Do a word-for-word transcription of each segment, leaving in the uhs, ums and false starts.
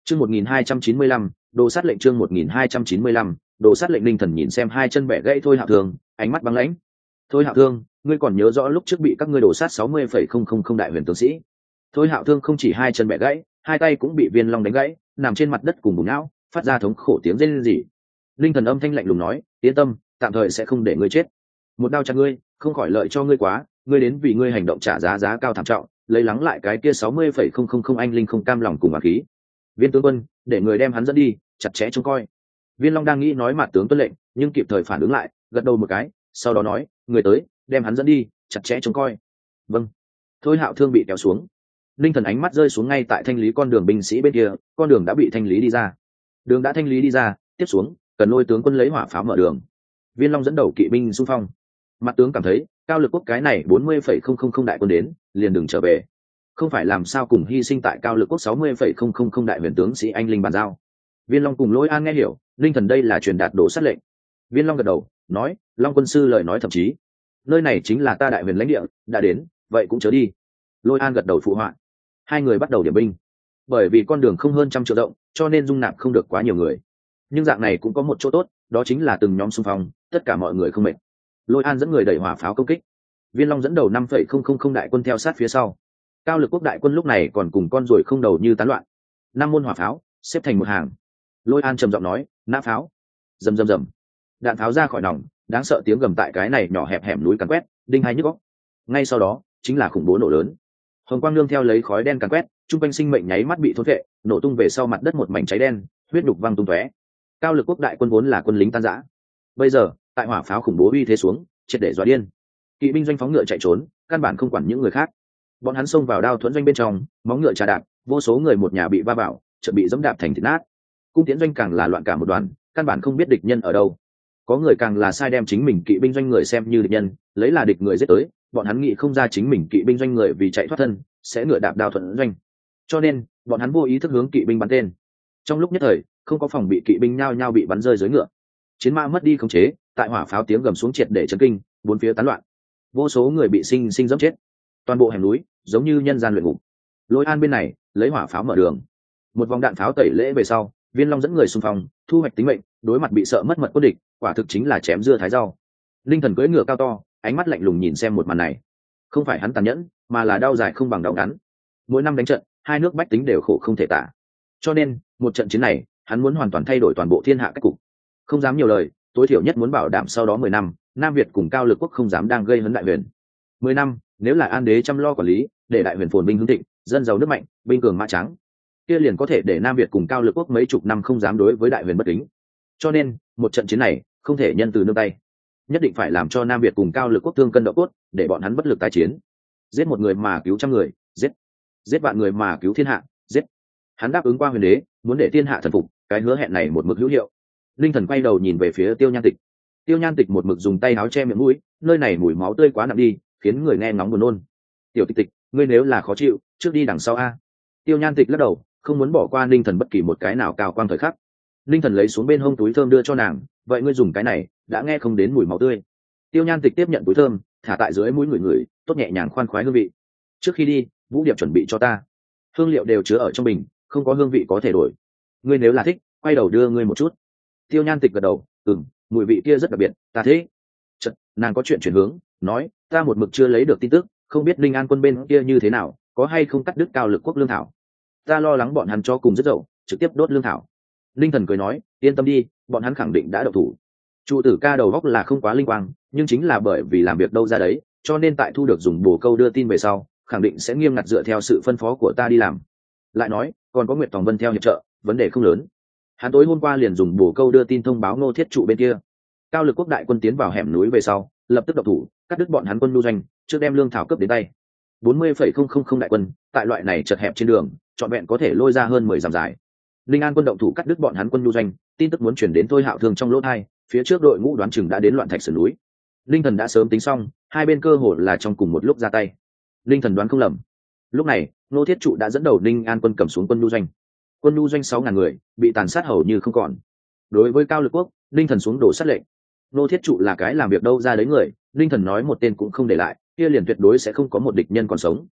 Chương một nghìn hai trăm chín mươi lăm, đồ sát lệnh chương một nghìn hai trăm chín mươi lăm, đồ sát lệnh. Linh Thần nhìn xem hai chân bẻ gãy Thôi Hạo Thương, ánh mắt băng lãnh. Thôi Hạo Thương, ngươi còn nhớ rõ lúc trước bị các ngươi đổ sát sáu mươi phẩy không không không đại huyền tướng sĩ? Thôi Hạo Thương không chỉ hai chân bẻ gãy, hai tay cũng bị Viên Long đánh gãy, nằm trên mặt đất cùng bùn não, phát ra thống khổ tiếng rên rỉ. Linh Thần âm thanh lạnh lùng nói, yên tâm, tạm thời sẽ không để ngươi chết. Một đao chặt ngươi, không khỏi lợi cho ngươi quá, ngươi đến vì ngươi hành động trả giá giá cao thảm trọng, lấy lắng lại cái kia sáu mươi phẩy không không không anh linh không cam lòng cùng oán khí. Viên tướng quân, để người đem hắn dẫn đi, chặt chẽ trông coi. Viên Long đang nghĩ nói mặt tướng tuân lệnh, nhưng kịp thời phản ứng lại, gật đầu một cái, sau đó nói, người tới, đem hắn dẫn đi, chặt chẽ trông coi. Vâng. Thôi Hạo Thương bị kéo xuống. Linh Thần ánh mắt rơi xuống ngay tại thanh lý con đường binh sĩ bên kia, con đường đã bị thanh lý đi ra. Đường đã thanh lý đi ra, tiếp xuống, cần Lôi tướng quân lấy hỏa pháo mở đường. Viên Long dẫn đầu kỵ binh xung phong. Mặt tướng cảm thấy, Cao Lực Quốc cái này bốn mươi phẩy không không không đại quân đến, liền đừng trở về. Không phải làm sao cùng hy sinh tại Cao Lực Quốc sáu mươi phẩy không không không đại huyền tướng sĩ anh linh bàn giao. Viên Long cùng Lôi An nghe hiểu, Linh Thần đây là truyền đạt đồ sát lệnh. Viên Long gật đầu, nói, Long quân sư lời nói thậm chí, nơi này chính là ta đại huyền lãnh địa, đã đến, vậy cũng chớ đi. Lôi An gật đầu phụ họa. Hai người bắt đầu điểm binh. Bởi vì con đường không hơn trăm triệu rộng, cho nên dung nạp không được quá nhiều người. Nhưng dạng này cũng có một chỗ tốt, đó chính là từng nhóm xung phong, tất cả mọi người không mệt. Lôi An dẫn người đẩy hỏa pháo công kích. Viên Long dẫn đầu năm phẩy không không không đại quân theo sát phía sau. Cao Lực Quốc đại quân lúc này còn cùng con ruồi không đầu như tán loạn. Năm môn hỏa pháo xếp thành một hàng. Lôi An trầm giọng nói, nã pháo. Rầm rầm rầm. Đạn pháo ra khỏi nòng, đáng sợ tiếng gầm tại cái này nhỏ hẹp hẻm núi càn quét, đinh hai nhức óc. Ngay sau đó, chính là khủng bố nổ lớn. Hồng quang nương theo lấy khói đen càn quét, trung quanh sinh mệnh nháy mắt bị thôn phệ, nổ tung về sau mặt đất một mảnh cháy đen, huyết đục văng tung tóe. Cao Lực Quốc đại quân vốn là quân lính tan rã, bây giờ tại hỏa pháo khủng bố uy thế xuống, triệt để dọa điên. Kỵ binh doanh phóng ngựa chạy trốn, căn bản không quản những người khác. Bọn hắn xông vào đao thuẫn doanh bên trong, móng ngựa trà đạp, vô số người một nhà bị va vào, chợt bị dẫm đạp thành thịt nát. Cung tiễn doanh càng là loạn cả một đoàn, căn bản không biết địch nhân ở đâu. Có người càng là sai đem chính mình kỵ binh doanh người xem như địch nhân, lấy là địch người giết tới, bọn hắn nghĩ không ra chính mình kỵ binh doanh người vì chạy thoát thân, sẽ ngựa đạp đao thuẫn doanh. Cho nên, bọn hắn vô ý thức hướng kỵ binh bắn tên. Trong lúc nhất thời, không có phòng bị kỵ binh nhao nhao bị bắn rơi dưới ngựa. Chiến mã mất đi khống chế, tại hỏa pháo tiếng gầm xuống triệt để chấn kinh, bốn phía tán loạn. Vô số người bị sinh sinh dẫm chết. Toàn bộ hẻm núi giống như nhân gian luyện ngục. Lôi An bên này lấy hỏa pháo mở đường. Một vòng đạn pháo tẩy lễ về sau, Viên Long dẫn người xung phong, thu hoạch tính mệnh, đối mặt bị sợ mất mật quân địch, quả thực chính là chém dưa thái rau. Linh Thần cưỡi ngựa cao to, ánh mắt lạnh lùng nhìn xem một màn này. Không phải hắn tàn nhẫn, mà là đau dài không bằng đau ngắn. Mỗi năm đánh trận, hai nước bách tính đều khổ không thể tả. Cho nên, một trận chiến này, hắn muốn hoàn toàn thay đổi toàn bộ thiên hạ cách cục. Không dám nhiều lời, tối thiểu nhất muốn bảo đảm sau đó mười năm, Nam Việt cùng Cao Lực Quốc không dám đang gây hấn đại huyền. Mười năm, nếu là An Đế chăm lo quản lý, để đại huyền phồn binh hưng thịnh, dân giàu nước mạnh, binh cường mã trắng, kia liền có thể để Nam Việt cùng Cao Lực Quốc mấy chục năm không dám đối với đại huyền bất kính. Cho nên, một trận chiến này không thể nhân từ nương tay, nhất định phải làm cho Nam Việt cùng Cao Lực Quốc thương cân độ cốt, để bọn hắn bất lực tái chiến. Giết một người mà cứu trăm người, giết giết vạn người mà cứu thiên hạ, giết. Hắn đáp ứng qua huyền đế, muốn để thiên hạ thần phục, cái hứa hẹn này một mực hữu hiệu. Linh Thần quay đầu nhìn về phía Tiêu Nhan Tịch. Tiêu Nhan Tịch một mực dùng tay áo che miệng mũi, nơi này mùi máu tươi quá nặng đi, khiến người nghe ngóng buồn nôn. Tiểu Tịch Tịch, ngươi nếu là khó chịu, trước đi đằng sau a. Tiêu Nhan Tịch lắc đầu, không muốn bỏ qua Linh Thần bất kỳ một cái nào cao quang thời khắc. Linh Thần lấy xuống bên hông túi thơm đưa cho nàng, vậy ngươi dùng cái này, đã nghe không đến mùi máu tươi. Tiêu Nhan Tịch tiếp nhận túi thơm, thả tại dưới mũi người người, tốt nhẹ nhàng khoan khoái hương vị. Trước khi đi, Vũ Điệp chuẩn bị cho ta, hương liệu đều chứa ở trong bình, không có hương vị có thể đổi. Ngươi nếu là thích, quay đầu đưa ngươi một chút. Tiêu Nhan Tịch gật đầu, ừm, mùi vị kia rất đặc biệt, ta thế. Chật, nàng có chuyện chuyển hướng, nói, ta một mực chưa lấy được tin tức, không biết Linh An quân bên kia như thế nào, có hay không cắt đứt Cao Lực Quốc lương thảo. Ta lo lắng bọn hắn cho cùng rất dậu, trực tiếp đốt lương thảo. Linh Thần cười nói, yên tâm đi, bọn hắn khẳng định đã động thủ. Trụ tử ca đầu góc là không quá linh quang, nhưng chính là bởi vì làm việc đâu ra đấy, cho nên tại thu được dùng bổ câu đưa tin về sau, khẳng định sẽ nghiêm ngặt dựa theo sự phân phó của ta đi làm. Lại nói, còn có Nguyệt Tòng Vân theo hiệp trợ, vấn đề không lớn. Hắn tối hôm qua liền dùng bổ câu đưa tin thông báo Ngô Thiết Trụ bên kia. Cao Lực Quốc đại quân tiến vào hẻm núi về sau, lập tức động thủ, cắt đứt bọn hắn quân lưu doanh, trước đem lương thảo cấp đến tay. bốn mươi phẩy không không không đại quân, tại loại này chật hẹp trên đường, trọn vẹn có thể lôi ra hơn mười dặm dài. Linh An quân động thủ cắt đứt bọn hắn quân lưu doanh, tin tức muốn chuyển đến Thôi Hạo Thương trong lỗ tai, phía trước đội ngũ đoán chừng đã đến loạn thạch sườn núi. Linh Thần đã sớm tính xong, hai bên cơ hồ là trong cùng một lúc ra tay. Linh Thần đoán không lầm. Lúc này, Ngô Thiết Trụ đã dẫn đầu Linh An quân cầm xuống quân lưu doanh. Quân lưu doanh sáu ngàn người, bị tàn sát hầu như không còn. Đối với Cao Lực Quốc, Linh Thần xuống đổ sát lệnh. Ngô Thiết Trụ là cái làm việc đâu ra đấy người, Linh Thần nói một tên cũng không để lại, kia liền tuyệt đối sẽ không có một địch nhân còn sống.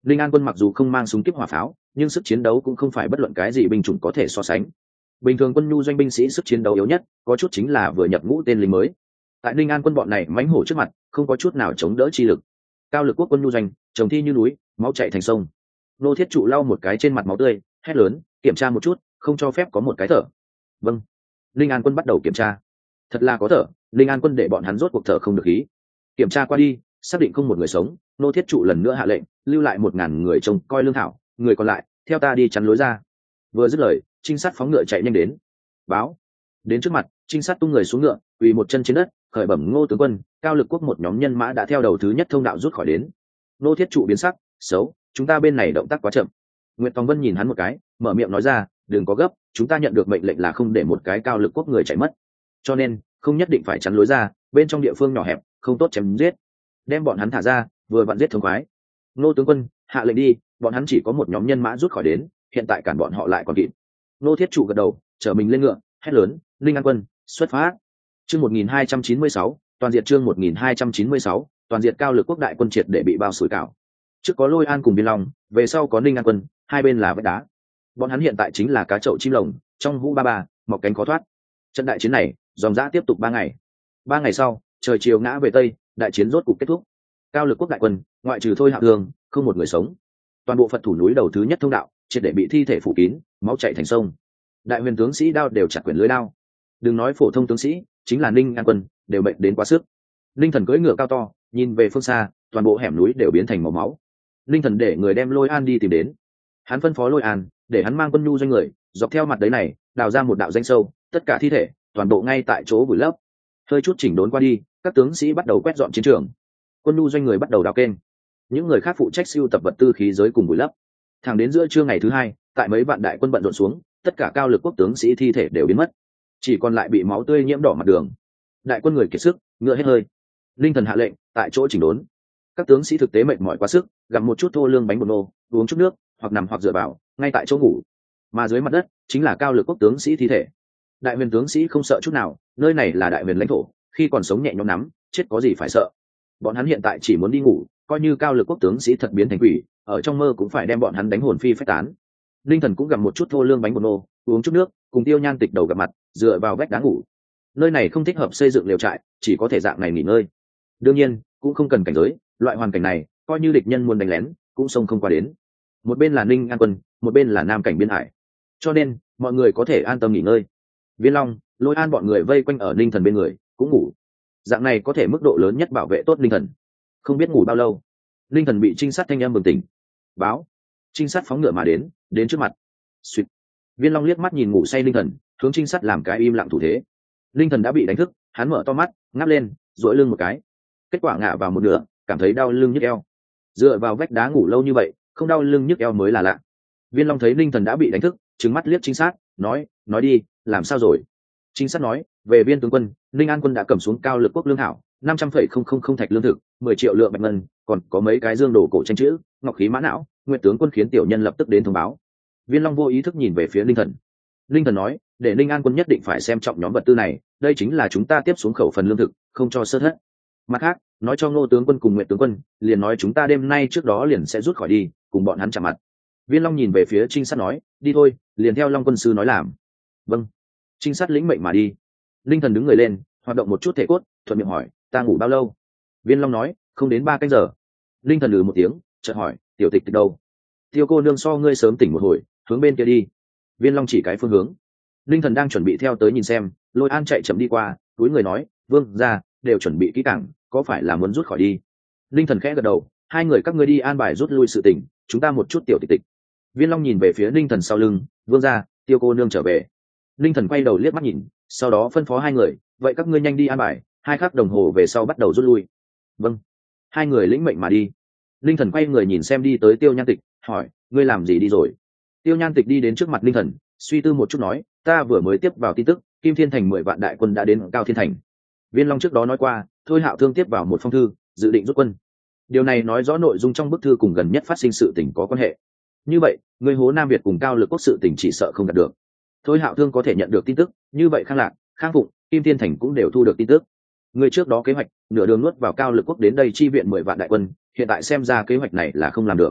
Linh An quân mặc dù không mang súng kíp hỏa pháo, nhưng sức chiến đấu cũng không phải bất luận cái gì binh chủng có thể so sánh. Bình thường quân nhu doanh binh sĩ sức chiến đấu yếu nhất, có chút chính là vừa nhập ngũ tên lính mới. Tại Linh An quân bọn này mãnh hổ trước mặt, không có chút nào chống đỡ chi lực. Cao lực quốc quân nhu doanh, trồng thi như núi, máu chảy thành sông. Nô Thiết Trụ lau một cái trên mặt máu tươi, hét lớn, kiểm tra một chút, không cho phép có một cái thở. Vâng. Linh An quân bắt đầu kiểm tra. Thật là có thở, Linh An quân để bọn hắn rốt cuộc thở không được khí. Kiểm tra qua đi, xác định không một người sống, Nô Thiết Trụ lần nữa hạ lệnh, lưu lại một ngàn người trông coi lương thảo, người còn lại, theo ta đi chắn lối ra. Vừa dứt lời, trinh sát phóng ngựa chạy nhanh đến. Báo. Đến trước mặt, trinh sát tung người xuống ngựa, quỳ một chân trên đất, khởi bẩm Ngô tướng quân, Cao lực quốc một nhóm nhân mã đã theo đầu thứ nhất thông đạo rút khỏi đến. Nô Thiết Trụ biến sắc, xấu, chúng ta bên này động tác quá chậm. Nguyệt Tòng Vân nhìn hắn một cái, mở miệng nói ra, đừng có gấp, chúng ta nhận được mệnh lệnh là không để một cái Cao lực quốc người chạy mất, cho nên không nhất định phải chắn lối ra, bên trong địa phương nhỏ hẹp, không tốt chém giết, đem bọn hắn thả ra, vừa vặn giết thống khoái. Nô tướng quân, hạ lệnh đi, bọn hắn chỉ có một nhóm nhân mã rút khỏi đến, hiện tại cản bọn họ lại còn kịp. Nô Thiết Trụ gật đầu, chở mình lên ngựa, hét lớn, Linh An quân, xuất phát. Chương một nghìn hai trăm chín mươi sáu, toàn diệt chương một nghìn hai trăm chín mươi sáu, toàn diệt Cao lực quốc đại quân triệt để bị bao sủi cảo. Trước có Lôi An cùng Biên Long, về sau có Linh An quân, hai bên là vách đá. Bọn hắn hiện tại chính là cá chậu chim lồng, trong hũ ba ba, mọc cánh khó thoát. Trận đại chiến này, dòng dã tiếp tục ba ngày. Ba ngày sau, trời chiều ngã về tây, đại chiến rốt cục kết thúc. Cao lực quốc đại quân, ngoại trừ Thôi Hạ Thương, không một người sống. Toàn bộ Phật thủ núi đầu thứ nhất thông đạo, triệt để bị thi thể phủ kín, máu chảy thành sông. Đại huyền tướng sĩ đao đều chặt quyển lưới đao. Đừng nói phổ thông tướng sĩ, chính là Ninh An quân, đều bệnh đến quá sức. Ninh Thần cưỡi ngựa cao to, nhìn về phương xa, toàn bộ hẻm núi đều biến thành màu máu. Ninh Thần để người đem Lôi An đi tìm đến. Hắn phân phó Lôi An, để hắn mang quân nhu doanh người, dọc theo mặt đấy này, đào ra một đạo danh sâu, tất cả thi thể, toàn bộ ngay tại chỗ vùi lấp. Hơi chút chỉnh đốn qua đi, các tướng sĩ bắt đầu quét dọn chiến trường. Quân nhu doanh người bắt đầu đào kênh. Những người khác phụ trách siêu tập vật tư khí giới cùng vùi lấp. Thẳng đến giữa trưa ngày thứ hai, tại mấy vạn đại quân bận rộn xuống, tất cả Cao lực quốc tướng sĩ thi thể đều biến mất, chỉ còn lại bị máu tươi nhiễm đỏ mặt đường. Đại quân người kiệt sức, ngựa hết hơi. Linh Thần hạ lệnh, tại chỗ chỉnh đốn. Các tướng sĩ thực tế mệt mỏi quá sức, gặm một chút thô lương bánh bột nô, uống chút nước, hoặc nằm hoặc dựa vào, ngay tại chỗ ngủ. Mà dưới mặt đất chính là Cao lực quốc tướng sĩ thi thể. Đại huyền tướng sĩ không sợ chút nào, nơi này là đại huyền lãnh thổ, khi còn sống nhẹ nhõm nắm, chết có gì phải sợ. Bọn hắn hiện tại chỉ muốn đi ngủ, coi như Cao lực quốc tướng sĩ thật biến thành quỷ, ở trong mơ cũng phải đem bọn hắn đánh hồn phi phách tán. Linh Thần cũng gặm một chút thô lương bánh bột nô, uống chút nước, cùng Tiêu Nhan Tịch đầu gặp mặt, dựa vào vách đá ngủ. Nơi này không thích hợp xây dựng lều trại, chỉ có thể dạng này nghỉ ngơi. Đương nhiên, cũng không cần cảnh giới, loại hoàn cảnh này, coi như địch nhân muốn đánh lén, cũng xông không qua đến. Một bên là Ninh An quân, một bên là Nam cảnh biên hải, cho nên mọi người có thể an tâm nghỉ ngơi. Viên Long, Lôi An bọn người vây quanh ở Ninh Thần bên người, cũng ngủ. Dạng này có thể mức độ lớn nhất bảo vệ tốt Ninh Thần. Không biết ngủ bao lâu, Ninh Thần bị trinh sát thanh âm bừng tỉnh. Báo. Trinh sát phóng ngựa mà đến, đến trước mặt. Xuyệt. Viên Long liếc mắt nhìn ngủ say Ninh Thần, hướng trinh sát làm cái im lặng thủ thế. Ninh Thần đã bị đánh thức, hắn mở to mắt, ngáp lên, duỗi lưng một cái. Kết quả ngã vào một nửa, cảm thấy đau lưng nhức eo. Dựa vào vách đá ngủ lâu như vậy, không đau lưng nhức eo mới là lạ. Viên Long thấy Ninh Thần đã bị đánh thức, trừng mắt liếc trinh sát, nói, nói đi, làm sao rồi? Trinh sát nói, về Viên tướng quân, Ninh An quân đã cầm xuống Cao lực quốc lương thảo, năm trăm phẩy không không không thạch lương thực, mười triệu lượng bạch ngân, còn có mấy cái dương đồ cổ tranh chữ, ngọc khí mã não. Nguyệt tướng quân khiến tiểu nhân lập tức đến thông báo. Viên Long vô ý thức nhìn về phía Ninh Thần. Ninh Thần nói, để Ninh An quân nhất định phải xem trọng nhóm vật tư này, đây chính là chúng ta tiếp xuống khẩu phần lương thực, không cho sơ thất. Mặt khác, nói cho Ngô tướng quân cùng Nguyệt tướng quân, liền nói chúng ta đêm nay trước đó liền sẽ rút khỏi đi, cùng bọn hắn chạm mặt. Viên Long nhìn về phía trinh sát nói, đi thôi, liền theo Long quân sư nói làm. Vâng. Trinh sát lĩnh mệnh mà đi. Ninh Thần đứng người lên, hoạt động một chút thể cốt, thuận miệng hỏi, ta ngủ bao lâu? Viên Long nói, không đến ba canh giờ. Ninh Thần lừ một tiếng, chợt hỏi, tiểu tịch tịch đâu? Tiêu cô nương so ngươi sớm tỉnh một hồi, hướng bên kia đi. Viên Long chỉ cái phương hướng. Ninh Thần đang chuẩn bị theo tới nhìn xem, Lôi An chạy chậm đi qua, túi người nói, vương ra, đều chuẩn bị kỹ càng, có phải là muốn rút khỏi đi? Ninh Thần khẽ gật đầu, hai người các ngươi đi an bài rút lui sự tình, chúng ta một chút tiểu tịch tịch. Viên Long nhìn về phía Ninh Thần sau lưng, vương ra, Tiêu cô nương trở về. Ninh Thần quay đầu liếc mắt nhìn, sau đó phân phó hai người, vậy các ngươi nhanh đi an bài, hai khắc đồng hồ về sau bắt đầu rút lui. Vâng. Hai người lĩnh mệnh mà đi. Ninh Thần quay người nhìn xem đi tới Tiêu Nhan Tịch, hỏi, ngươi làm gì đi rồi? Tiêu Nhan Tịch đi đến trước mặt Ninh Thần, suy tư một chút nói, ta vừa mới tiếp vào tin tức, Kim Thiên Thành mười vạn đại quân đã đến Cao Thiên Thành. Viên Long trước đó nói qua, Thôi Hạo Thương tiếp vào một phong thư, dự định rút quân. Điều này nói rõ nội dung trong bức thư cùng gần nhất phát sinh sự tình có quan hệ. Như vậy, người Hố Nam Việt cùng Cao lực quốc sự tình chỉ sợ không đạt được. Thôi Hạo Thương có thể nhận được tin tức, như vậy Khang Lạc, Khang Phụng, Kim Thiên Thành cũng đều thu được tin tức. Người trước đó kế hoạch, nửa đường nuốt vào Cao lực quốc đến đây chi viện mười vạn đại quân, hiện tại xem ra kế hoạch này là không làm được.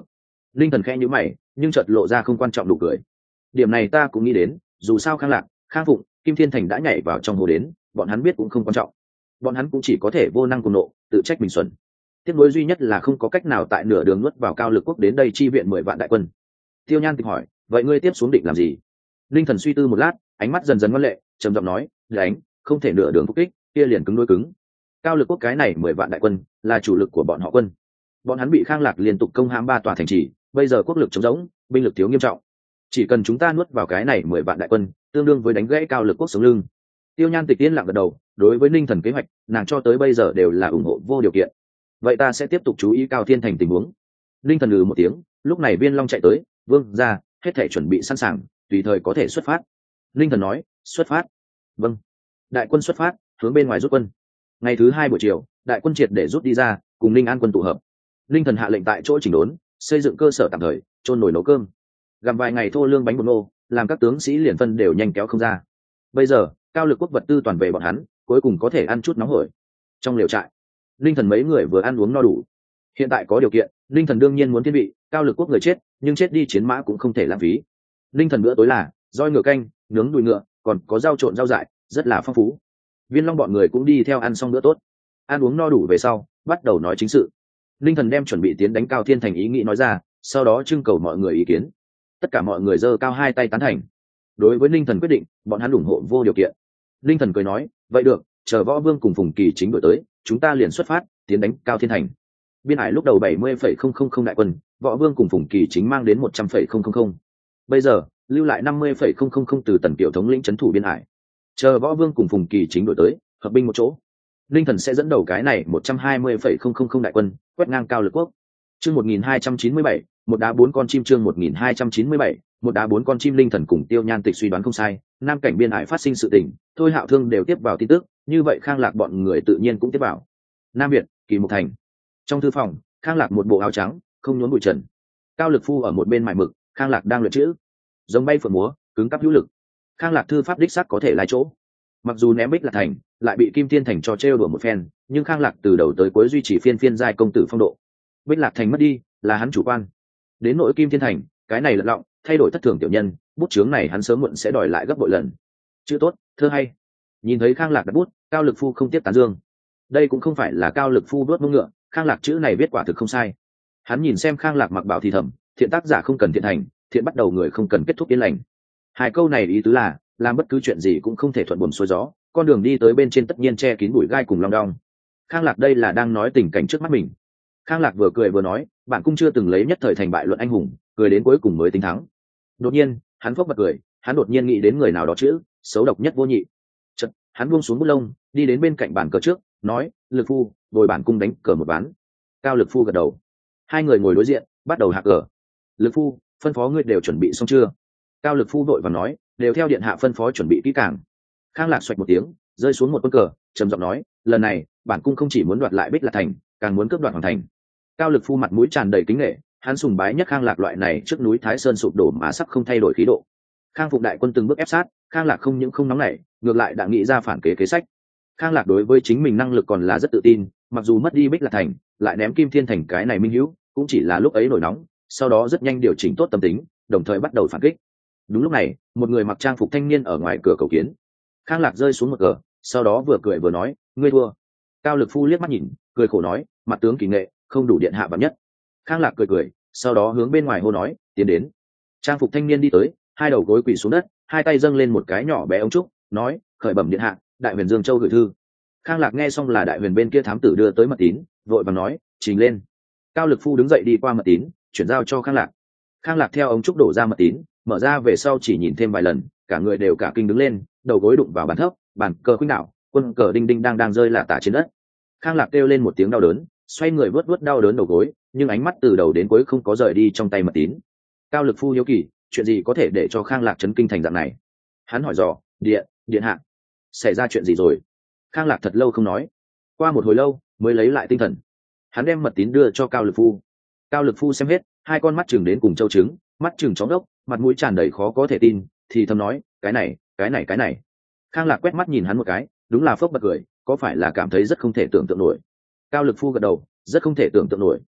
Linh Thần khẽ nhíu mày, nhưng chợt lộ ra không quan trọng đủ cười. Điểm này ta cũng nghĩ đến, dù sao Khang Lạc, Khang Phụng, Kim Thiên Thành đã nhảy vào trong hồ đến, bọn hắn biết cũng không quan trọng. Bọn hắn cũng chỉ có thể vô năng cùng nộ, tự trách mình xuẩn. Tiếc nuối duy nhất là không có cách nào tại nửa đường nuốt vào Cao Lực Quốc đến đây chi viện mười vạn đại quân. Tiêu Nhan Tịch hỏi, vậy ngươi tiếp xuống định làm gì? Linh Thần suy tư một lát, ánh mắt dần dần ngoan lệ, trầm giọng nói, đánh, không thể nửa đường phục kích, kia liền cứng đối cứng. Cao Lực Quốc cái này mười vạn đại quân là chủ lực của bọn họ quân. Bọn hắn bị Khang Lạc liên tục công hãm ba tòa thành trì, bây giờ quốc lực trống rỗng, binh lực thiếu nghiêm trọng. Chỉ cần chúng ta nuốt vào cái này mười vạn đại quân, tương đương với đánh gãy Cao Lực Quốc sống lưng. Tiêu Nhan Tịch yên lặng gật đầu, đối với Ninh Thần kế hoạch, nàng cho tới bây giờ đều là ủng hộ vô điều kiện. Vậy ta sẽ tiếp tục chú ý Cao Thiên Thành tình huống. Ninh Thần lừ một tiếng, lúc này Viên Long chạy tới, vương ra, hết thể chuẩn bị sẵn sàng, tùy thời có thể xuất phát. Ninh Thần nói, xuất phát. Vâng. Đại quân xuất phát, hướng bên ngoài rút quân. Ngày thứ hai buổi chiều, đại quân triệt để rút đi ra, cùng Ninh An quân tụ hợp. Ninh Thần hạ lệnh tại chỗ chỉnh đốn, xây dựng cơ sở tạm thời, chôn nồi nấu cơm. Gặm vài ngày thô lương bánh bột nô, làm các tướng sĩ liền phân đều nhanh kéo không ra. Bây giờ, Cao Lực Quốc vật tư toàn về bọn hắn, cuối cùng có thể ăn chút nóng hổi. Trong liều trại, Ninh Thần mấy người vừa ăn uống no đủ. Hiện tại có điều kiện, Ninh Thần đương nhiên muốn thiên vị, Cao Lực Quốc người chết, nhưng chết đi chiến mã cũng không thể lãng phí. Ninh Thần bữa tối là roi ngựa canh, nướng đùi ngựa, còn có rau trộn rau dại, rất là phong phú. Viên Long bọn người cũng đi theo ăn xong bữa tốt. Ăn uống no đủ về sau, bắt đầu nói chính sự. Ninh Thần đem chuẩn bị tiến đánh Cao Thiên Thành ý nghĩ nói ra, sau đó trưng cầu mọi người ý kiến. Tất cả mọi người giơ cao hai tay tán thành. Đối với Ninh Thần quyết định, bọn hắn ủng hộ vô điều kiện. Ninh Thần cười nói, vậy được, chờ Võ Vương cùng Phùng Kỳ Chính đổi tới, chúng ta liền xuất phát, tiến đánh Cao Thiên Thành. Biên Hải lúc đầu bảy mươi phẩy không không không đại quân, Võ Vương cùng Phùng Kỳ Chính mang đến một trăm phẩy không không không. Bây giờ, lưu lại năm mươi phẩy không không không từ Tần Kiều thống lĩnh trấn thủ Biên Hải. Chờ Võ Vương cùng Phùng Kỳ Chính đổi tới, hợp binh một chỗ. Ninh Thần sẽ dẫn đầu cái này một trăm hai mươi phẩy không không không đại quân, quét ngang Cao Lực Quốc. Chương một nghìn hai trăm chín mươi bảy, một đá bốn con chim chương một nghìn hai trăm chín mươi bảy, một đá bốn con chim. Linh Thần cùng Tiêu Nhan Tịch suy đoán không sai, nam cảnh Biên Hải phát sinh sự tình, Thôi Hạo Thương đều tiếp vào tin tức, như vậy Khang Lạc bọn người tự nhiên cũng tiếp vào. Nam Việt, Kỳ Mục Thành. Trong thư phòng, Khang Lạc một bộ áo trắng, không nhốn bụi trần. Cao Lực Phu ở một bên mài mực, Khang Lạc đang luyện chữ. Giống bay phượng múa, cứng cáp hữu lực. Khang Lạc thư pháp đích xác có thể lái chỗ. Mặc dù ném Bích Lạc Thành, lại bị Kim Thiên Thành cho trêu đùa một phen, nhưng Khang Lạc từ đầu tới cuối duy trì phiên phiên giai công tử phong độ. Bích Lạc Thành mất đi, là hắn chủ quan. Đến nỗi Kim Thiên Thành, cái này lật lọng, thay đổi thất thường tiểu nhân, bút chướng này hắn sớm muộn sẽ đòi lại gấp bội lần. Chữ tốt, thơ hay. Nhìn thấy Khang Lạc đặt bút, Cao Lực Phu không tiếp tán dương. Đây cũng không phải là Cao Lực Phu đuốt mông ngựa, Khang Lạc chữ này viết quả thực không sai. Hắn nhìn xem Khang Lạc mặc bảo thì thầm, thiện tác giả không cần thiện thành, thiện bắt đầu người không cần kết thúc yên lành. Hai câu này ý tứ là, làm bất cứ chuyện gì cũng không thể thuận buồm xuôi gió, con đường đi tới bên trên tất nhiên che kín bụi gai cùng long đong. Khang Lạc đây là đang nói tình cảnh trước mắt mình. Khang Lạc vừa cười vừa nói, bạn cũng chưa từng lấy nhất thời thành bại luận anh hùng, cười đến cuối cùng mới tính thắng. Đột nhiên, hắn phốc bật cười, hắn đột nhiên nghĩ đến người nào đó chữ, xấu độc nhất vô nhị. Chợt, hắn buông xuống bút lông, đi đến bên cạnh bàn cờ trước, nói, Lực Phu, bồi bản cung đánh cờ một ván. Cao Lực Phu gật đầu. Hai người ngồi đối diện, bắt đầu hạ cờ. Lực Phu, phân phó ngươi đều chuẩn bị xong chưa? Cao Lực Phu đội và nói, đều theo điện hạ phân phó chuẩn bị kỹ càng. Khang Lạc xoạch một tiếng, rơi xuống một quân cờ, trầm giọng nói, lần này, bản cung không chỉ muốn đoạt lại Bích Lạc Thành, càng muốn cướp đoạt Hoàng Thành. Cao Lực Phu mặt mũi tràn đầy kính nể, hắn sùng bái nhất Khang Lạc loại này trước núi Thái Sơn sụp đổ mà sắc không thay đổi khí độ. Khang Phục đại quân từng bước ép sát, Khang Lạc không những không nóng nảy, ngược lại đã nghĩ ra phản kế kế sách. Khang Lạc đối với chính mình năng lực còn là rất tự tin, mặc dù mất đi Bích Lạc Thành, lại ném Kim Thiên Thành cái này minh hữu, cũng chỉ là lúc ấy nổi nóng, sau đó rất nhanh điều chỉnh tốt tâm tính, đồng thời bắt đầu phản kích. Đúng lúc này, một người mặc trang phục thanh niên ở ngoài cửa cầu kiến. Khang Lạc rơi xuống một cờ, sau đó vừa cười vừa nói, ngươi thua. Cao Lực Phu liếc mắt nhìn, cười khổ nói, mặt tướng kỳ nghệ, không đủ điện hạ bẩm nhất. Khang Lạc cười cười, sau đó hướng bên ngoài hô nói, tiến đến. Trang phục thanh niên đi tới, hai đầu gối quỳ xuống đất, hai tay dâng lên một cái nhỏ bé ống trúc, nói, khởi bẩm điện hạ, đại huyền Dương Châu gửi thư. Khang Lạc nghe xong là đại huyền bên kia thám tử đưa tới mật tín, vội vàng nói, trình lên. Cao Lực Phu đứng dậy đi qua mật tín, chuyển giao cho Khang Lạc. Khang Lạc theo ống trúc đổ ra mật tín, mở ra về sau chỉ nhìn thêm vài lần, cả người đều cả kinh đứng lên, đầu gối đụng vào bàn thấp, bàn cờ khuynh đảo, quân cờ đinh đinh đang đang rơi lả tả trên đất. Khang Lạc kêu lên một tiếng đau đớn, xoay người vớt vớt đau đớn đầu gối, nhưng ánh mắt từ đầu đến cuối không có rời đi trong tay mật tín. Cao Lực Phu hiếu kỳ, chuyện gì có thể để cho Khang Lạc chấn kinh thành dạng này? Hắn hỏi dò, điện, điện hạ, xảy ra chuyện gì rồi? Khang Lạc thật lâu không nói, qua một hồi lâu mới lấy lại tinh thần. Hắn đem mật tín đưa cho Cao Lực Phu. Cao Lực Phu xem hết, hai con mắt chừng đến cùng châu trứng, mắt chừng chóng đốc, mặt mũi tràn đầy khó có thể tin, thì thầm nói, cái này, cái này, cái này. Khang Lạc quét mắt nhìn hắn một cái, đúng là phốc bật cười, có phải là cảm thấy rất không thể tưởng tượng nổi? Cao Lực Phu gật đầu, rất không thể tưởng tượng nổi,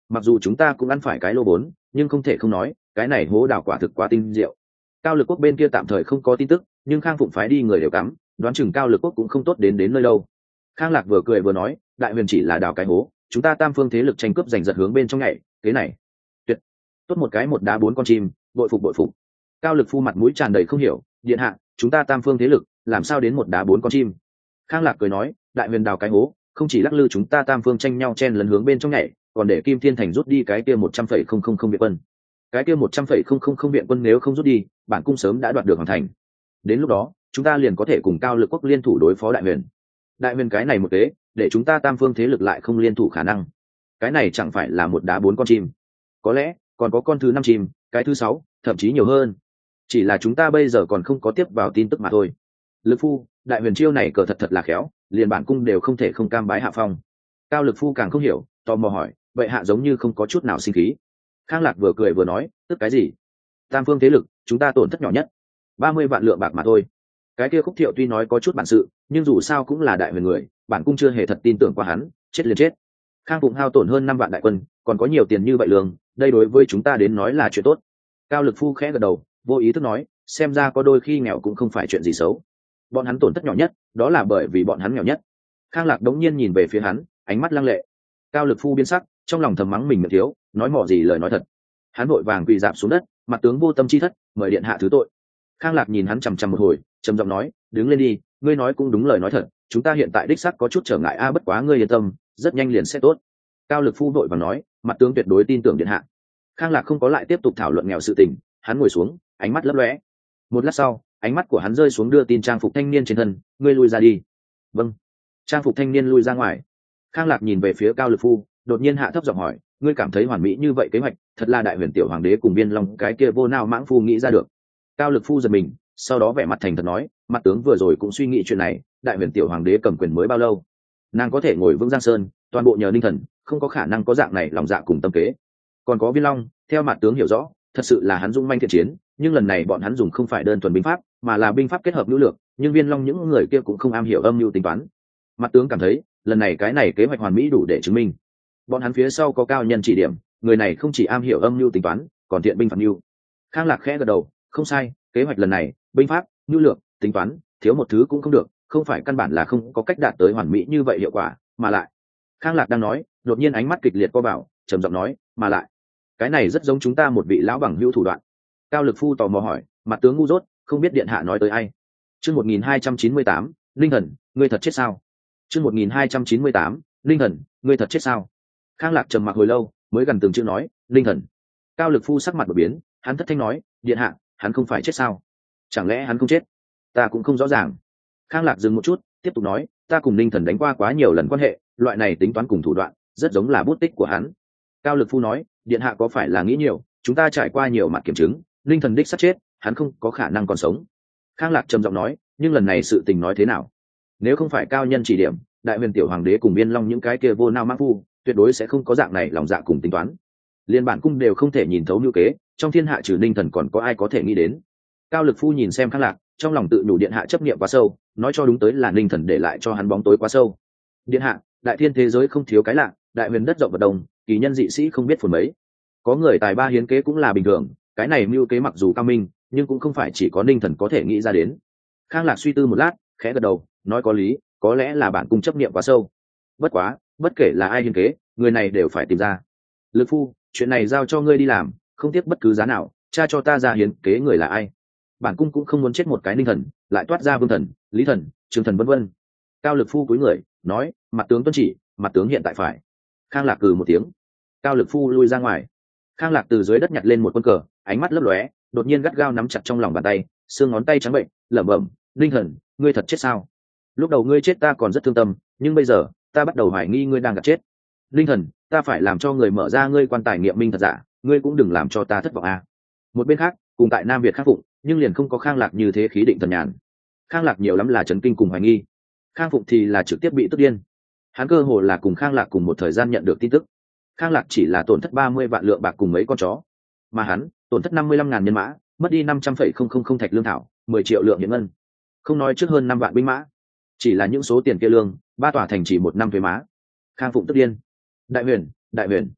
mặc dù chúng ta cũng ăn phải cái lô bốn nhưng không thể không nói cái này hố đào quả thực quá tinh diệu. Cao Lực Quốc bên kia tạm thời không có tin tức, nhưng Khang Phụng phái đi người đều cắm, đoán chừng Cao Lực Quốc cũng không tốt đến đến nơi đâu. Khang Lạc vừa cười vừa nói, đại huyền chỉ là đào cái hố, chúng ta tam phương thế lực tranh cướp giành giật hướng bên trong nhảy, thế này tuyệt tốt một cái một đá bốn con chim, bội phục bội phục. Cao Lực Phu mặt mũi tràn đầy không hiểu, điện hạ, chúng ta tam phương thế lực làm sao đến một đá bốn con chim. Khang Lạc cười nói, đại huyền đào cái hố không chỉ lắc lư chúng ta tam phương tranh nhau chen lấn hướng bên trong nhảy, còn để Kim Thiên Thành rút đi cái kia một trăm phẩy không không không viện quân. Cái kia một trăm phẩy không không không viện quân nếu không rút đi, bản cung sớm đã đoạt được hoàn thành. Đến lúc đó chúng ta liền có thể cùng Cao Lực Quốc liên thủ đối phó đại huyền. Đại huyền cái này một tế để chúng ta tam phương thế lực lại không liên thủ khả năng, cái này chẳng phải là một đá bốn con chim, có lẽ còn có con thứ năm chim, cái thứ sáu thậm chí nhiều hơn, chỉ là chúng ta bây giờ còn không có tiếp vào tin tức mà thôi. Lực Phu, đại huyền chiêu này cờ thật thật là khéo, liền bản cung đều không thể không cam bái hạ phong. Cao Lực Phu càng không hiểu, tò mò hỏi, vậy hạ giống như không có chút nào sinh khí. Khang Lạc vừa cười vừa nói, tức cái gì? Tam phương thế lực chúng ta tổn thất nhỏ nhất ba mươi vạn lượng bạc mà thôi. Cái kia Khúc Thiệu tuy nói có chút bản sự, nhưng dù sao cũng là đại huyền người, bản cung chưa hề thật tin tưởng qua hắn, chết liền chết. Khang Phụng hao tổn hơn năm vạn đại quân, còn có nhiều tiền như vậy lương, đây đối với chúng ta đến nói là chuyện tốt. Cao Lực Phu khẽ gật đầu, vô ý thức nói, xem ra có đôi khi nghèo cũng không phải chuyện gì xấu. Bọn hắn tổn thất nhỏ nhất, đó là bởi vì bọn hắn nghèo nhất. Khang Lạc đống nhiên nhìn về phía hắn, ánh mắt lăng lệ. Cao Lực Phu biến sắc, trong lòng thầm mắng mình miệng thiếu, nói mỏ gì lời nói thật. Hắn vội vàng quỳ rạp xuống đất, mặt tướng vô tâm chi thất, mời điện hạ thứ tội. Khang Lạc nhìn hắn chằm chằm một hồi, trầm giọng nói, đứng lên đi, ngươi nói cũng đúng lời nói thật, chúng ta hiện tại đích xác có chút trở ngại a, bất quá ngươi yên tâm, rất nhanh liền sẽ tốt. Cao Lực Phu vội vàng nói, mặt tướng tuyệt đối tin tưởng điện hạ. Khang Lạc không có lại tiếp tục thảo luận nghèo sự tình, hắn ngồi xuống, ánh mắt lấp lóe. Một lát sau, ánh mắt của hắn rơi xuống đưa tin trang phục thanh niên trên thân, ngươi lui ra đi. Vâng. Trang phục thanh niên lui ra ngoài. Khang Lạc nhìn về phía Cao Lực Phu, đột nhiên hạ thấp giọng hỏi, ngươi cảm thấy hoàn mỹ như vậy kế hoạch, thật là đại huyền tiểu hoàng đế cùng Viên Long cái kia vô nao mãng phu nghĩ ra được. Cao Lực Phu giật mình, sau đó vẻ mặt thành thật nói, mặt tướng vừa rồi cũng suy nghĩ chuyện này, đại huyền tiểu hoàng đế cầm quyền mới bao lâu, nàng có thể ngồi vững Giang Sơn, toàn bộ nhờ Ninh Thần, không có khả năng có dạng này lòng dạ cùng tâm kế. Còn có Viên Long, theo mặt tướng hiểu rõ, thật sự là hắn dũng manh thiện chiến, nhưng lần này bọn hắn dùng không phải đơn thuần binh pháp, mà là binh pháp kết hợp nữ lược, nhưng Viên Long những người kia cũng không am hiểu âm mưu tính toán. Mặt tướng cảm thấy, lần này cái này kế hoạch hoàn mỹ đủ để chứng minh bọn hắn phía sau có cao nhân chỉ điểm, người này không chỉ am hiểu âm mưu tính toán, còn thiện binh phạt mưu. Khang Lạc khẽ gật đầu, không sai, kế hoạch lần này, binh pháp, mưu lược, tính toán, thiếu một thứ cũng không được, không phải căn bản là không có cách đạt tới hoàn mỹ như vậy hiệu quả, mà lại. Khang Lạc đang nói, đột nhiên ánh mắt kịch liệt co vào, trầm giọng nói, mà lại, cái này rất giống chúng ta một vị lão bằng hữu thủ đoạn. Cao Lực Phu tò mò hỏi, mặt tướng ngu dốt, không biết điện hạ nói tới ai. Chương một nghìn hai trăm chín mươi tám, Linh Thần, ngươi thật chết sao? Chương một nghìn hai trăm chín mươi tám, Linh Thần, ngươi thật chết sao? Khang Lạc trầm mặc hồi lâu, mới gần từng chữ nói, Linh Thần. Cao Lực Phu sắc mặt đổi biến, hắn thất thanh nói, điện hạ, hắn không phải chết sao? Chẳng lẽ hắn không chết? Ta cũng không rõ ràng. Khang Lạc dừng một chút, tiếp tục nói, ta cùng Linh Thần đánh qua quá nhiều lần quan hệ, loại này tính toán cùng thủ đoạn, rất giống là bút tích của hắn. Cao Lực Phu nói, điện hạ có phải là nghĩ nhiều, chúng ta trải qua nhiều mặt kiểm chứng, Linh Thần đích sắp chết, hắn không có khả năng còn sống. Khang Lạc trầm giọng nói, nhưng lần này sự tình nói thế nào? Nếu không phải cao nhân chỉ điểm, đại huyền tiểu hoàng đế cùng Viên Long những cái kia vô nao mã phu, tuyệt đối sẽ không có dạng này lòng dạ cùng tính toán. Liên bản cung đều không thể nhìn thấu như kế, trong thiên hạ trừ Ninh Thần còn có ai có thể nghĩ đến. Cao Lực Phu nhìn xem Khang Lạc, trong lòng tự nhủ điện hạ chấp niệm quá sâu, nói cho đúng tới là Ninh Thần để lại cho hắn bóng tối quá sâu. Điện hạ, đại thiên thế giới không thiếu cái lạ, đại huyền đất rộng vật đồng, kỳ nhân dị sĩ không biết phồn mấy. Có người tài ba hiến kế cũng là bình thường, cái này mưu kế mặc dù cao minh, nhưng cũng không phải chỉ có Ninh Thần có thể nghĩ ra đến. Khang Lạc suy tư một lát, khẽ gật đầu, nói có lý, có lẽ là bản cung chấp niệm quá sâu. Bất quá, bất kể là ai hiến kế, người này đều phải tìm ra. Lực Phu, chuyện này giao cho ngươi đi làm, không tiếc bất cứ giá nào, cha cho ta ra hiến kế người là ai. Bản cung cũng không muốn chết một cái Ninh Thần, lại toát ra Vương Thần, Lý Thần, Trương Thần vân vân. Cao Lực Phu cúi người, nói, mặt tướng tuân chỉ, mặt tướng hiện tại phải. Khang Lạc cừ một tiếng. Cao Lực Phu lui ra ngoài. Khang Lạc từ dưới đất nhặt lên một quân cờ, ánh mắt lấp lóe, đột nhiên gắt gao nắm chặt trong lòng bàn tay, xương ngón tay trắng bệnh, lẩm bẩm, Ninh Thần, ngươi thật chết sao? Lúc đầu ngươi chết ta còn rất thương tâm, nhưng bây giờ ta bắt đầu hoài nghi ngươi đang gạt chết. Linh Thần, ta phải làm cho người mở ra ngươi quan tài nghiệm minh thật giả, ngươi cũng đừng làm cho ta thất vọng a. À. Một bên khác, cùng tại Nam Việt Khang Phụng, nhưng liền không có Khang Lạc như thế khí định thần nhàn. Khang Lạc nhiều lắm là chấn kinh cùng hoài nghi, Khang Phụng thì là trực tiếp bị tức điên. Hắn cơ hồ là cùng Khang Lạc cùng một thời gian nhận được tin tức. Khang Lạc chỉ là tổn thất ba mươi vạn lượng bạc cùng mấy con chó, mà hắn tổn thất năm mươi lăm ngàn nhân mã, mất đi năm trăm phẩy không không không thạch lương thảo, mười triệu lượng hiện ngân. Không nói trước hơn năm vạn binh mã, chỉ là những số tiền kia lương, ba tòa thành chỉ một năm thuế má. Khang Phụng tức điên. Đại huyền, đại huyền.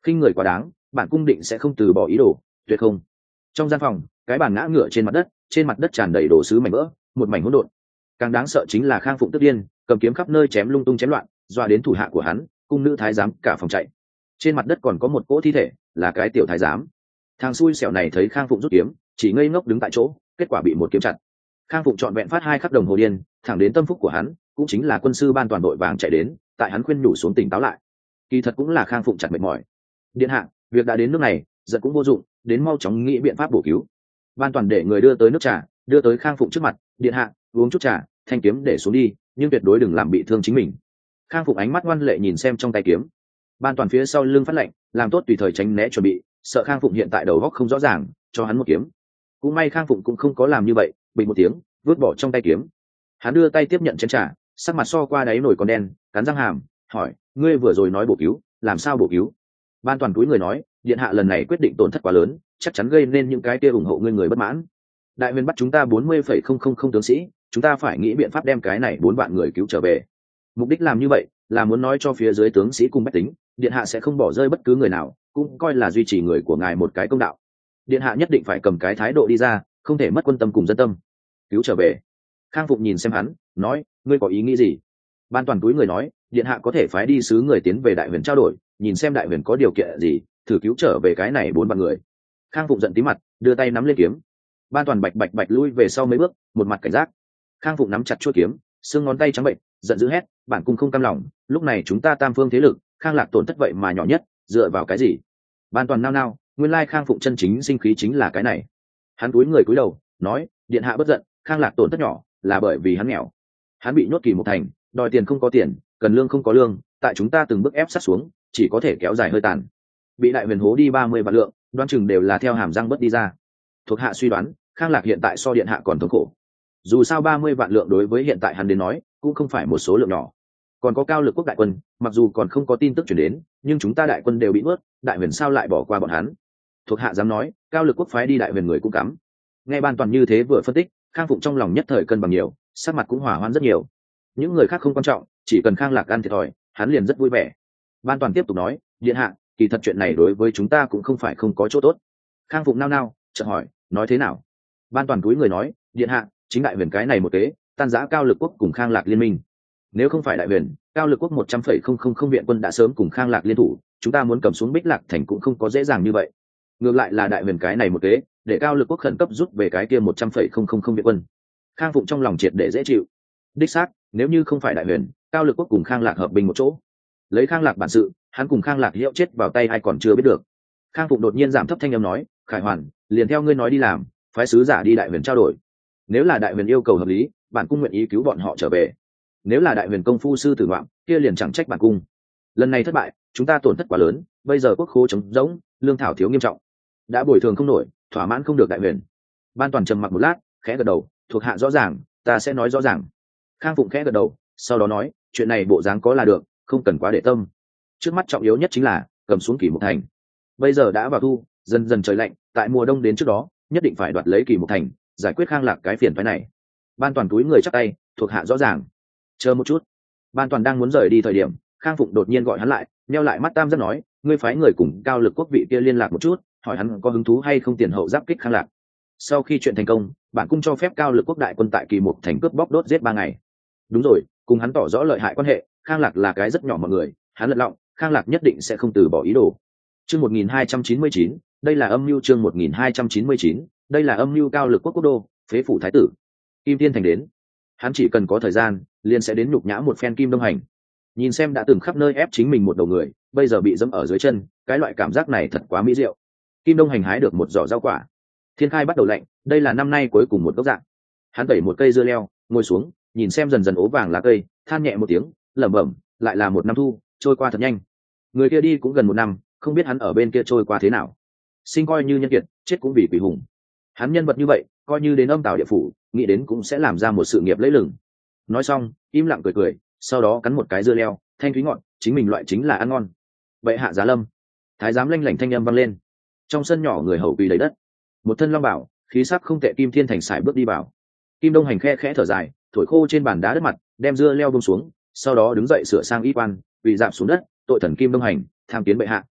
khinh người quá đáng, bản cung định sẽ không từ bỏ ý đồ, tuyệt không. Trong gian phòng, cái bàn ngã ngửa trên mặt đất, trên mặt đất tràn đầy đồ sứ mảnh vỡ, một mảnh hỗn độn. Càng đáng sợ chính là Khang Phụng tức điên, cầm kiếm khắp nơi chém lung tung chém loạn, dọa đến thủ hạ của hắn, cung nữ thái giám cả phòng chạy. Trên mặt đất còn có một cỗ thi thể, là cái tiểu thái giám. Thằng xui xẻo này thấy Khang Phụng rút kiếm, chỉ ngây ngốc đứng tại chỗ, kết quả bị một kiếm chặt. Khang Phụng trọn vẹn phát hai khắc đồng hồ điên, thẳng đến tâm phúc của hắn, cũng chính là quân sư ban toàn đội vàng chạy đến, tại hắn khuyên nhủ xuống tỉnh táo lại. Kỳ thật cũng là Khang Phụng chặt mệt mỏi. Điện hạ, việc đã đến nước này, giận cũng vô dụng, đến mau chóng nghĩ biện pháp bổ cứu. Ban toàn để người đưa tới nước trà, đưa tới Khang Phụng trước mặt, điện hạ, uống chút trà, thanh kiếm để xuống đi, nhưng tuyệt đối đừng làm bị thương chính mình. Khang Phụng ánh mắt ngoan lệ nhìn xem trong tay kiếm. Ban toàn phía sau lưng phát lệnh, làm tốt tùy thời tránh né chuẩn bị, sợ Khang Phụng hiện tại đầu óc không rõ ràng, cho hắn một kiếm. Cũng may Khang Phụng cũng không có làm như vậy, bình một tiếng, vứt bỏ trong tay kiếm. Hắn đưa tay tiếp nhận chén trà, sắc mặt so qua đáy nổi còn đen, cắn răng hàm, hỏi, ngươi vừa rồi nói bổ cứu, làm sao bổ cứu? Ban toàn túi người nói, điện hạ lần này quyết định tổn thất quá lớn, chắc chắn gây nên những cái kia ủng hộ ngươi người bất mãn. Đại huyền bắt chúng ta bốn mươi phẩy không không không tướng sĩ, chúng ta phải nghĩ biện pháp đem cái này bốn vạn người cứu trở về. Mục đích làm như vậy là muốn nói cho phía dưới tướng sĩ cùng bách tính, điện hạ sẽ không bỏ rơi bất cứ người nào, cũng coi là duy trì người của ngài một cái công đạo. Điện hạ nhất định phải cầm cái thái độ đi ra, không thể mất quân tâm cùng dân tâm. Cứu trở về. Khang Phụng nhìn xem hắn, nói, ngươi có ý nghĩ gì? Ban toàn túi người nói, điện hạ có thể phái đi sứ người tiến về đại huyền trao đổi, nhìn xem đại huyền có điều kiện gì, thử cứu trở về cái này bốn vạn người. Khang Phụng giận tí mặt, đưa tay nắm lên kiếm. Ban toàn bạch bạch bạch lui về sau mấy bước, một mặt cảnh giác. Khang Phụng nắm chặt chuôi kiếm, xương ngón tay trắng bệnh, giận dữ hét, bản cung không cam lòng, lúc này chúng ta tam phương thế lực, Khang Lạc tổn thất vậy mà nhỏ nhất, dựa vào cái gì? Ban toàn nao nao, nguyên lai Khang Phụng chân chính sinh khí chính là cái này. Hắn cúi người cúi đầu, nói, điện hạ bất giận, Khang Lạc tổn thất nhỏ, là bởi vì hắn nghèo. Hắn bị nhốt kỳ một thành, đòi tiền không có tiền, cần lương không có lương, tại chúng ta từng bước ép sát xuống, chỉ có thể kéo dài hơi tàn. Bị đại huyền hố đi ba mươi vạn lượng, đoán chừng đều là theo hàm răng bất đi ra. Thuộc hạ suy đoán, Khang Lạc hiện tại so điện hạ còn thống khổ. Dù sao ba mươi vạn lượng đối với hiện tại hắn đến nói, cũng không phải một số lượng nhỏ. Còn có Cao Lực Quốc đại quân, mặc dù còn không có tin tức chuyển đến, nhưng chúng ta đại quân đều bị nuốt, đại huyền sao lại bỏ qua bọn hắn? Thuộc hạ dám nói, Cao Lực Quốc phái đi đại huyền người cũng cắm. Nghe ban toàn như thế vừa phân tích, Khang Phụng trong lòng nhất thời cân bằng nhiều, sắc mặt cũng hòa hoãn rất nhiều. Những người khác không quan trọng, chỉ cần Khang Lạc ăn thiệt thòi, hắn liền rất vui vẻ. Ban toàn tiếp tục nói, điện hạ, kỳ thật chuyện này đối với chúng ta cũng không phải không có chỗ tốt. Khang Phụng nao nao, chợt hỏi, nói thế nào? Ban toàn túi người nói, điện hạ, chính đại huyền cái này một kế, tan rã Cao Lực Quốc cùng Khang Lạc liên minh. Nếu không phải đại huyền, Cao Lực Quốc một trăm phẩy không không không viện quân đã sớm cùng Khang Lạc liên thủ, chúng ta muốn cầm xuống Bích Lạc thành cũng không có dễ dàng như vậy. Ngược lại là đại huyền cái này một kế, để Cao Lực Quốc khẩn cấp rút về cái kia một trăm phẩy không không không viện quân. Khang Phụng trong lòng triệt để dễ chịu. Đích xác, nếu như không phải đại huyền, Cao Lực Quốc cùng Khang Lạc hợp binh một chỗ, lấy Khang Lạc bản sự, hắn cùng Khang Lạc hiệu chết vào tay ai còn chưa biết được. Khang Phụng đột nhiên giảm thấp thanh âm nói, Khải Hoàn, liền theo ngươi nói đi làm, phái sứ giả đi đại huyền trao đổi. Nếu là đại huyền yêu cầu hợp lý, bản cung nguyện ý cứu bọn họ trở về. Nếu là đại huyền công phu sư tử ngoạm, kia liền chẳng trách bản cung. Lần này thất bại, chúng ta tổn thất quá lớn, bây giờ quốc khố trống rỗng, lương thảo thiếu nghiêm trọng, đã bồi thường không nổi, thỏa mãn không được đại huyền. Ban toàn trầm mặc một lát, khẽ gật đầu, thuộc hạ rõ ràng, ta sẽ nói rõ ràng. Khang Phụng khẽ gật đầu, sau đó nói, chuyện này bộ dáng có là được, không cần quá để tâm. Trước mắt trọng yếu nhất chính là cầm xuống Kỳ Mục thành. Bây giờ đã vào thu, dần dần trời lạnh, tại mùa đông đến trước đó, nhất định phải đoạt lấy Kỳ Mục thành, giải quyết Khang Lạc cái phiền phái này. Ban toàn túi người chắp tay, thuộc hạ rõ ràng. Chờ một chút. Ban toàn đang muốn rời đi thời điểm, Khang Phụng đột nhiên gọi hắn lại, nheo lại mắt tam giác nói, ngươi phái người cùng Cao Lực Quốc vị kia liên lạc một chút, hỏi hắn có hứng thú hay không tiền hậu giáp kích Khang Lạc. Sau khi chuyện thành công, bản cung cho phép Cao Lực Quốc đại quân tại Kỳ Mục thành cướp bóc đốt giết ba ngày. Đúng rồi, cùng hắn tỏ rõ lợi hại quan hệ, Khang Lạc là cái rất nhỏ mọi người, hắn lật lọng, Khang Lạc nhất định sẽ không từ bỏ ý đồ. Chương một nghìn hai trăm chín mươi chín, đây là âm mưu chương một nghìn hai trăm chín mươi chín, đây là âm mưu Cao Lực Quốc quốc đô, phế phủ thái tử. Kim Tiên thành đến. Hắn chỉ cần có thời gian, liền sẽ đến nhục nhã một phen Kim Đông Hành. Nhìn xem đã từng khắp nơi ép chính mình một đầu người, bây giờ bị dẫm ở dưới chân, cái loại cảm giác này thật quá mỹ diệu. Kim Đông Hành hái được một giỏ rau quả. Thiên khai bắt đầu lạnh, đây là năm nay cuối cùng một gốc dạng. Hắn tẩy một cây dưa leo, ngồi xuống, nhìn xem dần dần ố vàng lá cây, than nhẹ một tiếng, lẩm bẩm, lại là một năm thu, trôi qua thật nhanh. Người kia đi cũng gần một năm, không biết hắn ở bên kia trôi qua thế nào. Sinh coi như nhân kiệt, chết cũng vì quỷ hùng. Hắn nhân vật như vậy, coi như đến âm tào địa phủ, nghĩ đến cũng sẽ làm ra một sự nghiệp lẫy lừng. Nói xong, im lặng cười cười, sau đó cắn một cái dưa leo, thanh thúy ngọt, chính mình loại chính là ăn ngon. Bệ hạ giá lâm. Thái giám lanh lảnh thanh âm vang lên. Trong sân nhỏ người hầu quỳ đầy đất. Một thân long bảo, khí sắc không tệ Kim Thiên Thành sải bước đi vào. Kim Đông Hành khe khẽ thở dài, thổi khô trên bàn đá đất mặt, đem dưa leo buông xuống, sau đó đứng dậy sửa sang y quan, quỳ dạp xuống đất, tội thần Kim Đông Hành, tham kiến bệ hạ.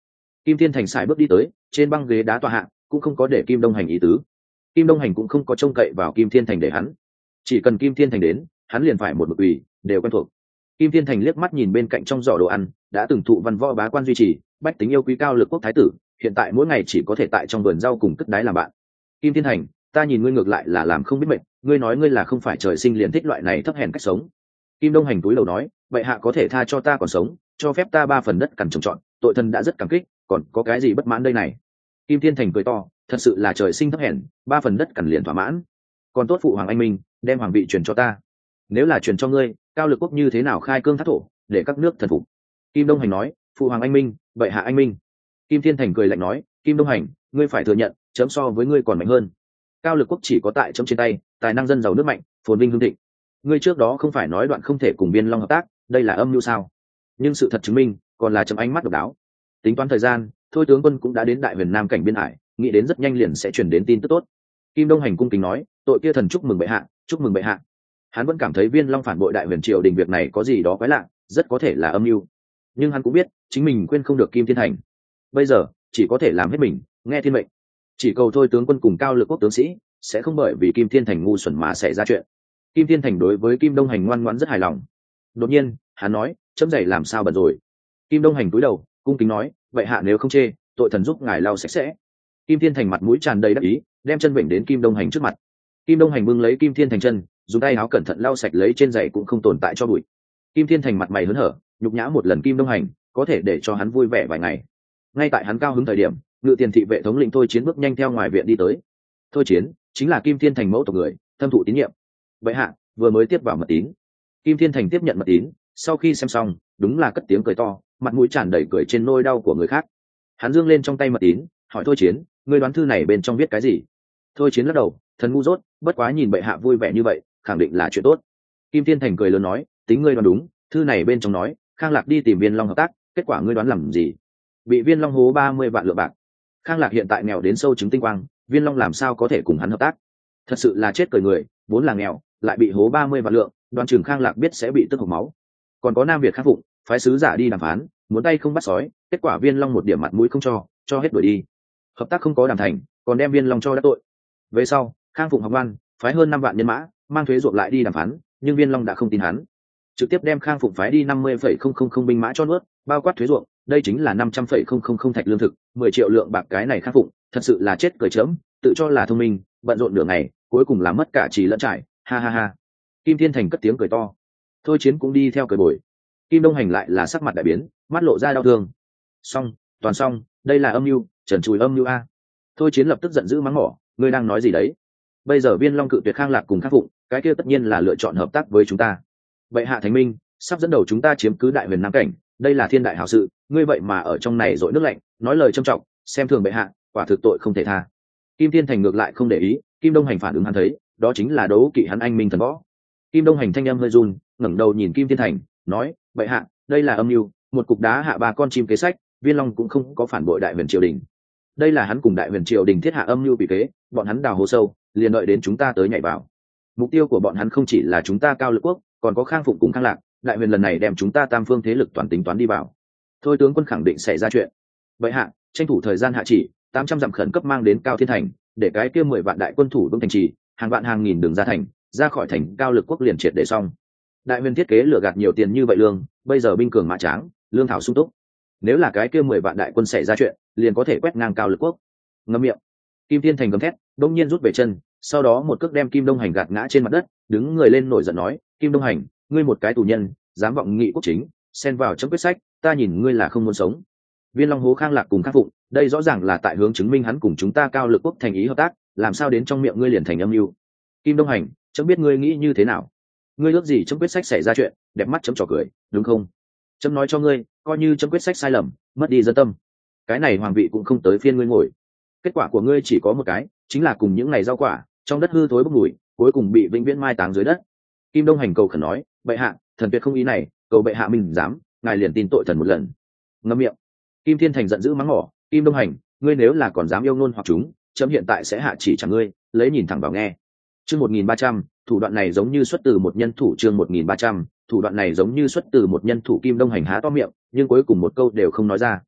Kim Thiên Thành xài bước đi tới, trên băng ghế đá tọa hạ, cũng không có để Kim Đông Hành ý tứ. Kim Đông Hành cũng không có trông cậy vào Kim Thiên Thành để hắn, chỉ cần Kim Thiên Thành đến, hắn liền phải một mực ủy, đều quen thuộc. Kim Thiên Thành liếc mắt nhìn bên cạnh trong giỏ đồ ăn, đã từng thụ văn võ bá quan duy trì, bách tính yêu quý cao lực quốc thái tử, hiện tại mỗi ngày chỉ có thể tại trong vườn rau cùng cất đái làm bạn. Kim Thiên Thành, ta nhìn ngươi ngược lại là làm không biết mệnh, ngươi nói ngươi là không phải trời sinh liền thích loại này thấp hèn cách sống. Kim Đông Hành túi đầu nói, vậy hạ có thể tha cho ta còn sống, cho phép ta ba phần đất cằn trồng trọt, tội thân đã rất cảm kích, còn có cái gì bất mãn đây này? Kim Thiên Thành cười to, thật sự là trời sinh thấp hèn, ba phần đất cằn liền thỏa mãn. Còn tốt phụ hoàng anh minh, đem hoàng vị truyền cho ta. Nếu là truyền cho ngươi, cao lực quốc như thế nào khai cương thác thổ, để các nước thần phục? Kim Đông Hành nói, phụ hoàng anh minh, vậy hạ anh minh. Kim Thiên Thành cười lạnh nói, Kim Đông Hành, ngươi phải thừa nhận, chấm so với ngươi còn mạnh hơn. Cao lực quốc chỉ có tại chấm trên tay, tài năng dân giàu nước mạnh, phồn vinh hưng thịnh. Ngươi trước đó không phải nói đoạn không thể cùng Viên Long hợp tác, đây là âm mưu sao? Nhưng sự thật chứng minh, còn là chấm ánh mắt độc đáo. Tính toán thời gian, thôi tướng quân cũng đã đến đại huyền nam cảnh biên hải, nghĩ đến rất nhanh liền sẽ chuyển đến tin tức tốt. Kim Đông Hành cung kính nói, tội kia thần chúc mừng bệ hạ, chúc mừng bệ hạ. Hắn vẫn cảm thấy Viên Long phản bội đại huyền triều đình việc này có gì đó quái lạ, rất có thể là âm mưu. Nhưng hắn cũng biết, chính mình quên không được Kim Thiên Thành. Bây giờ, chỉ có thể làm hết mình, nghe thiên mệnh. Chỉ cầu thôi tướng quân cùng cao lực quốc tướng sĩ sẽ không bởi vì Kim Thiên Thành ngu xuẩn mà xảy ra chuyện. Kim Thiên Thành đối với Kim Đông Hành ngoan ngoãn rất hài lòng. Đột nhiên, hắn nói, chấm giày làm sao bẩn rồi? Kim Đông Hành cúi đầu, cung kính nói, vậy hạ nếu không chê, tội thần giúp ngài lau sạch sẽ. Kim Thiên Thành mặt mũi tràn đầy đắc ý, đem chân vịnh đến Kim Đông Hành trước mặt. Kim Đông Hành bưng lấy Kim Thiên Thành chân, dùng tay áo cẩn thận lau sạch lấy trên giày cũng không tồn tại cho bụi. Kim Thiên Thành mặt mày hớn hở, nhục nhã một lần Kim Đông Hành, có thể để cho hắn vui vẻ vài ngày. Ngay tại hắn cao hứng thời điểm, ngự tiền thị vệ thống lĩnh Thôi Chiến bước nhanh theo ngoài viện đi tới. Thôi Chiến chính là Kim Thiên Thành mẫu tộc người, thâm thụ tín nhiệm. Vậy hạ vừa mới tiếp vào mật tín. Kim Thiên Thành tiếp nhận mật tín, sau khi xem xong, đúng là cất tiếng cười to, mặt mũi tràn đầy cười trên nỗi đau của người khác. Hắn dương lên trong tay mật tín, hỏi Thôi Chiến, ngươi đoán thư này bên trong viết cái gì? Thôi Chiến lắc đầu, thần ngu dốt, bất quá nhìn bệ hạ vui vẻ như vậy, khẳng định là chuyện tốt. Kim Thiên Thành cười lớn nói, tính ngươi đoán đúng, thư này bên trong nói, Khang Lạc đi tìm Viên Long hợp tác, kết quả ngươi đoán làm gì? Bị Viên Long hố ba mươi vạn lượng bạc. Khang Lạc hiện tại nghèo đến sâu chứng tinh quang, Viên Long làm sao có thể cùng hắn hợp tác? Thật sự là chết cười người, vốn là nghèo, lại bị hố ba mươi vạn lượng, đoan trường Khang Lạc biết sẽ bị tức hộc máu. Còn có Nam Việt Khắc Phụng, phái sứ giả đi đàm phán, muốn tay không bắt sói, kết quả Viên Long một điểm mặt mũi không cho, cho hết đuổi đi. Hợp tác không có đàm thành, còn đem Viên Long cho đắc tội. Về sau, Khang Phụng học ngoan, phái hơn năm vạn nhân mã, mang thuế ruộng lại đi đàm phán, nhưng Viên Long đã không tin hắn, trực tiếp đem Khang Phụng phái đi năm mươi phẩy không không không binh mã cho nuốt, bao quát thuế ruộng, đây chính là năm trăm phẩy không không không thạch lương thực, mười triệu lượng bạc, cái này Khang Phụng, thật sự là chết cười chớm, tự cho là thông minh, bận rộn nửa ngày, cuối cùng làm mất cả trì lẫn trải, ha ha ha. Kim Thiên Thành cất tiếng cười to. Thôi Chiến cũng đi theo cười bồi. Kim Đông Hành lại là sắc mặt đại biến, mắt lộ ra đau thương. Xong, toàn xong, đây là âm mưu, trần trùi âm mưu a. Thôi Chiến lập tức giận dữ mắng mỏ, ngươi đang nói gì đấy? Bây giờ Viên Long cự tuyệt Khang Lạc cùng Khắc Phụng, cái kia tất nhiên là lựa chọn hợp tác với chúng ta. Bệ hạ thánh minh, sắp dẫn đầu chúng ta chiếm cứ đại huyền nam cảnh, đây là thiên đại hảo sự, ngươi vậy mà ở trong này dội nước lạnh, nói lời trâm trọng, xem thường bệ hạ, quả thực tội không thể tha. Kim Thiên Thành ngược lại không để ý, Kim Đông Hành phản ứng hắn thấy, đó chính là đấu kỵ hắn anh minh thần võ. Kim Đông Hành thanh âm hơi run, ngẩng đầu nhìn Kim Thiên Thành, nói, bệ hạ, đây là âm mưu, một cục đá hạ ba con chim kế sách, Viên Long cũng không có phản bội đại huyền triều đình. Đây là hắn cùng đại huyền triều đình thiết hạ âm mưu bị kế, bọn hắn đào hố sâu, liền đợi đến chúng ta tới nhảy vào. Mục tiêu của bọn hắn không chỉ là chúng ta cao lực quốc, còn có Khang Phụng cùng Khang Lạc, đại huyền lần này đem chúng ta tam phương thế lực toàn tính toán đi vào. Thôi tướng quân khẳng định xảy ra chuyện. Bệ hạ, tranh thủ thời gian hạ chỉ, tám trăm dặm khẩn cấp mang đến Cao Thiên Thành, để cái kia mười vạn đại quân thủ vững thành trì, hàng vạn hàng nghìn đường ra thành, ra khỏi thành cao lực quốc liền triệt để xong. Đại huyền thiết kế lừa gạt nhiều tiền như vậy lương, bây giờ binh cường mã tráng, lương thảo sung túc. Nếu là cái kia mười vạn đại quân xảy ra chuyện, liền có thể quét ngang cao lực quốc. Ngậm miệng. Kim Thiên Thành gầm thét, đông nhiên rút về chân, sau đó một cước đem Kim Đông Hành gạt ngã trên mặt đất, đứng người lên nổi giận nói, Kim Đông Hành, ngươi một cái tù nhân, dám vọng nghị quốc chính, xen vào chấm quyết sách, ta nhìn ngươi là không muốn sống. Viên Long hố Khang Lạc cùng Khắc Phụng, đây rõ ràng là tại hướng chứng minh hắn cùng chúng ta cao lực quốc thành ý hợp tác, làm sao đến trong miệng ngươi liền thành âm mưu? Kim Đông Hành, chấm biết ngươi nghĩ như thế nào. Ngươi ước gì chấm quyết sách xảy ra chuyện, đẹp mắt chấm trò cười, đúng không? Chấm nói cho ngươi, coi như chấm quyết sách sai lầm, mất đi dân tâm, cái này hoàng vị cũng không tới phiên ngươi ngồi. Kết quả của ngươi chỉ có một cái, chính là cùng những ngày rau quả trong đất hư thối bốc mùi, cuối cùng bị vĩnh viễn mai táng dưới đất. Kim Đông Hành cầu khẩn nói, bệ hạ, thần tuyệt không ý này, cầu bệ hạ mình dám, ngài liền tin tội thần một lần. Ngậm miệng. Kim Thiên Thành giận dữ mắng mỏ, Kim Đông Hành, ngươi nếu là còn dám yêu ngôn hoặc chúng, chấm hiện tại sẽ hạ chỉ chẳng ngươi, lấy nhìn thẳng vào nghe. Chương một nghìn ba trăm, thủ đoạn này giống như xuất từ một nhân thủ. Chương một nghìn ba trăm, thủ đoạn này giống như xuất từ một nhân thủ. Kim Đông Hành há to miệng, nhưng cuối cùng một câu đều không nói ra.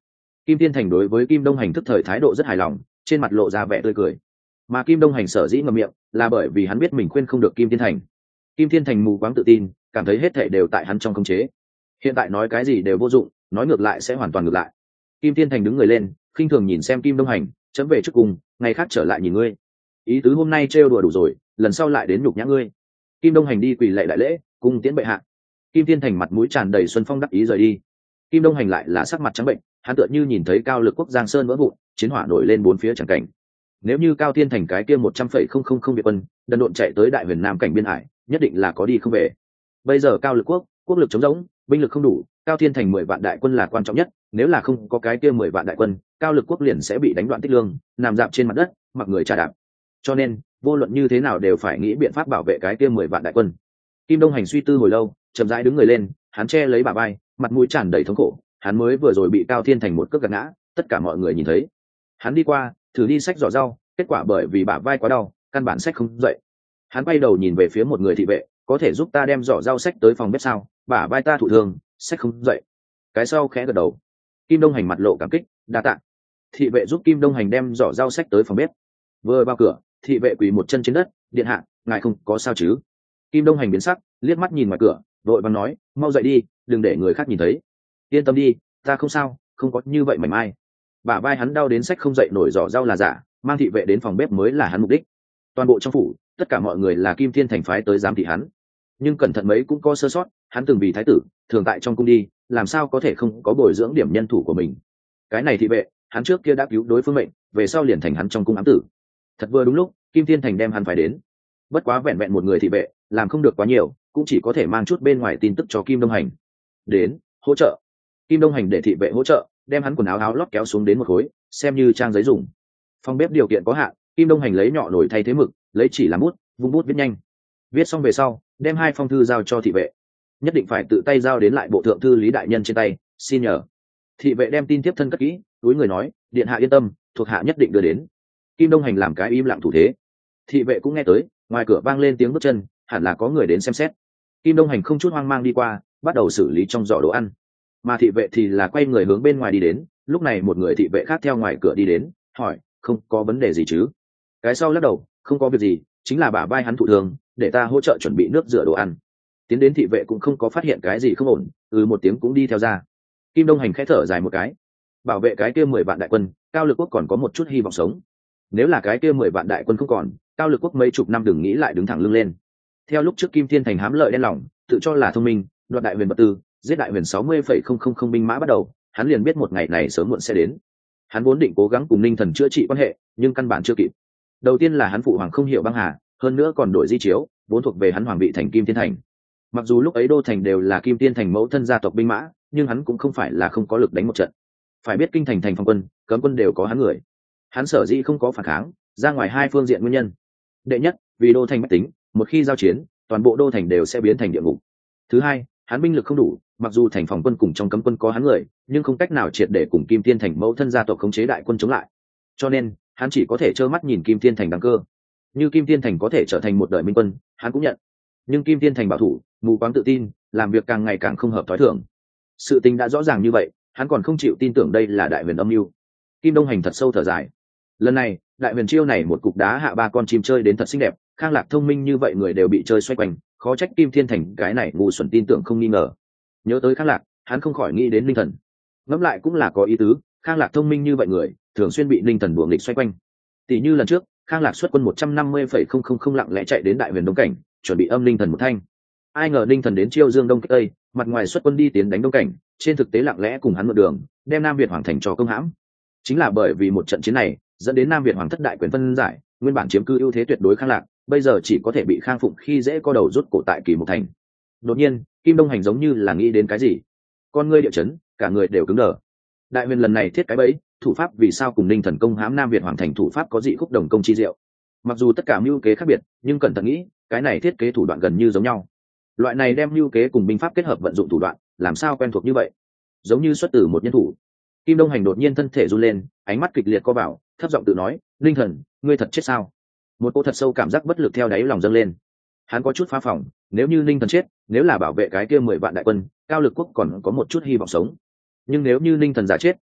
Kim Thiên Thành đối với Kim Đông Hành tức thời thái độ rất hài lòng, trên mặt lộ ra vẻ tươi cười. Mà Kim Đông Hành sở dĩ ngậm miệng là bởi vì hắn biết mình khuyên không được Kim Thiên Thành. Kim Thiên Thành mù quáng tự tin, cảm thấy hết thảy đều tại hắn trong khống chế. Hiện tại nói cái gì đều vô dụng, nói ngược lại sẽ hoàn toàn ngược lại. Kim Thiên Thành đứng người lên, khinh thường nhìn xem Kim Đông Hành, chấm về trước cùng, ngày khác trở lại nhìn ngươi. Ý tứ hôm nay trêu đùa đủ rồi, lần sau lại đến nhục nhã ngươi. Kim Đông Hành đi quỳ lạy đại lễ, cung tiễn bệ hạ. Kim Thiên Thành mặt mũi tràn đầy xuân phong đắc ý rời đi. Kim Đông Hành lại là sắc mặt trắng bệnh, hắn tựa như nhìn thấy cao lực quốc giang sơn vỡ vụn, chiến hỏa nổi lên bốn phía chẳng cảnh. Nếu như Cao Thiên Thành cái kia một trăm phẩy không không không Việt quân, đần độn chạy tới Đại Huyền Nam cảnh biên hải, nhất định là có đi không về. Bây giờ Cao lực quốc, quốc lực trống rỗng, binh lực không đủ, Cao Thiên Thành mười vạn đại quân là quan trọng nhất, nếu là không có cái kia mười vạn đại quân, Cao lực quốc liền sẽ bị đánh đoạn tích lương, nằm dạp trên mặt đất, mặc người trà đạp. Cho nên, vô luận như thế nào đều phải nghĩ biện pháp bảo vệ cái kia mười vạn đại quân. Kim Đông Hành suy tư hồi lâu, chậm rãi đứng người lên, hắn che lấy bả vai, mặt mũi tràn đầy thống khổ, hắn mới vừa rồi bị Cao Thiên Thành một cước gạt ngã, tất cả mọi người nhìn thấy. Hắn đi qua, thử đi xách giỏ rau, kết quả bởi vì bả vai quá đau, căn bản xách không dậy. Hắn quay đầu nhìn về phía một người thị vệ, có thể giúp ta đem giỏ rau xách tới phòng bếp sao? Bả vai ta thụ thương, xách không dậy. Cái sau khẽ gật đầu. Kim Đông Hành mặt lộ cảm kích, đa tạ. Thị vệ giúp Kim Đông Hành đem giỏ rau xách tới phòng bếp. Vừa vào cửa, thị vệ quỳ một chân trên đất, điện hạ, ngài không có sao chứ? Kim Đông Hành biến sắc, liếc mắt nhìn ngoài cửa, vội vàng nói, mau dậy đi, đừng để người khác nhìn thấy. Yên tâm đi, ta không sao, không có như vậy mảy may. Bả vai hắn đau đến xách không dậy nổi giỏ rau là giả, mang thị vệ đến phòng bếp mới là hắn mục đích. Toàn bộ trong phủ, tất cả mọi người là Kim Thiên Thành phái tới giám thị hắn, nhưng cẩn thận mấy cũng có sơ sót, hắn từng vì thái tử, thường tại trong cung đi, làm sao có thể không có bồi dưỡng điểm nhân thủ của mình. Cái này thị vệ, hắn trước kia đã cứu đối phương mệnh, về sau liền thành hắn trong cung ám tử. Thật vừa đúng lúc, Kim Thiên Thành đem hắn phải đến. Bất quá vẹn vẹn một người thị vệ, làm không được quá nhiều, cũng chỉ có thể mang chút bên ngoài tin tức cho Kim Đông Hành. Đến, hỗ trợ. Kim Đông Hành để thị vệ hỗ trợ, đem hắn quần áo áo lót kéo xuống đến một khối, xem như trang giấy dùng. Phòng bếp điều kiện có hạn, Kim Đông Hành lấy nhọ nổi thay thế mực, lấy chỉ làm bút, vung bút viết nhanh. Viết xong về sau, đem hai phong thư giao cho thị vệ. Nhất định phải tự tay giao đến lại bộ thượng thư Lý đại nhân trên tay, xin nhờ. Thị vệ đem tin tiếp thân cất kỹ, túi người nói, điện hạ yên tâm, thuộc hạ nhất định đưa đến. Kim Đông Hành làm cái im lặng thủ thế. Thị vệ cũng nghe tới, ngoài cửa vang lên tiếng bước chân, hẳn là có người đến xem xét. Kim Đông Hành không chút hoang mang đi qua, bắt đầu xử lý trong giỏ đồ ăn. Mà thị vệ thì là quay người hướng bên ngoài đi đến. Lúc này một người thị vệ khác theo ngoài cửa đi đến, hỏi, không có vấn đề gì chứ? Cái sau lắc đầu, không có việc gì, chính là bả vai hắn thụ thương, để ta hỗ trợ chuẩn bị nước rửa đồ ăn. Tiến đến thị vệ cũng không có phát hiện cái gì không ổn, ừ một tiếng cũng đi theo ra. Kim Đông Hành khẽ thở dài một cái, bảo vệ cái kia mười vạn đại quân, Cao lực quốc còn có một chút hy vọng sống. Nếu là cái kia mười vạn đại quân không còn, Cao lực quốc mấy chục năm đừng nghĩ lại đứng thẳng lưng lên. Theo lúc trước Kim Thiên Thành hám lợi đen lòng, tự cho là thông minh, đoạt đại huyền vật tư, giết đại huyền sáu mươi phẩy không không không binh mã bắt đầu, hắn liền biết một ngày này sớm muộn sẽ đến. Hắn vốn định cố gắng cùng Ninh Thần chữa trị quan hệ, nhưng căn bản chưa kịp. Đầu tiên là hắn phụ hoàng không hiểu băng hà, hơn nữa còn đổi di chiếu, vốn thuộc về hắn hoàng vị thành Kim Thiên Thành. Mặc dù lúc ấy đô thành đều là Kim Thiên Thành mẫu thân gia tộc binh mã, nhưng hắn cũng không phải là không có lực đánh một trận. Phải biết kinh thành thành phòng quân, cấm quân đều có hắn người. Hắn sở dĩ không có phản kháng, ra ngoài hai phương diện nguyên nhân. Đệ nhất, vì đô thành bách tính, một khi giao chiến, toàn bộ đô thành đều sẽ biến thành địa ngục. Thứ hai, hắn binh lực không đủ, mặc dù thành phòng quân cùng trong cấm quân có hắn người, nhưng không cách nào triệt để cùng Kim Thiên Thành mẫu thân gia tộc khống chế đại quân chống lại. Cho nên, hắn chỉ có thể trơ mắt nhìn Kim Thiên Thành đăng cơ. Như Kim Thiên Thành có thể trở thành một đời minh quân, hắn cũng nhận. Nhưng Kim Thiên Thành bảo thủ, mù quáng tự tin, làm việc càng ngày càng không hợp thói thường. Sự tình đã rõ ràng như vậy, hắn còn không chịu tin tưởng đây là đại huyền âm mưu. Kim Đông Hành thật sâu thở dài. Lần này, đại huyền chiêu này một cục đá hạ ba con chim chơi đến thật xinh đẹp, Khang Lạc thông minh như vậy người đều bị chơi xoay quanh, khó trách Kim Thiên Thành cái này ngu xuẩn tin tưởng không nghi ngờ. Nhớ tới Khang Lạc, hắn không khỏi nghĩ đến Ninh Thần. Ngẫm lại cũng là có ý tứ, Khang Lạc thông minh như vậy người, thường xuyên bị Ninh Thần đuổi nghịch xoay quanh. Tỷ như lần trước, Khang Lạc xuất quân một trăm năm mươi phẩy không không không lặng lẽ chạy đến đại huyền đông cảnh, chuẩn bị âm Ninh Thần một thanh. Ai ngờ Ninh Thần đến chiêu Dương Đông kích Tây, mặt ngoài xuất quân đi tiến đánh đông cảnh, trên thực tế lặng lẽ cùng hắn mượn đường, đem Nam Việt hoàng thành cho công hãm. Chính là bởi vì một trận chiến này, dẫn đến Nam Việt hoàng thất đại quyền phân giải, nguyên bản chiếm cư ưu thế tuyệt đối Khang Lạc, bây giờ chỉ có thể bị Khang Phụng khi dễ co đầu rút cổ tại Kỳ Mục thành. Đột nhiên, Kim Đông Hành giống như là nghĩ đến cái gì, con ngươi địa chấn, cả người đều cứng đờ. Đại huyền lần này thiết cái bẫy, thủ pháp vì sao cùng Ninh Thần công hãm Nam Việt hoàng thành thủ pháp có dị khúc đồng công chi diệu. Mặc dù tất cả mưu kế khác biệt, nhưng cẩn thận nghĩ, cái này thiết kế thủ đoạn gần như giống nhau. Loại này đem mưu kế cùng binh pháp kết hợp vận dụng thủ đoạn, làm sao quen thuộc như vậy, giống như xuất từ một nhân thủ. Kim Đông Hành đột nhiên thân thể run lên, ánh mắt kịch liệt co vào, thấp giọng tự nói, Ninh Thần, ngươi thật chết sao? Một cô thật sâu cảm giác bất lực theo đáy lòng dâng lên. Hắn có chút phá phòng, nếu như Ninh Thần chết, nếu là bảo vệ cái kia mười vạn đại quân, Cao lực quốc còn có một chút hy vọng sống. Nhưng nếu như Ninh Thần giả chết,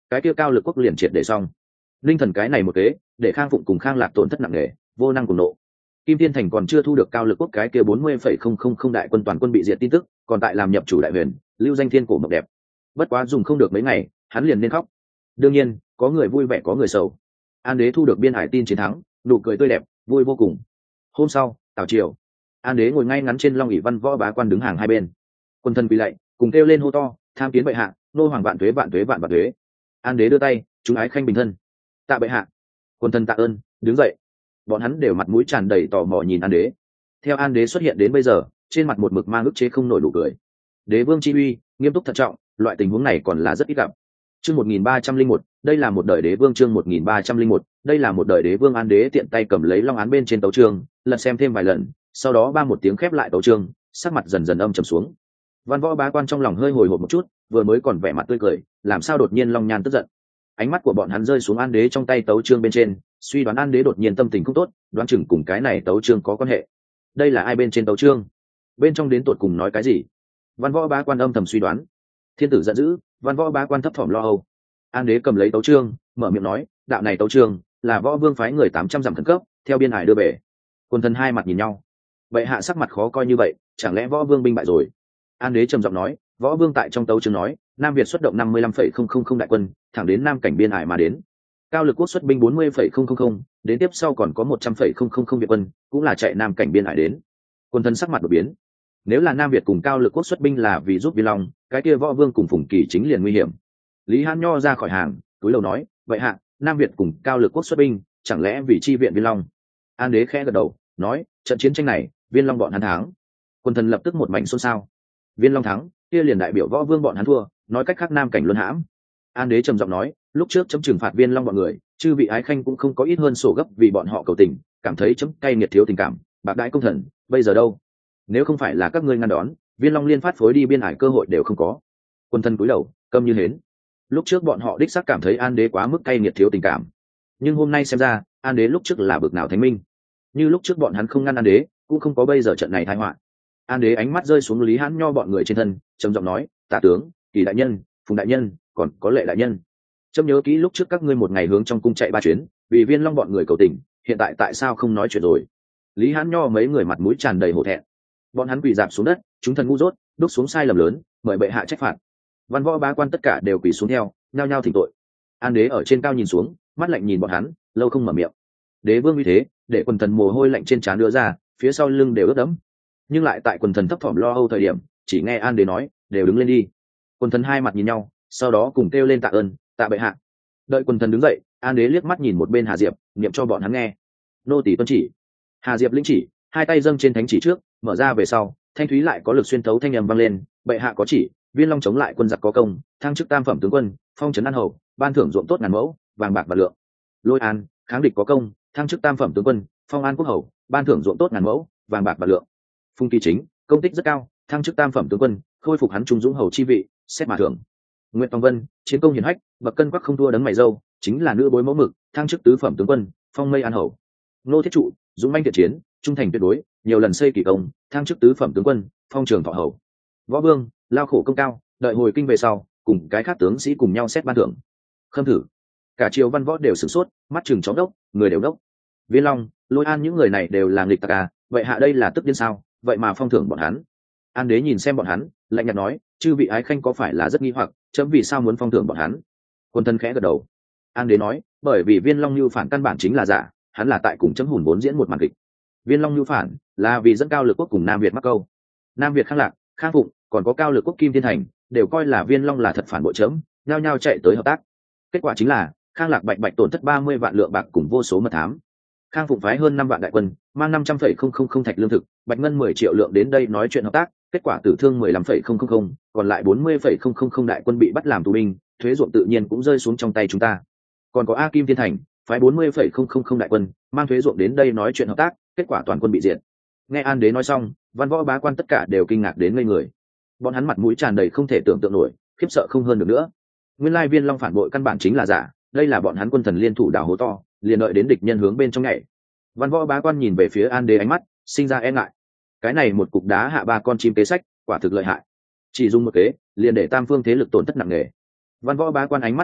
cái kia cao lực quốc liền triệt để xong. Linh thần cái này một kế để Khang Phụng cùng Khang Lạc tổn thất nặng nề, vô năng cùng nộ. Kim Tiên Thành còn chưa thu được cao lực quốc cái kia bốn mươi phẩy không không không đại quân toàn quân bị diệt tin tức, còn tại làm nhập chủ đại huyền, lưu danh thiên cổ mộng đẹp. Bất quá dùng không được mấy ngày, hắn liền nên khóc. Đương nhiên, có người vui vẻ có người sầu. An Đế thu được biên hải tin chiến thắng, nụ cười tươi đẹp, vui vô cùng. Hôm sau, tào triều, An Đế ngồi ngay ngắn trên long ỷ văn võ bá quan đứng hàng hai bên. Quân thân quỳ lạy, cùng kêu lên hô to, tham kiến bệ hạ, nô hoàng vạn tuế vạn tuế vạn vạn tuế. An Đế đưa tay, chúng ái khanh bình thân. Tạ bệ hạ. Quân thân tạ ơn, đứng dậy. Bọn hắn đều mặt mũi tràn đầy tò mò nhìn An Đế. Theo An Đế xuất hiện đến bây giờ, trên mặt một mực mang ức chế không nổi nụ cười. Đế vương chi uy, nghiêm túc thận trọng, loại tình huống này còn là rất ít gặp. Chương một nghìn ba trăm linh một, đây là một đời đế vương. Chương một nghìn ba trăm linh một, đây là một đời đế vương. An Đế tiện tay cầm lấy long án bên trên tấu chương, lật xem thêm vài lần, sau đó ba một tiếng khép lại tấu chương, sắc mặt dần dần âm trầm xuống. Văn võ bá quan trong lòng hơi hồi hộp một chút, vừa mới còn vẻ mặt tươi cười, làm sao đột nhiên long nhan tức giận. Ánh mắt của bọn hắn rơi xuống An Đế trong tay tấu chương bên trên, suy đoán An Đế đột nhiên tâm tình không tốt, đoán chừng cùng cái này tấu chương có quan hệ. Đây là ai bên trên tấu chương? Bên trong đến tột cùng nói cái gì? Văn võ bá quan âm thầm suy đoán. Thiên tử giận dữ, văn võ bá quan thấp thỏm lo âu. An Đế cầm lấy tấu chương, mở miệng nói, đạo này tấu chương là võ vương phái người tám trăm dặm khẩn cấp theo biên hải đưa về. Quân thần hai mặt nhìn nhau. Bệ hạ sắc mặt khó coi như vậy, chẳng lẽ võ vương binh bại rồi? An Đế trầm giọng nói, võ vương tại trong tấu chương nói, Nam Việt xuất động năm mươi lăm phẩy không không không đại quân, thẳng đến nam cảnh biên hải mà đến. Cao lực quốc xuất binh bốn mươi phẩy không không không, đến tiếp sau còn có một trăm phẩy không không không việt quân, cũng là chạy nam cảnh biên hải đến. Quân thần sắc mặt đột biến. Nếu là Nam Việt cùng Cao lực quốc xuất binh là vì giúp Viên Long, cái kia võ vương cùng Phùng Kỳ chính liền nguy hiểm. Lý Hán Nho ra khỏi hàng, túi lầu nói, vậy hạ, Nam Việt cùng Cao lực quốc xuất binh, chẳng lẽ vì chi viện Viên Long? An Đế khẽ gật đầu, nói, trận chiến tranh này, Viên Long bọn hắn thắng. Quân thần lập tức một mảnh xôn xao. Viên Long thắng, kia liền đại biểu võ vương bọn hắn thua, nói cách khác nam cảnh luân hãm. An Đế trầm giọng nói, lúc trước chấm trừng phạt Viên Long bọn người, chư vị ái khanh cũng không có ít hơn sổ gấp vì bọn họ cầu tình, cảm thấy chấm cay nghiệt thiếu tình cảm, bạc đãi công thần, bây giờ đâu? Nếu không phải là các ngươi ngăn đón, Viên Long liên phát phối đi biên hải cơ hội đều không có. Quân thân cúi đầu, câm như hến. Lúc trước bọn họ đích xác cảm thấy An Đế quá mức cay nghiệt thiếu tình cảm, nhưng hôm nay xem ra, An Đế lúc trước là bực nào thánh minh. Như lúc trước bọn hắn không ngăn An Đế, cũng không có bây giờ trận này tai họa. An Đế ánh mắt rơi xuống Lý Hãn Nho bọn người trên thân, trầm giọng nói, Tả tướng, Kỳ đại nhân, Phùng đại nhân, còn có Lệ đại nhân, chấm nhớ kỹ lúc trước các ngươi một ngày hướng trong cung chạy ba chuyến, vì Viên Long bọn người cầu tình, hiện tại tại sao không nói chuyện rồi? Lý Hãn Nho mấy người mặt mũi tràn đầy hổ thẹn. Bọn hắn quỳ dạp xuống đất, chúng thần ngu dốt, đúc xuống sai lầm lớn, mời bệ hạ trách phạt. Văn võ bá quan tất cả đều quỳ xuống theo, nhao nhao thỉnh tội. An Đế ở trên cao nhìn xuống, mắt lạnh nhìn bọn hắn, lâu không mở miệng. Đế vương như thế, để quần thần mồ hôi lạnh trên trán đưa ra, phía sau lưng đều ướt đẫm. Nhưng lại tại quần thần thấp thỏm lo âu thời điểm, chỉ nghe An Đế nói, đều đứng lên đi. Quần thần hai mặt nhìn nhau, sau đó cùng kêu lên tạ ơn, tạ bệ hạ. Đợi quần thần đứng dậy, An Đế liếc mắt nhìn một bên Hà Diệp, niệm cho bọn hắn nghe. Nô tỳ tuân chỉ. Hà Diệp lĩnh chỉ, hai tay dâng trên thánh chỉ trước, mở ra về sau, thanh thúy lại có lực xuyên thấu thanh âm vang lên, bệ hạ có chỉ, Viên Long chống lại quân giặc có công, thăng chức tam phẩm tướng quân, phong trấn an hầu, ban thưởng ruộng tốt ngàn mẫu, vàng bạc và lượng. Lôi An, kháng địch có công, thăng chức tam phẩm tướng quân, phong an quốc hầu, ban thưởng ruộng tốt ngàn mẫu, vàng bạc và lượng. Phùng Kỳ Chính, công tích rất cao, thăng chức tam phẩm tướng quân, khôi phục hắn trung dũng hầu chi vị, xét mà thưởng. Nguyệt Tòng Vân, chiến công hiển hách, bậc cân quắc không thua đấng mày râu, chính là nữ bối mẫu mực, thăng chức tứ phẩm tướng quân, phong mây an hầu. Nô Thiết Trụ, dũng manh thiện chiến, trung thành tuyệt đối, nhiều lần xây kỳ công, thăng chức tứ phẩm tướng quân, phong trường thọ hầu. Võ Vương, lao khổ công cao, đợi hồi kinh về sau, cùng cái khác tướng sĩ cùng nhau xét ban thưởng. Khâm thử, cả triều văn võ đều sửng sốt, mắt chừng chó đốc, người đều đốc. Viên Long, Lôi An những người này đều là nghịch tặc à, vậy hạ đây là tức điên sao? Vậy mà phong thưởng bọn hắn. An Đế nhìn xem bọn hắn, lạnh nhạt nói, chư vị ái khanh có phải là rất nghi hoặc, chấm vì sao muốn phong thưởng bọn hắn? Quân thân khẽ gật đầu. An Đế nói, bởi vì Viên Long như phản căn bản chính là giả, hắn là tại cùng chấm hùn vốn diễn một màn kịch. Viên Long như phản là vì dẫn Cao lực quốc cùng Nam Việt mắc câu. Nam Việt Khang Lạc, Khang Phụng, còn có Cao lực quốc Kim Thiên Thành, đều coi là Viên Long là thật phản bội chấm, nhao nhao chạy tới hợp tác. Kết quả chính là Khang Lạc bạch bạch tổn thất ba mươi vạn lượng bạc cùng vô số mật thám. Khang Phụng phái hơn năm vạn đại quân, mang năm trăm phẩy không không không thạch lương thực, bạch ngân mười triệu lượng đến đây nói chuyện hợp tác, kết quả tử thương mười lăm phẩy không không không, còn lại bốn mươi phẩy không không không đại quân bị bắt làm tù binh, thuế ruộng tự nhiên cũng rơi xuống trong tay chúng ta. Còn có A Kim Thiên Thành, phái bốn mươi phẩy không không không đại quân, mang thuế ruộng đến đây nói chuyện hợp tác, kết quả toàn quân bị diệt. Nghe An Đế nói xong, văn võ bá quan tất cả đều kinh ngạc đến ngây người. Bọn hắn mặt mũi tràn đầy không thể tưởng tượng nổi, khiếp sợ không hơn được nữa. Nguyên lai Viên Long phản bội căn bản chính là giả, đây là bọn hắn quân thần liên thủ đào hố to, liền đợi đến địch nhân hướng bên trong nhảy. Văn võ bá quan nhìn về phía An Đế ánh mắt sinh ra e ngại. Cái này một cục đá hạ ba con chim kế sách, quả thực lợi hại. Chỉ dùng một kế, liền để tam phương thế lực tổn thất nặng nề. Văn võ bá quan ánh mắt phức tạp,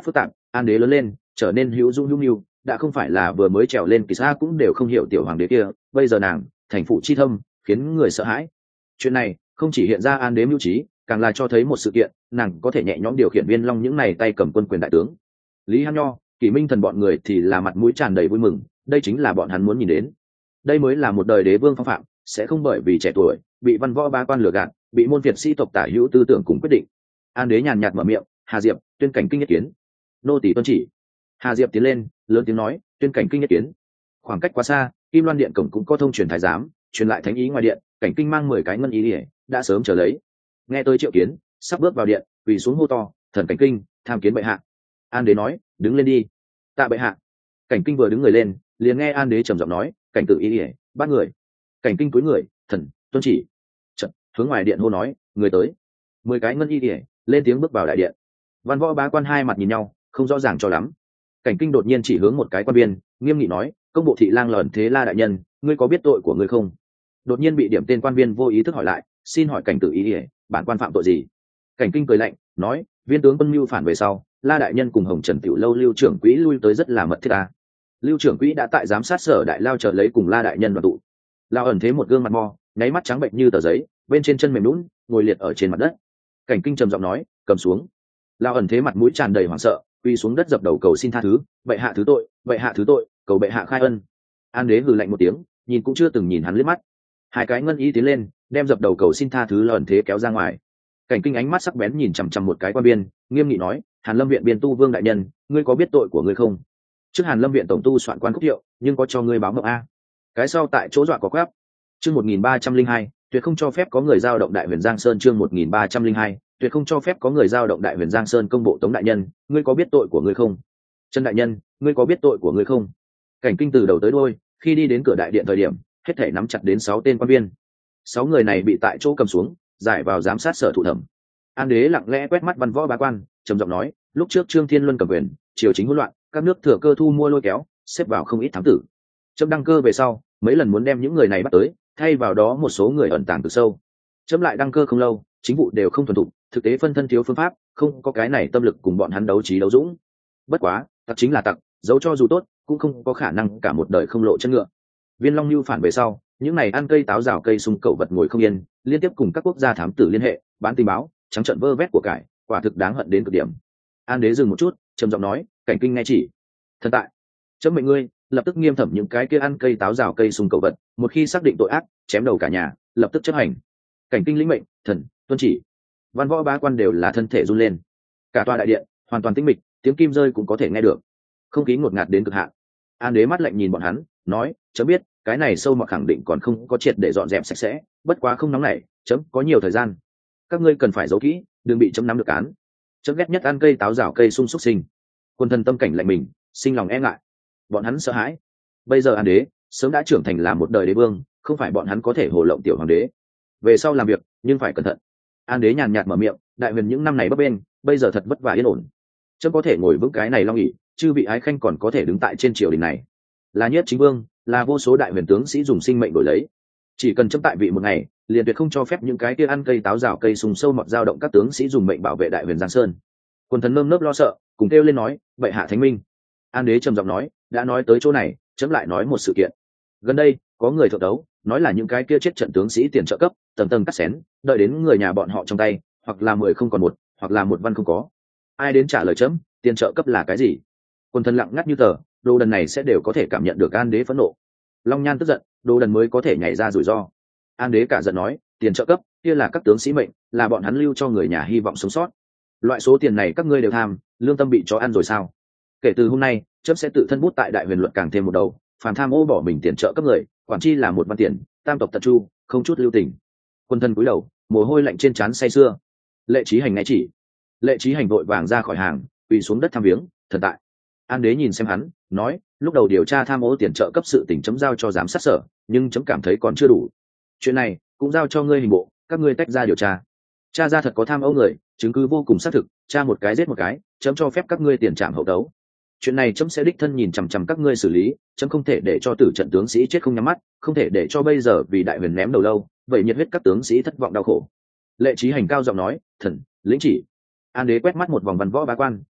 An đế lớn lên trở nên hữu dung hữu nhu, đã không phải là vừa mới trèo lên kỳ xa cũng đều không hiểu tiểu hoàng đế kia, bây giờ nàng thành phụ chi thâm, khiến người sợ hãi. Chuyện này không chỉ hiện ra An đế mưu trí, càng là cho thấy một sự kiện, nàng có thể nhẹ nhõm điều khiển Viên Long những này tay cầm quân quyền đại tướng. Lý Hăn Nho, Kỷ Minh Thần bọn người thì là mặt mũi tràn đầy vui mừng, đây chính là bọn hắn muốn nhìn đến. Đây mới là một đời đế vương phong phạm, sẽ không bởi vì trẻ tuổi bị văn võ ba quan lừa gạt, bị môn việt sĩ tộc tả hữu tư tưởng cùng quyết định. An đế nhàn nhạt mở miệng, Hà Diệp, tuyên cảnh kinh nhất kiến. Nô tỳ tuân chỉ. Hà Diệp tiến lên lớn tiếng nói, tuyên cảnh kinh nhất kiến. Khoảng cách quá xa, Kim Loan điện cổng cũng có thông truyền thái giám truyền lại thánh ý ngoài điện, cảnh kinh mang mười cái ngân ý ỉa đã sớm chờ lấy. Nghe tôi triệu kiến, sắp bước vào điện, quỳ xuống hô to, thần cảnh kinh tham kiến bệ hạ. An đế nói, đứng lên đi. Tạ bệ hạ. Cảnh kinh vừa đứng người lên, liền nghe An đế trầm giọng nói, cảnh tự ý ỉa bắt người. Cảnh kinh cúi người, thần tuân chỉ. Chợt hướng ngoài điện hô nói, người tới. Mười cái ngân y ỉa lên tiếng bước vào đại điện. Văn võ bá quan hai mặt nhìn nhau, không rõ ràng cho lắm. Cảnh kinh đột nhiên chỉ hướng một cái quan viên, nghiêm nghị nói, công bộ thị lang lởn thế La đại nhân, ngươi có biết tội của ngươi không? Đột nhiên bị điểm tên quan viên vô ý thức hỏi lại, xin hỏi cảnh tự ý ỉa bản quan phạm tội gì? Cảnh kinh cười lạnh nói, viên tướng quân mưu phản về sau, La đại nhân cùng Hồng Trần Tiểu lâu lưu trưởng quỹ lui tới rất là mật thiết ta. Lưu trưởng quỹ đã tại giám sát sở đại lao chờ lấy cùng La đại nhân đoàn tụ. Lao ẩn thế một gương mặt mo, nháy mắt trắng bệnh như tờ giấy, bên trên chân mềm lún ngồi liệt ở trên mặt đất. Cảnh kinh trầm giọng nói, cầm xuống. Lao ẩn thế mặt mũi tràn đầy hoảng sợ, quy xuống đất dập đầu cầu xin tha thứ, bệ hạ thứ tội, bệ hạ thứ tội, cầu bệ hạ khai ân. An đế hừ lạnh một tiếng, nhìn cũng chưa từng nhìn hắn liếc mắt. Hai cái ngân y tiến lên, đem dập đầu cầu xin tha thứ Lao ẩn thế kéo ra ngoài. Cảnh kinh ánh mắt sắc bén nhìn chằm chằm một cái quan biên, nghiêm nghị nói, Hàn Lâm viện biên tu vương đại nhân, ngươi có biết tội của ngươi không? Trước Hàn Lâm viện tổng tu soạn quan khúc hiệu, nhưng có cho ngươi báo mộng a. Cái sau tại chỗ dọa có quáp. Chương một nghìn ba trăm linh hai, tuyệt không cho phép có người giao động Đại Huyền Giang Sơn. Chương một nghìn ba trăm linh hai, tuyệt không cho phép có người giao động Đại Huyền Giang Sơn. Công bộ Tống đại nhân, ngươi có biết tội của ngươi không? Trần đại nhân, ngươi có biết tội của ngươi không? Cảnh kinh từ đầu tới đuôi, khi đi đến cửa đại điện thời điểm, hết thảy nắm chặt đến sáu tên quan viên. Sáu người này bị tại chỗ cầm xuống, giải vào giám sát sở thụ thẩm. An đế lặng lẽ quét mắt văn võ bá quan, trầm giọng nói, lúc trước Trương Thiên Luân cầm quyền, triều chính hỗn loạn, các nước thừa cơ thu mua lôi kéo, xếp vào không ít thám tử. Chấm đăng cơ về sau, mấy lần muốn đem những người này bắt tới, thay vào đó một số người ẩn tàng từ sâu. Chấm lại đăng cơ không lâu, chính vụ đều không thuần thục, thực tế phân thân thiếu phương pháp, không có cái này tâm lực cùng bọn hắn đấu trí đấu dũng. Bất quá, tặc chính là tặc, dẫu cho dù tốt, cũng không có khả năng cả một đời không lộ chân ngựa. Viên Long Nưu phản về sau, những này ăn cây táo rào cây sung cẩu vật ngồi không yên, liên tiếp cùng các quốc gia thám tử liên hệ, bán tình báo, trắng trợn vơ vét của cải, quả thực đáng hận đến cực điểm. An đế dừng một chút, trầm giọng nói, cảnh kinh nghe chỉ. Thần tại. Chấm mệnh ngươi lập tức nghiêm thẩm những cái kia ăn cây táo rào cây sung cẩu vật, một khi xác định tội ác, chém đầu cả nhà, lập tức chấp hành. Cảnh kinh lĩnh mệnh, thần tuân chỉ. Văn võ bá quan đều là thân thể run lên. Cả tòa đại điện hoàn toàn tĩnh mịch, tiếng kim rơi cũng có thể nghe được. Không khí ngột ngạt đến cực hạn. An đế mắt lạnh nhìn bọn hắn, nói, chấm biết, cái này sâu mọt khẳng định còn không có triệt để dọn dẹp sạch sẽ, bất quá không nóng nảy, chấm có nhiều thời gian. Các ngươi cần phải giấu kỹ, đừng bị chấm nắm được án. Chấm ghét nhất ăn cây táo rào cây sung xúc sinh. Quân thần tâm cảnh lạnh mình, sinh lòng e ngại. Bọn hắn sợ hãi. Bây giờ An đế sớm đã trưởng thành là một đời đế vương, không phải bọn hắn có thể hồ lộng tiểu hoàng đế. Về sau làm việc nhưng phải cẩn thận. An đế nhàn nhạt mở miệng, đại huyền những năm này bấp bênh, bây giờ thật vất vả yên ổn. Chấm có thể ngồi vững cái này long ỷ, chư vị ái khanh còn có thể đứng tại trên triều đình này. Là nhất chính vương, là vô số đại huyền tướng sĩ dùng sinh mệnh đổi lấy. Chỉ cần chấm tại vị một ngày, liền tuyệt không cho phép những cái kia ăn cây táo rào cây sùng sâu mọt dao động các tướng sĩ dùng mệnh bảo vệ đại huyền Giang Sơn. Quân thần nơm nớp lo sợ, cùng kêu lên nói, bệ hạ thánh minh. An đế trầm giọng nói, đã nói tới chỗ này, chấm lại nói một sự kiện. Gần đây có người thượng đấu, nói là những cái kia chết trận tướng sĩ tiền trợ cấp, tầng tầng cắt xén, đợi đến người nhà bọn họ trong tay, hoặc là mười không còn một, hoặc là một văn không có. Ai đến trả lời chấm, tiền trợ cấp là cái gì? Quân thần lặng ngắt như tờ, đồ đần này sẽ đều có thể cảm nhận được An đế phẫn nộ. Long Nhan tức giận, đồ đần mới có thể nhảy ra rủi ro. An đế cả giận nói, tiền trợ cấp kia là các tướng sĩ mệnh, là bọn hắn lưu cho người nhà hy vọng sống sót. Loại số tiền này các ngươi đều tham, lương tâm bị chó ăn rồi sao? Kể từ hôm nay, chấm sẽ tự thân bút tại đại huyền luật càng thêm một đầu, phàm tham ô bỏ mình tiền trợ cấp người, quản chi là một văn tiền, tam tộc tận chu, không chút lưu tình. Quân thân cúi đầu, mồ hôi lạnh trên trán say sưa. Lệ Chí Hành nghe chỉ. Lệ Chí Hành vội vàng ra khỏi hàng, quỳ xuống đất tham viếng, thần tại. An đế nhìn xem hắn, nói, lúc đầu điều tra tham ô tiền trợ cấp sự tình chấm giao cho giám sát sở, nhưng chấm cảm thấy còn chưa đủ. Chuyện này cũng giao cho ngươi hình bộ, các ngươi tách ra điều tra. Tra ra thật có tham ô người, chứng cứ vô cùng xác thực, tra một cái giết một cái, chấm cho phép các ngươi tiền trảm hậu tấu. Chuyện này chấm sẽ đích thân nhìn chằm chằm các ngươi xử lý, chấm không thể để cho tử trận tướng sĩ chết không nhắm mắt, không thể để cho bây giờ vì đại huyền ném đầu lâu, vậy nhiệt huyết các tướng sĩ thất vọng đau khổ. Lệ Chí Hành cao giọng nói, thần lĩnh chỉ. An đế quét mắt một vòng văn võ bá quan,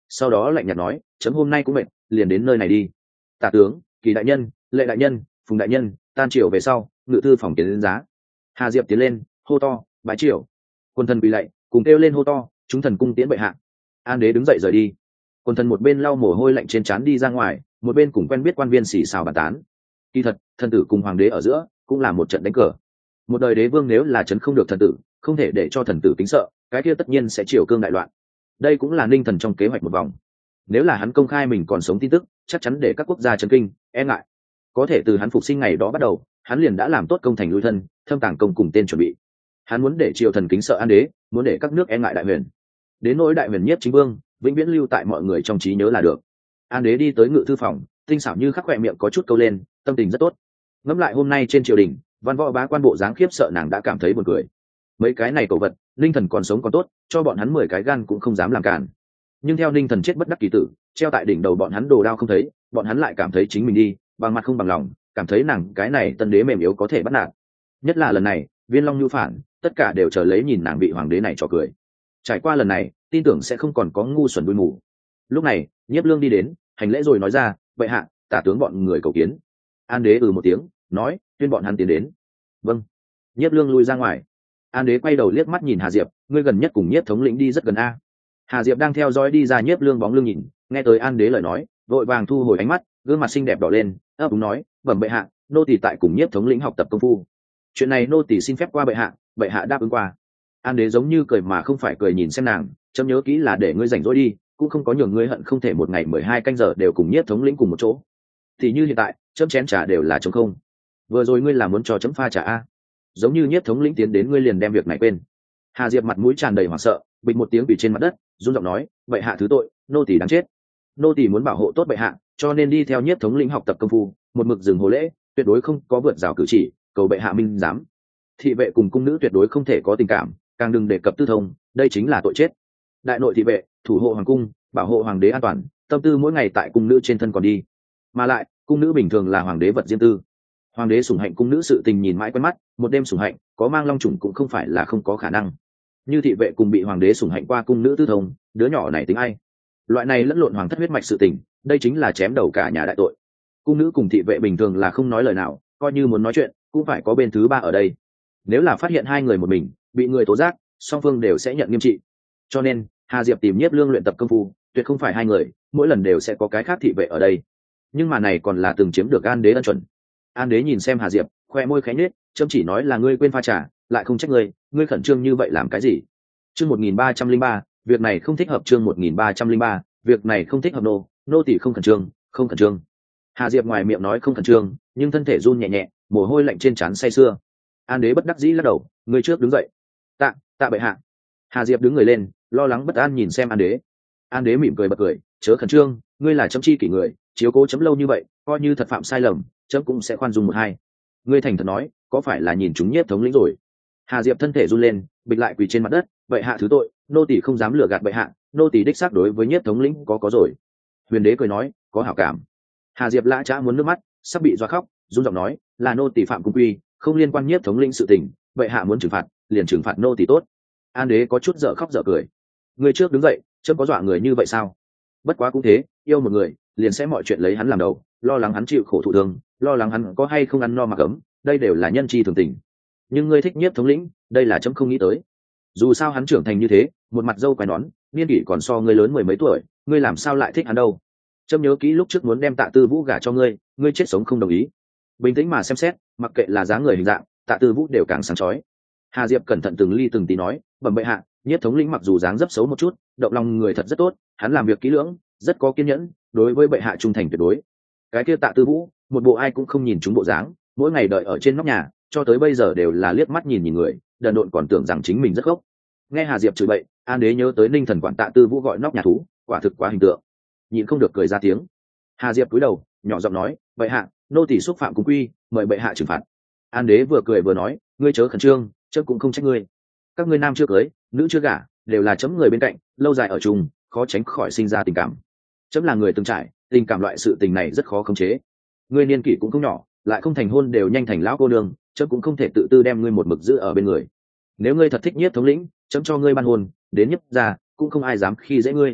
sau đó lạnh nhạt nói chấm hôm nay cũng mệt, liền đến nơi này đi. Tả tướng, Kỳ đại nhân, Lệ đại nhân, Phùng đại nhân, tan triều về sau ngự thư phòng tiến đến giá. Hà Diệp tiến lên hô to bái triều. Quân thần quỳ lạy cùng kêu lên hô to chúng thần cung tiễn bệ hạ. An đế đứng dậy rời đi. Quân thần một bên lau mồ hôi lạnh trên trán đi ra ngoài, một bên cùng quen biết quan viên xì xào bàn tán. Kỳ thật thần tử cùng hoàng đế ở giữa cũng là một trận đánh cờ. Một đời đế vương nếu là chấn không được thần tử, không thể để cho thần tử kính sợ, cái kia tất nhiên sẽ triều cương đại loạn. Đây cũng là Ninh Thần trong kế hoạch một vòng. Nếu là hắn công khai mình còn sống tin tức, chắc chắn để các quốc gia chấn kinh e ngại. Có thể từ hắn phục sinh ngày đó bắt đầu, hắn liền đã làm tốt công thành lui thân, thâm tàng công cùng tên chuẩn bị. Hắn muốn để triều thần kính sợ An đế, muốn để các nước e ngại đại huyền. Đến nỗi đại huyền Nhiếp Chính Vương vĩnh viễn lưu tại mọi người trong trí nhớ là được. An đế đi tới ngự thư phòng, tinh xảo như khắc khỏe miệng có chút câu lên, tâm tình rất tốt. Ngẫm lại hôm nay trên triều đình, văn võ bá quan bộ dáng khiếp sợ nàng đã cảm thấy buồn cười. Mấy cái này cổ vật, Ninh Thần còn sống còn tốt, cho bọn hắn mười cái gan cũng không dám làm cản. Nhưng theo Ninh Thần chết bất đắc kỳ tử, treo tại đỉnh đầu bọn hắn đồ đao không thấy, bọn hắn lại cảm thấy chính mình đi bằng mặt không bằng lòng, cảm thấy nàng cái này tân đế mềm yếu có thể bắt nạt. Nhất là lần này Viên Long nhu phản, tất cả đều chờ lấy nhìn nàng bị hoàng đế này trò cười. Trải qua lần này, tin tưởng sẽ không còn có ngu xuẩn đuôi mù. Lúc này Nhiếp Lương đi đến hành lễ rồi nói ra vậy hạ tả tướng bọn người cầu kiến. An đế ừ một tiếng nói tuyên bọn hắn tiến đến. Vâng. Nhiếp Lương lui ra ngoài. An đế quay đầu liếc mắt nhìn Hà Diệp, ngươi gần nhất cùng Nhiếp thống lĩnh đi rất gần a. Hà Diệp đang theo dõi đi ra Nhiếp Lương bóng lưng nhìn, nghe tới An đế lời nói vội vàng thu hồi ánh mắt, gương mặt xinh đẹp đỏ lên, ấp úng nói bẩm bệ hạ, nô tỳ tại cùng Nhiếp thống lĩnh học tập công phu. Chuyện này nô tỳ xin phép qua bệ hạ, bệ hạ đáp ứng qua. An đế giống như cười mà không phải cười nhìn xem nàng, chấm nhớ kỹ là để ngươi rảnh rỗi đi, cũng không có nhường ngươi hận không thể một ngày mười hai canh giờ đều cùng Nhiếp thống lĩnh cùng một chỗ. Thì như hiện tại chấm chén trà đều là trống không. Vừa rồi ngươi là muốn cho chấm pha trà a? Giống như Nhiếp thống lĩnh tiến đến ngươi liền đem việc này quên. Hà Diệp mặt mũi tràn đầy hoảng sợ, bịch một tiếng quỳ trên mặt đất, run giọng nói bệ hạ thứ tội, nô tỳ đáng chết. Nô tỳ muốn bảo hộ tốt bệ hạ, cho nên đi theo Nhiếp thống lĩnh học tập công phu, một mực dừng hồ lễ, tuyệt đối không có vượt rào cử chỉ, cầu bệ hạ minh giám. Thị vệ cùng cung nữ tuyệt đối không thể có tình cảm, càng đừng đề cập tư thông, đây chính là tội chết. Đại nội thị vệ thủ hộ hoàng cung, bảo hộ hoàng đế an toàn, tâm tư mỗi ngày tại cung nữ trên thân còn đi. Mà lại cung nữ bình thường là hoàng đế vật riêng tư. Hoàng đế sủng hạnh cung nữ sự tình nhìn mãi quen mắt, một đêm sủng hạnh có mang long trùng cũng không phải là không có khả năng. Như thị vệ cùng bị hoàng đế sủng hạnh qua cung nữ tư thông, đứa nhỏ này tính ai? Loại này lẫn lộn hoàng thất huyết mạch sự tình, đây chính là chém đầu cả nhà đại tội. Cung nữ cùng thị vệ bình thường là không nói lời nào, coi như muốn nói chuyện cũng phải có bên thứ ba ở đây. Nếu là phát hiện hai người một mình bị người tố giác, song phương đều sẽ nhận nghiêm trị. Cho nên Hà Diệp tìm Nhiếp Lương luyện tập công phu, tuyệt không phải hai người, mỗi lần đều sẽ có cái khác thị vệ ở đây. Nhưng mà này còn là từng chiếm được An đế ân chuẩn. An đế nhìn xem Hà Diệp, khoe môi khẽ nhếch, chấm chỉ nói là ngươi quên pha trà, lại không trách ngươi, ngươi khẩn trương như vậy làm cái gì? Chương một nghìn ba trăm linh ba, việc này không thích hợp. Chương một nghìn ba trăm linh ba, việc này không thích hợp. nô, nô tỳ không khẩn trương, không khẩn trương. Hà Diệp ngoài miệng nói không khẩn trương, nhưng thân thể run nhẹ nhẹ, mồ hôi lạnh trên trán say sưa. An đế bất đắc dĩ lắc đầu, người trước đứng dậy. Tạ, tạ bệ hạ. Hà Diệp đứng người lên, lo lắng bất an nhìn xem An đế. An đế mỉm cười bật cười, chớ khẩn trương, ngươi là chấm chi kỷ người, chiếu cố chấm lâu như vậy, coi như thật phạm sai lầm, chấm cũng sẽ khoan dung một hai. Ngươi thành thật nói, có phải là nhìn chúng Nhiếp thống lĩnh rồi? Hà Diệp thân thể run lên, bịch lại quỳ trên mặt đất, bệ hạ thứ tội, nô tỳ không dám lừa gạt bệ hạ, nô tỳ đích xác đối với Nhiếp thống lĩnh có có rồi. Huyền đế cười nói, có hảo cảm. Hà Diệp lã chã muốn nước mắt, sắp bị doa khóc, run giọng nói, là nô tỳ phạm cung quy, không liên quan Nhiếp thống lĩnh sự tình, bệ hạ muốn trừng phạt, liền trừng phạt nô tỳ tốt. An đế có chút dở khóc dở cười. Người trước đứng dậy, chấm có dọa người như vậy sao? Bất quá cũng thế, yêu một người, liền sẽ mọi chuyện lấy hắn làm đầu, lo lắng hắn chịu khổ thụ thương, lo lắng hắn có hay không ăn no mặc ấm, đây đều là nhân chi thường tình. Nhưng ngươi thích Nhiếp thống lĩnh, đây là chấm không nghĩ tới. Dù sao hắn trưởng thành như thế, một mặt dâu quai nón, niên kỷ còn so ngươi lớn mười mấy tuổi, ngươi làm sao lại thích hắn đâu? Chấm nhớ kỹ lúc trước muốn đem Tạ Tư Vũ gả cho ngươi, ngươi chết sống không đồng ý. Bình tĩnh mà xem xét, mặc kệ là dáng người hình dạng, Tạ Tư Vũ đều càng sáng chói. Hà Diệp cẩn thận từng ly từng tí nói, bẩm bệ hạ, Nhiếp thống lĩnh mặc dù dáng dấp xấu một chút, động lòng người thật rất tốt, hắn làm việc kỹ lưỡng, rất có kiên nhẫn, đối với bệ hạ trung thành tuyệt đối. Cái kia Tạ Tư Vũ, một bộ ai cũng không nhìn chúng bộ dáng, mỗi ngày đợi ở trên nóc nhà, cho tới bây giờ đều là liếc mắt nhìn nhìn người, đần độn còn tưởng rằng chính mình rất gốc. Nghe Hà Diệp chửi bậy, An đế nhớ tới Ninh Thần quản Tạ Tư Vũ gọi nóc nhà thú, quả thực quá hình tượng, nhịn không được cười ra tiếng. Hà Diệp cúi đầu, nhỏ giọng nói, bệ hạ, nô tỳ xúc phạm cung quy, mời bệ hạ trừng phạt. An đế vừa cười vừa nói, ngươi chớ khẩn trương, chấm cũng không trách ngươi. Các ngươi nam chưa cưới, nữ chưa gả, đều là chấm người bên cạnh, lâu dài ở chung, khó tránh khỏi sinh ra tình cảm. Chấm là người từng trải, tình cảm loại sự tình này rất khó khống chế. Ngươi niên kỷ cũng không nhỏ, lại không thành hôn đều nhanh thành lão cô nương, chấm cũng không thể tự tư đem ngươi một mực giữ ở bên người. Nếu ngươi thật thích Nhiếp thống lĩnh, chấm cho ngươi ban hôn, đến Nhiếp gia cũng không ai dám khi dễ ngươi.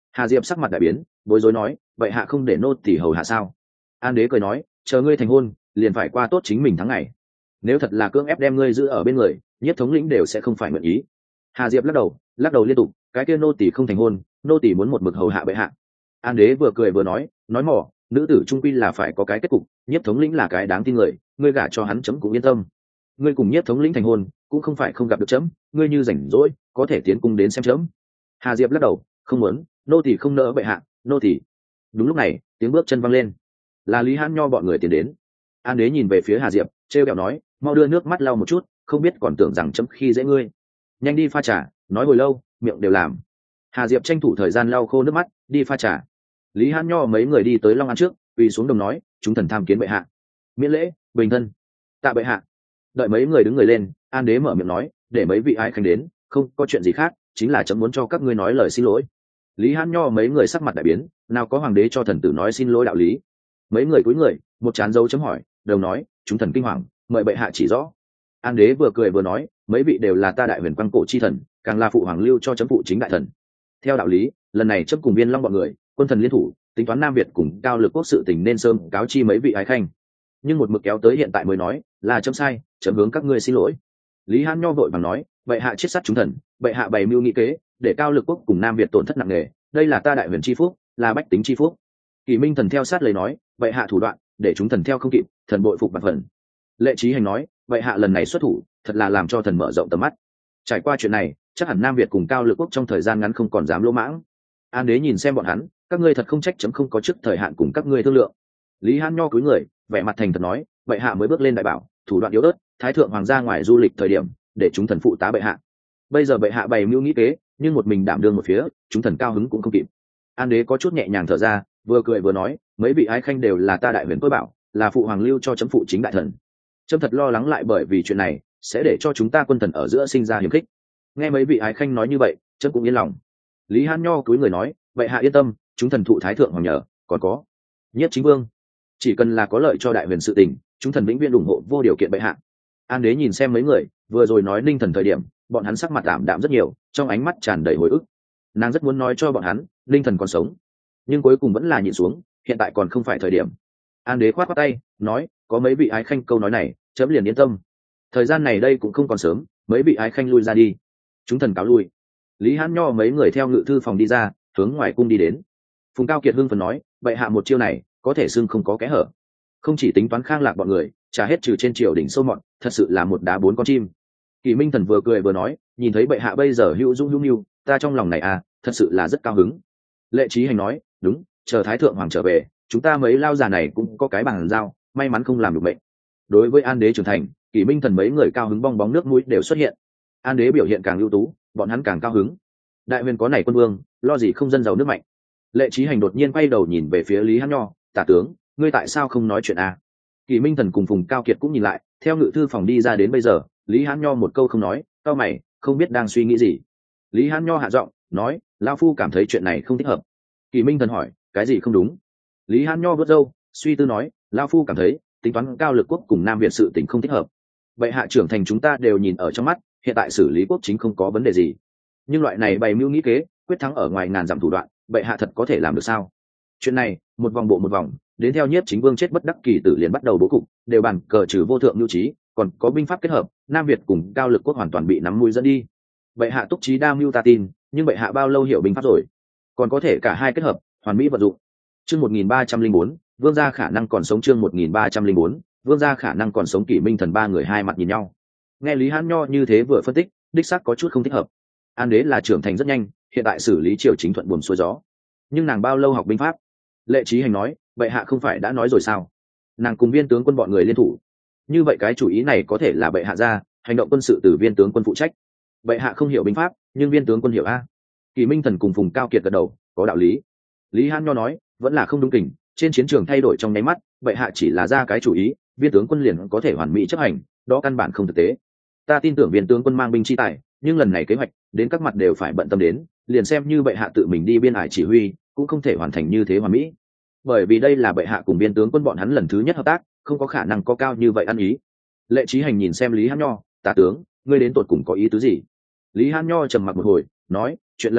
Hà Diệp sắc mặt đại biến, bối rối nói, vậy hạ không để nô tỳ hầu hạ sao? An đế cười nói, chờ ngươi thành hôn liền phải qua tốt chính mình tháng ngày, nếu thật là cưỡng ép đem ngươi giữ ở bên người, nhất thống lĩnh đều sẽ không phải nguyện ý. Hà Diệp lắc đầu lắc đầu liên tục, cái kia nô tỳ không thành hôn, nô tỳ muốn một mực hầu hạ bệ hạ. An đế vừa cười vừa nói, nói mỏ, nữ tử trung quy là phải có cái kết cục, nhất thống lĩnh là cái đáng tin người, ngươi gả cho hắn chấm cũng yên tâm. Ngươi cùng nhất thống lĩnh thành hôn cũng không phải không gặp được chấm, ngươi như rảnh rỗi có thể tiến cung đến xem chấm. Hà Diệp lắc đầu, không muốn, nô tỳ không nỡ bệ hạ, nô tỳ. Đúng lúc này tiếng bước chân văng lên, là Lý Hán Nho bọn người tiến đến. An đế nhìn về phía Hà Diệp, trêu ghẹo nói, mau đưa nước mắt lau một chút, không biết còn tưởng rằng chấm khi dễ ngươi. Nhanh đi pha trà, nói hồi lâu miệng đều làm. Hà Diệp tranh thủ thời gian lau khô nước mắt, đi pha trà. Lý Hán Nho mấy người đi tới Long An trước, quỳ xuống đồng nói, chúng thần tham kiến bệ hạ. Miễn lễ, bình thân. Tạ bệ hạ. Đợi mấy người đứng người lên, An đế mở miệng nói, để mấy vị ái khanh đến, không có chuyện gì khác, chính là chấm muốn cho các ngươi nói lời xin lỗi. Lý Hán Nho mấy người sắc mặt đại biến, nào có hoàng đế cho thần tử nói xin lỗi đạo lý. Mấy người cúi người, một chán dấu chấm hỏi, đồng nói, chúng thần kinh hoàng, mời bệ hạ chỉ rõ. An đế vừa cười vừa nói, mấy vị đều là ta đại huyền quang cổ chi thần, càng là phụ hoàng lưu cho chấm phụ chính đại thần. Theo đạo lý, lần này chấm cùng Viên Long bọn người, quân thần liên thủ, tính toán Nam Việt cùng Cao Lực Quốc sự tình nên sớm cáo chi mấy vị ái khanh. Nhưng một mực kéo tới hiện tại mới nói, là chấm sai, chấm hướng các ngươi xin lỗi. Lý Hán Nho vội vàng nói, bệ hạ chiết sát chúng thần, bệ hạ bày mưu nghị kế, để Cao Lực Quốc cùng Nam Việt tổn thất nặng nề, đây là ta đại huyền chi phúc, là bách tính chi phúc. Kỷ Minh thần theo sát lời nói, bệ hạ thủ đoạn, để chúng thần theo không kịp, thần bội phục bạc phần. Lệ Chí Hành nói, bệ hạ lần này xuất thủ, thật là làm cho thần mở rộng tầm mắt. Trải qua chuyện này, chắc hẳn Nam Việt cùng Cao Lực Quốc trong thời gian ngắn không còn dám lỗ mãng. An đế nhìn xem bọn hắn, các ngươi thật không trách chấm không có trước thời hạn cùng các ngươi thương lượng. Lý Hán Nho cúi người, vẻ mặt thành thật nói, bệ hạ mới bước lên đại bảo, thủ đoạn yếu ớt, thái thượng hoàng gia ngoài du lịch thời điểm, để chúng thần phụ tá bệ hạ. Bây giờ bệ hạ bày mưu nghĩ kế, nhưng một mình đảm đương một phía, chúng thần cao hứng cũng không kịp. An đế có chút nhẹ nhàng thở ra, vừa cười vừa nói, mấy vị ái khanh đều là ta đại huyền tôi bảo, là phụ hoàng lưu cho chấm phụ chính đại thần. Chấm thật lo lắng lại bởi vì chuyện này sẽ để cho chúng ta quân thần ở giữa sinh ra hiềm khích. Nghe mấy vị ái khanh nói như vậy, chấm cũng yên lòng. Lý Hán Nho cúi người nói, vậy hạ yên tâm, chúng thần thụ thái thượng hoàng nhờ, còn có Nhất Chính Vương, chỉ cần là có lợi cho đại huyền sự tình, chúng thần vĩnh viễn ủng hộ vô điều kiện bệ hạ. An đế nhìn xem mấy người vừa rồi nói ninh thần thời điểm, bọn hắn sắc mặt tạm đạm rất nhiều, trong ánh mắt tràn đầy hồi ức. Nàng rất muốn nói cho bọn hắn ninh thần còn sống, nhưng cuối cùng vẫn là nhịn xuống, hiện tại còn không phải thời điểm. An đế khoát khoát tay nói, có mấy vị ái khanh câu nói này chấm liền yên tâm. Thời gian này đây cũng không còn sớm, mấy vị ái khanh lui ra đi. Chúng thần cáo lui. Lý Hán Nho mấy người theo ngự thư phòng đi ra, hướng ngoài cung đi đến. Phùng Cao Kiệt hưng phấn nói, bệ hạ một chiêu này có thể xưng không có kẽ hở, không chỉ tính toán khang lạc bọn người, trả hết trừ trên triều đỉnh sâu mọt, thật sự là một đá bốn con chim. Kỷ Minh Thần vừa cười vừa nói, nhìn thấy bệ hạ bây giờ hữu dũng hữu nhu, ta trong lòng này à, thật sự là rất cao hứng. Lệ Chí Hành nói, đúng, chờ thái thượng hoàng trở về, chúng ta mấy lao già này cũng có cái bằng giao, may mắn không làm được mệnh. Đối với An đế trưởng thành, Kỷ Minh Thần mấy người cao hứng, bong bóng nước mũi đều xuất hiện. An đế biểu hiện càng ưu tú, bọn hắn càng cao hứng. Đại huyền có này quân vương, lo gì không dân giàu nước mạnh. Lệ Chí Hành đột nhiên quay đầu nhìn về phía Lý Hán Nho, tả tướng, ngươi tại sao không nói chuyện à? Kỷ Minh Thần cùng Phùng Cao Kiệt cũng nhìn lại, theo ngự thư phòng đi ra đến bây giờ, Lý Hán Nho một câu không nói, cao mày, không biết đang suy nghĩ gì. Lý Hán Nho hạ giọng nói, lão phu cảm thấy chuyện này không thích hợp. Kỷ Minh Thần hỏi, cái gì không đúng? Lý Hán Nho vớt râu, suy tư nói, lão phu cảm thấy tính toán Cao Lực Quốc cùng Nam Việt sự tình không thích hợp. Bệ hạ trưởng thành chúng ta đều nhìn ở trong mắt, hiện tại xử lý quốc chính không có vấn đề gì, nhưng loại này bày mưu nghĩ kế, quyết thắng ở ngoài ngàn dặm thủ đoạn, bệ hạ thật có thể làm được sao? Chuyện này một vòng bộ một vòng, đến theo Nhiếp Chính Vương chết bất đắc kỳ tử liền bắt đầu bố cục, đều bàn cờ trừ vô thượng lưu trí, còn có binh pháp kết hợp, Nam Việt cùng Cao Lực Quốc hoàn toàn bị nắm mũi dẫn đi. Bệ hạ túc trí đa mưu ta tin, nhưng bệ hạ bao lâu hiểu binh pháp rồi? Còn có thể cả hai kết hợp, hoàn mỹ vận dụng. Chương một nghìn ba trăm linh bốn, vương gia khả năng còn sống. Chương một nghìn ba trăm linh bốn, vương gia khả năng còn sống. Kỷ Minh Thần ba người hai mặt nhìn nhau. Nghe Lý Hán Nho như thế vừa phân tích, đích xác có chút không thích hợp. An đế là trưởng thành rất nhanh, hiện tại xử lý triều chính thuận buồm xuôi gió, nhưng nàng bao lâu học binh pháp? Lệ Chí Hành nói, bệ hạ không phải đã nói rồi sao, nàng cùng viên tướng quân bọn người liên thủ, như vậy cái chủ ý này có thể là bệ hạ ra, hành động quân sự từ viên tướng quân phụ trách. Bệ hạ không hiểu binh pháp, nhưng viên tướng quân hiểu a. Kỷ Minh Thần cùng Phùng Cao Kiệt gật đầu, có đạo lý. Lý Hán Nho nói, vẫn là không đúng kỉnh, trên chiến trường thay đổi trong nháy mắt, bệ hạ chỉ là ra cái chủ ý, viên tướng quân liền có thể hoàn mỹ chấp hành, đó căn bản không thực tế. Ta tin tưởng viên tướng quân mang binh chi tài, nhưng lần này kế hoạch đến các mặt đều phải bận tâm đến, liền xem như bệ hạ tự mình đi biên ải chỉ huy cũng không thể hoàn thành như thế hoàn mỹ, bởi vì đây là bệ hạ cùng viên tướng quân bọn hắn lần thứ nhất hợp tác, không có khả năng có cao như vậy ăn ý. Lệ Chí Hành nhìn xem Lý Hán Nho, tả tướng, ngươi đến tột cùng có ý tứ gì? Lý Hán Nho trầm mặc một hồi, nói, chuyện lần này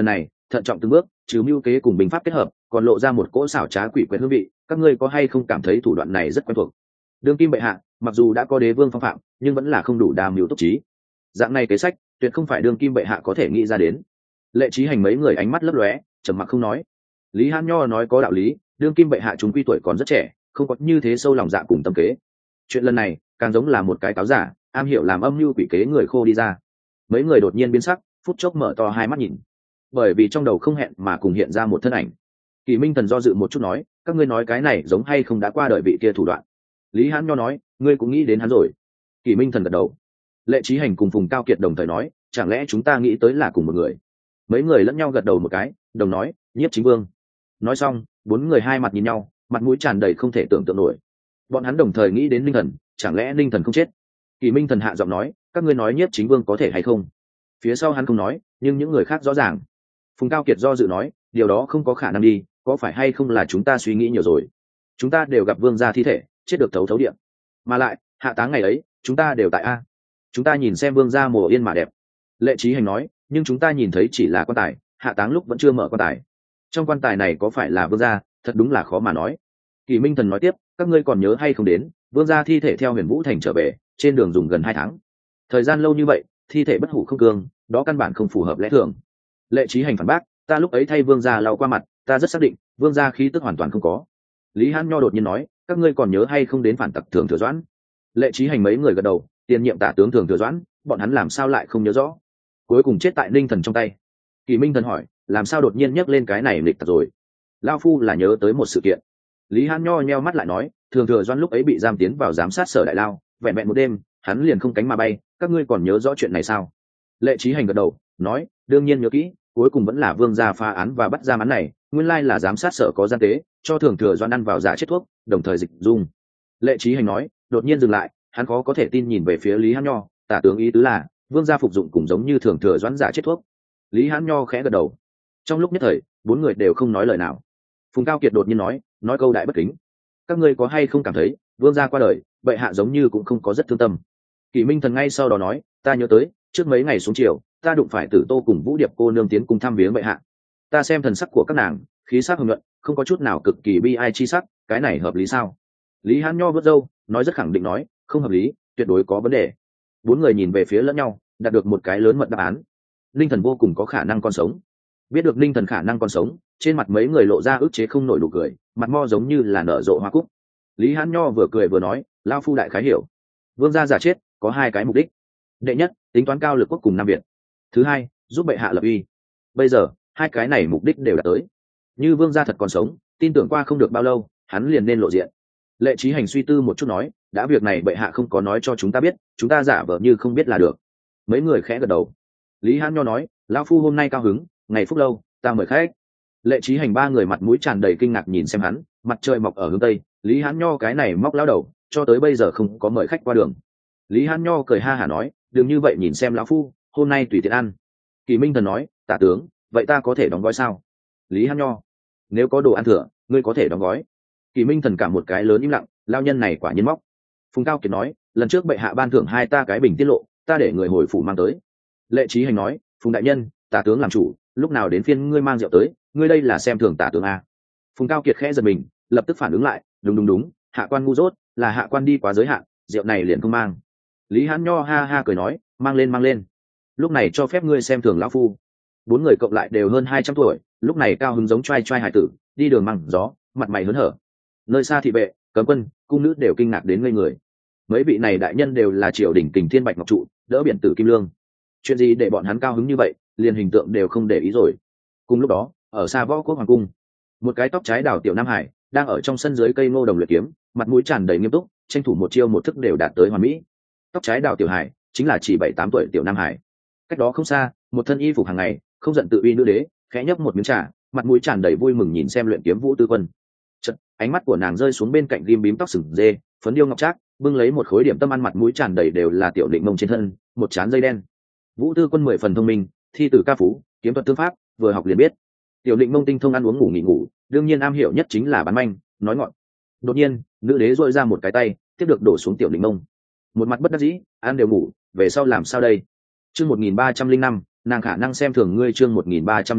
thận trọng từng bước, trừ mưu kế cùng binh pháp kết hợp, còn lộ ra một cỗ xảo trá quỷ quyệt hương vị. Các ngươi có hay không cảm thấy thủ đoạn này rất quen thuộc? Đương kim bệ hạ, mặc dù đã có đế vương phong phạm, nhưng vẫn là không đủ đa mưu túc trí. Dạng này kế sách, tuyệt không phải đương kim bệ hạ có thể nghĩ ra đến. Lệ Chí Hành mấy người ánh mắt lấp lóe, trầm mặc không nói. Lý Hán Nho nói có đạo lý, đương kim bệ hạ chúng quy tuổi còn rất trẻ, không có như thế sâu lòng dạ cùng tâm kế. Chuyện lần này càng giống là một cái cáo giả, am hiểu làm âm mưu quỷ kế người khô đi ra. Mấy người đột nhiên biến sắc, phút chốc mở to hai mắt nhìn, bởi vì trong đầu không hẹn mà cùng hiện ra một thân ảnh. Kỳ Minh Thần do dự một chút nói, các ngươi nói cái này giống hay không đã qua đời vị kia thủ đoạn. Lý Hán Nho nói, ngươi cũng nghĩ đến hắn rồi. Kỳ Minh Thần gật đầu. Lệ Chí Hành cùng Phùng Cao Kiệt đồng thời nói, chẳng lẽ chúng ta nghĩ tới là cùng một người? Mấy người lẫn nhau gật đầu một cái, đồng nói, Nhiếp Chính Vương. Nói xong, bốn người hai mặt nhìn nhau, mặt mũi tràn đầy không thể tưởng tượng nổi. Bọn hắn đồng thời nghĩ đến Ninh Thần, chẳng lẽ Ninh Thần không chết? Kỳ Minh Thần hạ giọng nói, các ngươi nói Nhiếp Chính Vương có thể hay không? Phía sau hắn không nói, nhưng những người khác rõ ràng. Phùng Cao Kiệt do dự nói, điều đó không có khả năng đi, có phải hay không là chúng ta suy nghĩ nhiều rồi? Chúng ta đều gặp vương gia thi thể, chết được thấu thấu điện, mà lại hạ táng ngày ấy chúng ta đều tại a. Chúng ta nhìn xem vương gia mồ yên mà đẹp. Lệ Chí Hành nói, nhưng chúng ta nhìn thấy chỉ là quan tài, hạ táng lúc vẫn chưa mở quan tài. Trong quan tài này có phải là vương gia, thật đúng là khó mà nói. Kỳ Minh Thần nói tiếp, các ngươi còn nhớ hay không đến, vương gia thi thể theo Huyền Vũ Thành trở về, trên đường dùng gần hai tháng. Thời gian lâu như vậy, thi thể bất hủ không cương, đó căn bản không phù hợp lẽ thường. Lệ Chí Hành phản bác, ta lúc ấy thay vương gia lau qua mặt, ta rất xác định, vương gia khí tức hoàn toàn không có. Lý Hán Nho đột nhiên nói, các ngươi còn nhớ hay không đến phản tặc Thường Thừa Doãn? Lệ Chí Hành mấy người gật đầu, tiền nhiệm tả tướng Thường Thừa Doãn, bọn hắn làm sao lại không nhớ rõ? Cuối cùng chết tại Ninh Thần trong tay. Kỳ Minh Thần hỏi, làm sao đột nhiên nhắc lên cái này lịch tặc rồi? Lão phu là nhớ tới một sự kiện. Lý Hán Nho nheo mắt lại nói, Thường Thừa Doãn lúc ấy bị giam tiến vào giám sát sở đại lao, vẹn vẹn một đêm, hắn liền không cánh mà bay, các ngươi còn nhớ rõ chuyện này sao? Lệ Chí Hành gật đầu, nói, đương nhiên nhớ kỹ, cuối cùng vẫn là vương gia phá án và bắt giam án này, nguyên lai là giám sát sở có gian tế, cho Thường Thừa Doãn ăn vào giả chết thuốc, đồng thời dịch dung. Lệ Chí Hành nói, đột nhiên dừng lại, hắn khó có thể tin nhìn về phía Lý Hán Nho, tả tướng ý tứ là vương gia phục dụng cùng giống như Thường Thừa Doãn giả chết thuốc. Lý Hán Nho khẽ gật đầu. Trong lúc nhất thời, bốn người đều không nói lời nào. Phùng Cao Kiệt đột nhiên nói, nói câu đại bất kính, các ngươi có hay không cảm thấy vương gia qua đời, bệ hạ giống như cũng không có rất thương tâm? Kỷ Minh Thần ngay sau đó nói, ta nhớ tới trước mấy ngày xuống chiều, ta đụng phải Tử Tô cùng Vũ Điệp cô nương tiến cùng thăm viếng bệ hạ, ta xem thần sắc của các nàng, khí sắc hồng nhuận, không có chút nào cực kỳ bi ai chi sắc, cái này hợp lý sao? Lý Hán Nho vớt râu, nói rất khẳng định nói, không hợp lý, tuyệt đối có vấn đề. Bốn người nhìn về phía lẫn nhau, đạt được một cái lớn mật đáp án. Ninh Thần vô cùng có khả năng còn sống. Biết được Ninh Thần khả năng còn sống, trên mặt mấy người lộ ra ức chế không nổi nụ cười, mặt mo giống như là nở rộ hoa cúc. Lý Hán Nho vừa cười vừa nói, lao phu đại khái hiểu, vương gia giả chết có hai cái mục đích. Đệ nhất, tính toán cao lực quốc cùng Nam Việt. Thứ hai, giúp bệ hạ lập uy. Bây giờ hai cái này mục đích đều đạt tới. Như vương gia thật còn sống, tin tưởng qua không được bao lâu hắn liền nên lộ diện. Lệ Chí Hành suy tư một chút nói, đã việc này bệ hạ không có nói cho chúng ta biết, chúng ta giả vờ như không biết là được. Mấy người khẽ gật đầu. Lý Hán Nho nói, lão phu hôm nay cao hứng, ngày phúc lâu, ta mời khách. Lệ Chí Hành ba người mặt mũi tràn đầy kinh ngạc nhìn xem hắn, mặt trời mọc ở hướng tây, Lý Hán Nho cái này móc lão đầu, cho tới bây giờ không có mời khách qua đường. Lý Hán Nho cười ha hả nói, đừng như vậy nhìn xem lão phu, hôm nay tùy tiện ăn. Kỳ Minh Thần nói, tả tướng, vậy ta có thể đóng gói sao? Lý Hán Nho, nếu có đồ ăn thừa, ngươi có thể đóng gói. Kỳ Minh Thần cả một cái lớn im lặng, lao nhân này quả nhiên móc. Phùng Cao Kiệt nói, lần trước bệ hạ ban thưởng hai ta cái bình tiết lộ, ta để người hồi phủ mang tới. Lệ Chí Hành nói, Phùng đại nhân, tả tướng làm chủ, lúc nào đến phiên ngươi mang rượu tới, ngươi đây là xem thường tả tướng a. Phùng Cao Kiệt khẽ giật mình, lập tức phản ứng lại, đúng đúng đúng, hạ quan ngu dốt, là hạ quan đi quá giới hạn, rượu này liền không mang. Lý Hán Nho ha ha cười nói, mang lên mang lên, lúc này cho phép ngươi xem thường lão phu. Bốn người cộng lại đều hơn hai trăm tuổi, lúc này cao hứng giống trai trai hải tử, đi đường măng gió, mặt mày hớn hở. Nơi xa thị vệ, cấm quân, cung nữ đều kinh ngạc đến ngây người. Mấy vị này đại nhân đều là triều đình kình thiên bạch ngọc trụ, đỡ biển tử kim lương. Chuyện gì để bọn hắn cao hứng như vậy, liền hình tượng đều không để ý rồi. Cùng lúc đó, ở xa võ quốc hoàng cung, một cái tóc trái đào tiểu Nam Hải đang ở trong sân dưới cây ngô đồng luyện kiếm, mặt mũi tràn đầy nghiêm túc, tranh thủ một chiêu một thức đều đạt tới hoàn mỹ. Tóc trái đào tiểu Hải chính là chỉ bảy tám tuổi tiểu Nam Hải. Cách đó không xa, một thân y phục hàng ngày, không giận tự uy nữ đế, khẽ nhấp một miếng trà, mặt mũi tràn đầy vui mừng nhìn xem luyện kiếm Vũ Tư Quân. Chợt, ánh mắt của nàng rơi xuống bên cạnh ghim bím tóc sừng dê, phấn điêu ngọc trác, bưng lấy một khối điểm tâm ăn, mặt mũi tràn đầy đều là tiểu định mông trên thân, một trán dây đen. Vũ Tư Quân mười phần thông minh, thi từ ca phú, kiếm thuật tương pháp, vừa học liền biết. Tiểu định mông tinh thông ăn uống ngủ nghỉ ngủ, đương nhiên am hiểu nhất chính là bán manh, nói ngọn. Đột nhiên, nữ đế duỗi ra một cái tay, tiếp được đổ xuống tiểu định mông. Một mặt bất đắc dĩ, ăn đều ngủ, về sau làm sao đây? Chương một nghìn ba trăm linh năm, nàng khả năng xem thường ngươi, chương một nghìn ba trăm linh năm,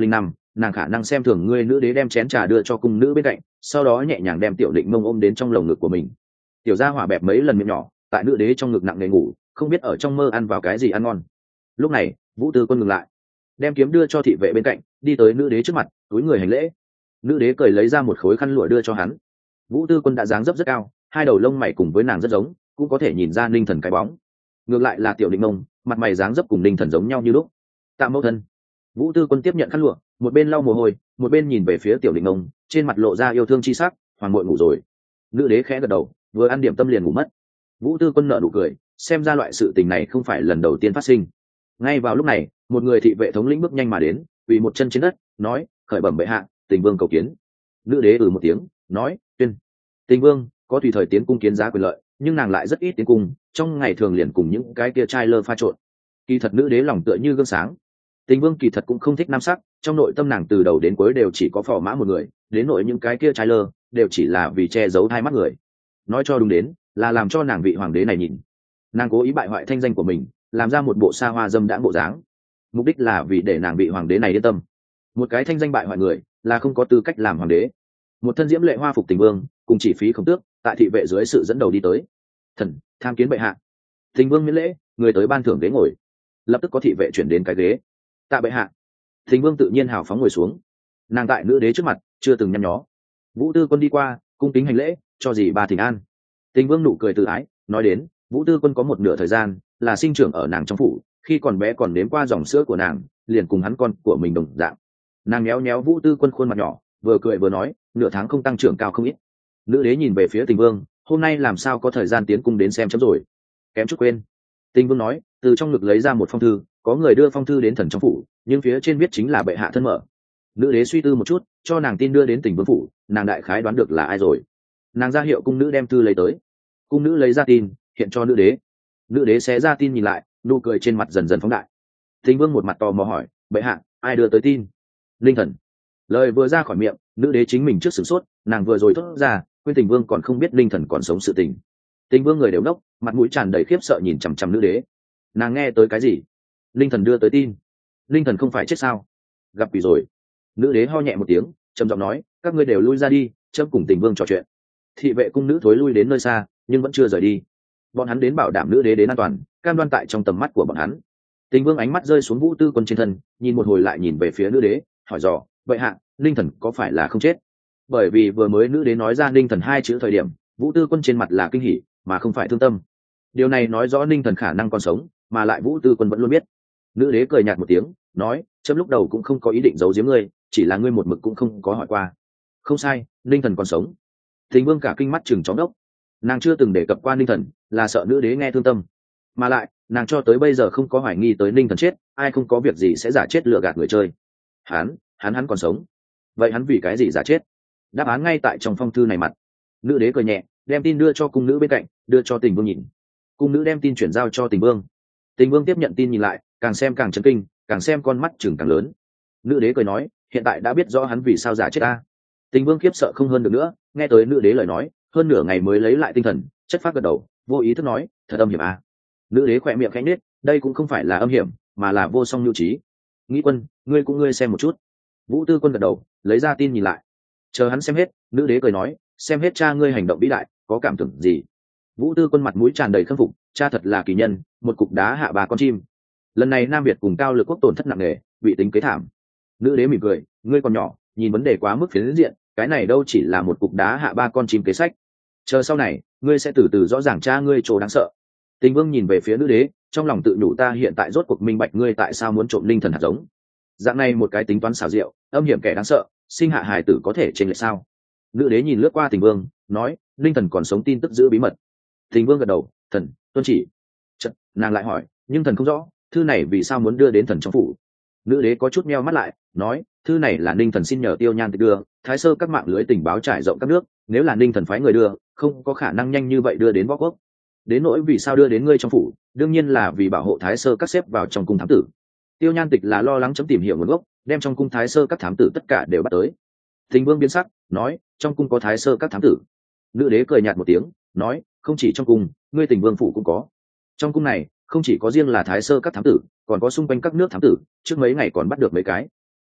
nàng khả năng xem thường ngươi. Nữ đế đem chén trà đưa cho cung nữ bên cạnh, sau đó nhẹ nhàng đem tiểu định mông ôm đến trong lồng ngực của mình. Tiểu gia hỏa bẹp mấy lần miệng nhỏ tại nữ đế trong ngực nặng nề ngủ, không biết ở trong mơ ăn vào cái gì ăn ngon. Lúc này Vũ Tư Quân ngừng lại, đem kiếm đưa cho thị vệ bên cạnh, đi tới nữ đế trước mặt, túi người hành lễ. Nữ đế cười lấy ra một khối khăn lụa đưa cho hắn. Vũ Tư Quân đã dáng dấp rất cao, hai đầu lông mày cùng với nàng rất giống, cũng có thể nhìn ra ninh thần cái bóng. Ngược lại là tiểu định mông, mặt mày dáng dấp cùng ninh thần giống nhau như lúc. Tạ mẫu thân. Vũ Tư Quân tiếp nhận khăn lụa, một bên lau mồ hôi, một bên nhìn về phía tiểu định mông, trên mặt lộ ra yêu thương chi sắc. Hoàng muội ngủ rồi. Nữ đế khẽ gật đầu, vừa ăn điểm tâm liền ngủ mất. Vũ Tư Quân nở nụ cười, xem ra loại sự tình này không phải lần đầu tiên phát sinh. Ngay vào lúc này, một người thị vệ thống lĩnh bước nhanh mà đến, quỳ một chân trên đất, nói: khởi bẩm bệ hạ, Tình Vương cầu kiến. Nữ đế ừ một tiếng, nói: tuyên. Tình Vương có tùy thời tiến cung kiến giá quyền lợi, nhưng nàng lại rất ít tiến cung, trong ngày thường liền cùng những cái kia trai lơ pha trộn. Kỳ thật nữ đế lòng tựa như gương sáng. Tình Vương kỳ thật cũng không thích nam sắc, trong nội tâm nàng từ đầu đến cuối đều chỉ có phò mã một người, đến nội những cái kia trai lơ đều chỉ là vì che giấu hai mắt người. Nói cho đúng đến là làm cho nàng vị hoàng đế này nhìn. Nàng cố ý bại hoại thanh danh của mình, làm ra một bộ xa hoa dâm đãng bộ dáng, mục đích là vì để nàng vị hoàng đế này yên tâm. Một cái thanh danh bại hoại người là không có tư cách làm hoàng đế. Một thân diễm lệ hoa phục Tình Vương cùng chỉ phí không tước, tại thị vệ dưới sự dẫn đầu đi tới. Thần tham kiến bệ hạ. Tình Vương miễn lễ, người tới ban thưởng ghế ngồi. Lập tức có thị vệ chuyển đến cái ghế. Tạ bệ hạ. Tình Vương tự nhiên hào phóng ngồi xuống. Nàng tại nữ đế trước mặt chưa từng nhăn nhó. Vũ Tư Quân đi qua, cung kính hành lễ, cho gì bà thỉnh an. Tình Vương nụ cười tự ái, nói đến Vũ Tư Quân có một nửa thời gian là sinh trưởng ở nàng trong phủ, khi còn bé còn nếm qua dòng sữa của nàng, liền cùng hắn con của mình đồng dạng. Nàng méo méo Vũ Tư Quân khuôn mặt nhỏ, vừa cười vừa nói: nửa tháng không tăng trưởng cao không ít. Nữ đế nhìn về phía Tình Vương, hôm nay làm sao có thời gian tiến cung đến xem chấm rồi, kém chút quên. Tình Vương nói, từ trong ngực lấy ra một phong thư, có người đưa phong thư đến thần trong phủ, nhưng phía trên viết chính là bệ hạ thân mở. Nữ đế suy tư một chút, cho nàng tin đưa đến Tình Vương phủ, nàng đại khái đoán được là ai rồi. Nàng ra hiệu cung nữ đem thư lấy tới. Cung nữ lấy ra tin, hiện cho nữ đế. Nữ đế xé ra tin nhìn lại, nụ cười trên mặt dần dần phóng đại. Tình Vương một mặt tò mò hỏi: bệ hạ, ai đưa tới tin? Linh Thần. Lời vừa ra khỏi miệng, nữ đế chính mình trước sửng sốt, nàng vừa rồi thốt ra, quên Tình Vương còn không biết Linh Thần còn sống sự tình. Tình Vương người đều nốc, mặt mũi tràn đầy khiếp sợ nhìn chằm chằm nữ đế. Nàng nghe tới cái gì? Linh Thần đưa tới tin. Linh Thần không phải chết sao? Gặp quỷ rồi. Nữ đế ho nhẹ một tiếng, trầm giọng nói: các ngươi đều lui ra đi, chấm cùng Tình Vương trò chuyện. Thị vệ cung nữ thối lui đến nơi xa, nhưng vẫn chưa rời đi. Bọn hắn đến bảo đảm nữ đế đến an toàn, cam đoan tại trong tầm mắt của bọn hắn. Tình Vương ánh mắt rơi xuống Vũ Tư Quân trên thân, nhìn một hồi lại nhìn về phía nữ đế, hỏi dò: vậy hạ, Linh Thần có phải là không chết? Bởi vì vừa mới nữ đế nói ra Linh Thần hai chữ thời điểm, Vũ Tư Quân trên mặt là kinh hỉ, mà không phải thương tâm. Điều này nói rõ Linh Thần khả năng còn sống, mà lại Vũ Tư Quân vẫn luôn biết. Nữ đế cười nhạt một tiếng, nói: chấm lúc đầu cũng không có ý định giấu giếm ngươi, chỉ là ngươi một mực cũng không có hỏi qua. Không sai, Linh Thần còn sống. Tình Vương cả kinh mắt chừng chóng đốc. Nàng chưa từng đề cập qua Linh Thần, là sợ nữ đế nghe thương tâm, mà lại nàng cho tới bây giờ không có hoài nghi tới Linh Thần chết, ai không có việc gì sẽ giả chết lừa gạt người chơi. Hắn, hắn hắn còn sống. Vậy hắn vì cái gì giả chết? Đáp án ngay tại trong phong thư này mặt. Nữ đế cười nhẹ, đem tin đưa cho cung nữ bên cạnh, đưa cho Tình Vương nhìn. Cung nữ đem tin chuyển giao cho Tình Vương. Tình Vương tiếp nhận tin nhìn lại, càng xem càng chấn kinh, càng xem con mắt chừng càng lớn. Nữ đế cười nói: hiện tại đã biết rõ hắn vì sao giả chết ta. Tình Vương khiếp sợ không hơn được nữa, nghe tới nữ đế lời nói, hơn nửa ngày mới lấy lại tinh thần, chất phát gật đầu, vô ý thức nói: thật âm hiểm à. Nữ đế khỏe miệng khẽ nhếch, đây cũng không phải là âm hiểm, mà là vô song nhu trí. Nghĩ Quân, ngươi cũng ngươi xem một chút. Vũ Tư Quân gật đầu, lấy ra tin nhìn lại. Chờ hắn xem hết, nữ đế cười nói: xem hết cha ngươi hành động vĩ đại, có cảm tưởng gì? Vũ Tư Quân mặt mũi tràn đầy khâm phục, cha thật là kỳ nhân, một cục đá hạ ba con chim. Lần này Nam Việt cùng Cao Lực Quốc tổn thất nặng nề, bị tính kế thảm. Nữ đế mỉm cười: ngươi còn nhỏ, nhìn vấn đề quá mức phiến diện, cái này đâu chỉ là một cục đá hạ ba con chim kế sách. Chờ sau này, ngươi sẽ từ từ rõ ràng cha ngươi chỗ đáng sợ. Tình Vương nhìn về phía nữ đế, trong lòng tự nhủ: ta hiện tại rốt cuộc minh bạch ngươi tại sao muốn trộm Linh Thần hạt giống. Dạng này một cái tính toán xảo diệu, âm hiểm kẻ đáng sợ, sinh hạ hài tử có thể trên lệch sao? Nữ đế nhìn lướt qua Tình Vương, nói: Linh Thần còn sống tin tức giữ bí mật. Tình Vương gật đầu: thần tuân chỉ. Chật, nàng lại hỏi: nhưng thần không rõ, thư này vì sao muốn đưa đến thần trong phủ? Nữ đế có chút meo mắt lại, nói: thư này là Ninh Thần xin nhờ Tiêu Nhan Tịch đưa, Thái Sơ các mạng lưới tình báo trải rộng các nước, nếu là Ninh Thần phái người đưa, không có khả năng nhanh như vậy đưa đến Võ Quốc. Đến nỗi vì sao đưa đến ngươi trong phủ, đương nhiên là vì bảo hộ Thái Sơ các xếp vào trong cung thám tử. Tiêu Nhan Tịch là lo lắng chấm tìm hiểu nguồn gốc, đem trong cung Thái Sơ các thám tử tất cả đều bắt tới. Tình Vương biến sắc, nói: trong cung có Thái Sơ các thám tử? Nữ đế cười nhạt một tiếng, nói: không chỉ trong cung, ngươi Tình Vương phủ cũng có. Trong cung này không chỉ có riêng là Thái Sơ các thám tử, còn có xung quanh các nước thám tử, trước mấy ngày còn bắt được mấy cái.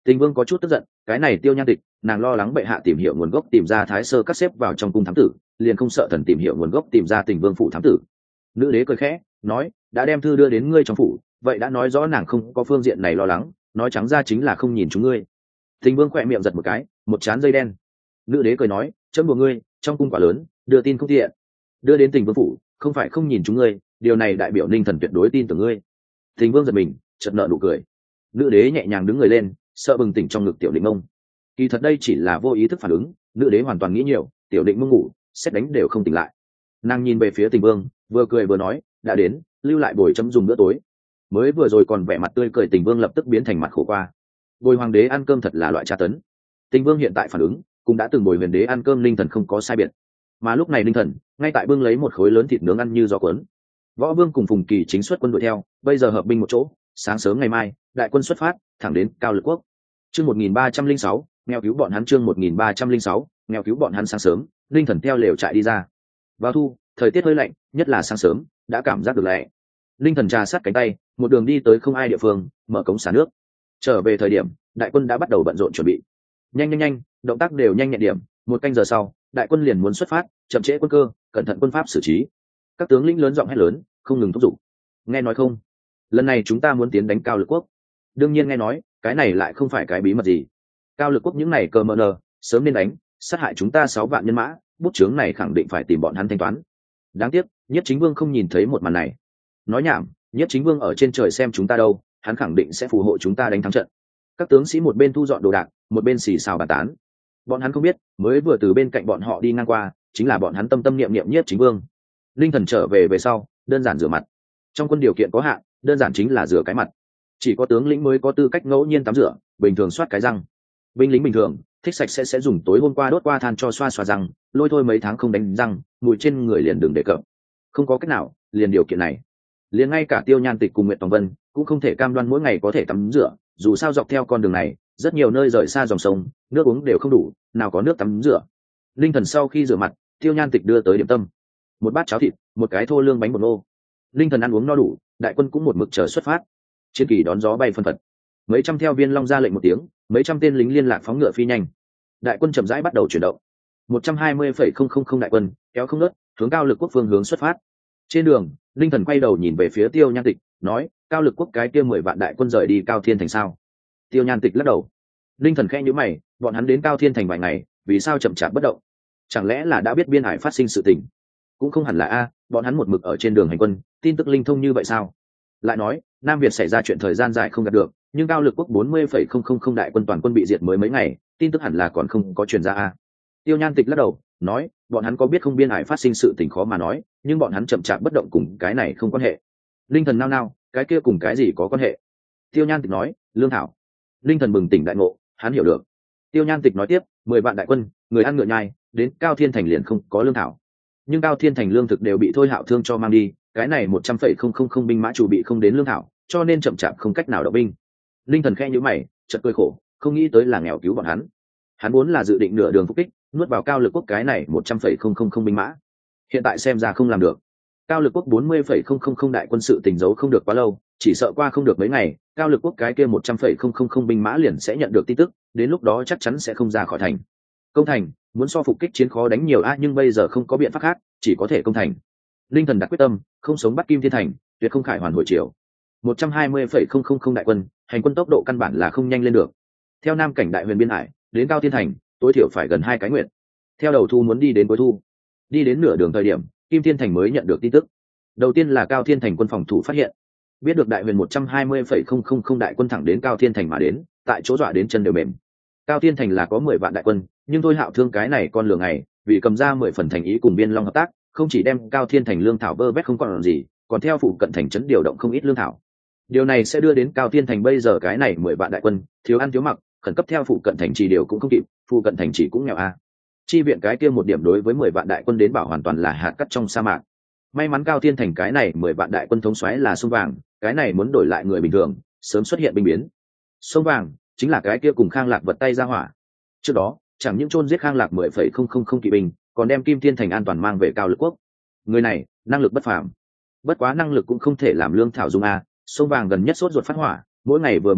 Tình Vương có chút tức giận, cái này Tiêu Nhan Tịch, nàng lo lắng bệ hạ tìm hiểu nguồn gốc tìm ra Thái Sơ cắt xếp vào trong cung thám tử, liền không sợ thần tìm hiểu nguồn gốc tìm ra Tình Vương phủ thám tử. Nữ đế cười khẽ, nói, đã đem thư đưa đến ngươi trong phủ, vậy đã nói rõ nàng không có phương diện này lo lắng, nói trắng ra chính là không nhìn chúng ngươi. Tình Vương khỏe miệng giật một cái, một trán dây đen. Nữ đế cười nói, chấm đùa ngươi, trong cung quả lớn, đưa tin không tiện, đưa đến Tình Vương phủ, không phải không nhìn chúng ngươi, điều này đại biểu Ninh Thần tuyệt đối tin tưởng ngươi. Tình Vương giật mình, chợt nở nụ cười. Nữ đế nhẹ nhàng đứng người lên, sợ bừng tỉnh trong ngực Tiểu Định Mông. Kỳ thật đây chỉ là vô ý thức phản ứng, nữ đế hoàn toàn nghĩ nhiều, Tiểu Định Mông ngủ, xét đánh đều không tỉnh lại. Nàng nhìn về phía Tình Vương, vừa cười vừa nói, đã đến, lưu lại bồi chấm dùng bữa tối. Mới vừa rồi còn vẻ mặt tươi cười Tình Vương lập tức biến thành mặt khổ qua. Bồi hoàng đế ăn cơm thật là loại tra tấn. Tình Vương hiện tại phản ứng, cũng đã từng bồi huyền đế ăn cơm Ninh Thần không có sai biệt. Mà lúc này Ninh Thần ngay tại bưng lấy một khối lớn thịt nướng ăn như gió cuốn. Võ Vương cùng Phùng Kỳ chính xuất quân đuổi theo, bây giờ hợp binh một chỗ, sáng sớm ngày mai, đại quân xuất phát, thẳng đến Cao Lực Quốc. Chương một nghìn ba trăm lẻ sáu, nghèo cứu bọn hắn chương một nghìn ba trăm lẻ sáu, nghèo cứu bọn hắn sáng sớm, Ninh Thần theo lều trại đi ra. Vào thu, thời tiết hơi lạnh, nhất là sáng sớm, đã cảm giác được lạnh. Ninh Thần trà sát cánh tay, một đường đi tới không ai địa phương, mở cống xả nước. Trở về thời điểm, đại quân đã bắt đầu bận rộn chuẩn bị. Nhanh nhanh nhanh, động tác đều nhanh nhẹn điểm, một canh giờ sau, đại quân liền muốn xuất phát, chậm trễ quân cơ, cẩn thận quân pháp xử trí. Các tướng lĩnh lớn giọng hét lớn, không ngừng thúc giục. Nghe nói không? Lần này chúng ta muốn tiến đánh Cao Lực Quốc. Đương nhiên nghe nói, cái này lại không phải cái bí mật gì. Cao Lực Quốc những này cờ mờ nờ, sớm nên đánh, sát hại chúng ta sáu vạn nhân mã, bút chướng này khẳng định phải tìm bọn hắn thanh toán. Đáng tiếc, Nhiếp Chính Vương không nhìn thấy một màn này. Nói nhảm, Nhiếp Chính Vương ở trên trời xem chúng ta đâu, hắn khẳng định sẽ phù hộ chúng ta đánh thắng trận. Các tướng sĩ một bên thu dọn đồ đạc, một bên xì xào bàn tán. Bọn hắn không biết, mới vừa từ bên cạnh bọn họ đi ngang qua, chính là bọn hắn tâm tâm niệm niệm Nhiếp Chính Vương. Linh Thần trở về về sau, đơn giản rửa mặt. Trong quân điều kiện có hạn, đơn giản chính là rửa cái mặt. Chỉ có tướng lĩnh mới có tư cách ngẫu nhiên tắm rửa, bình thường soát cái răng. Binh lính bình thường thích sạch sẽ sẽ dùng tối hôm qua đốt qua than cho xoa xoa răng, lôi thôi mấy tháng không đánh răng, mùi trên người liền đừng đề cập. Không có cách nào, liền điều kiện này, liền ngay cả Tiêu Nhan Tịch cùng Nguyệt Tòng Vân cũng không thể cam đoan mỗi ngày có thể tắm rửa, dù sao dọc theo con đường này, rất nhiều nơi rời xa dòng sông, nước uống đều không đủ, nào có nước tắm rửa. Linh Thần sau khi rửa mặt, Tiêu Nhan Tịch đưa tới điểm tâm, một bát cháo thịt, một cái thô lương bánh bột nô. Linh Thần ăn uống no đủ, đại quân cũng một mực chờ xuất phát. Chiến kỳ đón gió bay phân phật, mấy trăm theo viên long ra lệnh một tiếng, mấy trăm tên lính liên lạc phóng ngựa phi nhanh. Đại quân chậm rãi bắt đầu chuyển động. một trăm hai mươi phẩy không không không đại quân kéo không ngớt, hướng Cao Lực Quốc phương hướng xuất phát. Trên đường, Linh Thần quay đầu nhìn về phía Tiêu Nhan Tịch, nói, Cao Lực Quốc cái kia mười vạn đại quân rời đi Cao Thiên Thành sao? Tiêu Nhan Tịch lắc đầu. Linh Thần khẽ nhíu mày, bọn hắn đến Cao Thiên Thành vài ngày, vì sao chậm chạp bất động? Chẳng lẽ là đã biết biên hải phát sinh sự tình? Cũng không hẳn là a, bọn hắn một mực ở trên đường hành quân, tin tức linh thông như vậy sao? Lại nói, Nam Việt xảy ra chuyện thời gian dài không gặp được, nhưng Cao Lực Quốc bốn mươi phẩy không không không đại quân toàn quân bị diệt mới mấy ngày, tin tức hẳn là còn không có truyền ra a. Tiêu Nhan Tịch lắc đầu, nói, bọn hắn có biết không biên hải phát sinh sự tình khó mà nói, nhưng bọn hắn chậm chạp bất động cùng cái này không quan hệ. Linh Thần nao nao, cái kia cùng cái gì có quan hệ? Tiêu Nhan Tịch nói, lương thảo. Linh Thần bừng tỉnh đại ngộ, hắn hiểu được. Tiêu Nhan Tịch nói tiếp, mười vạn đại quân, người ăn ngựa nhai, đến Cao Thiên Thành liền không có lương thảo. Nhưng Cao Thiên Thành lương thực đều bị Thôi Hạo Thương cho mang đi, cái này một trăm phẩy không không không binh mã chủ bị không đến lương thảo, cho nên chậm chạp không cách nào động binh. Linh Thần khẽ nhíu mày, chợt cười khổ, không nghĩ tới là nghèo cứu bọn hắn. Hắn vốn là dự định nửa đường phục kích, nuốt vào Cao Lực Quốc cái này một trăm phẩy không không không binh mã. Hiện tại xem ra không làm được. Cao Lực Quốc bốn mươi phẩy không không không đại quân sự tình giấu không được quá lâu, chỉ sợ qua không được mấy ngày, Cao Lực Quốc cái kia một trăm phẩy không không không binh mã liền sẽ nhận được tin tức, đến lúc đó chắc chắn sẽ không ra khỏi thành. Công thành, muốn so phục kích chiến khó đánh nhiều a, nhưng bây giờ không có biện pháp khác, chỉ có thể công thành. Linh Thần đặt quyết tâm, không sống bắt Kim Thiên Thành, tuyệt không khải hoàn hồi chiều. một trăm hai mươi phẩy không không không đại quân, hành quân tốc độ căn bản là không nhanh lên được. Theo Nam cảnh đại huyền biên hải, đến Cao Thiên Thành, tối thiểu phải gần hai cái nguyện. Theo đầu thu muốn đi đến cuối thu, đi đến nửa đường thời điểm, Kim Thiên Thành mới nhận được tin tức. Đầu tiên là Cao Thiên Thành quân phòng thủ phát hiện, biết được đại huyền một trăm hai mươi phẩy không không không đại quân thẳng đến Cao Thiên Thành mà đến, tại chỗ dọa đến chân đều mềm. Cao Thiên Thành là có mười vạn đại quân, nhưng Thôi Hạo Thương cái này con lừa này, vì cầm ra mười phần thành ý cùng Biên Long hợp tác, không chỉ đem Cao Thiên Thành lương thảo bơ vét không còn làm gì, còn theo phụ cận thành trấn điều động không ít lương thảo. Điều này sẽ đưa đến Cao Thiên Thành bây giờ cái này mười vạn đại quân, thiếu ăn thiếu mặc, khẩn cấp theo phụ cận thành trì điều cũng không kịp, phụ cận thành trì cũng nghèo a. Chi viện cái kia một điểm đối với mười vạn đại quân đến bảo hoàn toàn là hạt cát trong sa mạc. May mắn Cao Thiên Thành cái này mười vạn đại quân thống soái là Sông Vàng, cái này muốn đổi lại người bình thường, sớm xuất hiện binh biến. Sông Vàng chính là cái kia cùng Khang Lạc vật tay ra hỏa. Trước đó, chẳng những chôn giết Khang Lạc mười phẩy không không không kỵ binh, còn đem Kim Thiên Thành an toàn mang về Cao Lực Quốc. Người này, năng lực bất phàm. Bất quá năng lực cũng không thể làm lương thảo dung a, Sông Vàng gần nhất sốt ruột phát hỏa, mỗi ngày vừa mở mắt,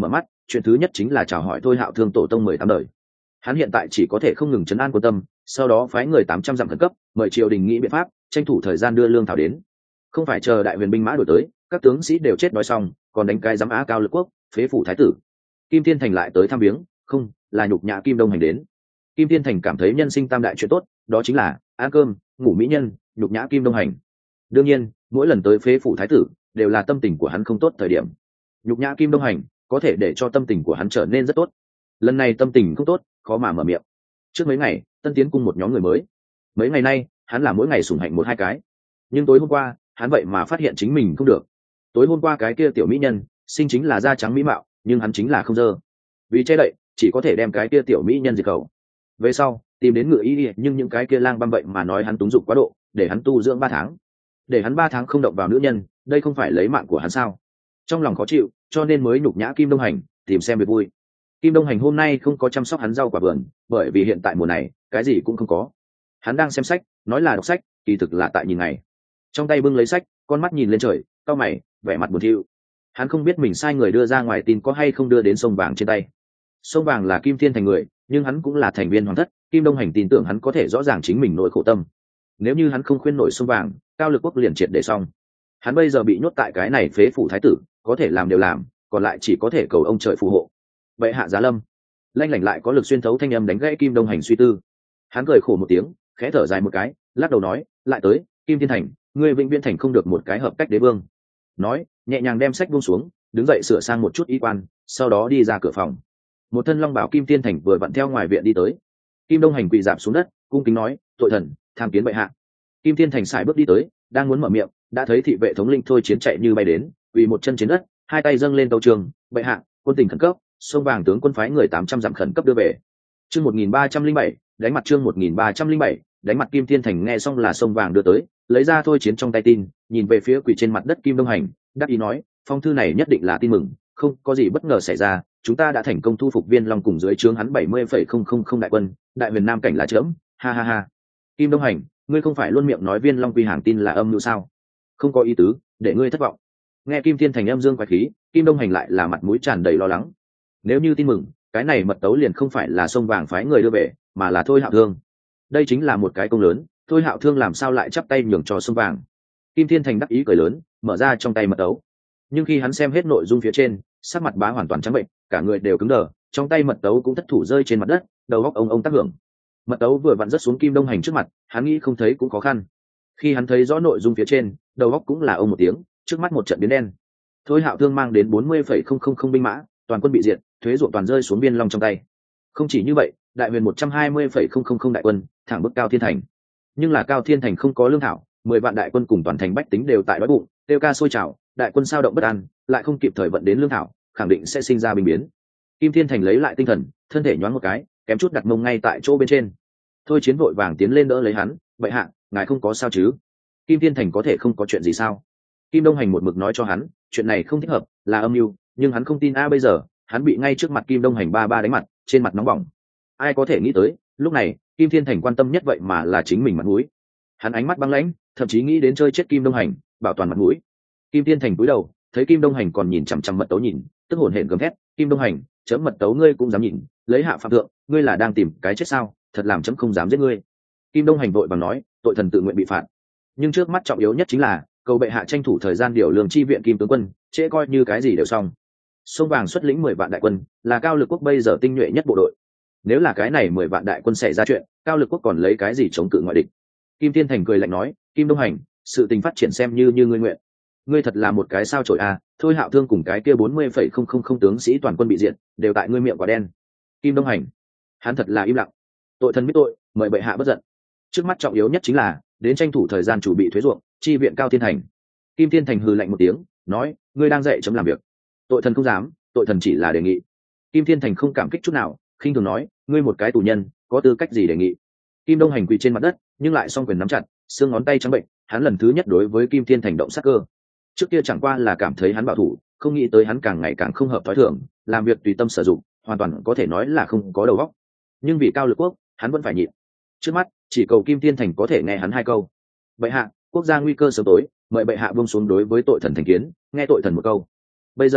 chuyện thứ nhất chính là chào hỏi Thôi Hạo Thương tổ tông mười tám đời. Hắn hiện tại chỉ có thể không ngừng trấn an quân tâm, sau đó phái người tám trăm dặm khẩn cấp, mời triều đình nghĩ biện pháp, tranh thủ thời gian đưa lương thảo đến. Không phải chờ đại huyền binh mã đuổi tới, các tướng sĩ đều chết đói xong, còn đánh cái giám á cao lực quốc, phế phủ thái tử. Kim Thiên Thành lại tới thăm viếng, không, là nhục nhã Kim Đông Hành đến. Kim Thiên Thành cảm thấy nhân sinh tam đại chuyện tốt, đó chính là ăn cơm, ngủ mỹ nhân, nhục nhã Kim Đông Hành. Đương nhiên, mỗi lần tới phế phủ thái tử, đều là tâm tình của hắn không tốt thời điểm. Nhục nhã Kim Đông Hành, có thể để cho tâm tình của hắn trở nên rất tốt. Lần này tâm tình không tốt, khó mà mở miệng. Trước mấy ngày, Tân tiến cung một nhóm người mới. Mấy ngày nay, hắn là mỗi ngày sủng hạnh một hai cái. Nhưng tối hôm qua, hắn vậy mà phát hiện chính mình không được. Tối hôm qua cái kia tiểu mỹ nhân, sinh chính là da trắng mỹ mạo, nhưng hắn chính là không dơ. Vì che đậy, chỉ có thể đem cái kia tiểu mỹ nhân diệt khẩu. Về sau, tìm đến ngựa y, nhưng những cái kia lang băm bệnh mà nói hắn túng dục quá độ, để hắn tu dưỡng ba tháng. Để hắn ba tháng không động vào nữ nhân, đây không phải lấy mạng của hắn sao? Trong lòng khó chịu, cho nên mới nhục nhã Kim Đông Hành, tìm xem việc vui. Kim Đông Hành hôm nay không có chăm sóc hắn rau quả vườn, bởi vì hiện tại mùa này, cái gì cũng không có. Hắn đang xem sách, nói là đọc sách, kỳ thực là tại nhìn ngày. Trong tay bưng lấy sách, con mắt nhìn lên trời, cau mày, vẻ mặt buồn thiu. Hắn không biết mình sai người đưa ra ngoài tin có hay không đưa đến sông vàng trên tay. Sông vàng là Kim Thiên Thành người, nhưng hắn cũng là thành viên hoàng thất, Kim Đông Hành tin tưởng hắn có thể rõ ràng chính mình nỗi khổ tâm. Nếu như hắn không khuyên nổi sông vàng, cao lực quốc liền triệt để xong. Hắn bây giờ bị nhốt tại cái này phế phủ thái tử, có thể làm đều làm, còn lại chỉ có thể cầu ông trời phù hộ. Bệ hạ giá lâm. Lanh lảnh lại có lực xuyên thấu thanh âm đánh gãy Kim Đông Hành suy tư. Hắn cười khổ một tiếng, khẽ thở dài một cái, lắc đầu nói, lại tới, Kim Thiên Thành, ngươi vĩnh viễn thành không được một cái hợp cách đế vương. Nói, nhẹ nhàng đem sách buông xuống, đứng dậy sửa sang một chút y quan, sau đó đi ra cửa phòng. Một thân long bảo Kim Thiên Thành vừa vặn theo ngoài viện đi tới. Kim Đông Hành quỳ rạp xuống đất, cung kính nói, tội thần tham kiến bệ hạ. Kim Thiên Thành sải bước đi tới, đang muốn mở miệng, đã thấy thị vệ thống linh Thôi Chiến chạy như bay đến, quỳ một chân trên đất, hai tay dâng lên tấu trường, bệ hạ, quân tình khẩn cấp, sông vàng tướng quân phái người tám trăm dặm khẩn cấp đưa về. Chương một nghìn ba trăm linh bảy, đánh mặt chương một nghìn ba trăm linh bảy, đánh mặt Kim Thiên Thành nghe xong là sông vàng đưa tới, lấy ra Thôi Chiến trong tay tin, nhìn về phía quỳ trên mặt đất Kim Đông Hành, đáp ý nói, phong thư này nhất định là tin mừng, không có gì bất ngờ xảy ra, chúng ta đã thành công thu phục Viên Long cùng dưới trướng hắn bảy mươi phẩy không không không đại quân, đại huyền nam cảnh là chớm, ha ha ha. Kim Đông Hành, ngươi không phải luôn miệng nói Viên Long quy hàng tin là âm mưu sao? Không có ý tứ, để ngươi thất vọng. Nghe Kim Thiên Thành âm dương quái khí, Kim Đông Hành lại là mặt mũi tràn đầy lo lắng. Nếu như tin mừng, cái này mật tấu liền không phải là sông vàng phái người đưa về, mà là Thôi Hạo Thương. Đây chính là một cái công lớn, Thôi Hạo Thương làm sao lại chắp tay nhường cho sông vàng? Kim Thiên Thành đắc ý cười lớn, mở ra trong tay mật tấu. Nhưng khi hắn xem hết nội dung phía trên, sắc mặt bá hoàn toàn trắng bệnh, cả người đều cứng đờ, trong tay mật tấu cũng thất thủ rơi trên mặt đất, đầu óc ông ông tác hưởng. Mật tấu vừa vặn rớt xuống Kim Đông Hành trước mặt, hắn nghĩ không thấy cũng khó khăn. Khi hắn thấy rõ nội dung phía trên, đầu óc cũng là ông một tiếng, trước mắt một trận biến đen. Thôi Hạo Thương mang đến bốn mươi phẩy không không không binh mã, toàn quân bị diệt, thuế ruộng toàn rơi xuống Viên Long trong tay. Không chỉ như vậy, đại huyền một trăm hai mươi phẩy không không không đại quân, thẳng bức Cao Thiên Thành. Nhưng là Cao Thiên Thành không có lương thảo, mười vạn đại quân cùng toàn thành bách tính đều tại đói bụng, tiêu ca sôi trào, đại quân sao động bất an, lại không kịp thời vận đến lương thảo, khẳng định sẽ sinh ra binh biến. Kim Thiên Thành lấy lại tinh thần, thân thể nhoáng một cái, kém chút đặt mông ngay tại chỗ bên trên. Thôi Chiến vội vàng tiến lên đỡ lấy hắn, bệ hạ, ngài không có sao chứ? Kim Thiên Thành có thể không có chuyện gì sao? Kim Đông Hành một mực nói cho hắn, chuyện này không thích hợp, là âm mưu, nhưng hắn không tin a bây giờ, hắn bị ngay trước mặt Kim Đông Hành ba ba đánh mặt, trên mặt nóng bỏng. Ai có thể nghĩ tới, lúc này, Kim Thiên Thành quan tâm nhất vậy mà là chính mình mặt mũi. Hắn ánh mắt băng lãnh, thậm chí nghĩ đến chơi chết Kim Đông Hành, bảo toàn mặt mũi. Kim Thiên Thành cúi đầu, thấy Kim Đông Hành còn nhìn chằm chằm mật tấu nhìn, tức hổn hển gầm thét, Kim Đông Hành, chấm mật tấu ngươi cũng dám nhìn, lấy hạ phạm thượng, ngươi là đang tìm cái chết sao? Thật làm chấm không dám giết ngươi. Kim Đông Hành vội vàng nói, tội thần tự nguyện bị phạt. Nhưng trước mắt trọng yếu nhất chính là cầu bệ hạ tranh thủ thời gian điều lương chi viện Kim tướng quân, trễ coi như cái gì đều xong. Sông vàng xuất lĩnh mười vạn đại quân, là Cao Lực Quốc bây giờ tinh nhuệ nhất bộ đội. Nếu là cái này mười vạn đại quân xảy ra chuyện, Cao Lực Quốc còn lấy cái gì chống cự ngoại địch? Kim Thiên Thành cười lạnh nói, Kim Đông Hành, sự tình phát triển xem như như ngươi nguyện. Ngươi thật là một cái sao chổi a, Thôi Hạo Thương cùng cái kia bốn mươi phẩy không không không tướng sĩ toàn quân bị diệt, đều tại ngươi miệng quả đen. Kim Đông Hành, hắn thật là im lặng. Tội thần biết tội, mời bệ hạ bất giận. Trước mắt trọng yếu nhất chính là đến tranh thủ thời gian chủ bị thuế ruộng, chi viện Cao Thiên Thành. Kim Thiên Thành hừ lạnh một tiếng, nói, ngươi đang dạy chấm làm việc. Tội thần không dám, tội thần chỉ là đề nghị. Kim Thiên Thành không cảm kích chút nào, khinh thường nói, ngươi một cái tù nhân, có tư cách gì đề nghị? Kim Đông Hành quỳ trên mặt đất, nhưng lại song quyền nắm chặt, xương ngón tay trắng bệnh, hắn lần thứ nhất đối với Kim Thiên Thành động sát cơ. Trước kia chẳng qua là cảm thấy hắn bảo thủ, không nghĩ tới hắn càng ngày càng không hợp thói thường, làm việc tùy tâm sử dụng, hoàn toàn có thể nói là không có đầu óc. Nhưng vì Cao Lực Quốc, hắn vẫn phải nhịn. Trước mắt, chỉ cầu Kim Thiên Thành có thể nghe hắn hai câu. Bệ hạ, quốc gia nguy cơ sớm tối, mời bệ hạ buông xuống đối với tội thần thành kiến, nghe tội thần một câu. Bây giờ,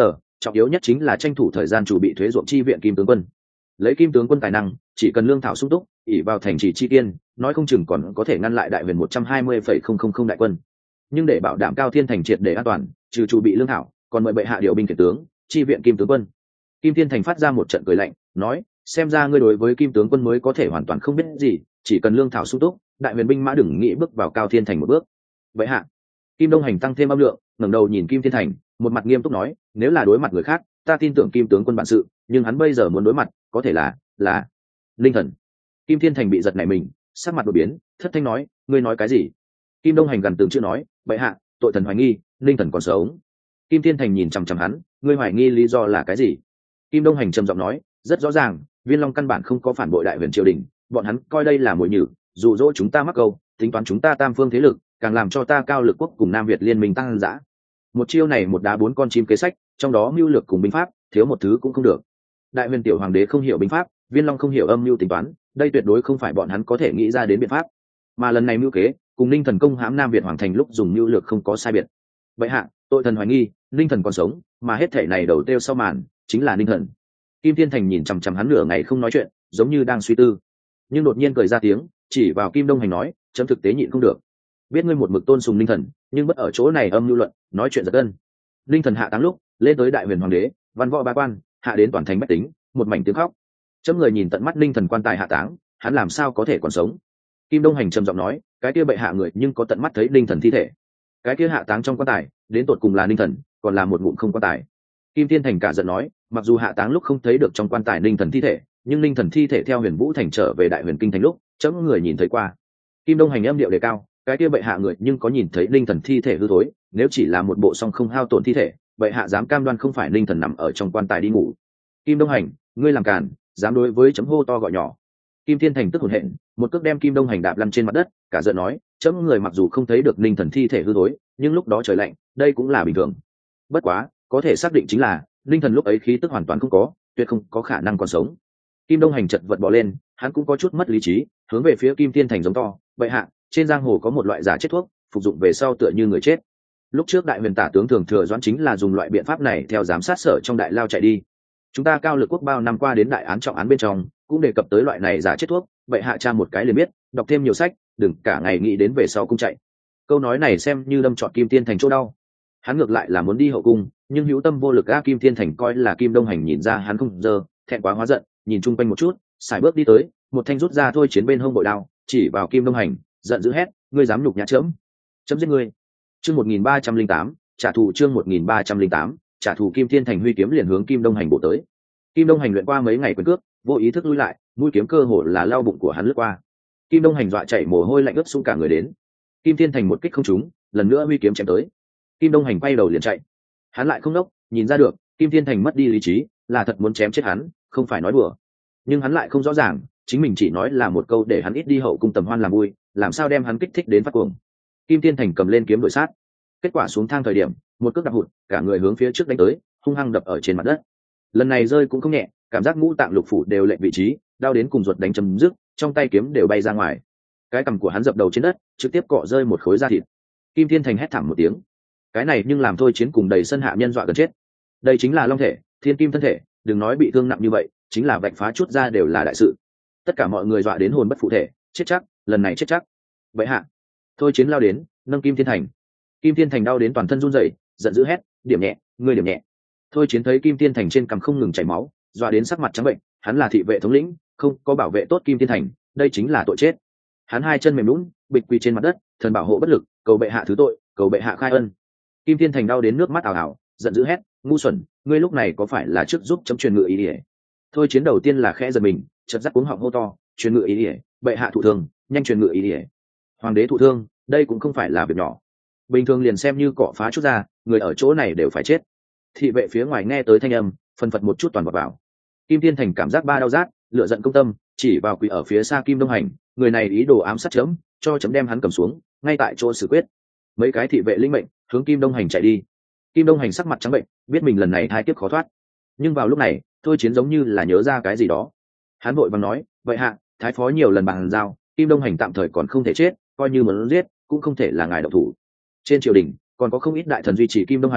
trọng yếu nhất chính là tranh thủ thời gian chuẩn bị thuế ruộng chi viện kim tướng quân. Lấy kim tướng quân tài năng, chỉ cần lương thảo sung túc, ỷ vào thành trì chi tiên, nói không chừng còn có thể ngăn lại đại huyền một trăm hai mươi phẩy không không không đại quân. Nhưng để bảo đảm Cao Thiên Thành triệt để an toàn, trừ chuẩn bị lương thảo, còn mời bệ hạ điều binh khiển tướng, chi viện kim tướng quân. Kim Thiên Thành phát ra một trận cười lạnh, nói: xem ra ngươi đối với kim tướng quân mới có thể hoàn toàn không biết gì, chỉ cần lương thảo sung túc, đại huyền binh mã đừng nghĩ bước vào Cao Thiên Thành một bước. Vậy hạ. Kim Đông Hành tăng thêm âm lượng, ngẩng đầu nhìn Kim Thiên Thành, một mặt nghiêm túc nói: nếu là đối mặt người khác, ta tin tưởng kim tướng quân bản sự, nhưng hắn bây giờ muốn đối mặt, có thể là là linh thần. Kim Thiên Thành bị giật nảy mình, sắc mặt đổi biến, thất thanh nói: ngươi nói cái gì? Kim Đông Hành gần từng chữ nói: vậy hạ, tội thần hoài nghi linh thần còn sống. Kim Thiên Thành nhìn chằm chằm hắn: ngươi hoài nghi lý do là cái gì? Kim Đông Hành trầm giọng nói: rất rõ ràng, Viên Long căn bản không có phản bội đại huyền triều đình, bọn hắn coi đây là mồi nhử, dụ dỗ chúng ta mắc câu, tính toán chúng ta tam phương thế lực, càng làm cho ta Cao Lực quốc cùng Nam Việt liên minh tăng dã. Một chiêu này một đá bốn con chim kế sách, trong đó mưu lược cùng binh pháp, thiếu một thứ cũng không được. Đại huyền tiểu hoàng đế không hiểu binh pháp, Viên Long không hiểu âm mưu tính toán, đây tuyệt đối không phải bọn hắn có thể nghĩ ra đến biện pháp. Mà lần này mưu kế, cùng Ninh Thần công hãm Nam Việt hoàng thành lúc dùng mưu lược không có sai biệt. Vậy hạ, tội thần hoài nghi, Ninh Thần còn sống, mà hết thể này đầu tiêu sau màn, chính là Ninh Thần. Kim Thiên Thành nhìn chằm chằm hắn nửa ngày không nói chuyện, giống như đang suy tư, nhưng đột nhiên cười ra tiếng, chỉ vào Kim Đông Hành nói: chấm thực tế nhịn không được. Biết ngươi một mực tôn sùng Ninh Thần, nhưng bất ở chỗ này âm lưu luận, nói chuyện giật gân. Ninh Thần hạ táng lúc, lên tới đại huyền hoàng đế, văn võ ba quan, hạ đến toàn thành bách tính, một mảnh tiếng khóc. Chấm người nhìn tận mắt Ninh Thần quan tài hạ táng, hắn làm sao có thể còn sống? Kim Đông Hành trầm giọng nói: cái kia bệ hạ người nhưng có tận mắt thấy Ninh Thần thi thể. Cái kia hạ táng trong quan tài, đến tột cùng là Ninh Thần, còn là một ngụm không quan tài. Kim Thiên Thành cả giận nói: mặc dù hạ táng lúc không thấy được trong quan tài Ninh Thần thi thể, nhưng Ninh Thần thi thể theo Huyền Vũ thành trở về đại huyền kinh thành lúc, chấm người nhìn thấy qua. Kim Đông Hành âm điệu đề cao: cái kia bệ hạ người nhưng có nhìn thấy Ninh Thần thi thể hư thối, nếu chỉ là một bộ song không hao tổn thi thể, bệ hạ dám cam đoan không phải Ninh Thần nằm ở trong quan tài đi ngủ. Kim Đông Hành, ngươi làm càn, dám đối với chấm hô to gọi nhỏ. Kim Thiên Thành tức hổn hển, một cước đem Kim Đông Hành đạp lăn trên mặt đất, cả giận nói: chấm người mặc dù không thấy được Ninh Thần thi thể hư thối, nhưng lúc đó trời lạnh, đây cũng là bình thường. Bất quá, có thể xác định chính là Ninh Thần lúc ấy khí tức hoàn toàn không có, tuyệt không có khả năng còn sống. Kim Đông Hành chật vật bò lên, hắn cũng có chút mất lý trí, hướng về phía Kim Thiên Thành giống to: bệ hạ, trên giang hồ có một loại giả chết thuốc, phục dụng về sau tựa như người chết. Lúc trước đại huyền tả tướng Thường Thừa Doãn chính là dùng loại biện pháp này theo giám sát sở trong đại lao chạy đi. Chúng ta Cao Lực quốc bao năm qua đến đại án trọng án bên trong cũng đề cập tới loại này giả chết thuốc, bệ hạ tra một cái liền biết, đọc thêm nhiều sách, đừng cả ngày nghĩ đến về sau cung chạy. Câu nói này xem như đâm trọn Kim Thiên Thành chỗ đau. Hắn ngược lại là muốn đi hậu cung, nhưng hữu tâm vô lực. A Kim Thiên Thành coi là Kim Đông Hành nhìn ra hắn không dơ, thẹn quá hóa giận, nhìn chung quanh một chút, xài bước đi tới, một thanh rút ra thôi chiến bên hông bội đao, chỉ vào Kim Đông Hành, giận dữ hét: ngươi dám nhục nhã chấm, chấm giết ngươi. Chương một nghìn ba trăm linh tám, trả thù. Chương một nghìn ba trăm linh tám, trả thù. Kim Thiên Thành huy kiếm liền hướng Kim Đông Hành bổ tới. Kim Đông Hành luyện qua mấy ngày quyền cước, vô ý thức lui lại, mũi kiếm cơ hồ là lao bụng của hắn lướt qua. Kim Đông Hành dọa chạy mồ hôi lạnh ướt sũng cả người đến. Kim Thiên Thành một kích không trúng, lần nữa huy kiếm chém tới. Kim Đông Hành quay đầu liền chạy. Hắn lại không đốc, nhìn ra được Kim Thiên Thành mất đi lý trí, là thật muốn chém chết hắn, không phải nói đùa. Nhưng hắn lại không rõ ràng, chính mình chỉ nói là một câu để hắn ít đi hậu cung tầm hoan làm vui, làm sao đem hắn kích thích đến phát cuồng. Kim Thiên Thành cầm lên kiếm đuổi sát, kết quả xuống thang thời điểm, một cước đạp hụt, cả người hướng phía trước đánh tới, hung hăng đập ở trên mặt đất. Lần này rơi cũng không nhẹ, cảm giác ngũ tạng lục phủ đều lệch vị trí, đau đến cùng ruột đánh chấm dứt, trong tay kiếm đều bay ra ngoài. Cái cằm của hắn dập đầu trên đất, trực tiếp cọ rơi một khối da thịt. Kim Thiên Thành hét thảm một tiếng. Cái này nhưng làm thôi chiến cùng đầy sân hạ nhân dọa gần chết. Đây chính là long thể, thiên kim thân thể, đừng nói bị thương nặng như vậy, chính là vạch phá chút ra đều là đại sự. Tất cả mọi người dọa đến hồn bất phụ thể, chết chắc, lần này chết chắc. Vậy hạ, thôi chiến lao đến, nâng Kim Thiên Thành. Kim Thiên Thành đau đến toàn thân run rẩy, giận dữ hét: điểm nhẹ, ngươi điểm nhẹ. Thôi chiến thấy Kim Thiên Thành trên cằm không ngừng chảy máu, dọa đến sắc mặt trắng bệnh. Hắn là thị vệ thống lĩnh, không có bảo vệ tốt Kim Thiên Thành, đây chính là tội chết. Hắn hai chân mềm nhũn, bịch quỳ trên mặt đất, thần bảo hộ bất lực, cầu bệ hạ thứ tội, cầu bệ hạ khai ân. Kim Thiên Thành đau đến nước mắt ảo ảo, giận dữ hét: ngu xuẩn, ngươi lúc này có phải là trước giúp chấm truyền ngự ý ỉa? Thôi chiến đầu tiên là khẽ giật mình, chợt dắt cuống họng hô to: truyền ngự ý ỉa, bệ hạ thụ thương, nhanh truyền ngự ý ỉa. Hoàng đế thụ thương, đây cũng không phải là việc nhỏ. Bình thường liền xem như cọ phá chút ra, người ở chỗ này đều phải chết. Thị vệ phía ngoài nghe tới thanh âm, phân phật một chút toàn vào vào. Kim Thiên Thành cảm giác ba đau rát, lửa giận công tâm, chỉ vào quỳ ở phía xa Kim Đông Hành, người này ý đồ ám sát chấm, cho chấm đem hắn cầm xuống, ngay tại chỗ xử quyết. Mấy cái thị vệ linh mệnh hướng Kim Đông Hành chạy đi. Kim Đông Hành sắc mặt trắng bệnh, biết mình lần này thai kiếp khó thoát. Nhưng vào lúc này, thôi chiến giống như là nhớ ra cái gì đó. Hắn vội vàng nói: vậy hạ, thái phó nhiều lần bàn giao, Kim Đông Hành tạm thời còn không thể chết, coi như muốn giết cũng không thể là ngài động thủ. Trên triều đình còn có không ít đại thần duy trì Kim Đông Hành,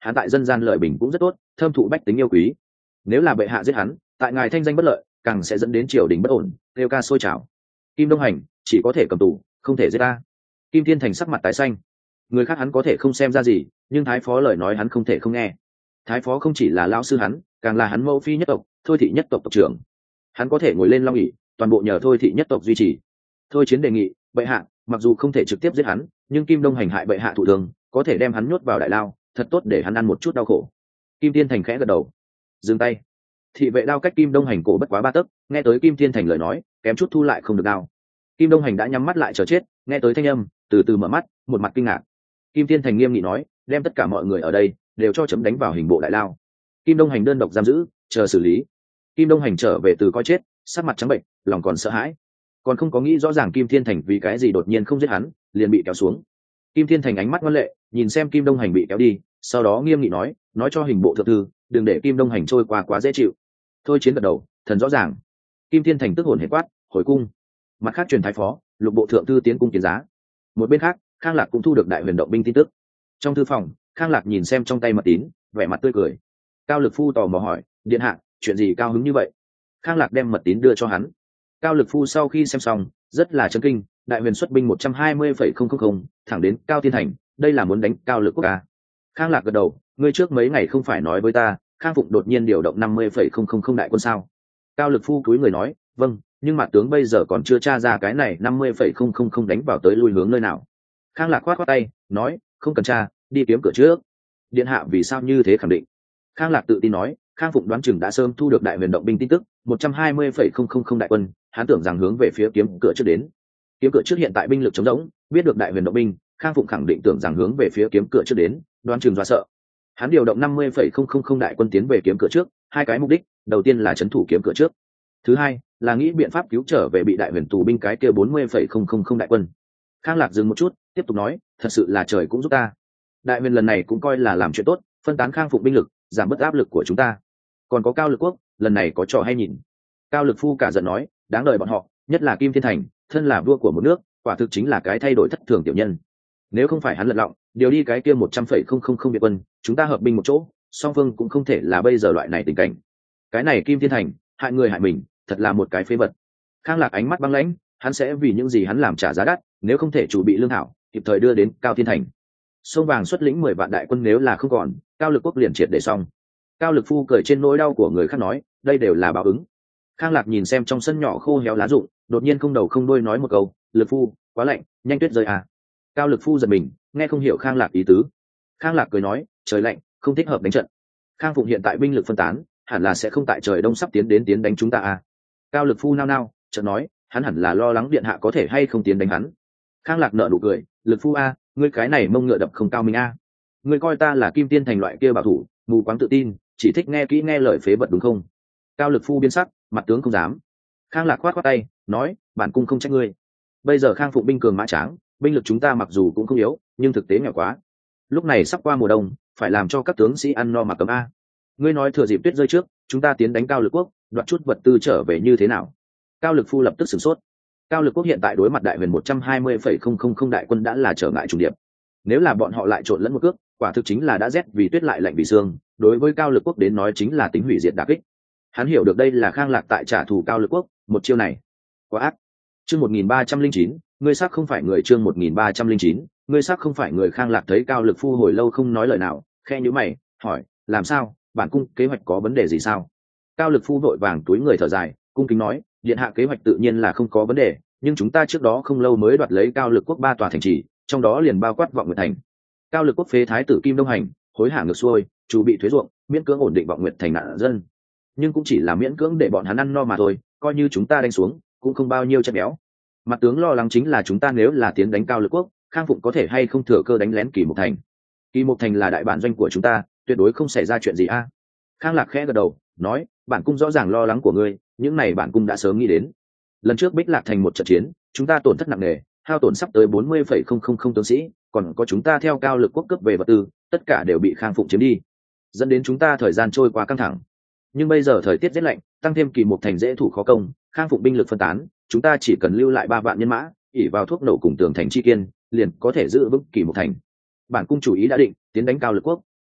hắn tại dân gian lợi bình cũng rất tốt, thâm thụ bách tính yêu quý. Nếu là bệ hạ giết hắn, tại ngài thanh danh bất lợi, càng sẽ dẫn đến triều đình bất ổn, kêu ca sôi trào. Kim Đông Hành chỉ có thể cầm tù, không thể giết ta. Kim Thiên Thành sắc mặt tái xanh. Người khác hắn có thể không xem ra gì, nhưng thái phó lời nói hắn không thể không nghe. Thái phó không chỉ là lão sư hắn, càng là hắn mẫu phi nhất tộc, Thôi thị nhất tộc tộc trưởng. Hắn có thể ngồi lên long ỷ, toàn bộ nhờ Thôi thị nhất tộc duy trì. Thôi Chiến đề nghị, bệ hạ, mặc dù không thể trực tiếp giết hắn, nhưng Kim Đông Hành hại bệ hạ thụ thương, có thể đem hắn nhốt vào đại lao, thật tốt để hắn ăn một chút đau khổ. Kim Thiên Thành khẽ gật đầu, dừng tay. Thị vệ đao cách Kim Đông Hành cổ bất quá ba tấc, nghe tới Kim Thiên Thành lời nói, kém chút thu lại không được đao. Kim Đông Hành đã nhắm mắt lại chờ chết, nghe tới thanh âm, từ từ mở mắt, một mặt kinh ngạc. Kim Thiên Thành nghiêm nghị nói, đem tất cả mọi người ở đây đều cho chấm đánh vào hình bộ đại lao. Kim Đông Hành đơn độc giam giữ, chờ xử lý. Kim Đông Hành trở về từ coi chết, sắc mặt trắng bệnh, lòng còn sợ hãi, còn không có nghĩ rõ ràng Kim Thiên Thành vì cái gì đột nhiên không giết hắn, liền bị kéo xuống. Kim Thiên Thành ánh mắt ngoan lệ, nhìn xem Kim Đông Hành bị kéo đi, sau đó nghiêm nghị nói, nói cho hình bộ thượng thư, đừng để Kim Đông Hành trôi qua quá dễ chịu. Thôi Chiến gật đầu, thần rõ ràng. Kim Thiên Thành tức hồn hệt quát, hồi cung. Mặt khác truyền thái phó, lục bộ thượng thư tiến cung kiến giá. Một bên khác, Khang Lạc cũng thu được đại huyền động binh tin tức. Trong thư phòng, Khang Lạc nhìn xem trong tay mật tín, vẻ mặt tươi cười. Cao Lực Phu tò mò hỏi, điện hạ, chuyện gì cao hứng như vậy? Khang Lạc đem mật tín đưa cho hắn. Cao Lực Phu sau khi xem xong, rất là chấn kinh, đại huyền xuất binh một trăm hai mươi phẩy không không không, thẳng đến Cao Thiên Thành, đây là muốn đánh Cao Lực Quốc ca. Khang Lạc gật đầu, ngươi trước mấy ngày không phải nói với ta, Khang Phụng đột nhiên điều động năm mươi phẩy không không không đại quân sao? Cao Lực Phu cúi người nói, vâng, nhưng mặt tướng bây giờ còn chưa tra ra cái này năm mươi phẩy không không không đánh vào tới lui hướng nơi nào. Khang Lạc khoát khoát tay, nói, không cần tra, đi kiếm cửa trước. Điện hạ vì sao như thế khẳng định? Khang Lạc tự tin nói, Khang Phụng đoán chừng đã sớm thu được đại huyền động binh tin tức, một trăm hai mươi phẩy không không không đại quân, hắn tưởng rằng hướng về phía kiếm cửa trước đến. Kiếm cửa trước hiện tại binh lực chống rỗng, biết được đại huyền động binh, Khang Phụng khẳng định tưởng rằng hướng về phía kiếm cửa trước đến, đoán chừng dọa sợ. Hắn điều động năm mươi phẩy không không không đại quân tiến về kiếm cửa trước, hai cái mục đích, đầu tiên là trấn thủ kiếm cửa trước, thứ hai là nghĩ biện pháp cứu trở về bị đại huyền tù binh cái kia bốn mươi phẩy không không không đại quân. Khang Lạc dừng một chút, tiếp tục nói, thật sự là trời cũng giúp ta. Đại huyền lần này cũng coi là làm chuyện tốt, phân tán Khang Phụng binh lực, giảm bớt áp lực của chúng ta. Còn có Cao Lực Quốc, lần này có trò hay nhìn. Cao Lực Phu cả giận nói, đáng đời bọn họ, nhất là Kim Thiên Thành, thân là vua của một nước, quả thực chính là cái thay đổi thất thường tiểu nhân. Nếu không phải hắn lật lọng, điều đi cái kia một trăm phẩy không không không biệt quân, chúng ta hợp binh một chỗ, song phương cũng không thể là bây giờ loại này tình cảnh. Cái này Kim Thiên Thành, hại người hại mình, thật là một cái phế vật. Khang Lạc ánh mắt băng lãnh, hắn sẽ vì những gì hắn làm trả giá đắt, nếu không thể chủ bị lương thảo, kịp thời đưa đến Cao Thiên Thành. Sông Vàng xuất lĩnh mười vạn đại quân nếu là không còn, Cao Lực Quốc liền triệt để xong. Cao Lực Phu cười trên nỗi đau của người khác nói, đây đều là báo ứng. Khang Lạc nhìn xem trong sân nhỏ khô héo lá rụng, đột nhiên không đầu không đuôi nói một câu, Lực Phu, quá lạnh, nhanh tuyết rơi à. Cao Lực Phu giật mình, nghe không hiểu Khang Lạc ý tứ. Khang Lạc cười nói, trời lạnh, không thích hợp đánh trận. Khang Phụng hiện tại binh lực phân tán, hẳn là sẽ không tại trời đông sắp tiến đến tiến đánh chúng ta à. Cao Lực Phu nao nao, chợt nói, hắn hẳn là lo lắng điện hạ có thể hay không tiến đánh hắn. Khang Lạc nở nụ cười, Lực Phu a, ngươi cái này mông ngựa đập không cao minh a. Ngươi coi ta là Kim Tiên Thành loại kia bảo thủ, mù quáng tự tin, chỉ thích nghe kỹ nghe lời phế vật đúng không? Cao Lực Phu biến sắc, mặt tướng không dám. Khang Lạc khoát khoát tay, nói, bản cung không trách ngươi. Bây giờ Khang Phụng binh cường mã tráng, binh lực chúng ta mặc dù cũng không yếu, nhưng thực tế nghèo quá. Lúc này sắp qua mùa đông, phải làm cho các tướng sĩ ăn no mặc ấm a. Ngươi nói thừa dịp tuyết rơi trước, chúng ta tiến đánh Cao Lực Quốc, đoạt chút vật tư trở về như thế nào? Cao Lực Phu lập tức sửng sốt. Cao Lực Quốc hiện tại đối mặt đại huyền một trăm hai mươi phẩy không không không đại quân đã là trở ngại trùng điệp. Nếu là bọn họ lại trộn lẫn một cước, quả thực chính là đã rét vì tuyết lại lạnh vì xương, đối với Cao Lực Quốc đến nói chính là tính hủy diệt đả kích. Hắn hiểu được đây là Khang Lạc tại trả thù Cao Lực Quốc, một chiêu này quá ác. Chương một nghìn ba trăm linh chín, ngươi xác không phải người. Chương một nghìn ba trăm linh chín, ngươi xác không phải người. Khang Lạc thấy Cao Lực Phu hồi lâu không nói lời nào, khe nhíu mày, hỏi, làm sao, bản cung kế hoạch có vấn đề gì sao? Cao Lực Phu vội vàng túi người thở dài, cung kính nói, điện hạ kế hoạch tự nhiên là không có vấn đề, nhưng chúng ta trước đó không lâu mới đoạt lấy Cao Lực Quốc ba tòa thành trì, trong đó liền bao quát Vọng Nguyệt Thành. Cao Lực Quốc phế thái tử Kim Đông Hành, hối hả ngược xuôi, chủ bị thuế ruộng, miễn cưỡng ổn định Vọng Nguyệt Thành nạn dân, nhưng cũng chỉ là miễn cưỡng để bọn hắn ăn no mà thôi, coi như chúng ta đánh xuống cũng không bao nhiêu chất béo. Mặt tướng lo lắng chính là chúng ta nếu là tiến đánh Cao Lực Quốc, Khang Phụng có thể hay không thừa cơ đánh lén Kỳ Mục Thành. Kỳ Mục Thành là đại bản doanh của chúng ta, tuyệt đối không xảy ra chuyện gì a. Khang Lạc khẽ gật đầu, nói, bản cung rõ ràng lo lắng của ngươi, những này bản cung đã sớm nghĩ đến. Lần trước Bích Lạc Thành một trận chiến, chúng ta tổn thất nặng nề, hao tổn sắp tới bốn mươi phẩy không không không tướng sĩ, còn có chúng ta theo Cao Lực Quốc cấp về vật tư, tất cả đều bị Khang Phụng chiếm đi, dẫn đến chúng ta thời gian trôi qua căng thẳng. Nhưng bây giờ thời tiết rét lạnh, tăng thêm Kỳ Mục Thành dễ thủ khó công, Khang Phụng binh lực phân tán, chúng ta chỉ cần lưu lại ba vạn nhân mã, ỉ vào thuốc nổ cùng tường thành chi kiên, liền có thể giữ vững Kỳ Mục Thành. Bản cung chủ ý đã định, tiến đánh Cao Lực Quốc.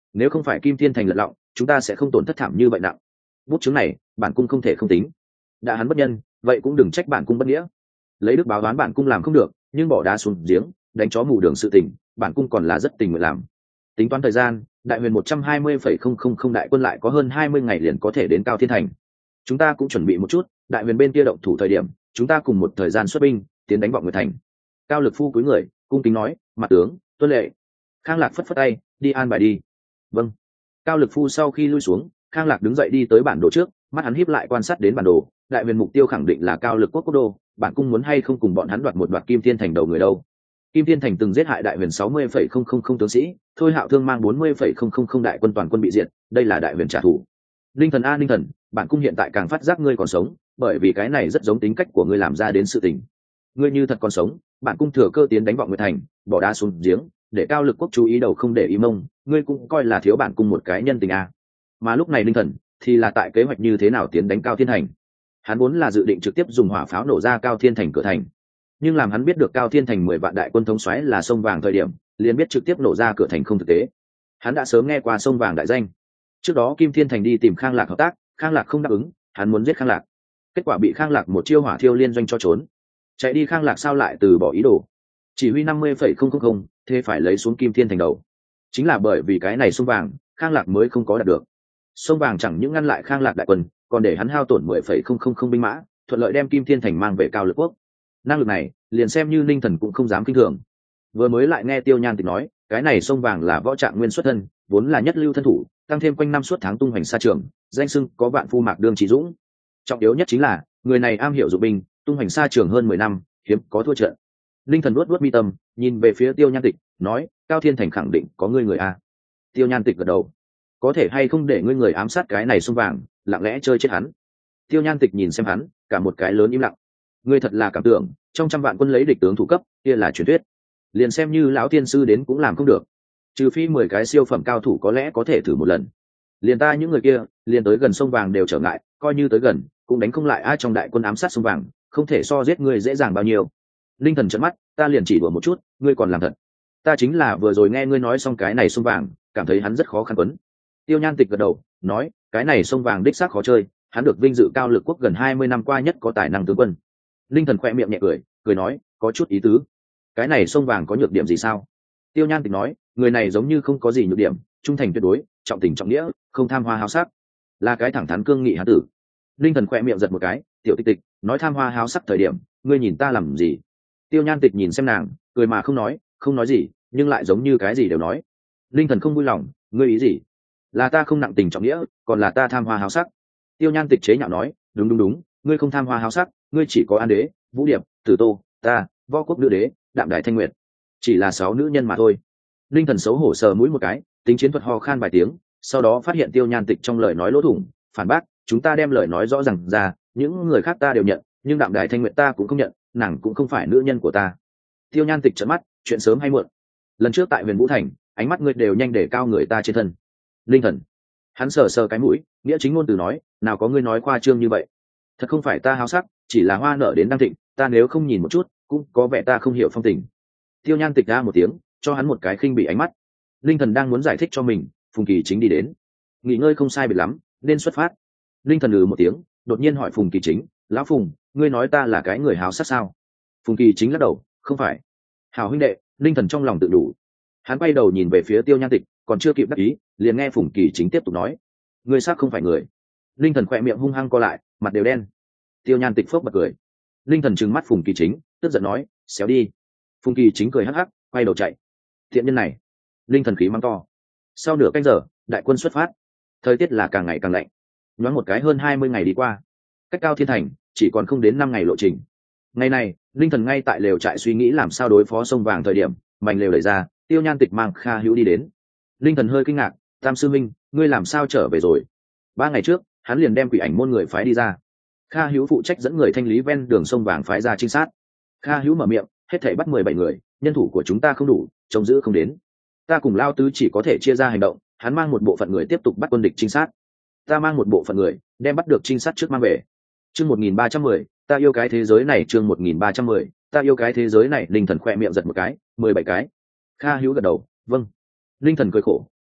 nếu không phải kim thiên thành lật lọng, chúng ta sẽ không tổn thất thảm như vậy nặng. Bút chứng này bản cung không thể không tính, đã hắn bất nhân vậy cũng đừng trách bản cung bất nghĩa. Lấy đức báo đoán bản cung làm không được, nhưng bỏ đá xuống giếng đánh chó mù đường sự tình bản cung còn là rất tình nguyện làm. Tính toán thời gian, đại huyền một trăm hai mươi phẩy không không không đại quân lại có hơn hai mươi ngày liền có thể đến Cao Thiên Thành. Chúng ta cũng chuẩn bị một chút, đại huyền bên kia động thủ thời điểm chúng ta cùng một thời gian xuất binh tiến đánh Vọng Nguyệt Thành. Cao Lực Phu cúi người cung kính nói, mặt tướng tuân lệ. Khang Lạc phất phất tay, đi an bài đi. Vâng. Cao Lực Phu sau khi lui xuống, Khang Lạc đứng dậy đi tới bản đồ trước, mắt hắn híp lại quan sát đến bản đồ. Đại huyền mục tiêu khẳng định là Cao Lực quốc quốc đô, bản cung muốn hay không cùng bọn hắn đoạt một đoạt Kim Thiên Thành đầu người đâu. Kim Thiên Thành từng giết hại đại huyền sáu mươi phẩy không không không tướng sĩ, Thôi Hạo Thương mang bốn mươi phẩy không không không đại quân toàn quân bị diệt, đây là đại huyền trả thù. Linh Thần a Linh Thần, bản cung hiện tại càng phát giác ngươi còn sống, bởi vì cái này rất giống tính cách của ngươi làm ra đến sự tình. Ngươi như thật còn sống, bản cung thừa cơ tiến đánh Vọng Nguyệt Thành, bỏ đá xuống giếng, để Cao Lực quốc chú ý đầu không để ý mông, ngươi cũng coi là thiếu bản cung một cái nhân tình a. Mà lúc này Linh Thần thì là tại kế hoạch như thế nào tiến đánh Cao Thiên Thành. Hắn vốn là dự định trực tiếp dùng hỏa pháo nổ ra Cao Thiên Thành cửa thành, nhưng làm hắn biết được Cao Thiên Thành mười vạn đại quân thống soái là sông vàng thời điểm, liền biết trực tiếp nổ ra cửa thành không thực tế. Hắn đã sớm nghe qua sông vàng đại danh. Trước đó Kim Thiên Thành đi tìm Khang Lạc hợp tác, Khang Lạc không đáp ứng, hắn muốn giết Khang Lạc, kết quả bị Khang Lạc một chiêu hỏa thiêu liên doanh cho trốn. Chạy đi Khang Lạc sao lại từ bỏ ý đồ, chỉ huy năm mươi phẩy không không không, thế phải lấy xuống Kim Thiên Thành đầu. Chính là bởi vì cái này sông vàng, Khang Lạc mới không có đạt được. Sông vàng chẳng những ngăn lại Khang Lạc đại quân, còn để hắn hao tổn mười phẩy không không không binh mã, thuận lợi đem Kim Thiên Thành mang về Cao Lực quốc. Năng lực này liền xem như Ninh Thần cũng không dám kinh thường. Vừa mới lại nghe Tiêu Nhan Tịch nói, cái này sông vàng là võ trạng nguyên xuất thân, vốn là nhất lưu thân thủ, tăng thêm quanh năm suốt tháng tung hoành xa trường, danh xưng có vạn phu mạc đương trí dũng. Trọng yếu nhất chính là người này am hiểu dụng binh, tung hoành xa trường hơn mười năm, hiếm có thua trận. Ninh Thần nuốt nuốt mi tâm, nhìn về phía Tiêu Nhan Tịch, nói, Cao Thiên Thành khẳng định có ngươi người a. Tiêu Nhan Tịch gật đầu, có thể hay không để ngươi người ám sát cái này sông vàng, lặng lẽ chơi chết hắn. Tiêu Nhan Tịch nhìn xem hắn, cả một cái lớn im lặng. Ngươi thật là cảm tưởng, trong trăm vạn quân lấy địch tướng thủ cấp, kia là truyền thuyết. Liền xem như lão tiên sư đến cũng làm không được. Trừ phi mười cái siêu phẩm cao thủ có lẽ có thể thử một lần. Liền ta những người kia, liền tới gần sông vàng đều trở ngại, coi như tới gần, cũng đánh không lại ai trong đại quân ám sát sông vàng, không thể so giết ngươi dễ dàng bao nhiêu. Linh Thần trợn mắt, ta liền chỉ đùa một chút, ngươi còn làm thật. Ta chính là vừa rồi nghe ngươi nói xong cái này sông vàng, cảm thấy hắn rất khó khăn quấn. Tiêu Nhan Tịch gật đầu, nói, cái này sông vàng đích xác khó chơi, hắn được vinh dự Cao Lực quốc gần hai mươi năm qua nhất có tài năng tướng quân. Linh Thần khoe miệng nhẹ cười, cười nói, có chút ý tứ. Cái này sông vàng có nhược điểm gì sao? Tiêu Nhan Tịch nói, người này giống như không có gì nhược điểm, trung thành tuyệt đối, trọng tình trọng nghĩa, không tham hoa háo sắc, là cái thẳng thắn cương nghị hán tử. Linh Thần khoe miệng giật một cái, tiểu Tịch Tịch, nói tham hoa háo sắc thời điểm, ngươi nhìn ta làm gì? Tiêu Nhan Tịch nhìn xem nàng, cười mà không nói, không nói gì, nhưng lại giống như cái gì đều nói. Linh Thần không vui lòng, ngươi ý gì? Là ta không nặng tình trọng nghĩa, còn là ta tham hoa háo sắc? Tiêu Nhan Tịch chế nhạo nói, đúng đúng đúng, ngươi không tham hoa háo sắc, ngươi chỉ có An Đế, Vũ Điệp, Tử Tô, ta, Võ Quốc Nữ Đế, Đạm Đài Thanh Nguyệt, chỉ là sáu nữ nhân mà thôi. Linh Thần xấu hổ sờ mũi một cái, tính chiến thuật ho khan vài tiếng, sau đó phát hiện Tiêu Nhan Tịch trong lời nói lỗ thủng, phản bác, chúng ta đem lời nói rõ ràng ra, những người khác ta đều nhận, nhưng Đạm Đài Thanh Nguyệt ta cũng không nhận, nàng cũng không phải nữ nhân của ta. Tiêu Nhan Tịch trợn mắt, chuyện sớm hay muộn. Lần trước tại Huyền Vũ Thành, ánh mắt ngươi đều nhanh để cao người ta trên thân. Linh Thần, hắn sờ sờ cái mũi, nghĩa chính ngôn từ nói, nào có ngươi nói khoa trương như vậy. Thật không phải ta háo sắc, chỉ là hoa nở đến đang thịnh, ta nếu không nhìn một chút, cũng có vẻ ta không hiểu phong tình. Tiêu Nhan Tịch ra một tiếng, cho hắn một cái khinh bị ánh mắt. Linh Thần đang muốn giải thích cho mình, Phùng Kỳ Chính đi đến. Nghỉ ngơi không sai biệt lắm, nên xuất phát. Linh Thần lừ một tiếng, đột nhiên hỏi Phùng Kỳ Chính, lão Phùng, ngươi nói ta là cái người háo sắc sao? Phùng Kỳ Chính lắc đầu, không phải. Hảo huynh đệ, Linh Thần trong lòng tự đủ. Hắn quay đầu nhìn về phía Tiêu Nhan Tịch, còn chưa kịp đáp ý, liền nghe Phùng Kỳ Chính tiếp tục nói, ngươi xác không phải người. Linh Thần khỏe miệng hung hăng co lại, mặt đều đen. Tiêu Nhan Tịch phốc bật cười. Linh Thần trừng mắt Phùng Kỳ Chính, tức giận nói, xéo đi. Phùng Kỳ Chính cười hắc hắc, quay đầu chạy. Thiện nhân này. Linh Thần khí mắng to. Sau nửa canh giờ, đại quân xuất phát. Thời tiết là càng ngày càng lạnh. Nhoáng một cái hơn hai mươi ngày đi qua, cách Cao Thiên Thành chỉ còn không đến năm ngày lộ trình. Ngày này, Linh Thần ngay tại lều trại suy nghĩ làm sao đối phó sông vàng thời điểm, mảnh lều đẩy ra, Tiêu Nhan Tịch mang Kha Hữu đi đến. Linh Thần hơi kinh ngạc, Tam sư minh, ngươi làm sao trở về rồi? Ba ngày trước, hắn liền đem Quỷ Ảnh môn người phái đi ra. Kha Hữu phụ trách dẫn người thanh lý ven đường sông vàng phái ra trinh sát. Kha Hữu mở miệng, hết thảy bắt mười bảy người, nhân thủ của chúng ta không đủ, trông giữ không đến. Ta cùng Lao Tứ chỉ có thể chia ra hành động, hắn mang một bộ phận người tiếp tục bắt quân địch trinh sát. Ta mang một bộ phận người, đem bắt được trinh sát trước mang về. Chương một nghìn ba trăm mười, ta yêu cái thế giới này, chương một nghìn ba trăm mười, ta yêu cái thế giới này, Linh Thần khoe miệng giật một cái, mười bảy cái. Kha Hữu gật đầu, vâng. Linh Thần cười khổ,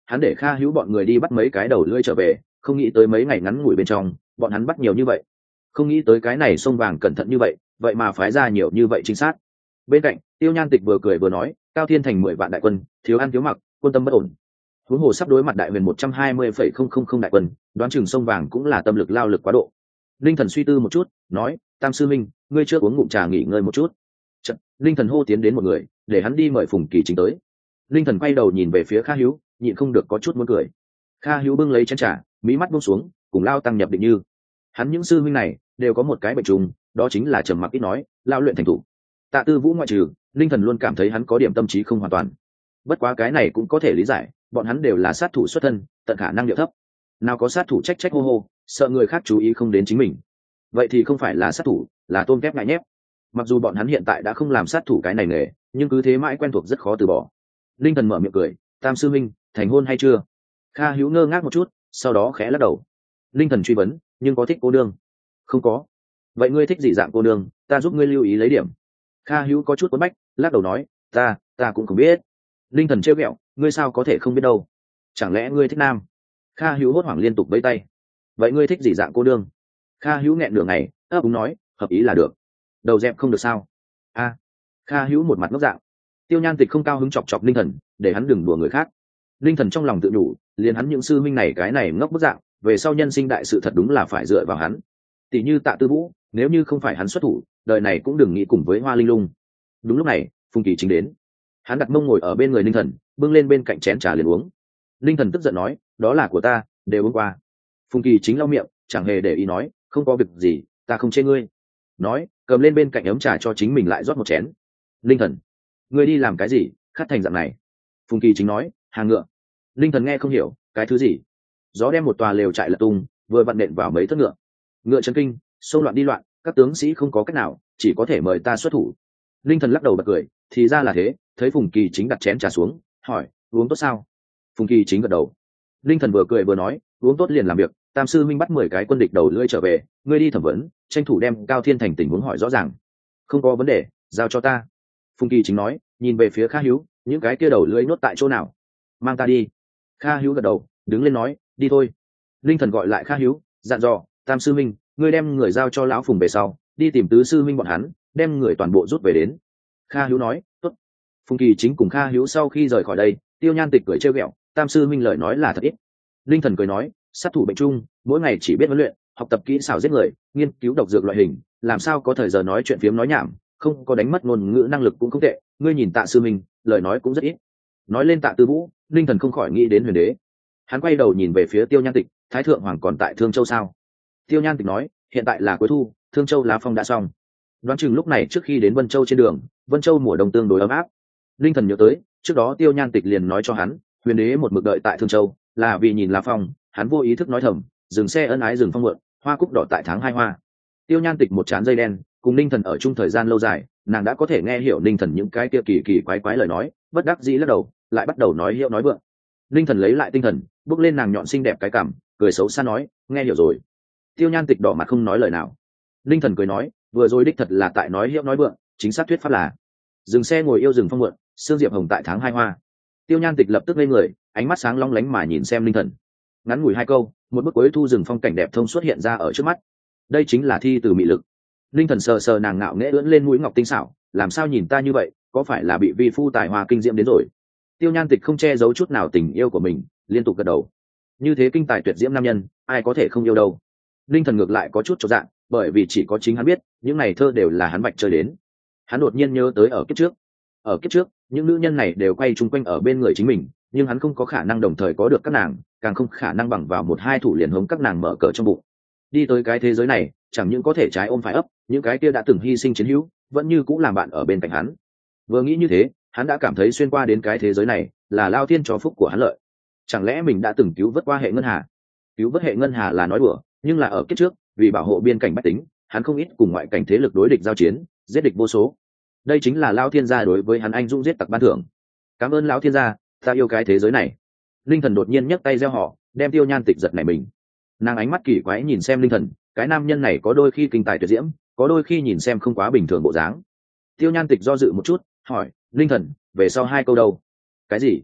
hắn để Kha Hữu bọn người đi bắt mấy cái đầu lưỡi trở về, không nghĩ tới mấy ngày ngắn ngủi bên trong bọn hắn bắt nhiều như vậy, không nghĩ tới cái này sông vàng cẩn thận như vậy, vậy mà phái ra nhiều như vậy trinh sát. Bên cạnh Tiêu Nhan Tịch vừa cười vừa nói, Cao Thiên Thành mười vạn đại quân, thiếu ăn thiếu mặc, quân tâm bất ổn, huống hồ sắp đối mặt đại huyền một trăm hai mươi phẩy không không không đại quân, đoán chừng sông vàng cũng là tâm lực lao lực quá độ. Linh Thần suy tư một chút, nói, Tam sư minh, ngươi chưa uống ngụm trà nghỉ ngơi một chút. Chật, Linh Thần hô tiến đến một người, để hắn đi mời Phùng Kỳ Chính tới. Linh Thần quay đầu nhìn về phía Kha Hữu, nhịn không được có chút muốn cười. Kha Hữu bưng lấy chén trà, mí mắt buông xuống, cùng Lao Tăng nhập định như. Hắn những sư huynh này đều có một cái bệnh trùng, đó chính là trầm mặc ít nói, lao luyện thành thủ. Tạ Tư Vũ ngoại trừ, Linh Thần luôn cảm thấy hắn có điểm tâm trí không hoàn toàn. Bất quá cái này cũng có thể lý giải, bọn hắn đều là sát thủ xuất thân, tận khả năng điệu thấp. Nào có sát thủ trách trách hô hô, sợ người khác chú ý không đến chính mình. Vậy thì không phải là sát thủ, là tôm kép ngại nhép. Mặc dù bọn hắn hiện tại đã không làm sát thủ cái này nghề, nhưng cứ thế mãi quen thuộc rất khó từ bỏ. Linh Thần mở miệng cười, Tam sư minh, thành hôn hay chưa? Kha Hữu ngơ ngác một chút, sau đó khẽ lắc đầu. Linh Thần truy vấn, nhưng có thích cô nương? Không có. Vậy ngươi thích gì dạng cô nương, ta giúp ngươi lưu ý lấy điểm. Kha Hữu có chút cuốn bách, lắc đầu nói, ta ta cũng không biết. Linh Thần trêu ghẹo, ngươi sao có thể không biết đâu? Chẳng lẽ ngươi thích nam? Kha Hữu hốt hoảng liên tục vẫy tay. Vậy ngươi thích gì dạng cô nương? Kha Hữu nghẹn nửa ngày, ấp úng nói, hợp ý là được. Đầu dẹp không được sao? A. À. Kha Hữu một mặt ngốc dạng. Tiêu Nhan Tịch không cao hứng chọc chọc Linh Thần, để hắn đừng đùa người khác. Linh Thần trong lòng tự nhủ, liền hắn những sư minh này cái này ngốc bức dạng, về sau nhân sinh đại sự thật đúng là phải dựa vào hắn. Tỷ như Tạ Tư Vũ, nếu như không phải hắn xuất thủ, đời này cũng đừng nghĩ cùng với Hoa Linh Lung. Đúng lúc này, Phùng Kỳ Chính đến. Hắn đặt mông ngồi ở bên người Linh Thần, bưng lên bên cạnh chén trà liền uống. Linh Thần tức giận nói, đó là của ta, đều uống qua. Phùng Kỳ Chính lau miệng, chẳng hề để ý nói, không có việc gì, ta không chê ngươi. Nói, cầm lên bên cạnh ấm trà cho chính mình lại rót một chén. Linh Thần, ngươi đi làm cái gì, khát thành dạng này? Phùng Kỳ Chính nói, hàng ngựa. Linh Thần nghe không hiểu, cái thứ gì? Gió đem một tòa lều trại lật tung, vừa vặn nện vào mấy thất ngựa. Ngựa chấn kinh, xông loạn đi loạn, các tướng sĩ không có cách nào, chỉ có thể mời ta xuất thủ. Linh Thần lắc đầu bật cười, thì ra là thế. Thấy Phùng Kỳ Chính đặt chén trà xuống, hỏi, uống tốt sao? Phùng Kỳ Chính gật đầu. Linh Thần vừa cười vừa nói, uống tốt liền làm việc. Tam sư minh bắt mười cái quân địch đầu lưỡi trở về, ngươi đi thẩm vấn, tranh thủ đem Cao Thiên Thành tình huống hỏi rõ ràng. Không có vấn đề, giao cho ta. Phùng Kỳ Chính nói, nhìn về phía Kha Hữu, những cái kia đầu lưỡi nhốt tại chỗ nào? Mang ta đi. Kha Hữu gật đầu, đứng lên nói, đi thôi. Linh Thần gọi lại Kha Hữu, dặn dò, Tam sư minh, ngươi đem người giao cho lão Phùng về sau, đi tìm tứ sư minh bọn hắn, đem người toàn bộ rút về đến. Kha Hữu nói, tốt. Phùng Kỳ Chính cùng Kha Hữu sau khi rời khỏi đây, Tiêu Nhan Tịch cười trêu ghẹo, Tam sư minh lời nói là thật ít. Linh Thần cười nói, sát thủ bệnh chung, mỗi ngày chỉ biết huấn luyện, học tập kỹ xảo giết người, nghiên cứu độc dược loại hình, làm sao có thời giờ nói chuyện phiếm nói nhảm, không có đánh mất ngôn ngữ năng lực cũng không tệ. Ngươi nhìn Tạ sư minh, lời nói cũng rất ít. Nói lên Tạ Tư Vũ, Linh Thần không khỏi nghĩ đến Huyền Đế. Hắn quay đầu nhìn về phía Tiêu Nhan Tịch, Thái thượng hoàng còn tại Thương Châu sao? Tiêu Nhan Tịch nói, hiện tại là cuối thu, Thương Châu lá phong đã xong. Đoán chừng lúc này trước khi đến Vân Châu trên đường, Vân Châu mùa đông tương đối ấm áp. Linh Thần nhớ tới, trước đó Tiêu Nhan Tịch liền nói cho hắn, Huyền Đế một mực đợi tại Thương Châu, là vì nhìn lá phong. Hắn vô ý thức nói thầm, dừng xe ân ái rừng phong mượn, hoa cúc đỏ tại tháng hai hoa. Tiêu Nhan Tịch một trán dây đen, cùng Linh Thần ở chung thời gian lâu dài, nàng đã có thể nghe hiểu Linh Thần những cái kia kỳ kỳ quái quái lời nói, bất đắc dĩ lắc đầu, lại bắt đầu nói hiệu nói vượng. Linh Thần lấy lại tinh thần, bước lên nàng nhọn xinh đẹp cái cằm, cười xấu xa nói, nghe hiểu rồi. Tiêu Nhan Tịch đỏ mặt không nói lời nào. Linh Thần cười nói, vừa rồi đích thật là tại nói hiệu nói vượng, chính xác thuyết pháp là dừng xe ngồi yêu rừng phong mượn, sương diệp hồng tại tháng hai hoa. Tiêu Nhan Tịch lập tức lên người, ánh mắt sáng long lánh mà nhìn xem Linh Thần. Ngắn ngủi hai câu, một bức cuối thu rừng phong cảnh đẹp thông xuất hiện ra ở trước mắt. Đây chính là thi từ mị lực. Linh Thần sờ sờ nàng ngạo nghễ ưỡn lên mũi ngọc tinh xảo, làm sao nhìn ta như vậy, có phải là bị vi phu tài hoa kinh diễm đến rồi? Tiêu Nhan Tịch không che giấu chút nào tình yêu của mình, liên tục gật đầu. Như thế kinh tài tuyệt diễm nam nhân, ai có thể không yêu đâu? Linh Thần ngược lại có chút chột dạ, bởi vì chỉ có chính hắn biết, những này thơ đều là hắn vạch chơi đến. Hắn đột nhiên nhớ tới ở kiếp trước. Ở kiếp trước, những nữ nhân này đều quay chung quanh ở bên người chính mình, nhưng hắn không có khả năng đồng thời có được các nàng, càng không khả năng bằng vào một hai thủ liền hống các nàng mở cờ trong bụng. Đi tới cái thế giới này, chẳng những có thể trái ôm phải ấp, những cái kia đã từng hy sinh chiến hữu, vẫn như cũng làm bạn ở bên cạnh hắn. Vừa nghĩ như thế, hắn đã cảm thấy xuyên qua đến cái thế giới này là lao thiên cho phúc của hắn lợi. Chẳng lẽ mình đã từng cứu vớt qua hệ ngân hà? Cứu vớt hệ ngân hà là nói đùa, nhưng là ở kiếp trước, vì bảo hộ biên cảnh bách tính, hắn không ít cùng ngoại cảnh thế lực đối địch giao chiến, giết địch vô số. Đây chính là lao thiên gia đối với hắn anh dũng giết tặc ban thưởng. Cảm ơn lão thiên gia, ta yêu cái thế giới này. Linh Thần đột nhiên nhấc tay gieo họ, đem Tiêu Nhan Tịch giật nảy mình. Nàng ánh mắt kỳ quái nhìn xem Linh Thần, cái nam nhân này có đôi khi kinh tài tuyệt diễm, có đôi khi nhìn xem không quá bình thường bộ dáng. Tiêu Nhan Tịch do dự một chút, hỏi, Linh Thần, về sau hai câu đâu? Cái gì?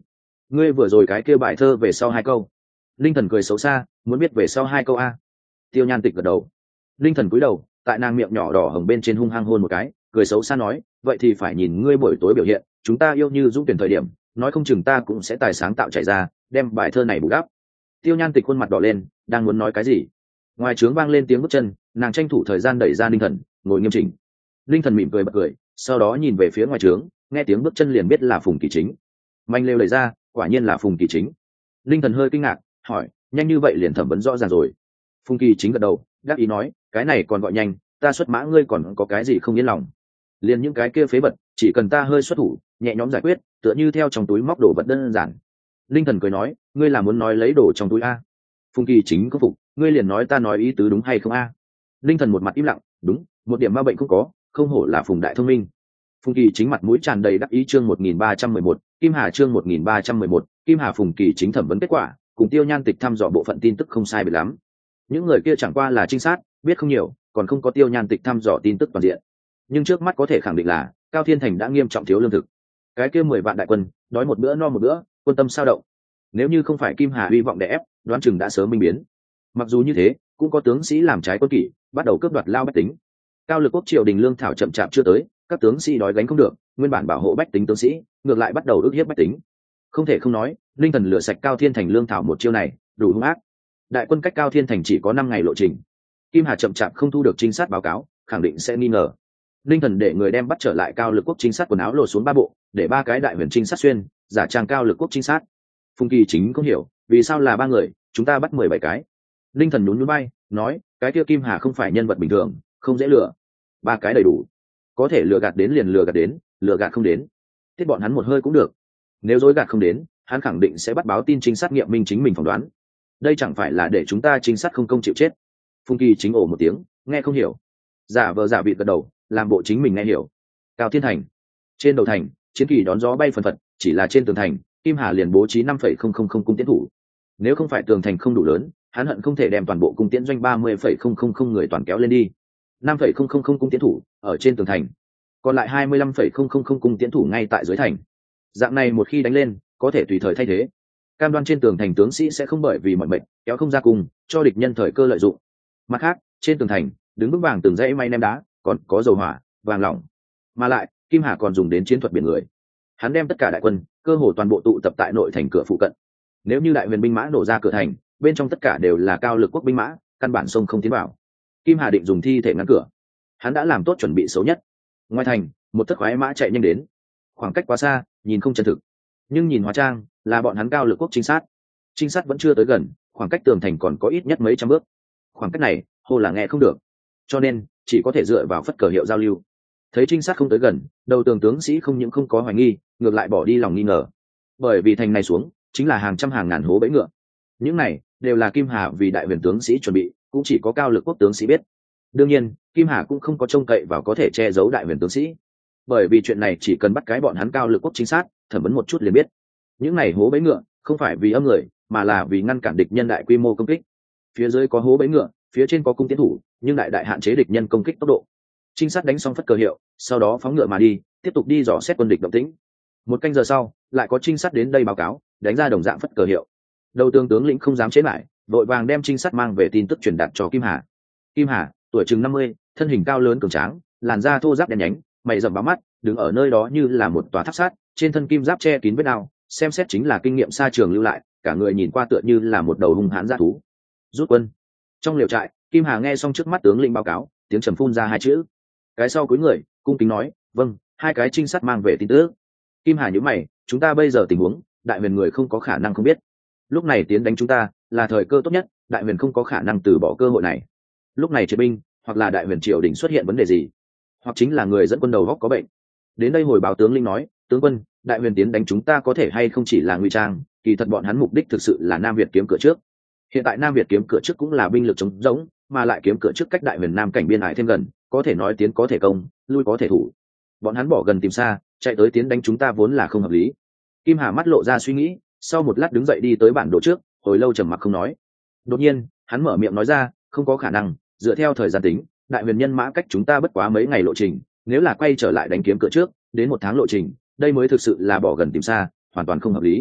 ngươi vừa rồi cái kia bài thơ về sau hai câu. Linh thần cười xấu xa, muốn biết về sau hai câu a. Tiêu Nhan Tịch gật đầu. Linh thần cúi đầu, tại nàng miệng nhỏ đỏ hồng bên trên hung hăng hôn một cái, cười xấu xa nói, vậy thì phải nhìn ngươi buổi tối biểu hiện, chúng ta yêu như dũng tuyển thời điểm, nói không chừng ta cũng sẽ tài sáng tạo chạy ra, đem bài thơ này bù đắp. Tiêu Nhan Tịch khuôn mặt đỏ lên, đang muốn nói cái gì, ngoài trướng vang lên tiếng bước chân, nàng tranh thủ thời gian đẩy ra Linh thần, ngồi nghiêm chỉnh. Linh thần mỉm cười bật cười, sau đó nhìn về phía ngoài trướng, nghe tiếng bước chân liền biết là Phùng Kỳ Chính. Manh lều đẩy ra, quả nhiên là Phùng Kỳ Chính. Linh thần hơi kinh ngạc, hỏi, nhanh như vậy liền thẩm vấn rõ ràng rồi? Phùng Kỳ Chính gật đầu, đáp ý nói, cái này còn gọi nhanh, ta xuất mã ngươi còn có cái gì không yên lòng? Liền những cái kia phế vật, chỉ cần ta hơi xuất thủ, nhẹ nhõm giải quyết, tựa như theo trong túi móc đồ vật đơn giản. Linh thần cười nói, ngươi là muốn nói lấy đồ trong túi a? Phùng Kỳ Chính có phục, ngươi liền nói ta nói ý tứ đúng hay không a? Linh thần một mặt im lặng, đúng, một điểm ma bệnh không có, không hổ là Phùng đại thông minh. Phùng Kỳ Chính mặt mũi tràn đầy đắc ý. Chương một nghìn ba trăm mười một, Kim Hà. Chương một nghìn ba trăm mười một, Kim Hà. Phùng Kỳ Chính thẩm vấn kết quả cùng Tiêu Nhan Tịch thăm dò bộ phận tin tức không sai biệt lắm. Những người kia chẳng qua là trinh sát, biết không nhiều, còn không có Tiêu Nhan Tịch thăm dò tin tức toàn diện. Nhưng trước mắt có thể khẳng định là Cao Thiên Thành đã nghiêm trọng thiếu lương thực. Cái kia mười vạn đại quân, đói một bữa no một bữa, quân tâm sao động. Nếu như không phải Kim Hà hy vọng đè ép, đoán chừng đã sớm minh biến. Mặc dù như thế, cũng có tướng sĩ làm trái quân kỷ, bắt đầu cướp đoạt lao bách tính. Cao Lực Quốc triều đình lương thảo chậm chạp chưa tới, các tướng sĩ đói gánh không được, nguyên bản bảo hộ bách tính tướng sĩ ngược lại bắt đầu ức hiếp bách tính. Không thể không nói, Linh thần lựa sạch Cao Thiên Thành lương thảo một chiêu này đủ hung ác. Đại quân cách Cao Thiên Thành chỉ có năm ngày lộ trình, Kim Hà chậm chạp không thu được trinh sát báo cáo, khẳng định sẽ nghi ngờ. Linh thần để người đem bắt trở lại Cao Lực Quốc trinh sát quần áo lột xuống ba bộ, để ba cái đại huyền trinh sát xuyên, giả trang Cao Lực Quốc trinh sát. Phùng Kỳ Chính không hiểu vì sao là ba người, chúng ta bắt mười bảy cái. Linh thần nhún nhún bay, nói, cái kia Kim Hà không phải nhân vật bình thường, không dễ lừa. Ba cái đầy đủ, có thể lừa gạt đến liền lừa gạt đến, lừa gạt không đến, tiết bọn hắn một hơi cũng được. Nếu dối gạt không đến, hắn khẳng định sẽ bắt báo tin trinh sát nghiệm minh chính mình phỏng đoán. Đây chẳng phải là để chúng ta trinh sát không công chịu chết. Phùng Kỳ Chính ồ một tiếng, nghe không hiểu, giả vờ giả vịt gật đầu, làm bộ chính mình nghe hiểu. Cao Thiên Thành, trên đầu thành, chiến kỳ đón gió bay phần phật, chỉ là trên tường thành, Kim Hà liền bố trí năm phẩy không không không cung tiến thủ. Nếu không phải tường thành không đủ lớn, hắn hận không thể đem toàn bộ cung tiễn doanh ba mươi phẩy không không không người toàn kéo lên đi. năm phẩy không không không cung tiến thủ ở trên tường thành, còn lại hai mươi lăm phẩy không không không cung tiến thủ ngay tại dưới thành. Dạng này một khi đánh lên, có thể tùy thời thay thế. Cam đoan trên tường thành tướng sĩ sẽ không bởi vì mọi mệnh kéo không ra cùng, cho địch nhân thời cơ lợi dụng. Mặt khác, trên tường thành đứng vững vàng từng dãy may ném đá, còn có dầu hỏa, vàng lỏng. Mà lại, Kim Hà còn dùng đến chiến thuật biển người. Hắn đem tất cả đại quân, cơ hồ toàn bộ tụ tập tại nội thành cửa phụ cận. Nếu như đại huyền binh mã nổ ra cửa thành, bên trong tất cả đều là Cao Lực Quốc binh mã, căn bản sông không tiến vào. Kim Hà định dùng thi thể ngăn cửa, hắn đã làm tốt chuẩn bị xấu nhất. Ngoài thành, một thất khoái mã chạy nhanh đến, khoảng cách quá xa, nhìn không chân thực, nhưng nhìn hóa trang là bọn hắn Cao Lực Quốc trinh sát. Trinh sát vẫn chưa tới gần, khoảng cách tường thành còn có ít nhất mấy trăm bước. Khoảng cách này, hô là nghe không được, cho nên chỉ có thể dựa vào phất cờ hiệu giao lưu. Thấy trinh sát không tới gần, đầu tường tướng sĩ không những không có hoài nghi, ngược lại bỏ đi lòng nghi ngờ, bởi vì thành này xuống chính là hàng trăm hàng ngàn hố bẫy ngựa. Những này đều là Kim Hà vì đại huyền tướng sĩ chuẩn bị, cũng chỉ có Cao Lực Quốc tướng sĩ biết. Đương nhiên, Kim Hà cũng không có trông cậy vào có thể che giấu đại huyền tướng sĩ, bởi vì chuyện này chỉ cần bắt cái bọn hắn Cao Lực Quốc chính sát, thẩm vấn một chút liền biết. Những này hố bẫy ngựa không phải vì âm người, mà là vì ngăn cản địch nhân đại quy mô công kích. Phía dưới có hố bẫy ngựa, phía trên có cung tiến thủ, nhưng đại đại hạn chế địch nhân công kích tốc độ. Trinh sát đánh xong phất cờ hiệu, sau đó phóng ngựa mà đi, tiếp tục đi dò xét quân địch động tĩnh. Một canh giờ sau, lại có trinh sát đến đây báo cáo, đánh ra đồng dạng phất cờ hiệu. Đầu tướng tướng lĩnh không dám chế lại, vội vàng đem trinh sát mang về tin tức truyền đạt cho Kim Hà. Kim Hà, tuổi chừng năm mươi, thân hình cao lớn cường tráng, làn da thô ráp đen nhánh, mày rậm báo mắt, đứng ở nơi đó như là một tòa tháp sát, trên thân kim giáp che kín vết đao, xem xét chính là kinh nghiệm xa trường lưu lại, cả người nhìn qua tựa như là một đầu hung hãn dã thú. Rút quân. Trong liều trại, Kim Hà nghe xong trước mắt tướng lĩnh báo cáo, tiếng trầm phun ra hai chữ. Cái sau cúi người, cung kính nói, vâng, hai cái trinh sát mang về tin tức. Kim Hà nhíu mày, chúng ta bây giờ tình huống, đại huyền người không có khả năng không biết. Lúc này tiến đánh chúng ta là thời cơ tốt nhất, đại huyền không có khả năng từ bỏ cơ hội này. Lúc này triệt binh, hoặc là đại huyền triều đình xuất hiện vấn đề gì, hoặc chính là người dẫn quân đầu góc có bệnh. Đến đây hồi báo tướng linh nói, tướng quân, đại huyền tiến đánh chúng ta có thể hay không chỉ là ngụy trang, kỳ thật bọn hắn mục đích thực sự là Nam Việt kiếm cửa trước. Hiện tại Nam Việt kiếm cửa trước cũng là binh lực chống rỗng, mà lại kiếm cửa trước cách đại huyền Nam cảnh biên hải thêm gần, có thể nói tiến có thể công, lui có thể thủ. Bọn hắn bỏ gần tìm xa, chạy tới tiến đánh chúng ta vốn là không hợp lý. Kim Hà mắt lộ ra suy nghĩ, sau một lát đứng dậy đi tới bản đồ trước, hồi lâu trầm mặc không nói. Đột nhiên, hắn mở miệng nói ra, không có khả năng, dựa theo thời gian tính, đại huyền nhân mã cách chúng ta bất quá mấy ngày lộ trình, nếu là quay trở lại đánh kiếm cửa trước, đến một tháng lộ trình, đây mới thực sự là bỏ gần tìm xa, hoàn toàn không hợp lý.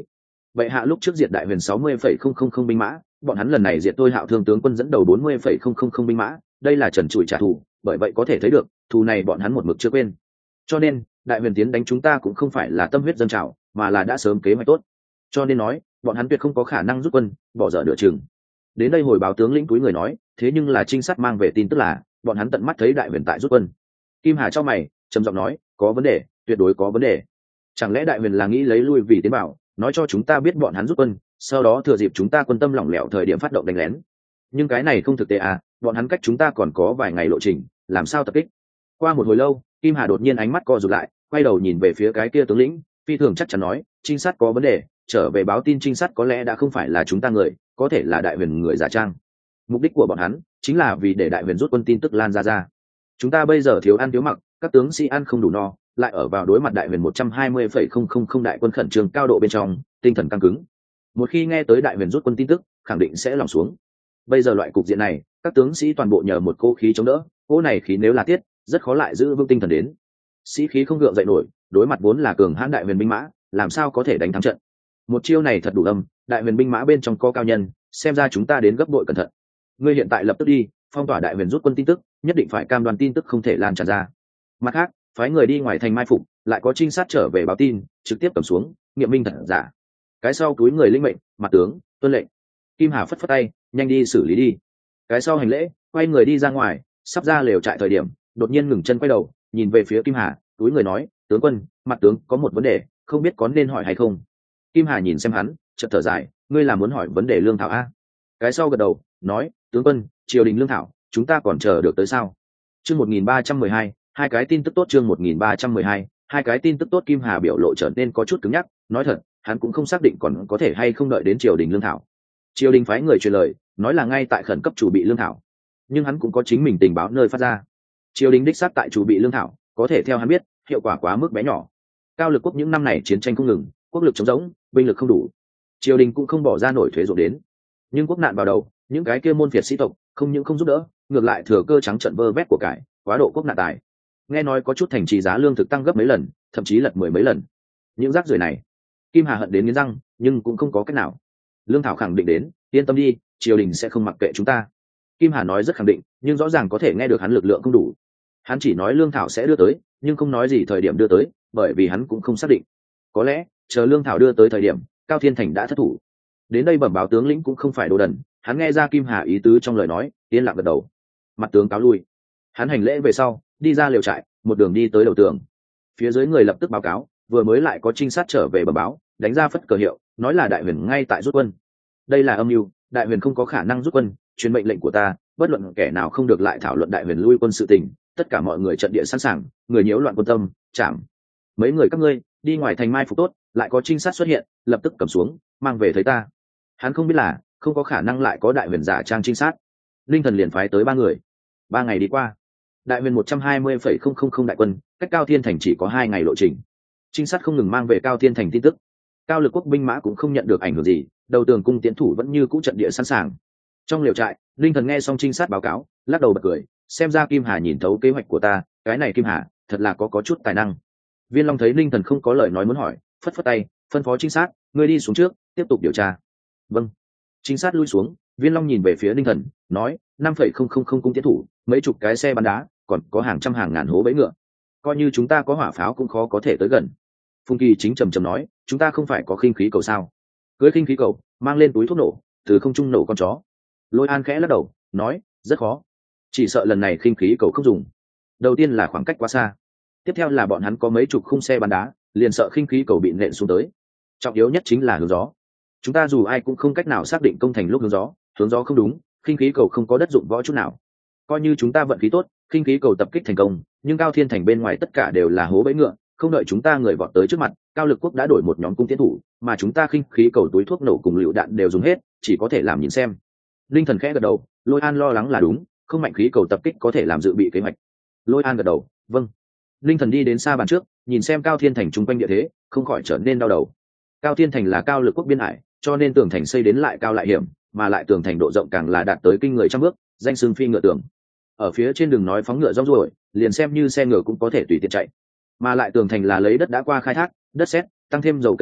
vậy hạ lúc trước diệt đại huyền sáu mươi phẩy không không không binh mã, bọn hắn lần này diệt tôi Hạo Thương tướng quân dẫn đầu bốn mươi phẩy không không không binh mã, đây là trần trụi trả thù, bởi vậy có thể thấy được thù này bọn hắn một mực chưa quên. Cho nên đại huyền tiến đánh chúng ta cũng không phải là tâm huyết dâng trào, mà là đã sớm kế hoạch tốt. Cho nên nói bọn hắn tuyệt không có khả năng rút quân bỏ dở nửa chừng. Đến đây hồi báo tướng lĩnh túi người nói, thế nhưng là trinh sát mang về tin tức là bọn hắn tận mắt thấy đại huyền tại rút quân. Kim Hà cho mày trầm giọng nói, có vấn đề, tuyệt đối có vấn đề. Chẳng lẽ đại huyền là nghĩ lấy lui vì tiến bảo, nói cho chúng ta biết bọn hắn rút quân, sau đó thừa dịp chúng ta quân tâm lỏng lẻo thời điểm phát động đánh lén? Nhưng cái này không thực tế à, bọn hắn cách chúng ta còn có vài ngày lộ trình, làm sao tập kích? Qua một hồi lâu, Kim Hà đột nhiên ánh mắt co rụt lại, quay đầu nhìn về phía cái kia tướng lĩnh, phi thường chắc chắn nói, trinh sát có vấn đề, trở về báo tin trinh sát có lẽ đã không phải là chúng ta người, có thể là đại huyền người giả trang. Mục đích của bọn hắn chính là vì để đại huyền rút quân tin tức lan ra ra. Chúng ta bây giờ thiếu ăn thiếu mặc, các tướng sĩ ăn không đủ no, lại ở vào đối mặt đại huyền một trăm hai mươi phẩy không không không đại quân khẩn trương cao độ bên trong, tinh thần căng cứng. Một khi nghe tới đại huyền rút quân tin tức, khẳng định sẽ lòng xuống. Bây giờ loại cục diện này, các tướng sĩ toàn bộ nhờ một cô khí chống đỡ, cô này khí nếu là tiết, rất khó lại giữ vững tinh thần đến. Sĩ khí không gượng dậy nổi, đối mặt vốn là cường hãn đại huyền binh mã, làm sao có thể đánh thắng trận? Một chiêu này thật đủ âm, đại huyền binh mã bên trong có cao nhân, xem ra chúng ta đến gấp bội cẩn thận. Ngươi hiện tại lập tức đi phong tỏa đại huyền rút quân tin tức, nhất định phải cam đoan tin tức không thể lan tràn ra. Mặt khác, phái người đi ngoài thành mai phục, lại có trinh sát trở về báo tin, trực tiếp cầm xuống, nghiệm minh thật giả. Cái sau túi người linh mệnh, mặt tướng tuân lệnh. Kim Hà phất phất tay, nhanh đi xử lý đi. Cái sau hành lễ, quay người đi ra ngoài, sắp ra lều trại thời điểm, đột nhiên ngừng chân quay đầu, nhìn về phía Kim Hà, túi người nói, tướng quân, mặt tướng có một vấn đề, không biết có nên hỏi hay không. Kim Hà nhìn xem hắn, chợt thở dài, ngươi là muốn hỏi vấn đề lương thảo a? Cái sau gật đầu, nói, tướng quân, triều đình lương thảo, chúng ta còn chờ được tới sao? Chương một nghìn ba trăm mười hai, hai cái tin tức tốt. Chương một nghìn ba trăm mười hai, hai cái tin tức tốt. Kim Hà biểu lộ trở nên có chút cứng nhắc, nói thật, hắn cũng không xác định còn có thể hay không đợi đến triều đình lương thảo. Triều đình phái người truyền lời, nói là ngay tại khẩn cấp chủ bị lương thảo, nhưng hắn cũng có chính mình tình báo nơi phát ra. Triều đình đích xác tại chủ bị lương thảo, có thể theo hắn biết, hiệu quả quá mức bé nhỏ. Cao lực quốc những năm này chiến tranh không ngừng, quốc lực trống rỗng, binh lực không đủ, triều đình cũng không bỏ ra nổi thuế ruộng đến. Nhưng quốc nạn vào đầu, những cái kia môn phiệt sĩ tộc không những không giúp đỡ, ngược lại thừa cơ trắng trận vơ vét của cải, quá độ quốc nạn tài. Nghe nói có chút thành trì giá lương thực tăng gấp mấy lần, thậm chí lật mười mấy lần. Những rác rưởi này, Kim Hà hận đến nghiến răng, nhưng cũng không có cách nào. Lương thảo khẳng định đến, yên tâm đi, triều đình sẽ không mặc kệ chúng ta. Kim Hà nói rất khẳng định, nhưng rõ ràng có thể nghe được hắn lực lượng không đủ. Hắn chỉ nói lương thảo sẽ đưa tới, nhưng không nói gì thời điểm đưa tới, bởi vì hắn cũng không xác định. Có lẽ chờ lương thảo đưa tới thời điểm, Cao Thiên Thành đã thất thủ. Đến đây bẩm báo tướng lĩnh cũng không phải đồ đần, hắn nghe ra Kim Hà ý tứ trong lời nói, yên lặng gật đầu. Mặt tướng cáo lui. Hắn hành lễ về sau, đi ra lều trại, một đường đi tới đầu tường. Phía dưới người lập tức báo cáo, vừa mới lại có trinh sát trở về bẩm báo, đánh ra phất cờ hiệu, nói là đại huyền ngay tại rút quân. Đây là âm mưu, đại huyền không có khả năng rút quân, truyền mệnh lệnh của ta, bất luận kẻ nào không được lại thảo luận đại huyền lui quân sự tình, tất cả mọi người trận địa sẵn sàng, người nhiễu loạn quân tâm, chạm. Mấy người các ngươi đi ngoài thành mai phục tốt, lại có trinh sát xuất hiện, lập tức cầm xuống, mang về thấy ta. Hắn không biết là không có khả năng lại có đại huyền giả trang trinh sát. Linh Thần liền phái tới ba người. Ba ngày đi qua, đại huyền một trăm hai mươi phẩy không không không đại quân cách Cao Thiên Thành chỉ có hai ngày lộ trình. Trinh sát không ngừng mang về Cao Thiên Thành tin tức. Cao lực quốc binh mã cũng không nhận được ảnh hưởng gì, đầu tường cung tiến thủ vẫn như cũ trận địa sẵn sàng. Trong liều trại, Linh Thần nghe xong trinh sát báo cáo, lắc đầu bật cười, xem ra Kim Hà nhìn thấu kế hoạch của ta, cái này Kim Hà thật là có có chút tài năng. Viên Long thấy Linh Thần không có lời nói muốn hỏi, phất phất tay, phân phó trinh sát, ngươi đi xuống trước, tiếp tục điều tra. Vâng. Trinh sát lui xuống, Viên Long nhìn về phía Linh Thần, nói, năm phẩy không không không cung tiến thủ, mấy chục cái xe bắn đá, còn có hàng trăm hàng ngàn hố bẫy ngựa. Coi như chúng ta có hỏa pháo cũng khó có thể tới gần. Phùng Kỳ chính trầm trầm nói, chúng ta không phải có khinh khí cầu sao? Cưới khinh khí cầu, mang lên túi thuốc nổ, từ không trung nổ con chó. Lôi An khẽ lắc đầu, nói, rất khó. Chỉ sợ lần này khinh khí cầu không dùng. Đầu tiên là khoảng cách quá xa, tiếp theo là bọn hắn có mấy chục khung xe bắn đá, liền sợ khinh khí cầu bị nện xuống tới. Trọng yếu nhất chính là hướng gió. Chúng ta dù ai cũng không cách nào xác định công thành lúc hướng gió, hướng gió không đúng, khinh khí cầu không có đất dụng võ chút nào. Coi như chúng ta vận khí tốt, khinh khí cầu tập kích thành công, nhưng Cao Thiên Thành bên ngoài tất cả đều là hố bẫy ngựa, không đợi chúng ta người vọt tới trước mặt, Cao lực quốc đã đổi một nhóm cung tiến thủ, mà chúng ta khinh khí cầu túi thuốc nổ cùng lựu đạn đều dùng hết, chỉ có thể làm nhìn xem. Linh Thần khẽ gật đầu, Lôi An lo lắng là đúng, không mạnh khí cầu tập kích có thể làm dự bị kế hoạch. Lôi An gật đầu, vâng. Linh Thần đi đến xa bàn trước, nhìn xem Cao Thiên Thành chung quanh địa thế, không khỏi trở nên đau đầu. Cao Thiên Thành là Cao lực quốc biên ải, cho nên tường thành xây đến lại cao lại hiểm, mà lại tường thành độ rộng càng là đạt tới kinh người trăm bước, danh xưng phi ngựa tường. Ở phía trên đường nói phóng ngựa rong ruổi, liền xem như xe ngựa cũng có thể tùy tiện chạy. Mà lại tường thành là lấy đất đã qua khai thác, đất sét, tăng thêm dầu cây trậu,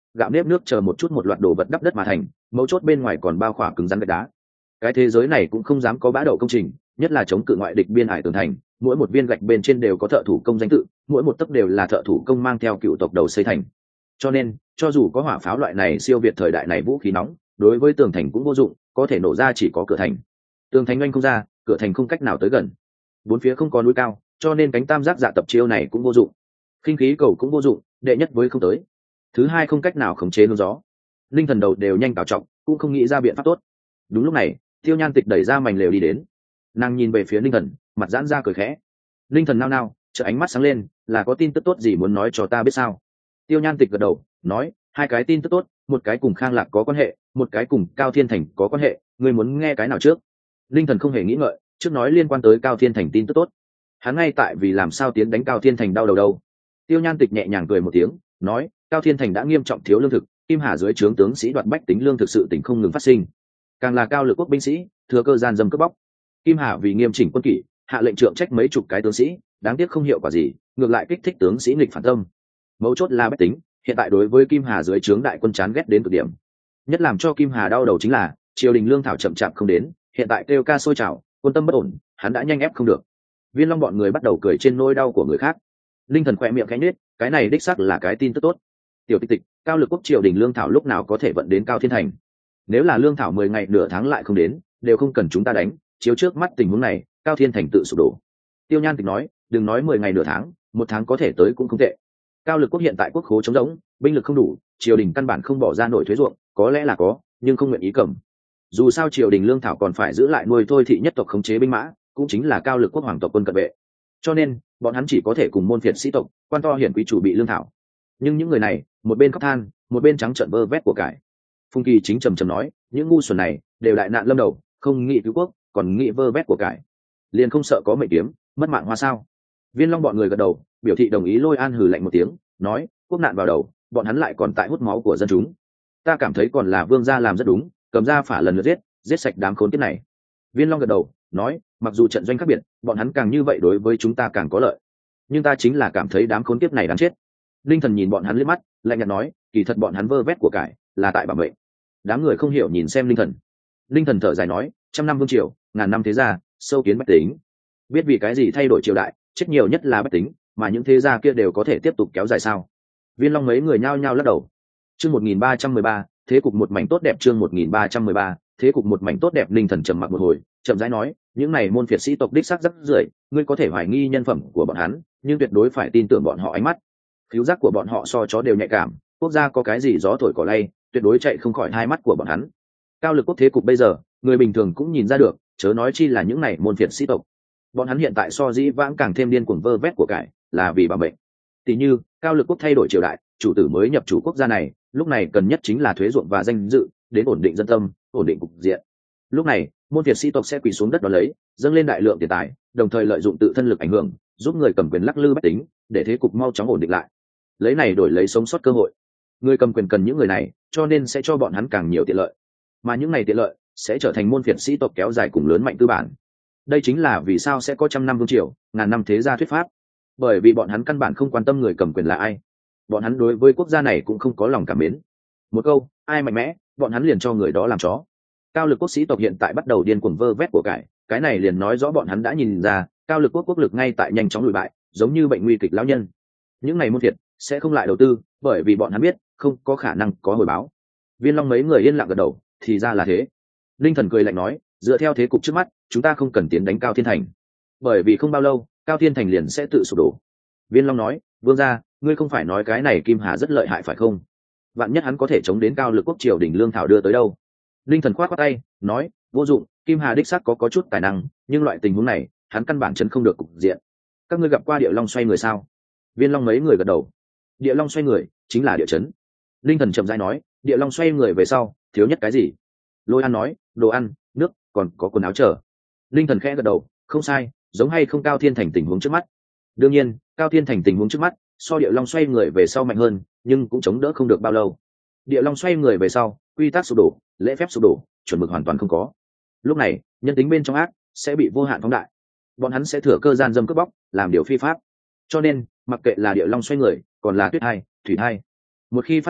gạo nếp nước chờ một chút một loạt đồ vật đắp đất mà thành, mấu chốt bên ngoài còn bao khỏa cứng rắn gạch đá. Cái thế giới này cũng không dám có bã đậu công trình, nhất là chống cự ngoại địch biên hải tường thành, mỗi một viên gạch bên trên đều có thợ thủ công danh tự, mỗi một tấc đều là thợ thủ công mang theo cựu tộc đầu xây thành. Cho nên cho dù có hỏa pháo loại này siêu việt thời đại này vũ khí nóng, đối với tường thành cũng vô dụng, có thể nổ ra chỉ có cửa thành. Tường thành oanh không ra, cửa thành không cách nào tới gần. Bốn phía không có núi cao, cho nên cánh tam giác dạ tập chiêu này cũng vô dụng. Khinh khí cầu cũng vô dụng, đệ nhất với không tới. Thứ hai không cách nào khống chế hướng gió. Linh thần đầu đều nhanh cào trọng, cũng không nghĩ ra biện pháp tốt. Đúng lúc này, Tiêu Nhan Tịch đẩy ra mảnh lều đi đến. Nàng nhìn về phía Linh thần, mặt giãn ra cười khẽ. Linh thần nao nao, chợt ánh mắt sáng lên, là có tin tức tốt gì muốn nói cho ta biết sao? Tiêu Nhan Tịch gật đầu, nói, hai cái tin tức tốt, một cái cùng Khang Lạc có quan hệ, một cái cùng Cao Thiên Thành có quan hệ, ngươi muốn nghe cái nào trước? Linh thần không hề nghĩ ngợi, trước nói liên quan tới Cao Thiên Thành tin tức tốt. Hắn ngay tại vì làm sao tiến đánh Cao Thiên Thành đau đầu đâu. Tiêu Nhan Tịch nhẹ nhàng cười một tiếng, nói, Cao Thiên Thành đã nghiêm trọng thiếu lương thực, Kim Hà dưới trướng tướng sĩ đoạt bách tính lương thực sự tình không ngừng phát sinh. Càng là cao lực quốc binh sĩ, thừa cơ gian dâm cướp bóc. Kim Hà vì nghiêm chỉnh quân kỷ, hạ lệnh trượng trách mấy chục cái tướng sĩ, đáng tiếc không hiệu quả gì, ngược lại kích thích tướng sĩ nghịch phản tâm. Mấu chốt là bách tính, hiện tại đối với Kim Hà dưới trướng đại quân chán ghét đến cực điểm. Nhất làm cho Kim Hà đau đầu chính là, triều đình lương thảo chậm chạp không đến, hiện tại kêu ca sôi trào, quân tâm bất ổn, hắn đã nhanh ép không được. Viên Long bọn người bắt đầu cười trên nỗi đau của người khác. Linh thần khỏe miệng khẽ nhếch, cái này đích xác là cái tin tức tốt. Tiểu Tịch Tịch, cao lực quốc triều đình lương thảo lúc nào có thể vận đến Cao Thiên Thành? Nếu là lương thảo mười ngày nửa tháng lại không đến, đều không cần chúng ta đánh, chiếu trước mắt tình huống này, Cao Thiên Thành tự sụp đổ. Tiêu Nhan Tịch nói, đừng nói mười ngày nửa tháng, một tháng có thể tới cũng không tệ. Cao lực quốc hiện tại quốc khố trống rỗng, binh lực không đủ, triều đình căn bản không bỏ ra nổi thuế ruộng, có lẽ là có, nhưng không nguyện ý cầm. Dù sao triều đình lương thảo còn phải giữ lại nuôi thôi thị nhất tộc khống chế binh mã, cũng chính là cao lực quốc hoàng tộc quân cận vệ. Cho nên, bọn hắn chỉ có thể cùng môn phiệt sĩ tộc, quan to hiển quý chủ bị lương thảo. Nhưng những người này, một bên khóc than, một bên trắng trợn vơ vét của cải. Phùng Kỳ chính trầm trầm nói, những ngu xuẩn này đều đại nạn lâm đầu, không nghĩ cứu quốc, còn nghĩ vơ vét của cải, liền không sợ có mệnh kiếm, mất mạng hoa sao? Viên Long bọn người gật đầu, biểu thị đồng ý. Lôi An hừ lạnh một tiếng, nói, quốc nạn vào đầu, bọn hắn lại còn tại hút máu của dân chúng. Ta cảm thấy còn là Vương gia làm rất đúng, cầm ra phả lần lượt giết, giết sạch đám khốn kiếp này. Viên Long gật đầu, nói, mặc dù trận doanh khác biệt, bọn hắn càng như vậy đối với chúng ta càng có lợi, nhưng ta chính là cảm thấy đám khốn kiếp này đáng chết. Linh thần nhìn bọn hắn liếc mắt, lạnh nhạt nói, kỳ thật bọn hắn vơ vét của cải là tại bảo mệnh. Đám người không hiểu nhìn xem Linh thần. Linh thần thở dài nói, trăm năm vương triều, ngàn năm thế gia, sâu kiến bách tính, biết vì cái gì thay đổi triều đại, chết nhiều nhất là bách tính, mà những thế gia kia đều có thể tiếp tục kéo dài sao? Viên Long mấy người nhao nhao lắc đầu. Chương một nghìn ba trăm mười ba, thế cục một mảnh tốt đẹp. Chương một nghìn ba trăm mười ba, thế cục một mảnh tốt đẹp. Linh thần trầm mặc một hồi, chậm rãi nói, những này môn phiệt sĩ tộc đích xác rất rưởi, ngươi có thể hoài nghi nhân phẩm của bọn hắn, nhưng tuyệt đối phải tin tưởng bọn họ ánh mắt. Khứu giác của bọn họ so chó đều nhạy cảm, quốc gia có cái gì gió thổi cỏ lay, tuyệt đối chạy không khỏi hai mắt của bọn hắn. Cao lực quốc thế cục bây giờ, người bình thường cũng nhìn ra được, chớ nói chi là những này môn phiệt sĩ tộc. Bọn hắn hiện tại so dĩ vãng càng thêm điên cuồng vơ vét của cải, là vì bảo mệnh. Tỷ như, cao lực quốc thay đổi triều đại, chủ tử mới nhập chủ quốc gia này, lúc này cần nhất chính là thuế ruộng và danh dự, đến ổn định dân tâm, ổn định cục diện. Lúc này, môn phiệt sĩ tộc sẽ quỳ xuống đất đón lấy, dâng lên đại lượng tiền tài, đồng thời lợi dụng tự thân lực ảnh hưởng, giúp người cầm quyền lắc lư bách tính, để thế cục mau chóng ổn định lại. Lấy này đổi lấy sống sót cơ hội. Người cầm quyền cần những người này, cho nên sẽ cho bọn hắn càng nhiều tiện lợi, mà những này tiện lợi sẽ trở thành môn phiệt sĩ tộc kéo dài cùng lớn mạnh tư bản. Đây chính là vì sao sẽ có trăm năm vương triều, ngàn năm thế gia thuyết pháp, bởi vì bọn hắn căn bản không quan tâm người cầm quyền là ai, bọn hắn đối với quốc gia này cũng không có lòng cảm mến. Một câu, ai mạnh mẽ, bọn hắn liền cho người đó làm chó. Cao lực quốc sĩ tộc hiện tại bắt đầu điên cuồng vơ vét của cải, cái này liền nói rõ bọn hắn đã nhìn ra, cao lực quốc quốc lực ngay tại nhanh chóng lùi bại, giống như bệnh nguy kịch lão nhân. Những này môn phiệt sẽ không lại đầu tư, bởi vì bọn hắn biết không có khả năng có hồi báo. Viên Long mấy người yên lặng gật đầu, thì ra là thế. Linh thần cười lạnh nói, dựa theo thế cục trước mắt, chúng ta không cần tiến đánh Cao Thiên Thành, bởi vì không bao lâu Cao Thiên Thành liền sẽ tự sụp đổ. Viên Long nói, vương gia, ngươi không phải nói cái này Kim Hà rất lợi hại phải không? Vạn nhất hắn có thể chống đến cao lực quốc triều đình lương thảo đưa tới đâu? Linh thần khoát khoát tay, nói, vô dụng, Kim Hà đích xác có có chút tài năng, nhưng loại tình huống này hắn căn bản chấn không được cục diện. Các ngươi gặp qua Địa Long xoay người sao? Viên Long mấy người gật đầu. Địa Long xoay người chính là địa chấn. Linh thần chậm rãi nói, Địa Long xoay người về sau thiếu nhất cái gì? Lôi An nói, đồ ăn, nước, còn có quần áo chờ. Linh thần khẽ gật đầu, không sai, giống hay không Cao Thiên Thành tình huống trước mắt. Đương nhiên, Cao Thiên Thành tình huống trước mắt so Địa Long xoay người về sau mạnh hơn, nhưng cũng chống đỡ không được bao lâu. Địa Long xoay người về sau, quy tắc sụp đổ, lễ phép sụp đổ, chuẩn mực hoàn toàn không có. Lúc này, nhân tính bên trong ác sẽ bị vô hạn phóng đại, bọn hắn sẽ thừa cơ gian dâm cướp bóc, làm điều phi pháp. Cho nên, mặc kệ là Địa Long xoay người, còn là tuyết hai, thủy hai, một khi phát sinh,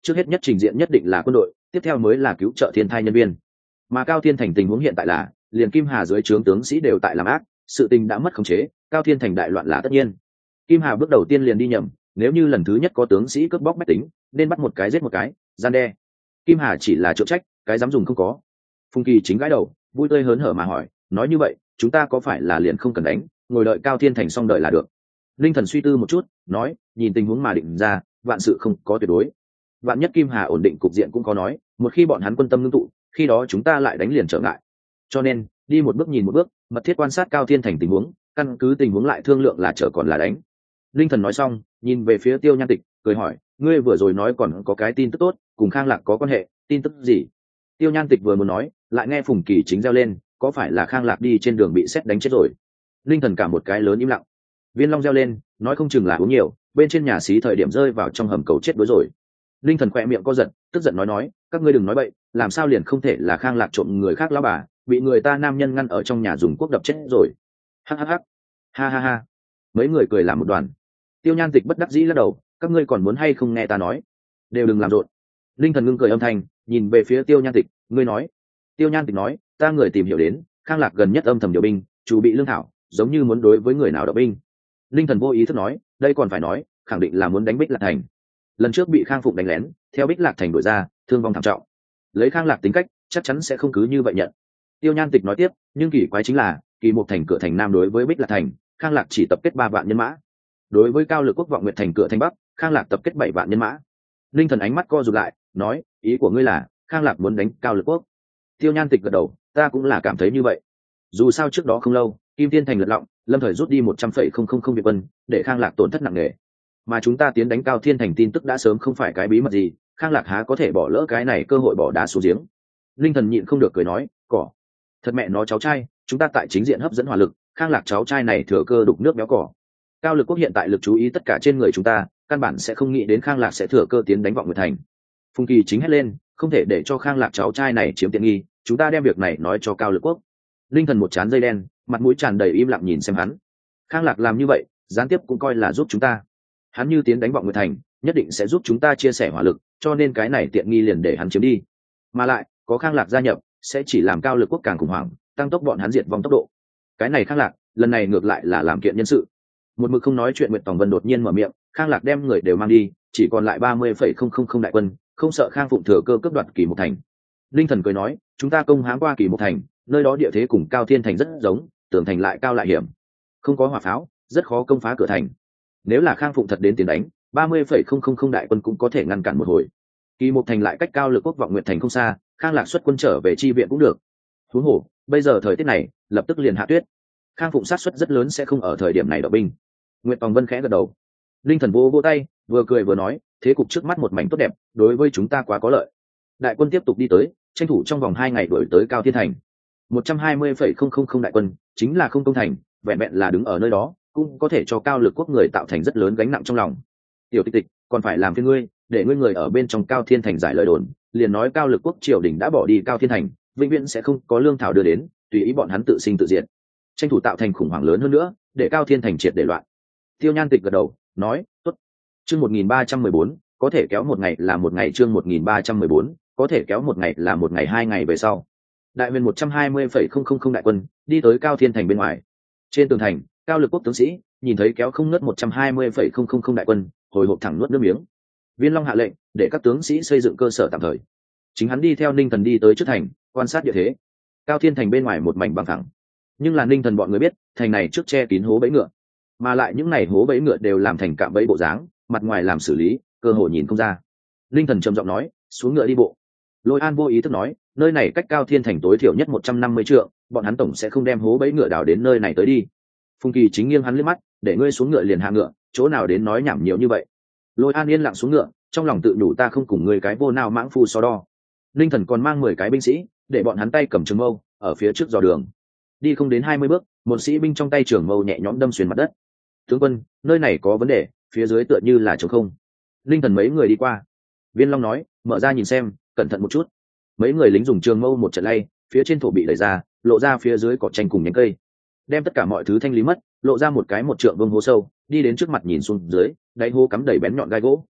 trước hết nhất trình diện nhất định là quân đội, tiếp theo mới là cứu trợ thiên thai nhân viên. Mà Cao Thiên Thành tình huống hiện tại là liền Kim Hà dưới trướng tướng sĩ đều tại làm ác, sự tình đã mất khống chế, Cao Thiên Thành đại loạn là tất nhiên. Kim Hà bước đầu tiên liền đi nhầm, nếu như lần thứ nhất có tướng sĩ cướp bóc bách tính, nên bắt một cái giết một cái, gian đe. Kim Hà chỉ là trợ trách, cái dám dùng không có. Phùng Kỳ chính gãi đầu, vui tươi hớn hở mà hỏi, nói như vậy, chúng ta có phải là liền không cần đánh, ngồi đợi Cao Thiên Thành xong đợi là được? Linh Thần suy tư một chút, nói, nhìn tình huống mà định ra, vạn sự không có tuyệt đối. Vạn nhất Kim Hà ổn định cục diện cũng có nói, một khi bọn hắn quân tâm ngưng tụ, khi đó chúng ta lại đánh liền trở ngại. Cho nên, đi một bước nhìn một bước, mật thiết quan sát Cao Thiên Thành tình huống, căn cứ tình huống lại thương lượng là trở còn là đánh. Linh Thần nói xong, nhìn về phía Tiêu Nhan Tịch, cười hỏi, ngươi vừa rồi nói còn có cái tin tức tốt, cùng Khang Lạc có quan hệ, tin tức gì? Tiêu Nhan Tịch vừa muốn nói, lại nghe Phùng Kỳ chính reo lên, có phải là Khang Lạc đi trên đường bị sét đánh chết rồi? Linh Thần cả một cái lớn im lặng. Viên Long reo lên, nói không chừng là uống nhiều, bên trên nhà xí thời điểm rơi vào trong hầm cầu chết đuối rồi. Linh Thần khỏe miệng co giật, tức giận nói nói, các ngươi đừng nói bậy, làm sao liền không thể là Khang Lạc trộm người khác lão bà, bị người ta nam nhân ngăn ở trong nhà dùng cuốc đập chết rồi. Hắc hắc hắc, ha ha ha. Mấy người cười làm một đoàn. Tiêu Nhan Tịch bất đắc dĩ lắc đầu, các ngươi còn muốn hay không nghe ta nói? Đều đừng làm rộn. Linh Thần ngưng cười âm thanh, nhìn về phía Tiêu Nhan Tịch, ngươi nói. Tiêu Nhan Tịch nói, ta người tìm hiểu đến, Khang Lạc gần nhất âm thầm điều binh, chủ bị lương thảo, giống như muốn đối với người nào động binh. Linh Thần vô ý thức nói, đây còn phải nói, khẳng định là muốn đánh Bích Lạc Thành. Lần trước bị Khang Phụng đánh lén, theo Bích Lạc Thành đuổi ra, thương vong thảm trọng. Lấy Khang Lạc tính cách, chắc chắn sẽ không cứ như vậy nhận. Tiêu Nhan Tịch nói tiếp, nhưng kỳ quái chính là, Kỳ Mục Thành cửa thành nam đối với Bích Lạc Thành, Khang Lạc chỉ tập kết ba vạn nhân mã. Đối với Cao Lực Quốc Vọng Nguyệt Thành cửa thành bắc, Khang Lạc tập kết bảy vạn nhân mã. Linh Thần ánh mắt co rụt lại, nói, ý của ngươi là, Khang Lạc muốn đánh Cao Lực Quốc? Tiêu Nhan Tịch gật đầu, ta cũng là cảm thấy như vậy. Dù sao trước đó không lâu, Kim Tiên Thành lật lọng, Lâm Thời rút đi một trăm phẩy không không không việt quân, để Khang Lạc tổn thất nặng nề. Mà chúng ta tiến đánh Cao Thiên Thành tin tức đã sớm không phải cái bí mật gì, Khang Lạc há có thể bỏ lỡ cái này cơ hội bỏ đá xuống giếng. Linh Thần nhịn không được cười nói, cỏ, thật mẹ nó cháu trai, chúng ta tại chính diện hấp dẫn hỏa lực, Khang Lạc cháu trai này thừa cơ đục nước béo cỏ. Cao Lực Quốc hiện tại lực chú ý tất cả trên người chúng ta, căn bản sẽ không nghĩ đến Khang Lạc sẽ thừa cơ tiến đánh Vọng Nguyệt Thành. Phùng Kỳ chính hét lên, không thể để cho Khang Lạc cháu trai này chiếm tiện nghi, chúng ta đem việc này nói cho Cao Lực Quốc. Linh Thần một trán dây đen, mặt mũi tràn đầy im lặng nhìn xem hắn. Khang Lạc làm như vậy, gián tiếp cũng coi là giúp chúng ta. Hắn như tiến đánh Vọng Nguyệt Thành, nhất định sẽ giúp chúng ta chia sẻ hỏa lực, cho nên cái này tiện nghi liền để hắn chiếm đi. Mà lại, có Khang Lạc gia nhập, sẽ chỉ làm Cao Lực Quốc càng khủng hoảng, tăng tốc bọn hắn diệt vong tốc độ. Cái này Khang Lạc, lần này ngược lại là làm kiện nhân sự. Một mực không nói chuyện, Nguyệt Tòng Vân đột nhiên mở miệng, Khang Lạc đem người đều mang đi, chỉ còn lại ba mươi phẩy không không không đại quân, không sợ Khang Phụng thừa cơ cướp đoạt Kỳ Mục Thành. Linh Thần cười nói, chúng ta công hãm qua Kỳ Mục Thành, nơi đó địa thế cùng Cao Thiên Thành rất giống, tường thành lại cao lại hiểm, không có hỏa pháo, rất khó công phá cửa thành. Nếu là Khang Phụng thật đến tiền đánh, ba mươi phẩy không không không đại quân cũng có thể ngăn cản một hồi. Kỳ Mục Thành lại cách Cao Lực Quốc Vọng Nguyệt Thành không xa, Khang Lạc xuất quân trở về chi viện cũng được. Huống hồ, bây giờ thời tiết này, lập tức liền hạ tuyết. Khang Phụng sát suất rất lớn sẽ không ở thời điểm này động binh. Nguyệt Tòng Vân khẽ gật đầu. Linh Thần vô vô tay, vừa cười vừa nói, thế cục trước mắt một mảnh tốt đẹp, đối với chúng ta quá có lợi. Đại quân tiếp tục đi tới, tranh thủ trong vòng hai ngày đuổi tới Cao Thiên Thành. một trăm hai mươi phẩy không không không đại quân, chính là không công thành, vẹn vẹn là đứng ở nơi đó, cũng có thể cho Cao Lực Quốc người tạo thành rất lớn gánh nặng trong lòng. Tiểu Tịch Tịch, còn phải làm phiền ngươi, để ngươi người ở bên trong Cao Thiên Thành giải lời đồn, liền nói Cao Lực Quốc triều đình đã bỏ đi Cao Thiên Thành, vĩnh viễn sẽ không có lương thảo đưa đến, tùy ý bọn hắn tự sinh tự diệt. Tranh thủ tạo thành khủng hoảng lớn hơn nữa, để Cao Thiên Thành triệt để loạn. Tiêu Nhan Tịch gật đầu, nói, tốt. Chương một nghìn ba trăm mười bốn, có thể kéo một ngày là một ngày, chương một nghìn ba trăm mười bốn, có thể kéo một ngày là một ngày, hai ngày về sau. Đại huyền một trăm hai mươi phẩy không không không đại quân, đi tới Cao Thiên Thành bên ngoài. Trên tường thành, Cao Lực Quốc tướng sĩ, nhìn thấy kéo không ngớt một trăm hai mươi phẩy không không không đại quân, hồi hộp thẳng nuốt nước miếng. Viên Long hạ lệnh, để các tướng sĩ xây dựng cơ sở tạm thời. Chính hắn đi theo Ninh Thần đi tới trước thành, quan sát địa thế. Cao Thiên Thành bên ngoài một mảnh bằng phẳng, nhưng là Ninh Thần bọn người biết, thành này trước che kín hố bẫy ngựa, mà lại những này hố bẫy ngựa đều làm thành cạm bẫy bộ dáng, mặt ngoài làm xử lý, cơ hội nhìn không ra. Ninh Thần trầm giọng nói, xuống ngựa đi bộ. Lôi An vô ý thức nói, nơi này cách Cao Thiên Thành tối thiểu nhất một trăm năm mươi trượng, bọn hắn tổng sẽ không đem hố bẫy ngựa đào đến nơi này tới đi. Phùng Kỳ chính nghiêng hắn liếc mắt, để ngươi xuống ngựa liền hạ ngựa, chỗ nào đến nói nhảm nhiều như vậy. Lôi An yên lặng xuống ngựa, trong lòng tự nhủ ta không cùng ngươi cái vô nào mãng phu so đo. Ninh Thần còn mang mười cái binh sĩ, để bọn hắn tay cầm trường mâu, ở phía trước dò đường. Đi không đến hai mươi bước, một sĩ binh trong tay trường mâu nhẹ nhõm đâm xuyên mặt đất. Tướng quân, nơi này có vấn đề, phía dưới tựa như là trống không. Ninh Thần mấy người đi qua. Viên Long nói, mở ra nhìn xem, cẩn thận một chút. Mấy người lính dùng trường mâu một trận lay, phía trên thổ bị đẩy ra, lộ ra phía dưới cỏ tranh cùng nhánh cây. Đem tất cả mọi thứ thanh lý mất, lộ ra một cái một trượng vương hố sâu, đi đến trước mặt nhìn xuống dưới, đáy hố cắm đầy bén nhọn gai gỗ.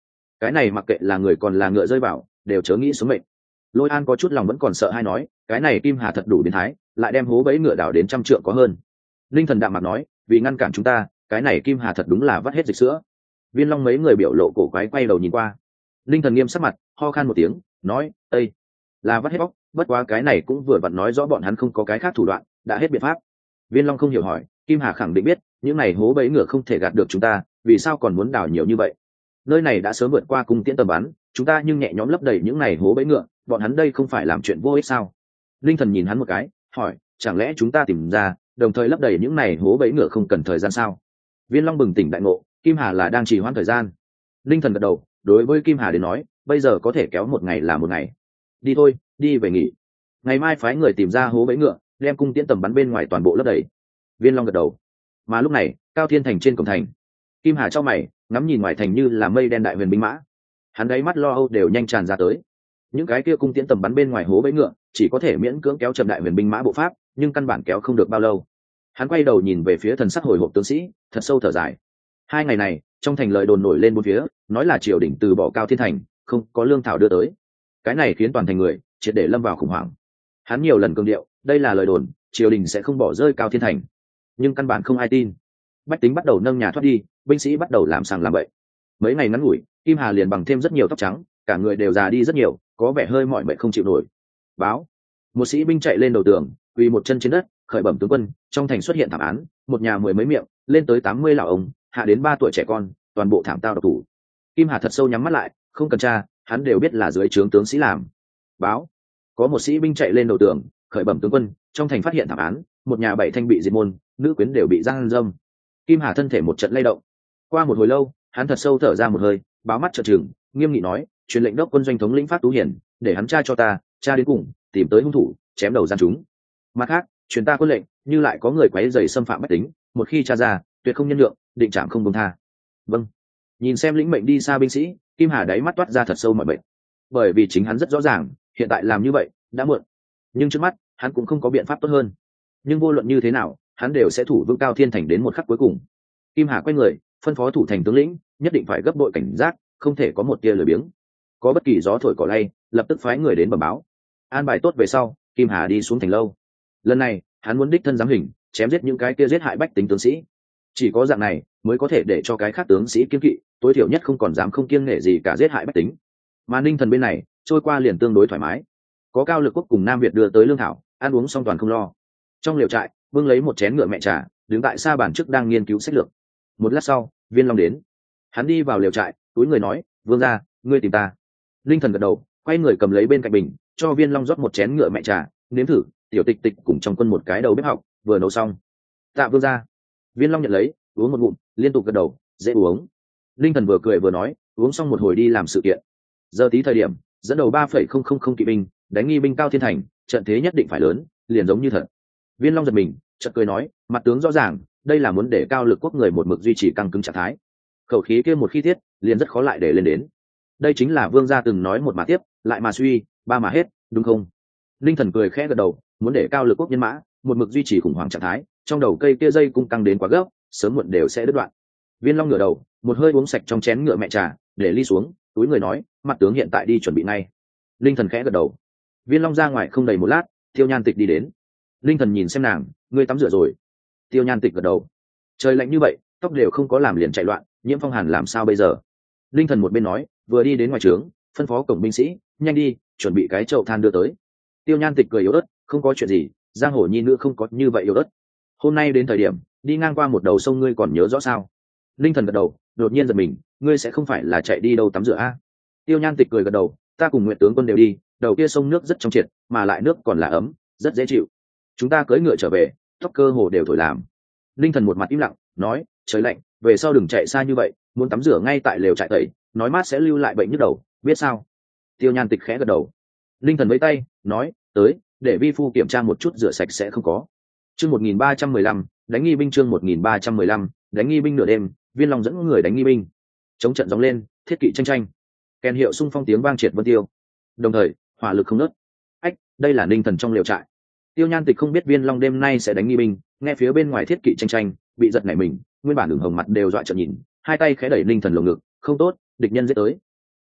cái này mặc kệ là người còn là ngựa rơi vào đều chớ nghĩ số mệnh. Lôi An có chút lòng vẫn còn sợ hay nói, cái này Kim Hà thật đủ biến thái, lại đem hố bẫy ngựa đảo đến trăm trượng có hơn. Linh Thần đạm mặt nói, vì ngăn cản chúng ta, cái này Kim Hà thật đúng là vắt hết dịch sữa. Viên Long mấy người biểu lộ cổ quái quay đầu nhìn qua. Linh Thần nghiêm sắc mặt, ho khan một tiếng, nói, ây, là vắt hết bóc, bất quá cái này cũng vừa vặn nói rõ bọn hắn không có cái khác thủ đoạn, đã hết biện pháp. Viên Long không hiểu hỏi, Kim Hà khẳng định biết, những này hố bẫy ngựa không thể gạt được chúng ta, vì sao còn muốn đào nhiều như vậy? Nơi này đã sớm vượt qua cung tiễn tầm bắn, chúng ta nhưng nhẹ nhõm lấp đầy những này hố bẫy ngựa, bọn hắn đây không phải làm chuyện vô ích sao? Linh Thần nhìn hắn một cái, hỏi, chẳng lẽ chúng ta tìm ra, đồng thời lấp đầy những này hố bẫy ngựa không cần thời gian sao? Viên Long bừng tỉnh đại ngộ, Kim Hà là đang trì hoãn thời gian. Linh Thần gật đầu, đối với Kim Hà đến nói, bây giờ có thể kéo một ngày là một ngày. Đi thôi, đi về nghỉ. Ngày mai phái người tìm ra hố bẫy ngựa, đem cung tiễn tầm bắn bên ngoài toàn bộ lấp đầy. Viên Long gật đầu. Mà lúc này, Cao Thiên Thành trên cổng thành, Kim Hà cho mày, ngắm nhìn ngoài thành như là mây đen đại huyền binh mã. Hắn đáy mắt lo âu đều nhanh tràn ra tới. Những cái kia cung tiễn tầm bắn bên ngoài hố bẫy ngựa, chỉ có thể miễn cưỡng kéo chậm đại huyền binh mã bộ pháp, nhưng căn bản kéo không được bao lâu. Hắn quay đầu nhìn về phía thần sắc hồi hộp tướng sĩ, thật sâu thở dài. Hai ngày này, trong thành lời đồn nổi lên bốn phía, nói là triều đình từ bỏ Cao Thiên Thành, không có lương thảo đưa tới. Cái này khiến toàn thành người triệt để lâm vào khủng hoảng. Hắn nhiều lần cương điệu, đây là lời đồn, triều đình sẽ không bỏ rơi Cao Thiên Thành. Nhưng căn bản không ai tin. Bách tính bắt đầu nâng nhà thoát đi, binh sĩ bắt đầu làm sàng làm bậy. Mấy ngày ngắn ngủi, Kim Hà liền bằng thêm rất nhiều tóc trắng, cả người đều già đi rất nhiều, có vẻ hơi mỏi mệt không chịu nổi. Báo, một sĩ binh chạy lên đầu tường, quỳ một chân trên đất, khởi bẩm tướng quân, trong thành xuất hiện thảm án, một nhà mười mấy miệng, lên tới tám mươi lão ông, hạ đến ba tuổi trẻ con, toàn bộ thảm tao độc thủ. Kim Hà thật sâu nhắm mắt lại, không cần tra, hắn đều biết là dưới trướng tướng sĩ làm. Báo, có một sĩ binh chạy lên đầu tường, khởi bẩm tướng quân, trong thành phát hiện thảm án, một nhà bảy thanh bị diệt môn, nữ quyến đều bị giang dâm. Kim Hà thân thể một trận lay động. Qua một hồi lâu, hắn thật sâu thở ra một hơi, báo mắt trợn trừng, nghiêm nghị nói, truyền lệnh đốc quân doanh thống lĩnh Phát Tú Hiển, để hắn tra cho ta, tra đến cùng, tìm tới hung thủ, chém đầu gian chúng. Mặt khác, truyền ta quân lệnh, như lại có người quấy rầy xâm phạm bách tính, một khi tra ra, tuyệt không nhân lượng, định trảm không buông tha. Vâng. Nhìn xem lĩnh mệnh đi xa binh sĩ, Kim Hà đáy mắt toát ra thật sâu mọi bệnh. Bởi vì chính hắn rất rõ ràng, hiện tại làm như vậy đã muộn. Nhưng trước mắt, hắn cũng không có biện pháp tốt hơn. Nhưng vô luận như thế nào, hắn đều sẽ thủ vững Cao Thiên Thành đến một khắc cuối cùng. Kim Hà quay người, phân phó thủ thành tướng lĩnh, nhất định phải gấp đội cảnh giác, không thể có một tia lười biếng. Có bất kỳ gió thổi cỏ lay, lập tức phái người đến bẩm báo. An bài tốt về sau, Kim Hà đi xuống thành lâu. Lần này, hắn muốn đích thân giám hình, chém giết những cái kia giết hại bách tính tướng sĩ. Chỉ có dạng này mới có thể để cho cái khác tướng sĩ kiêng kỵ, tối thiểu nhất không còn dám không kiêng nể gì cả giết hại bách tính. Mà Ninh Thần bên này, trôi qua liền tương đối thoải mái. Có Cao Lực Quốc cùng Nam Việt đưa tới lương thảo, ăn uống xong toàn không lo. Trong liều trại, bưng lấy một chén ngựa mẹ trà, đứng tại xa bàn trước đang nghiên cứu sách lược. Một lát sau, Viên Long đến. Hắn đi vào liều trại, túi người nói, vương gia, ngươi tìm ta. Linh Thần gật đầu, quay người cầm lấy bên cạnh bình, cho Viên Long rót một chén ngựa mẹ trà, nếm thử. Tiểu Tịch Tịch cùng trong quân một cái đầu bếp học, vừa nấu xong. Tạ vương gia. Viên Long nhận lấy, uống một ngụm, liên tục gật đầu, dễ uống. Linh Thần vừa cười vừa nói, uống xong một hồi đi làm sự kiện. Giờ tí thời điểm, dẫn đầu ba phẩy không không không kỵ binh, đánh nghi binh Cao Thiên Thành, trận thế nhất định phải lớn, liền giống như thật. Viên Long giật mình, chợt cười nói, mặt tướng rõ ràng, đây là muốn để Cao Lực Quốc người một mực duy trì căng cứng trạng thái. Khẩu khí kia một khi thiết, liền rất khó lại để lên đến. Đây chính là vương gia từng nói một mà tiếp, lại mà suy, ba mà hết, đúng không? Linh Thần cười khẽ gật đầu, muốn để Cao Lực Quốc nhân mã một mực duy trì khủng hoảng trạng thái, trong đầu cây kia dây cung căng đến quá gấp, sớm muộn đều sẽ đứt đoạn. Viên Long ngửa đầu, một hơi uống sạch trong chén ngựa mẹ trà, để ly xuống, túi người nói, mặt tướng hiện tại đi chuẩn bị ngay. Linh Thần khẽ gật đầu. Viên Long ra ngoài không đầy một lát, Tiêu Nhan Tịch đi đến. Linh Thần nhìn xem nàng, ngươi tắm rửa rồi? Tiêu Nhan Tịch gật đầu. Trời lạnh như vậy, tóc đều không có làm liền chạy loạn, nhiễm phong hàn làm sao bây giờ? Linh Thần một bên nói, vừa đi đến ngoài trướng, phân phó cổng binh sĩ, nhanh đi, chuẩn bị cái chậu than đưa tới. Tiêu Nhan Tịch cười yếu ớt, không có chuyện gì, giang hồ nhi nữ không có như vậy yếu ớt. Hôm nay đến thời điểm đi ngang qua một đầu sông, ngươi còn nhớ rõ sao? Linh Thần gật đầu, đột nhiên giật mình, ngươi sẽ không phải là chạy đi đâu tắm rửa a? Tiêu Nhan Tịch cười gật đầu, ta cùng Nguyệt tướng quân đều đi, đầu kia sông nước rất trong triệt, mà lại nước còn là ấm, rất dễ chịu. Chúng ta cưỡi ngựa trở về, tóc cơ hồ đều thổi làm. Linh Thần một mặt im lặng, nói, trời lạnh, về sau đừng chạy xa như vậy, muốn tắm rửa ngay tại lều trại tẩy, nói mát sẽ lưu lại bệnh nhức đầu, biết sao? Tiêu Nhan Tịch khẽ gật đầu. Linh Thần vẫy tay, nói, tới, để vi phu kiểm tra một chút rửa sạch sẽ không có. Chương một nghìn ba trăm mười lăm, đánh nghi binh chương một nghìn ba trăm mười lăm, đánh nghi binh nửa đêm, Viên Long dẫn người đánh nghi binh. Chống trận gióng lên, thiết kỵ tranh tranh. Kèn hiệu xung phong tiếng vang triệt vân tiêu. Đồng thời, hỏa lực không ngớt. Ách, đây là Ninh Thần trong liều trại. Tiêu Nhan Tịch không biết Viên Long đêm nay sẽ đánh nghi binh, nghe phía bên ngoài thiết kỵ tranh tranh, bị giật nảy mình, nguyên bản đường hồng mặt đều dọa trợn nhìn, hai tay khẽ đẩy Ninh Thần lồng ngực, không tốt, địch nhân giết tới.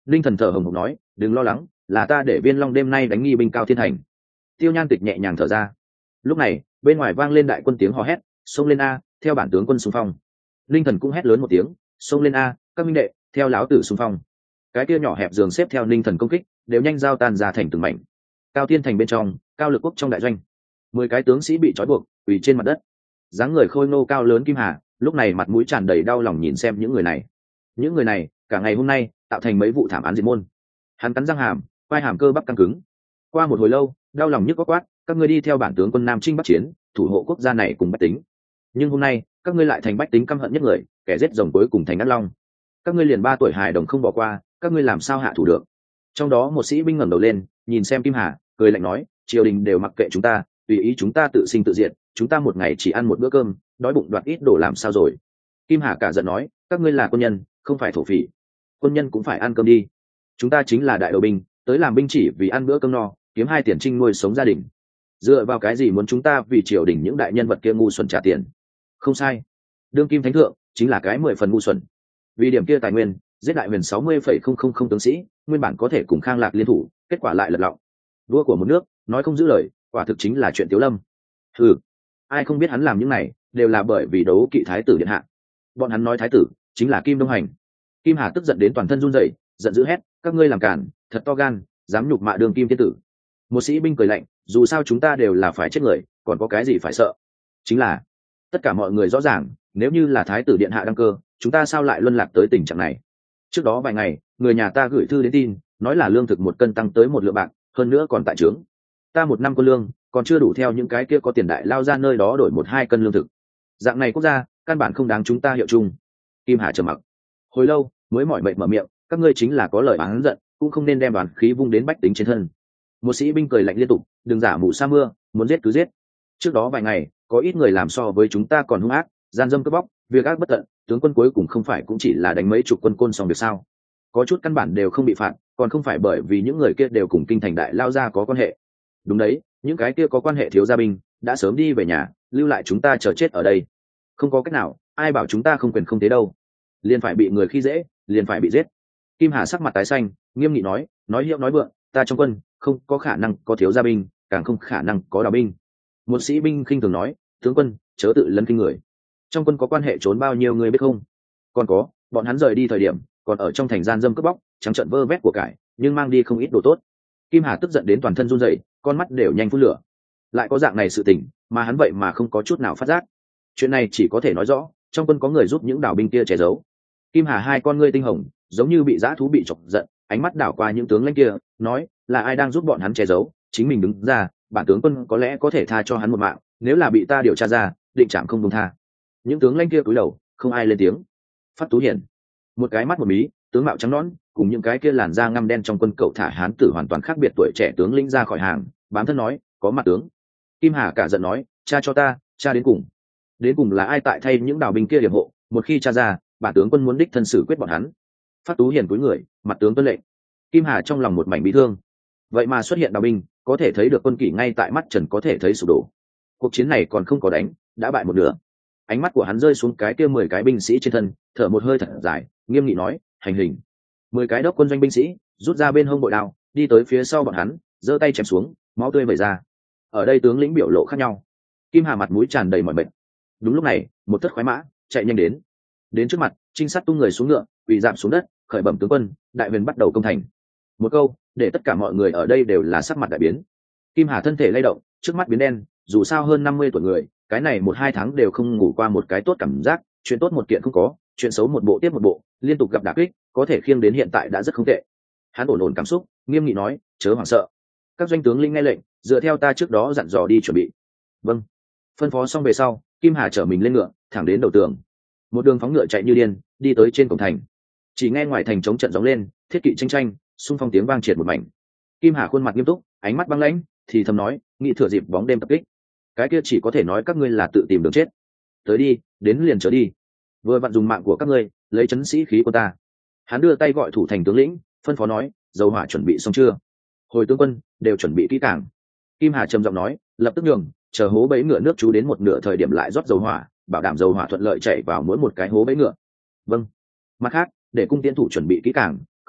Linh Thần thở hồng hộc nói, đừng lo lắng, là ta để Viên Long đêm nay đánh nghi binh Cao Thiên Thành. Tiêu Nhan Tịch nhẹ nhàng thở ra. Lúc này bên ngoài vang lên đại quân tiếng hò hét, xông lên a, theo bản tướng quân xung phong. Linh Thần cũng hét lớn một tiếng, xông lên a, các minh đệ, theo lão tử xung phong. Cái kia nhỏ hẹp giường xếp theo Linh Thần công kích đều nhanh giao tan ra thành từng mảnh. Cao Thiên Thành bên trong, Cao Lực Quốc trong đại doanh, mười cái tướng sĩ bị trói buộc quỳ trên mặt đất. Dáng người khôi ngô cao lớn Kim Hà lúc này mặt mũi tràn đầy đau lòng nhìn xem những người này. Những người này cả ngày hôm nay tạo thành mấy vụ thảm án diệt môn. Hắn cắn răng hàm, vai hàm cơ bắp căng cứng. Qua một hồi lâu, đau lòng nhức có quát, các ngươi đi theo bản tướng quân Nam Trinh Bắc chiến, thủ hộ quốc gia này cùng bách tính. Nhưng hôm nay các ngươi lại thành bách tính căm hận nhất người, kẻ giết rồng cuối cùng thành ác long. Các ngươi liền ba tuổi hài đồng không bỏ qua, các ngươi làm sao hạ thủ được? Trong đó một sĩ binh ngẩng đầu lên nhìn xem Kim Hà, cười lạnh nói, triều đình đều mặc kệ chúng ta, tùy ý chúng ta tự sinh tự diệt, chúng ta một ngày chỉ ăn một bữa cơm, đói bụng đoạt ít đồ làm sao rồi? Kim Hà cả giận nói, các ngươi là quân nhân, không phải thổ phỉ. Quân nhân cũng phải ăn cơm đi. Chúng ta chính là đại đầu binh, tới làm binh chỉ vì ăn bữa cơm no, kiếm hai tiền trinh nuôi sống gia đình. Dựa vào cái gì muốn chúng ta vì triều đình những đại nhân vật kia ngu xuẩn trả tiền? Không sai, đương kim thánh thượng chính là cái mười phần ngu xuẩn. Vì điểm kia tài nguyên, giết đại huyền sáu mươi phẩy không không không tướng sĩ, nguyên bản có thể cùng Khang Lạc liên thủ, kết quả lại lật lọng. Vua của một nước nói không giữ lời, quả thực chính là chuyện tiếu lâm. Ừ, ai không biết hắn làm những này đều là bởi vì đấu kỵ thái tử điện hạ. Bọn hắn nói thái tử chính là Kim Đông Hành. Kim Hà tức giận đến toàn thân run rẩy, giận dữ hét, các ngươi làm cản, thật to gan, dám nhục mạ đường kim thiên tử. Một sĩ binh cười lạnh, dù sao chúng ta đều là phải chết người, còn có cái gì phải sợ? Chính là tất cả mọi người rõ ràng, nếu như là thái tử điện hạ đăng cơ, chúng ta sao lại luân lạc tới tình trạng này? Trước đó vài ngày, người nhà ta gửi thư đến tin, nói là lương thực một cân tăng tới một lượng bạc, hơn nữa còn tại trướng. Ta một năm quân lương còn chưa đủ theo những cái kia có tiền đại lao ra nơi đó đổi một hai cân lương thực. Dạng này quốc gia căn bản không đáng chúng ta hiệu chung. Kim Hà trầm mặc hồi lâu mới mỏi mệt mở miệng, các ngươi chính là có lời oán giận, cũng không nên đem đoàn khí vung đến bách tính trên thân. Một sĩ binh cười lạnh liên tục, đừng giả mù sa mưa, muốn giết cứ giết. Trước đó vài ngày có ít người làm so với chúng ta còn hung ác, gian dâm cướp bóc, việc ác bất tận, tướng quân cuối cùng không phải cũng chỉ là đánh mấy chục quân côn xong việc sao? Có chút căn bản đều không bị phạt, còn không phải bởi vì những người kia đều cùng kinh thành đại lao ra có quan hệ. Đúng đấy, những cái kia có quan hệ thiếu gia binh đã sớm đi về nhà, lưu lại chúng ta chờ chết ở đây. Không có cách nào, ai bảo chúng ta không quyền không thế đâu, liền phải bị người khi dễ, liền phải bị giết. Kim Hà sắc mặt tái xanh, nghiêm nghị nói, nói hiệu nói vượng, ta trong quân không có khả năng có thiếu gia binh, càng không khả năng có đào binh. Một sĩ binh khinh thường nói, tướng quân chớ tự lấn kinh người, trong quân có quan hệ trốn bao nhiêu người biết không? Còn có, bọn hắn rời đi thời điểm còn ở trong thành gian dâm cướp bóc, trắng trợn vơ vét của cải, nhưng mang đi không ít đồ tốt. Kim Hà tức giận đến toàn thân run rẩy, con mắt đều nhanh phun lửa. Lại có dạng này sự tình mà hắn vậy mà không có chút nào phát giác. Chuyện này chỉ có thể nói rõ trong quân có người giúp những đảo binh kia che giấu. Kim Hà hai con ngươi tinh hồng giống như bị dã thú bị chọc giận, ánh mắt đảo qua những tướng lãnh kia, nói, là ai đang giúp bọn hắn che giấu, chính mình đứng ra, bản tướng quân có lẽ có thể tha cho hắn một mạng, nếu là bị ta điều tra ra, định trảm không buông tha. Những tướng lãnh kia cúi đầu, không ai lên tiếng. Phát Tú Hiển, một cái mắt một mí, tướng mạo trắng nõn, cùng những cái kia làn da ngăm đen trong quân cậu thả hán tử hoàn toàn khác biệt tuổi trẻ tướng lĩnh ra khỏi hàng, bám thân nói, có mặt tướng. Kim Hà cả giận nói, cha cho ta, cha đến cùng. Đến cùng là ai tại thay những đào binh kia điểm hộ, một khi cha ra, bản tướng quân muốn đích thân xử quyết bọn hắn. Phát Tú Hiển cúi người, mặt tướng tuân lệnh. Kim Hà trong lòng một mảnh bị thương. Vậy mà xuất hiện đào binh, có thể thấy được quân kỷ ngay tại mắt trần có thể thấy sụp đổ. Cuộc chiến này còn không có đánh, đã bại một nửa. Ánh mắt của hắn rơi xuống cái kia mười cái binh sĩ trên thân, thở một hơi thật dài, nghiêm nghị nói, hành hình. Mười cái đốc quân doanh binh sĩ rút ra bên hông bội đao, đi tới phía sau bọn hắn, giơ tay chém xuống, máu tươi vẩy ra. Ở đây tướng lĩnh biểu lộ khác nhau. Kim Hà mặt mũi tràn đầy mỏi mệt. Đúng lúc này, một thất khoái mã chạy nhanh đến. Đến trước mặt, trinh sát tung người xuống ngựa, quỳ rạp xuống đất, khởi bẩm tướng quân, đại huyền bắt đầu công thành. Một câu, để tất cả mọi người ở đây đều là sắc mặt đại biến. Kim Hà thân thể lay động, trước mắt biến đen, dù sao hơn năm mươi tuổi người, cái này một hai tháng đều không ngủ qua một cái tốt cảm giác, chuyện tốt một kiện không có, chuyện xấu một bộ tiếp một bộ, liên tục gặp đả kích, có thể khiêng đến hiện tại đã rất không tệ. Hắn ổn ổn cảm xúc, nghiêm nghị nói, chớ hoảng sợ. Các doanh tướng linh nghe lệnh, dựa theo ta trước đó dặn dò đi chuẩn bị. Vâng. Phân phó xong về sau, Kim Hà chở mình lên ngựa, thẳng đến đầu tường. Một đường phóng ngựa chạy như điên, đi tới trên cổng thành. Chỉ nghe ngoài thành chống trận gióng lên, thiết kỵ tranh tranh, xung phong tiếng vang triệt một mảnh. Kim Hà khuôn mặt nghiêm túc, ánh mắt băng lãnh, thì thầm nói, nghĩ thừa dịp bóng đêm tập kích. Cái kia chỉ có thể nói các ngươi là tự tìm đường chết. Tới đi, đến liền trở đi. Vừa vặn dùng mạng của các ngươi, lấy chấn sĩ khí của ta. Hắn đưa tay gọi thủ thành tướng lĩnh, phân phó nói, dầu hỏa chuẩn bị xong chưa? Hồi tướng quân đều chuẩn bị kỹ càng. Kim Hà trầm giọng nói, lập tức nhường, chờ hố bẫy ngựa nước chú đến một nửa thời điểm lại rót dầu hỏa, bảo đảm dầu hỏa thuận lợi chạy vào mỗi một cái hố bẫy ngựa. Vâng. Mặt khác, để cung tiến thủ chuẩn bị kỹ càng,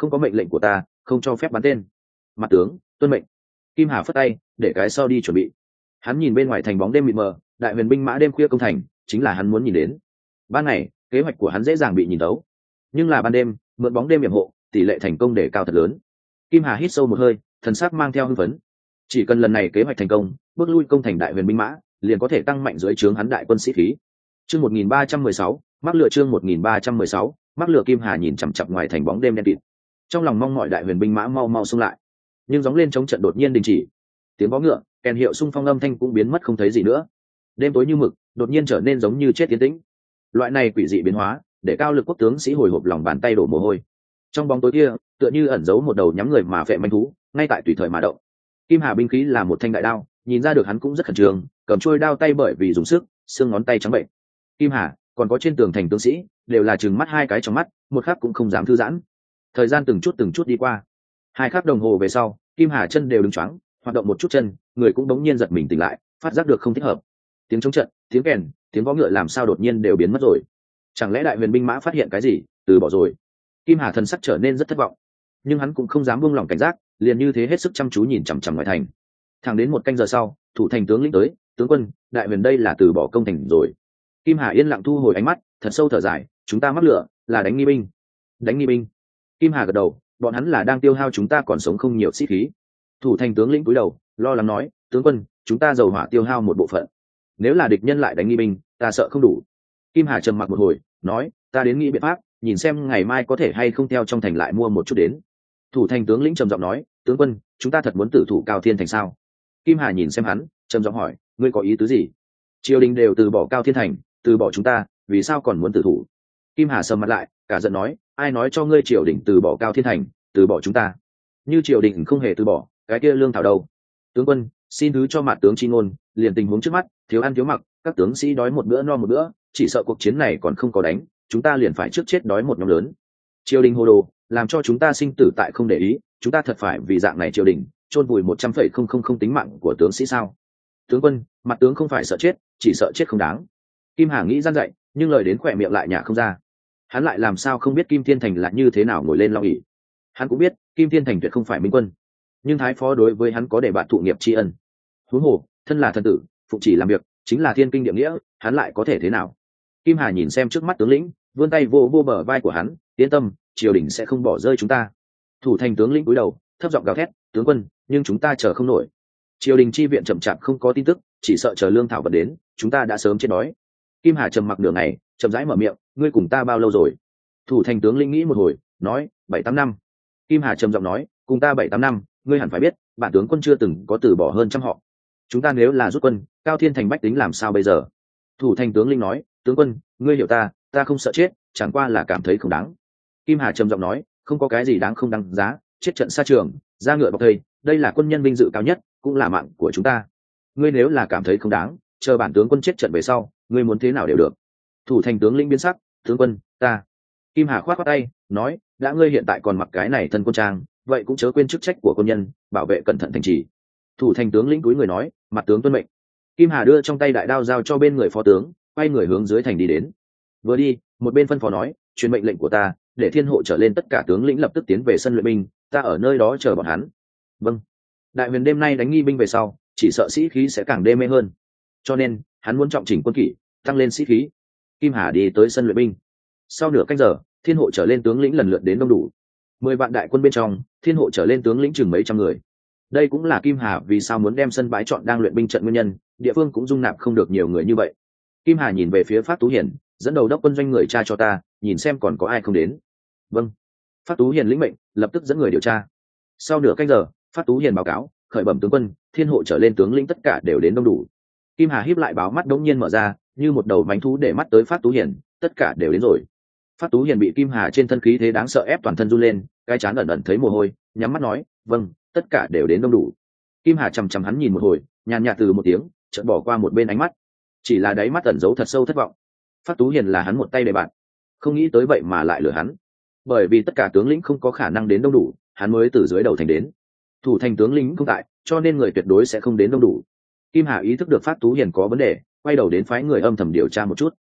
không có mệnh lệnh của ta không cho phép bắn tên. Mặt tướng tuân mệnh. Kim Hà phất tay để cái sau đi chuẩn bị. Hắn nhìn bên ngoài thành bóng đêm mịt mờ, đại huyền binh mã đêm khuya công thành chính là hắn muốn nhìn đến. Ban ngày kế hoạch của hắn dễ dàng bị nhìn thấu, nhưng là ban đêm mượn bóng đêm yểm hộ, tỷ lệ thành công để cao thật lớn. Kim Hà hít sâu một hơi, thần sắc mang theo hưng phấn. Chỉ cần lần này kế hoạch thành công, bước lui công thành đại huyền binh mã liền có thể tăng mạnh dưới trướng hắn đại quân sĩ khí. Chương một nghìn ba trăm mười sáu, mắc lựa chương một nghìn ba trăm mười sáu, mắc lựa. Kim Hà nhìn chằm chằm ngoài thành bóng đêm đen kịt, trong lòng mong mọi đại huyền binh mã mau mau xông lại. Nhưng gióng lên chống trận đột nhiên đình chỉ, tiếng vó ngựa, kèn hiệu xung phong âm thanh cũng biến mất không thấy gì nữa. Đêm tối như mực, đột nhiên trở nên giống như chết tiến tĩnh. Loại này quỷ dị biến hóa, để cao lực quốc tướng sĩ hồi hộp lòng bàn tay đổ mồ hôi. Trong bóng tối kia, tựa như ẩn giấu một đầu nhắm người mà phệ manh thú, ngay tại tùy thời mà động. Kim Hà binh khí là một thanh đại đao, nhìn ra được hắn cũng rất khẩn trương, cầm chuôi đao tay bởi vì dùng sức, xương ngón tay trắng bệnh. Kim Hà, còn có trên tường thành tướng sĩ, đều là trừng mắt hai cái trong mắt, một khắc cũng không dám thư giãn. Thời gian từng chút từng chút đi qua, hai khắc đồng hồ về sau, Kim Hà chân đều đứng choáng, hoạt động một chút chân, người cũng đống nhiên giật mình tỉnh lại, phát giác được không thích hợp. Tiếng chống trận, tiếng kèn, tiếng vó ngựa làm sao đột nhiên đều biến mất rồi? Chẳng lẽ đại huyền binh mã phát hiện cái gì, từ bỏ rồi? Kim Hà thần sắc trở nên rất thất vọng, nhưng hắn cũng không dám buông lỏng cảnh giác, liền như thế hết sức chăm chú nhìn chằm chằm ngoài thành. Thẳng đến một canh giờ sau, thủ thành tướng lĩnh tới, tướng quân, đại huyền đây là từ bỏ công thành rồi. Kim Hà yên lặng thu hồi ánh mắt, thật sâu thở dài, chúng ta mắc lửa, là đánh nghi binh. Đánh nghi binh? Kim Hà gật đầu, bọn hắn là đang tiêu hao chúng ta còn sống không nhiều sĩ khí. Thủ thành tướng lĩnh cúi đầu, lo lắng nói, tướng quân, chúng ta dầu hỏa tiêu hao một bộ phận, nếu là địch nhân lại đánh nghi binh, ta sợ không đủ. Kim Hà trầm mặc một hồi, nói, ta đến nghĩ biện pháp, nhìn xem ngày mai có thể hay không theo trong thành lại mua một chút đến. Thủ thành tướng lĩnh trầm giọng nói, tướng quân, chúng ta thật muốn tử thủ Cao Thiên Thành sao? Kim Hà nhìn xem hắn, trầm giọng hỏi, ngươi có ý tứ gì? Triều đình đều từ bỏ Cao Thiên Thành, từ bỏ chúng ta, vì sao còn muốn tử thủ? Kim Hà sầm mặt lại, cả giận nói, ai nói cho ngươi triều đình từ bỏ Cao Thiên Thành, từ bỏ chúng ta? Như triều đình không hề từ bỏ, cái kia lương thảo đâu? Tướng quân, xin thứ cho mặt tướng chi ngôn, liền tình huống trước mắt, thiếu ăn thiếu mặc, các tướng sĩ đói một bữa no một bữa, chỉ sợ cuộc chiến này còn không có đánh, chúng ta liền phải trước chết đói một nhóm lớn. Triều đình hồ đồ, làm cho chúng ta sinh tử tại không để ý, chúng ta thật phải vì dạng này triều đình chôn vùi một trăm phẩy không không không tính mạng của tướng sĩ sao? Tướng quân, mặt tướng không phải sợ chết, chỉ sợ chết không đáng. Kim Hà nghĩ gian dậy, nhưng lời đến khỏe miệng lại nhả không ra. Hắn lại làm sao không biết Kim Thiên Thành là như thế nào ngồi lên long ỷ? Hắn cũng biết Kim Thiên Thành tuyệt không phải minh quân, nhưng thái phó đối với hắn có để bạn thụ nghiệp tri ân. Huống hồ, thân là thần tử, phụ chỉ làm việc chính là thiên kinh địa nghĩa, hắn lại có thể thế nào? Kim Hà nhìn xem trước mắt tướng lĩnh, vươn tay vô vô bờ vai của hắn, yên tâm, triều đình sẽ không bỏ rơi chúng ta. Thủ thành tướng lĩnh cúi đầu, thấp giọng gào thét, tướng quân, nhưng chúng ta chờ không nổi. Triều đình chi viện chậm chạp không có tin tức, chỉ sợ chờ lương thảo vật đến, chúng ta đã sớm chết đói. Kim Hà trầm mặc nửa ngày, chậm rãi mở miệng, ngươi cùng ta bao lâu rồi? Thủ thành tướng lĩnh nghĩ một hồi, nói, bảy tám năm. Kim Hà trầm giọng nói, cùng ta bảy tám năm, ngươi hẳn phải biết, bản tướng quân chưa từng có từ bỏ hơn trăm họ. Chúng ta nếu là rút quân, Cao Thiên Thành bách tính làm sao bây giờ? Thủ thành tướng lĩnh nói, tướng quân, ngươi hiểu ta, ta không sợ chết, chẳng qua là cảm thấy không đáng. Kim Hà trầm giọng nói, không có cái gì đáng không đáng giá, chết trận xa trường, ra ngựa bọc thây, đây là quân nhân vinh dự cao nhất, cũng là mạng của chúng ta. Ngươi nếu là cảm thấy không đáng, chờ bản tướng quân chết trận về sau, ngươi muốn thế nào đều được. Thủ thành tướng lĩnh biến sắc, tướng quân, ta. Kim Hà khoát khoát tay, nói, đã ngươi hiện tại còn mặc cái này thân quân trang, vậy cũng chớ quên chức trách của quân nhân, bảo vệ cẩn thận thành trì. Thủ thành tướng lĩnh cúi người nói, mặt tướng tuân mệnh. Kim Hà đưa trong tay đại đao giao cho bên người phó tướng, quay người hướng dưới thành đi đến. Vừa đi, một bên phân phó nói, truyền mệnh lệnh của ta, để thiên hộ trở lên tất cả tướng lĩnh lập tức tiến về sân luyện binh, ta ở nơi đó chờ bọn hắn. Vâng. Đại huyền đêm nay đánh nghi binh về sau, chỉ sợ sĩ khí sẽ càng đê mê hơn, cho nên hắn muốn trọng chỉnh quân kỷ, tăng lên sĩ khí. Kim Hà đi tới sân luyện binh. Sau nửa canh giờ, thiên hộ trở lên tướng lĩnh lần lượt đến đông đủ. Mười vạn đại quân bên trong, thiên hộ trở lên tướng lĩnh chừng mấy trăm người. Đây cũng là Kim Hà vì sao muốn đem sân bãi chọn đang luyện binh trận nguyên nhân, địa phương cũng dung nạp không được nhiều người như vậy. Kim Hà nhìn về phía Phát Tú Hiền, dẫn đầu đốc quân doanh người tra cho ta, nhìn xem còn có ai không đến. Vâng. Phát Tú Hiền lĩnh mệnh, lập tức dẫn người điều tra. Sau nửa canh giờ, Phát Tú Hiền báo cáo, khởi bẩm tướng quân, thiên hộ trở lên tướng lĩnh tất cả đều đến đông đủ. Kim Hà híp lại báo mắt đống nhiên mở ra, như một đầu mánh thú để mắt tới Phát Tú Hiền, tất cả đều đến rồi. Phát Tú Hiền bị Kim Hà trên thân khí thế đáng sợ ép toàn thân run lên, cái trán ẩn ẩn thấy mồ hôi, nhắm mắt nói, vâng, tất cả đều đến đông đủ. Kim Hà chằm chằm hắn nhìn một hồi, nhàn nhạt từ một tiếng, chợt bỏ qua một bên ánh mắt, chỉ là đáy mắt ẩn giấu thật sâu thất vọng. Phát Tú Hiền là hắn một tay đề bạt, không nghĩ tới vậy mà lại lừa hắn, bởi vì tất cả tướng lĩnh không có khả năng đến đông đủ, hắn mới từ dưới đầu thành đến. Thủ thành tướng lĩnh không tại, cho nên người tuyệt đối sẽ không đến đông đủ. Kim Hà ý thức được Phát Tú Hiền có vấn đề, quay đầu đến phái người âm thầm điều tra một chút.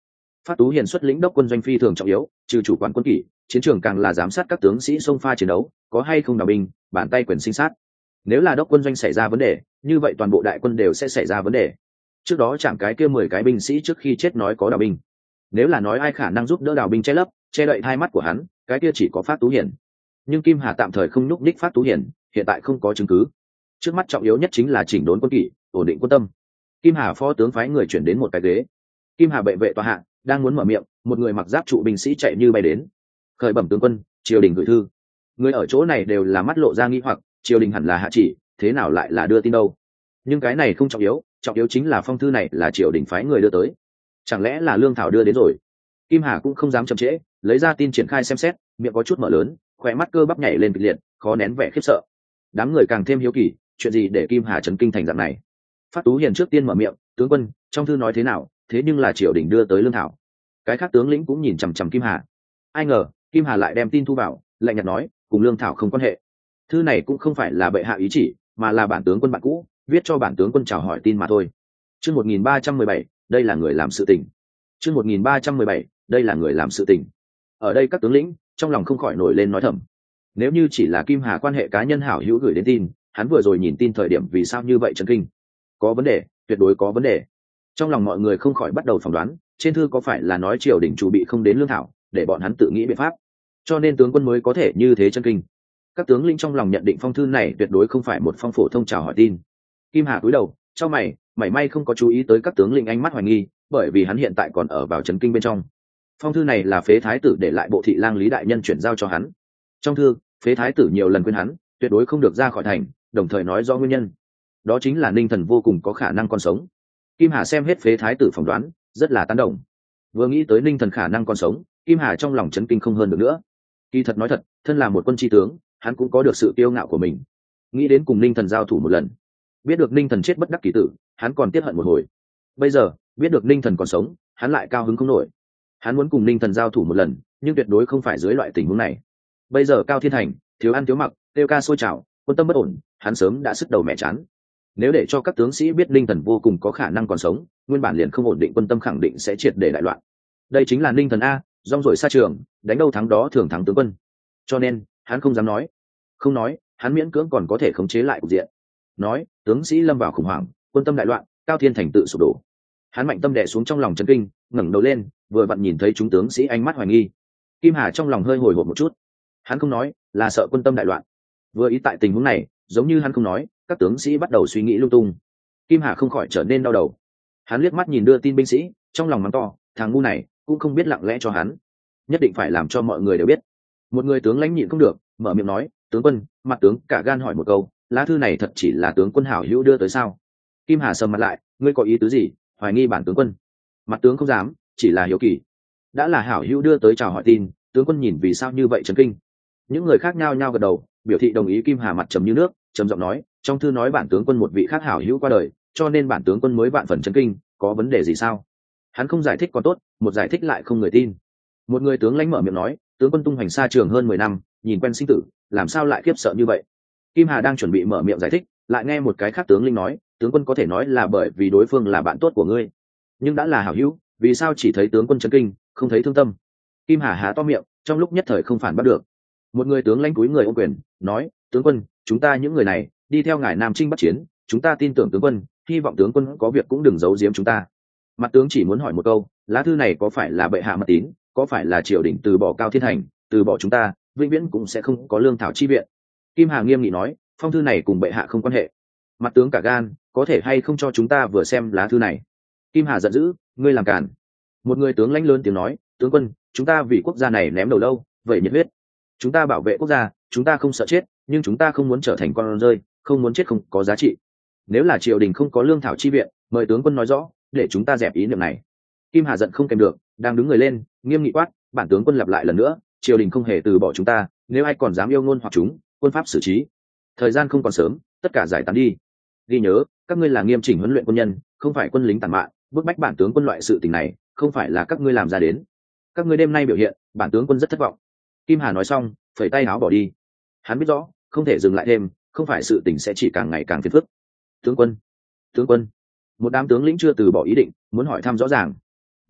Phát Tú Hiền xuất lĩnh đốc quân doanh phi thường trọng yếu, trừ chủ quản quân kỷ, chiến trường càng là giám sát các tướng sĩ xông pha chiến đấu, có hay không đào binh, bàn tay quyền sinh sát. Nếu là đốc quân doanh xảy ra vấn đề, như vậy toàn bộ đại quân đều sẽ xảy ra vấn đề. Trước đó chạm cái kia mười cái binh sĩ trước khi chết nói có đào binh. Nếu là nói ai khả năng giúp đỡ đào binh che lấp, che đậy hai mắt của hắn, cái kia chỉ có Phát Tú Hiền. Nhưng Kim Hà tạm thời không nhúc nhích Phát Tú Hiền, hiện tại không có chứng cứ. Trước mắt trọng yếu nhất chính là chỉnh đốn quân kỷ, ổn định quân tâm. Kim Hà phó tướng phái người chuyển đến một cái ghế. Kim Hà bệ vệ tòa hạ đang muốn mở miệng, một người mặc giáp trụ binh sĩ chạy như bay đến. Khởi bẩm tướng quân, triều đình gửi thư. Người ở chỗ này đều là mắt lộ ra nghi hoặc, triều đình hẳn là hạ chỉ, thế nào lại là đưa tin đâu? Nhưng cái này không trọng yếu, trọng yếu chính là phong thư này là triều đình phái người đưa tới. Chẳng lẽ là lương thảo đưa đến rồi? Kim Hà cũng không dám chậm trễ, lấy ra tin triển khai xem xét, miệng có chút mở lớn, khỏe mắt cơ bắp nhảy lên kịch liệt, khó nén vẻ khiếp sợ. Đám người càng thêm hiếu kỳ, chuyện gì để Kim Hà chấn kinh thành dạng này? Phát Tú Hiền trước tiên mở miệng, tướng quân, trong thư nói thế nào? Thế nhưng là triều đình đưa tới lương thảo. Cái khác tướng lĩnh cũng nhìn chằm chằm Kim Hà. Ai ngờ Kim Hà lại đem tin thu vào, lạnh nhạt nói, cùng lương thảo không quan hệ. Thư này cũng không phải là bệ hạ ý chỉ, mà là bản tướng quân bạn cũ viết cho bản tướng quân chào hỏi tin mà thôi. Chương một nghìn ba trăm mười bảy, đây là người làm sự tình. Chương một nghìn ba trăm mười bảy, đây là người làm sự tình. Ở đây các tướng lĩnh trong lòng không khỏi nổi lên nói thầm. Nếu như chỉ là Kim Hà quan hệ cá nhân hảo hữu gửi đến tin, hắn vừa rồi nhìn tin thời điểm vì sao như vậy chấn kinh? Có vấn đề, tuyệt đối có vấn đề. Trong lòng mọi người không khỏi bắt đầu phỏng đoán, trên thư có phải là nói triều đình chủ bị không đến lương thảo, để bọn hắn tự nghĩ biện pháp, cho nên tướng quân mới có thể như thế chấn kinh. Các tướng lĩnh trong lòng nhận định phong thư này tuyệt đối không phải một phong phổ thông chào hỏi tin. Kim Hà cúi đầu, trong mày, mảy may không có chú ý tới các tướng lĩnh ánh mắt hoài nghi, bởi vì hắn hiện tại còn ở vào chấn kinh bên trong. Phong thư này là Phế thái tử để lại bộ thị lang Lý đại nhân chuyển giao cho hắn. Trong thư, Phế thái tử nhiều lần khuyên hắn tuyệt đối không được ra khỏi thành, đồng thời nói rõ nguyên nhân, đó chính là Ninh Thần vô cùng có khả năng còn sống. Kim Hà xem hết Phế thái tử phỏng đoán, rất là tán đồng. Vừa nghĩ tới Ninh Thần khả năng còn sống, Kim Hà trong lòng chấn kinh không hơn được nữa. Kỳ thật nói thật, thân là một quân tri tướng, hắn cũng có được sự kiêu ngạo của mình. Nghĩ đến cùng Ninh Thần giao thủ một lần, biết được Ninh Thần chết bất đắc kỳ tử, hắn còn tiếc hận một hồi. Bây giờ biết được Ninh Thần còn sống, hắn lại cao hứng không nổi. Hắn muốn cùng Ninh Thần giao thủ một lần, nhưng tuyệt đối không phải dưới loại tình huống này. Bây giờ Cao Thiên Thành thiếu ăn thiếu mặc, tiêu ca sôi trào, quân tâm bất ổn, hắn sớm đã sức đầu mẹ chán. Nếu để cho các tướng sĩ biết Ninh Thần vô cùng có khả năng còn sống, nguyên bản liền không ổn định quân tâm khẳng định sẽ triệt để đại loạn. Đây chính là Ninh Thần a, rong ruổi xa trường, đánh đâu thắng đó thường thắng tướng quân. Cho nên hắn không dám nói. Không nói, hắn miễn cưỡng còn có thể khống chế lại cục diện. Nói, tướng sĩ lâm vào khủng hoảng, quân tâm đại loạn, Cao Thiên Thành tự sụp đổ. Hắn mạnh tâm đè xuống trong lòng chấn kinh, ngẩng đầu lên, vừa vặn nhìn thấy chúng tướng sĩ ánh mắt hoài nghi. Kim Hà trong lòng hơi hồi hộp một chút. Hắn không nói, là sợ quân tâm đại loạn. Vừa ý tại tình huống này, giống như hắn không nói, các tướng sĩ bắt đầu suy nghĩ lung tung. Kim Hà không khỏi trở nên đau đầu. Hắn liếc mắt nhìn đưa tin binh sĩ, trong lòng mắng to, thằng ngu này cũng không biết lặng lẽ cho hắn, nhất định phải làm cho mọi người đều biết. Một người tướng lãnh nhịn không được, mở miệng nói, tướng quân, mặt tướng cả gan hỏi một câu, lá thư này thật chỉ là tướng quân hảo hữu đưa tới sao? Kim Hà sầm mặt lại, ngươi có ý tứ gì, hoài nghi bản tướng quân? Mặt tướng không dám, chỉ là hiếu kỳ. Đã là hảo hữu đưa tới chào hỏi tin, tướng quân nhìn vì sao như vậy chấn kinh? Những người khác nhao nhao gật đầu, biểu thị đồng ý. Kim Hà mặt trầm như nước, trầm giọng nói, trong thư nói bản tướng quân một vị khác hảo hữu qua đời, cho nên bản tướng quân mới vạn phần chấn kinh, có vấn đề gì sao? Hắn không giải thích còn tốt, một giải thích lại không người tin. Một người tướng lãnh mở miệng nói, tướng quân tung hoành xa trường hơn mười năm, nhìn quen sinh tử, làm sao lại khiếp sợ như vậy? Kim Hà đang chuẩn bị mở miệng giải thích, lại nghe một cái khác tướng lĩnh nói, tướng quân có thể nói là bởi vì đối phương là bạn tốt của ngươi, nhưng đã là hảo hữu, vì sao chỉ thấy tướng quân chấn kinh, không thấy thương tâm? Kim Hà há to miệng, trong lúc nhất thời không phản bắt được. Một người tướng lãnh cúi người ôm quyền, nói, tướng quân, chúng ta những người này đi theo ngài Nam Trinh bắc chiến, chúng ta tin tưởng tướng quân, hy vọng tướng quân có việc cũng đừng giấu giếm chúng ta. Mặt tướng chỉ muốn hỏi một câu, lá thư này có phải là bệ hạ mật tín, có phải là triều đình từ bỏ Cao Thiên Thành, từ bỏ chúng ta, vĩnh viễn cũng sẽ không có lương thảo chi viện? Kim Hà nghiêm nghị nói, phong thư này cùng bệ hạ không quan hệ. Mặt tướng cả gan, có thể hay không cho chúng ta vừa xem lá thư này? Kim Hà giận dữ, ngươi làm cản. Một người tướng lãnh lớn tiếng nói, tướng quân, chúng ta vì quốc gia này ném đầu lâu, vậy nhiệt huyết. Chúng ta bảo vệ quốc gia, chúng ta không sợ chết, nhưng chúng ta không muốn trở thành con rơi, không muốn chết không có giá trị. Nếu là triều đình không có lương thảo chi viện, mời tướng quân nói rõ, để chúng ta dẹp ý niệm này. Kim Hà giận không kèm được, đang đứng người lên, nghiêm nghị quát, bản tướng quân lặp lại lần nữa, triều đình không hề từ bỏ chúng ta, nếu ai còn dám yêu ngôn hoặc chúng, quân pháp xử trí. Thời gian không còn sớm, tất cả giải tán đi. Ghi nhớ, các ngươi là nghiêm chỉnh huấn luyện quân nhân, không phải quân lính tàn mạn, bức bách bản tướng quân loại sự tình này, không phải là các ngươi làm ra đến. Các ngươi đêm nay biểu hiện, bản tướng quân rất thất vọng. Kim Hà nói xong, phẩy tay áo bỏ đi. Hắn biết rõ, không thể dừng lại thêm, không phải sự tình sẽ chỉ càng ngày càng phiền phức. Tướng quân, tướng quân, một đám tướng lĩnh chưa từ bỏ ý định, muốn hỏi thăm rõ ràng.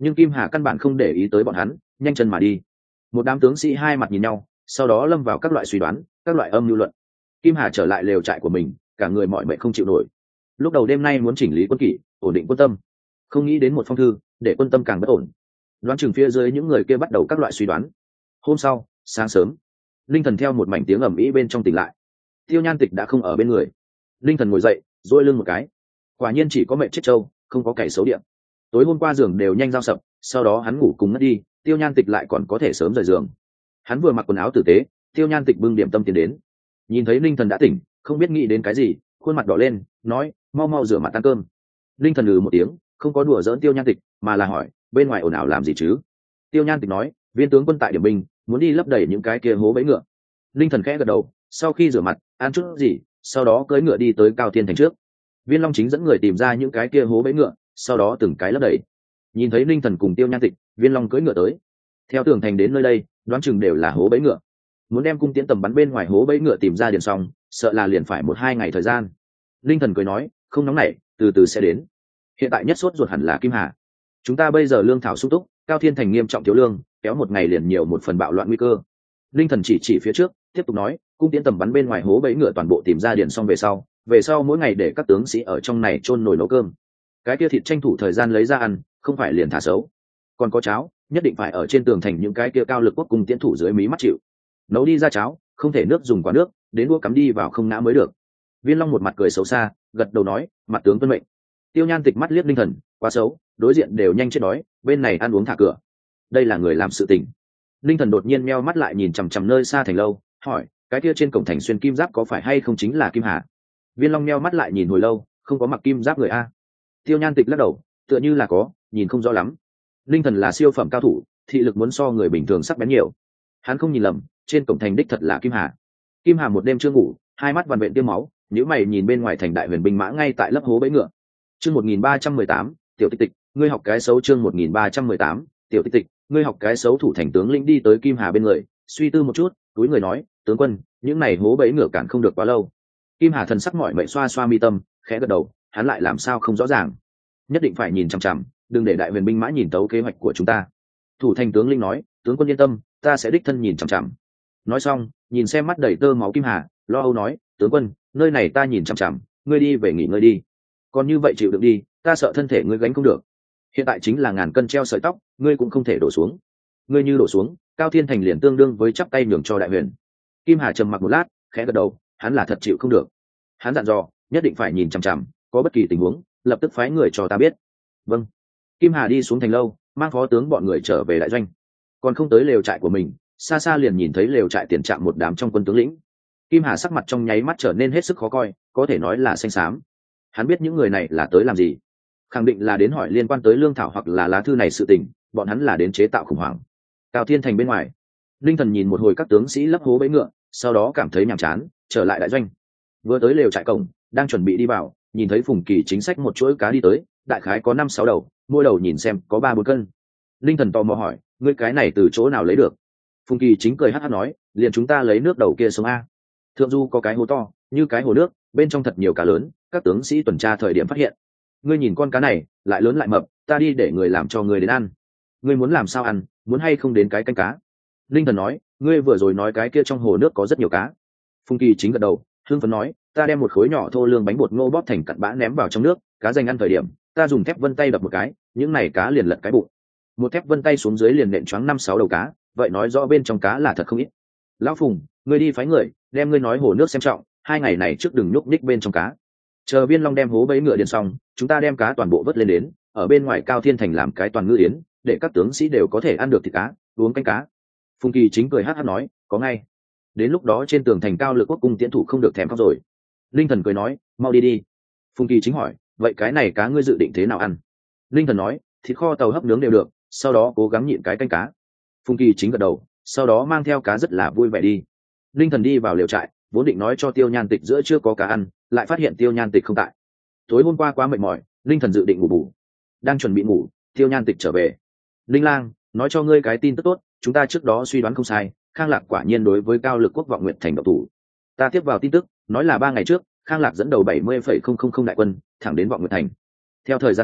nhưng Kim Hà căn bản không để ý tới bọn hắn, nhanh chân mà đi. Một đám tướng sĩ hai mặt nhìn nhau, sau đó lâm vào các loại suy đoán, các loại âm mưu luận. Kim Hà trở lại lều trại của mình, cả người mỏi mệt không chịu nổi. Lúc đầu đêm nay muốn chỉnh lý quân kỷ, ổn định quân tâm, không nghĩ đến một phong thư để quân tâm càng bất ổn. Đoán chừng phía dưới những người kia bắt đầu các loại suy đoán. Hôm sau sáng sớm, linh thần theo một mảnh tiếng ầm ĩ bên trong tỉnh lại. Tiêu Nhan Tịch đã không ở bên người. Linh thần ngồi dậy, duỗi lưng một cái, quả nhiên chỉ có mệt chết trâu, không có kẻ xấu điện. Tối hôm qua giường đều nhanh giao sập, sau đó hắn ngủ cùng ngất đi. Tiêu Nhan Tịch lại còn có thể sớm rời giường. Hắn vừa mặc quần áo tử tế, Tiêu Nhan Tịch bưng điểm tâm tiến đến, nhìn thấy linh thần đã tỉnh, không biết nghĩ đến cái gì, khuôn mặt đỏ lên, nói: mau mau rửa mặt ăn cơm. Linh thần ừ một tiếng, không có đùa giỡn Tiêu Nhan Tịch, mà là hỏi: bên ngoài ồn ào làm gì chứ? Tiêu Nhan Tịch nói: viên tướng quân tại điểm binh, muốn đi lấp đầy những cái kia hố bẫy ngựa. Linh thần khẽ gật đầu, sau khi rửa mặt ăn chút gì, sau đó cưỡi ngựa đi tới Cao Thiên Thành trước. Viên Long Chính dẫn người tìm ra những cái kia hố bẫy ngựa, sau đó từng cái lấp đầy. Nhìn thấy Linh thần cùng Tiêu Nhan Tịch, Viên Long cưỡi ngựa tới, theo tường thành đến nơi đây, đoán chừng đều là hố bẫy ngựa. Muốn đem cung tiễn tầm bắn bên ngoài hố bẫy ngựa tìm ra điền xong, sợ là liền phải một hai ngày thời gian. Linh thần cười nói: không nóng nảy, từ từ sẽ đến. Hiện tại nhất sốt ruột hẳn là Kim Hà. Chúng ta bây giờ lương thảo sung túc, Cao Thiên Thành nghiêm trọng thiếu lương, kéo một ngày liền nhiều một phần bạo loạn nguy cơ. Linh thần chỉ chỉ phía trước, tiếp tục nói: cung tiễn tầm bắn bên ngoài hố bẫy ngựa toàn bộ tìm ra điền xong về sau, về sau mỗi ngày để các tướng sĩ ở trong này chôn nồi nấu cơm. Cái kia thịt tranh thủ thời gian lấy ra ăn, không phải liền thả xấu. Còn có cháo, nhất định phải ở trên tường thành những cái kia cao lực quốc cung tiễn thủ dưới mí mắt chịu. Nấu đi ra cháo, không thể nước dùng quá nước, đến đũa cắm đi vào không ngã mới được. Viên Long một mặt cười xấu xa, gật đầu nói: mặt tướng tuân mệnh. Tiêu Nhan Tịch mắt liếc Linh thần, quá xấu, đối diện đều nhanh chết đói, bên này ăn uống thả cửa, đây là người làm sự tình. Linh thần đột nhiên meo mắt lại nhìn chằm chằm nơi xa thành lâu, hỏi: cái kia trên cổng thành xuyên kim giáp có phải hay không chính là Kim Hà? Viên Long meo mắt lại nhìn hồi lâu, không có mặc kim giáp người a. Tiêu Nhan Tịch lắc đầu, tựa như là có, nhìn không rõ lắm. Linh thần là siêu phẩm cao thủ, thị lực muốn so người bình thường sắc bén nhiều. Hắn không nhìn lầm, trên cổng thành đích thật là Kim Hà. Kim Hà một đêm chưa ngủ, hai mắt vằn vện tiêm máu, nếu mày nhìn bên ngoài thành đại huyền binh mã ngay tại lấp hố bẫy ngựa. Chương một nghìn ba trăm mười tám, tiểu tịch tịch, ngươi học cái xấu. Chương một nghìn ba trăm mười tám, tiểu tịch tịch, ngươi học cái xấu. Thủ thành tướng lĩnh đi tới Kim Hà bên người, suy tư một chút, túi người nói: tướng quân, những này hố bẫy ngựa cản không được quá lâu. Kim Hà thần sắc mỏi mệt xoa xoa mi tâm, khẽ gật đầu, hắn lại làm sao không rõ ràng, nhất định phải nhìn chằm chằm, đừng để đại huyền binh mã nhìn tấu kế hoạch của chúng ta. Thủ thành tướng lĩnh nói: tướng quân yên tâm, ta sẽ đích thân nhìn chằm chằm. Nói xong, nhìn xem mắt đầy tơ máu Kim Hà, lo âu nói: tướng quân, nơi này ta nhìn chằm chằm, ngươi đi về nghỉ ngơi đi. Còn như vậy chịu đựng đi, ta sợ thân thể ngươi gánh không được. Hiện tại chính là ngàn cân treo sợi tóc, ngươi cũng không thể đổ xuống. Ngươi như đổ xuống, Cao Thiên Thành liền tương đương với chắp tay nhường cho đại huyền. Kim Hà trầm mặc một lát, khẽ gật đầu, hắn là thật chịu không được. Hắn dặn dò, nhất định phải nhìn chằm chằm, có bất kỳ tình huống, lập tức phái người cho ta biết. Vâng. Kim Hà đi xuống thành lâu, mang phó tướng bọn người trở về đại doanh. Còn không tới lều trại của mình, xa xa liền nhìn thấy lều trại tiền trạm một đám trong quân tướng lĩnh. Kim Hà sắc mặt trong nháy mắt trở nên hết sức khó coi, có thể nói là xanh xám. Hắn biết những người này là tới làm gì, khẳng định là đến hỏi liên quan tới lương thảo hoặc là lá thư này sự tình, bọn hắn là đến chế tạo khủng hoảng. Cao Thiên Thành bên ngoài, Linh thần nhìn một hồi các tướng sĩ lấp hố bẫy ngựa, sau đó cảm thấy nhàm chán, trở lại đại doanh. Vừa tới lều trại cổng, đang chuẩn bị đi vào, nhìn thấy Phùng Kỳ chính sách một chuỗi cá đi tới, đại khái có năm sáu đầu, mỗi đầu nhìn xem có ba bốn cân. Linh thần tò mò hỏi: ngươi cái này từ chỗ nào lấy được? Phùng Kỳ chính cười hắt hắt nói: liền chúng ta lấy nước đầu kia sông a. Thượng du có cái hồ to, như cái hồ nước, bên trong thật nhiều cá lớn, các tướng sĩ tuần tra thời điểm phát hiện. Ngươi nhìn con cá này, lại lớn lại mập, ta đi để người làm cho ngươi đến ăn. Ngươi muốn làm sao ăn, muốn hay không đến cái canh cá? Linh thần nói: ngươi vừa rồi nói cái kia trong hồ nước có rất nhiều cá. Phùng Kỳ chính gật đầu, hưng phấn nói: ta đem một khối nhỏ thô lương bánh bột ngô bóp thành cặn bã ném vào trong nước, cá dành ăn thời điểm, ta dùng thép vân tay đập một cái, những này cá liền lật cái bụng. Một thép vân tay xuống dưới liền nện choáng năm sáu đầu cá, vậy nói rõ bên trong cá là thật không ít. Lão Phùng, ngươi đi phái người, đem ngươi nói hồ nước xem trọng, hai ngày này trước đừng nhúc nhích bên trong cá. Chờ Viên Long đem hố bẫy ngựa điền xong, chúng ta đem cá toàn bộ vớt lên đến, ở bên ngoài Cao Thiên Thành làm cái toàn ngư yến, để các tướng sĩ đều có thể ăn được thịt cá, uống canh cá. Phùng Kỳ chính cười hát hát nói: có ngay. Đến lúc đó trên tường thành cao lực quốc cung tiễn thủ không được thèm khóc rồi. Linh thần cười nói: mau đi đi. Phùng Kỳ chính hỏi: vậy cái này cá ngươi dự định thế nào ăn? Linh thần nói: thịt kho tàu hấp nướng đều được, sau đó cố gắng nhịn cái canh cá. Phùng Kỳ chính gật đầu, sau đó mang theo cá rất là vui vẻ đi. Linh thần đi vào lều trại, vốn định nói cho Tiêu Nhan Tịch giữa chưa có cá ăn, lại phát hiện Tiêu Nhan Tịch không tại. Tối hôm qua quá mệt mỏi, Linh thần dự định ngủ bù, đang chuẩn bị ngủ, Tiêu Nhan Tịch trở về. Linh lang, nói cho ngươi cái tin tức tốt, chúng ta trước đó suy đoán không sai, Khang Lạc quả nhiên đối với cao lực quốc vọng nguyện thành độc thủ. Ta tiếp vào tin tức, nói là ba ngày trước, Khang Lạc dẫn đầu bảy mươi phẩy không không không đại quân thẳng đến vọng nguyện thành. Theo thời gian tính,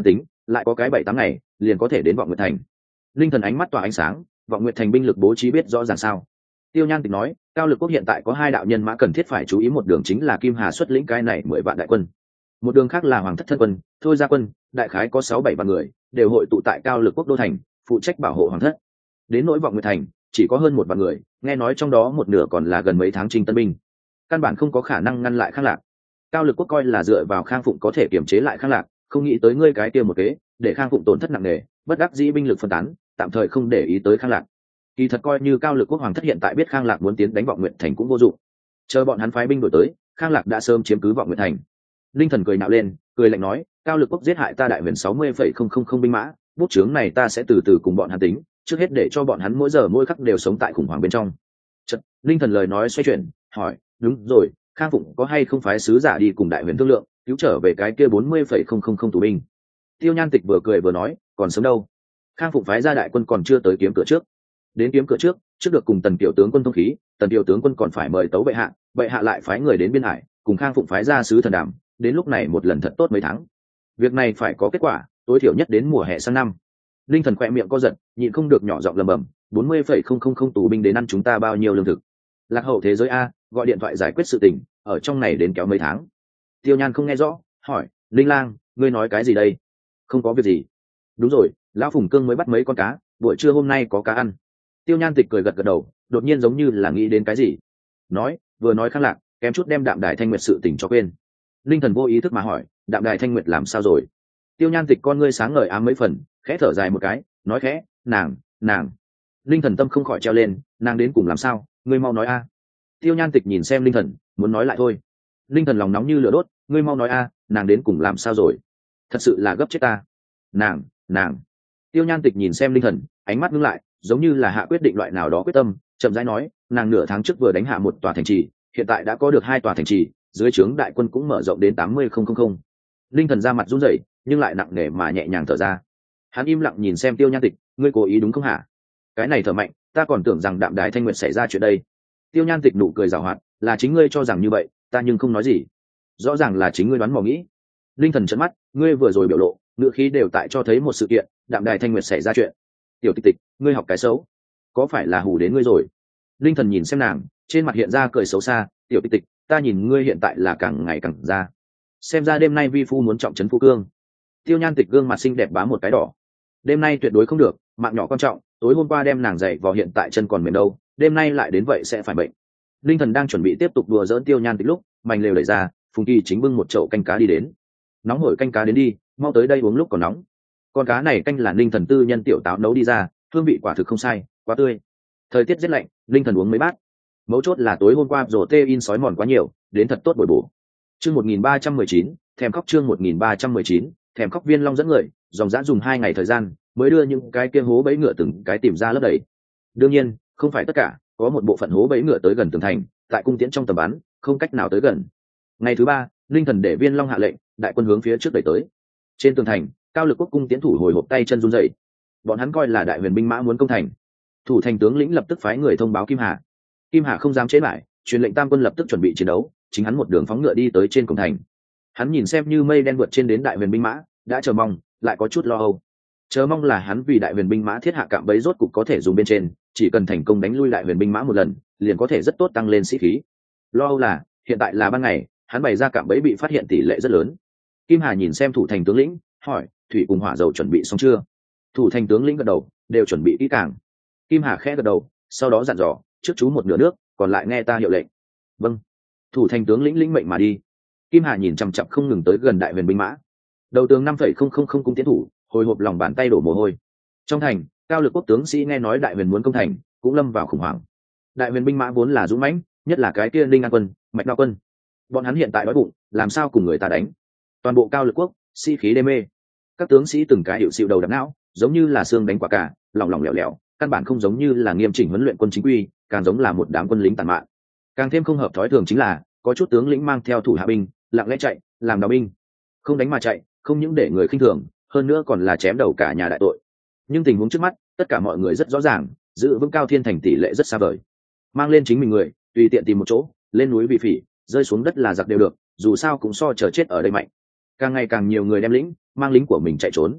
lại có cái bảy tám ngày liền có thể đến vọng nguyệt thành. Linh thần ánh mắt tỏa ánh sáng, vọng nguyệt thành binh lực bố trí biết rõ ràng sao? Tiêu Nhan Tịch nói, Cao Lực Quốc hiện tại có hai đạo nhân mã cần thiết phải chú ý, một đường chính là Kim Hà xuất lĩnh cái này mười vạn đại quân, một đường khác là Hoàng Thất thân quân, thôi ra quân, đại khái có sáu bảy vạn người, đều hội tụ tại Cao Lực Quốc đô thành, phụ trách bảo hộ Hoàng Thất. Đến nỗi vọng nguyệt thành, chỉ có hơn một vạn người, nghe nói trong đó một nửa còn là gần mấy tháng trinh tân binh, căn bản không có khả năng ngăn lại Khang Lạc. Cao Lực Quốc coi là dựa vào Khang Phụng có thể kiềm chế lại Khang Lạc, không nghĩ tới ngươi cái kia một kế, để Khang Phụng tổn thất nặng nề, bất đắc dĩ binh lực phân tán, tạm thời không để ý tới Khang Lạc. Kỳ thật coi như Cao Lực Quốc Hoàng Thất hiện tại biết Khang Lạc muốn tiến đánh vọng nguyệt thành cũng vô dụng, chờ bọn hắn phái binh đổi tới, Khang Lạc đã sớm chiếm cứ vọng nguyệt thành. Linh thần cười nạo lên, cười lạnh nói, Cao Lực Quốc giết hại ta đại huyền sáu mươi phẩy không không không binh mã, bút chướng này ta sẽ từ từ cùng bọn hắn tính, trước hết để cho bọn hắn mỗi giờ mỗi khắc đều sống tại khủng hoảng bên trong. Chật, Linh thần lời nói xoay chuyển, hỏi, đúng rồi, Khang Phụng có hay không phái sứ giả đi cùng đại huyền thương lượng, cứu trở về cái kia bốn mươi phẩy không không không tù binh? Tiêu Nhan Tịch vừa cười vừa nói, còn sớm đâu. Khang Phụng phái ra đại quân còn chưa tới kiếm cửa trước, đến kiếm cửa trước, trước được cùng Tần Kiều tướng quân thông khí, Tần Kiều tướng quân còn phải mời tấu bệ hạ, bệ hạ lại phái người đến biên hải, cùng Khang Phụng phái ra sứ thần đàm, đến lúc này một lần thật tốt mấy tháng. Việc này phải có kết quả, tối thiểu nhất đến mùa hè sang năm. Linh thần khỏe miệng co giật, nhịn không được nhỏ giọng lầm bầm, bốn mươi phẩy không không không tù binh đến ăn chúng ta bao nhiêu lương thực? Lạc hậu thế giới a, gọi điện thoại giải quyết sự tình, ở trong này đến kéo mấy tháng. Tiêu Nhan không nghe rõ, hỏi, Linh Lang, ngươi nói cái gì đây? Không có việc gì. Đúng rồi, lão Phùng Cương mới bắt mấy con cá, buổi trưa hôm nay có cá ăn. Tiêu Nhan Tịch cười gật gật đầu, đột nhiên giống như là nghĩ đến cái gì, nói, vừa nói Khang Lạc, kém chút đem Đạm Đài Thanh Nguyệt sự tình cho quên. Linh thần vô ý thức mà hỏi, Đạm Đài Thanh Nguyệt làm sao rồi? Tiêu Nhan Tịch con ngươi sáng ngời ám mấy phần, khẽ thở dài một cái, nói khẽ, nàng, nàng. Linh thần tâm không khỏi treo lên, nàng đến cùng làm sao, ngươi mau nói a. Tiêu Nhan Tịch nhìn xem Linh thần, muốn nói lại thôi. Linh thần lòng nóng như lửa đốt, ngươi mau nói a, nàng đến cùng làm sao rồi? Thật sự là gấp chết ta. Nàng, nàng. Tiêu Nhan Tịch nhìn xem Linh thần, ánh mắt ngưng lại, giống như là hạ quyết định loại nào đó quyết tâm, chậm rãi nói, nàng nửa tháng trước vừa đánh hạ một tòa thành trì, hiện tại đã có được hai tòa thành trì, dưới trướng đại quân cũng mở rộng đến tám mươi không không không. Linh thần ra mặt run rẩy, nhưng lại nặng nề mà nhẹ nhàng thở ra. Hắn im lặng nhìn xem Tiêu Nhan Tịch, ngươi cố ý đúng không hả? Cái này thở mạnh, ta còn tưởng rằng Đạm Đài Thanh Nguyệt xảy ra chuyện đây. Tiêu Nhan Tịch nụ cười giảo hoạt, là chính ngươi cho rằng như vậy, ta nhưng không nói gì. Rõ ràng là chính ngươi đoán mò nghĩ. Linh thần trợn mắt, ngươi vừa rồi biểu lộ, ngữ khí đều tại cho thấy một sự kiện, Đạm Đài Thanh Nguyệt xảy ra chuyện. Tiểu Tịch Tịch, ngươi học cái xấu, có phải là hù đến ngươi rồi? Linh thần nhìn xem nàng, trên mặt hiện ra cười xấu xa, Tiểu Tịch Tịch, ta nhìn ngươi hiện tại là càng ngày càng ra, xem ra đêm nay vi phu muốn trọng trấn Phú Cương. Tiêu Nhan Tịch gương mặt xinh đẹp bá một cái đỏ, đêm nay tuyệt đối không được, mạng nhỏ quan trọng, tối hôm qua đem nàng dậy vào hiện tại chân còn mềm đâu, đêm nay lại đến vậy sẽ phải bệnh. Linh thần đang chuẩn bị tiếp tục đùa giỡn Tiêu Nhan Tịch lúc mành lều đẩy ra, Phùng Kỳ chính bưng một chậu canh cá đi đến. Nóng hổi canh cá đến đi, mau tới đây uống lúc còn nóng. Con cá này canh là Linh thần tư nhân tiểu táo nấu đi ra, hương vị quả thực không sai, quá tươi. Thời tiết rất lạnh, Linh thần uống mấy bát. Mấu chốt là tối hôm qua rổ tê in sói mòn quá nhiều, đến thật tốt bồi bổ. Chương một nghìn ba trăm mười chín, thèm khóc chương một nghìn ba trăm mười chín, thèm khóc. Viên Long dẫn người, dòng dã dùng hai ngày thời gian mới đưa những cái kia hố bẫy ngựa từng cái tìm ra lấp đầy. Đương nhiên, không phải tất cả, có một bộ phận hố bẫy ngựa tới gần tường thành, tại cung tiễn trong tầm bắn, không cách nào tới gần. Ngày thứ ba, Linh thần để Viên Long hạ lệnh, đại quân hướng phía trước đẩy tới. Trên tường thành, Cao Lực Quốc cung tiễn thủ hồi hộp tay chân run rẩy. Bọn hắn coi là đại huyền binh mã muốn công thành. Thủ thành tướng lĩnh lập tức phái người thông báo Kim Hà. Kim Hà không dám chế lại, truyền lệnh tam quân lập tức chuẩn bị chiến đấu, chính hắn một đường phóng ngựa đi tới trên cổng thành. Hắn nhìn xem như mây đen vượt trên đến đại huyền binh mã, đã chờ mong, lại có chút lo âu. Chờ mong là hắn vì đại huyền binh mã thiết hạ cạm bẫy rốt cục có thể dùng bên trên, chỉ cần thành công đánh lui đại huyền binh mã một lần, liền có thể rất tốt tăng lên sĩ khí. Lo âu là, hiện tại là ban ngày, hắn bày ra cạm bẫy bị phát hiện tỷ lệ rất lớn. Kim Hà nhìn xem thủ thành tướng lĩnh, hỏi, thủy cùng hỏa dầu chuẩn bị xong chưa? Thủ thành tướng lĩnh gật đầu, đều chuẩn bị kỹ càng. Kim Hà khẽ gật đầu, sau đó dặn dò, trước chú một nửa nước, còn lại nghe ta hiệu lệnh. Vâng. Thủ thành tướng lĩnh lĩnh mệnh mà đi. Kim Hà nhìn chằm chằm không ngừng tới gần đại huyền binh mã. Đầu tường năm phẩy không không không cung tiến thủ, hồi hộp lòng bàn tay đổ mồ hôi. Trong thành, Cao Lực Quốc tướng sĩ nghe nói đại huyền muốn công thành, cũng lâm vào khủng hoảng. Đại huyền binh mã vốn là dũng mãnh, nhất là cái kia Linh An quân, Mạch Đao quân. Bọn hắn hiện tại đói bụng, làm sao cùng người ta đánh? Toàn bộ Cao Lực Quốc, sĩ khí đê mê. Các tướng sĩ từng cái hiệu xịu đầu đập não, giống như là xương đánh quả cả, lỏng lỏng lẻo lẻo, căn bản không giống như là nghiêm chỉnh huấn luyện quân chính quy, càng giống là một đám quân lính tàn mạn. Càng thêm không hợp thói thường chính là, có chút tướng lĩnh mang theo thủ hạ binh, lặng lẽ chạy, làm đào binh. Không đánh mà chạy, không những để người khinh thường, hơn nữa còn là chém đầu cả nhà đại tội. Nhưng tình huống trước mắt, tất cả mọi người rất rõ ràng, giữ vững Cao Thiên Thành tỷ lệ rất xa vời. Mang lên chính mình người, tùy tiện tìm một chỗ, lên núi bị phỉ, rơi xuống đất là giặc đều được, dù sao cũng so chờ chết ở đây mạnh. Càng ngày càng nhiều người đem lĩnh, mang lính của mình chạy trốn.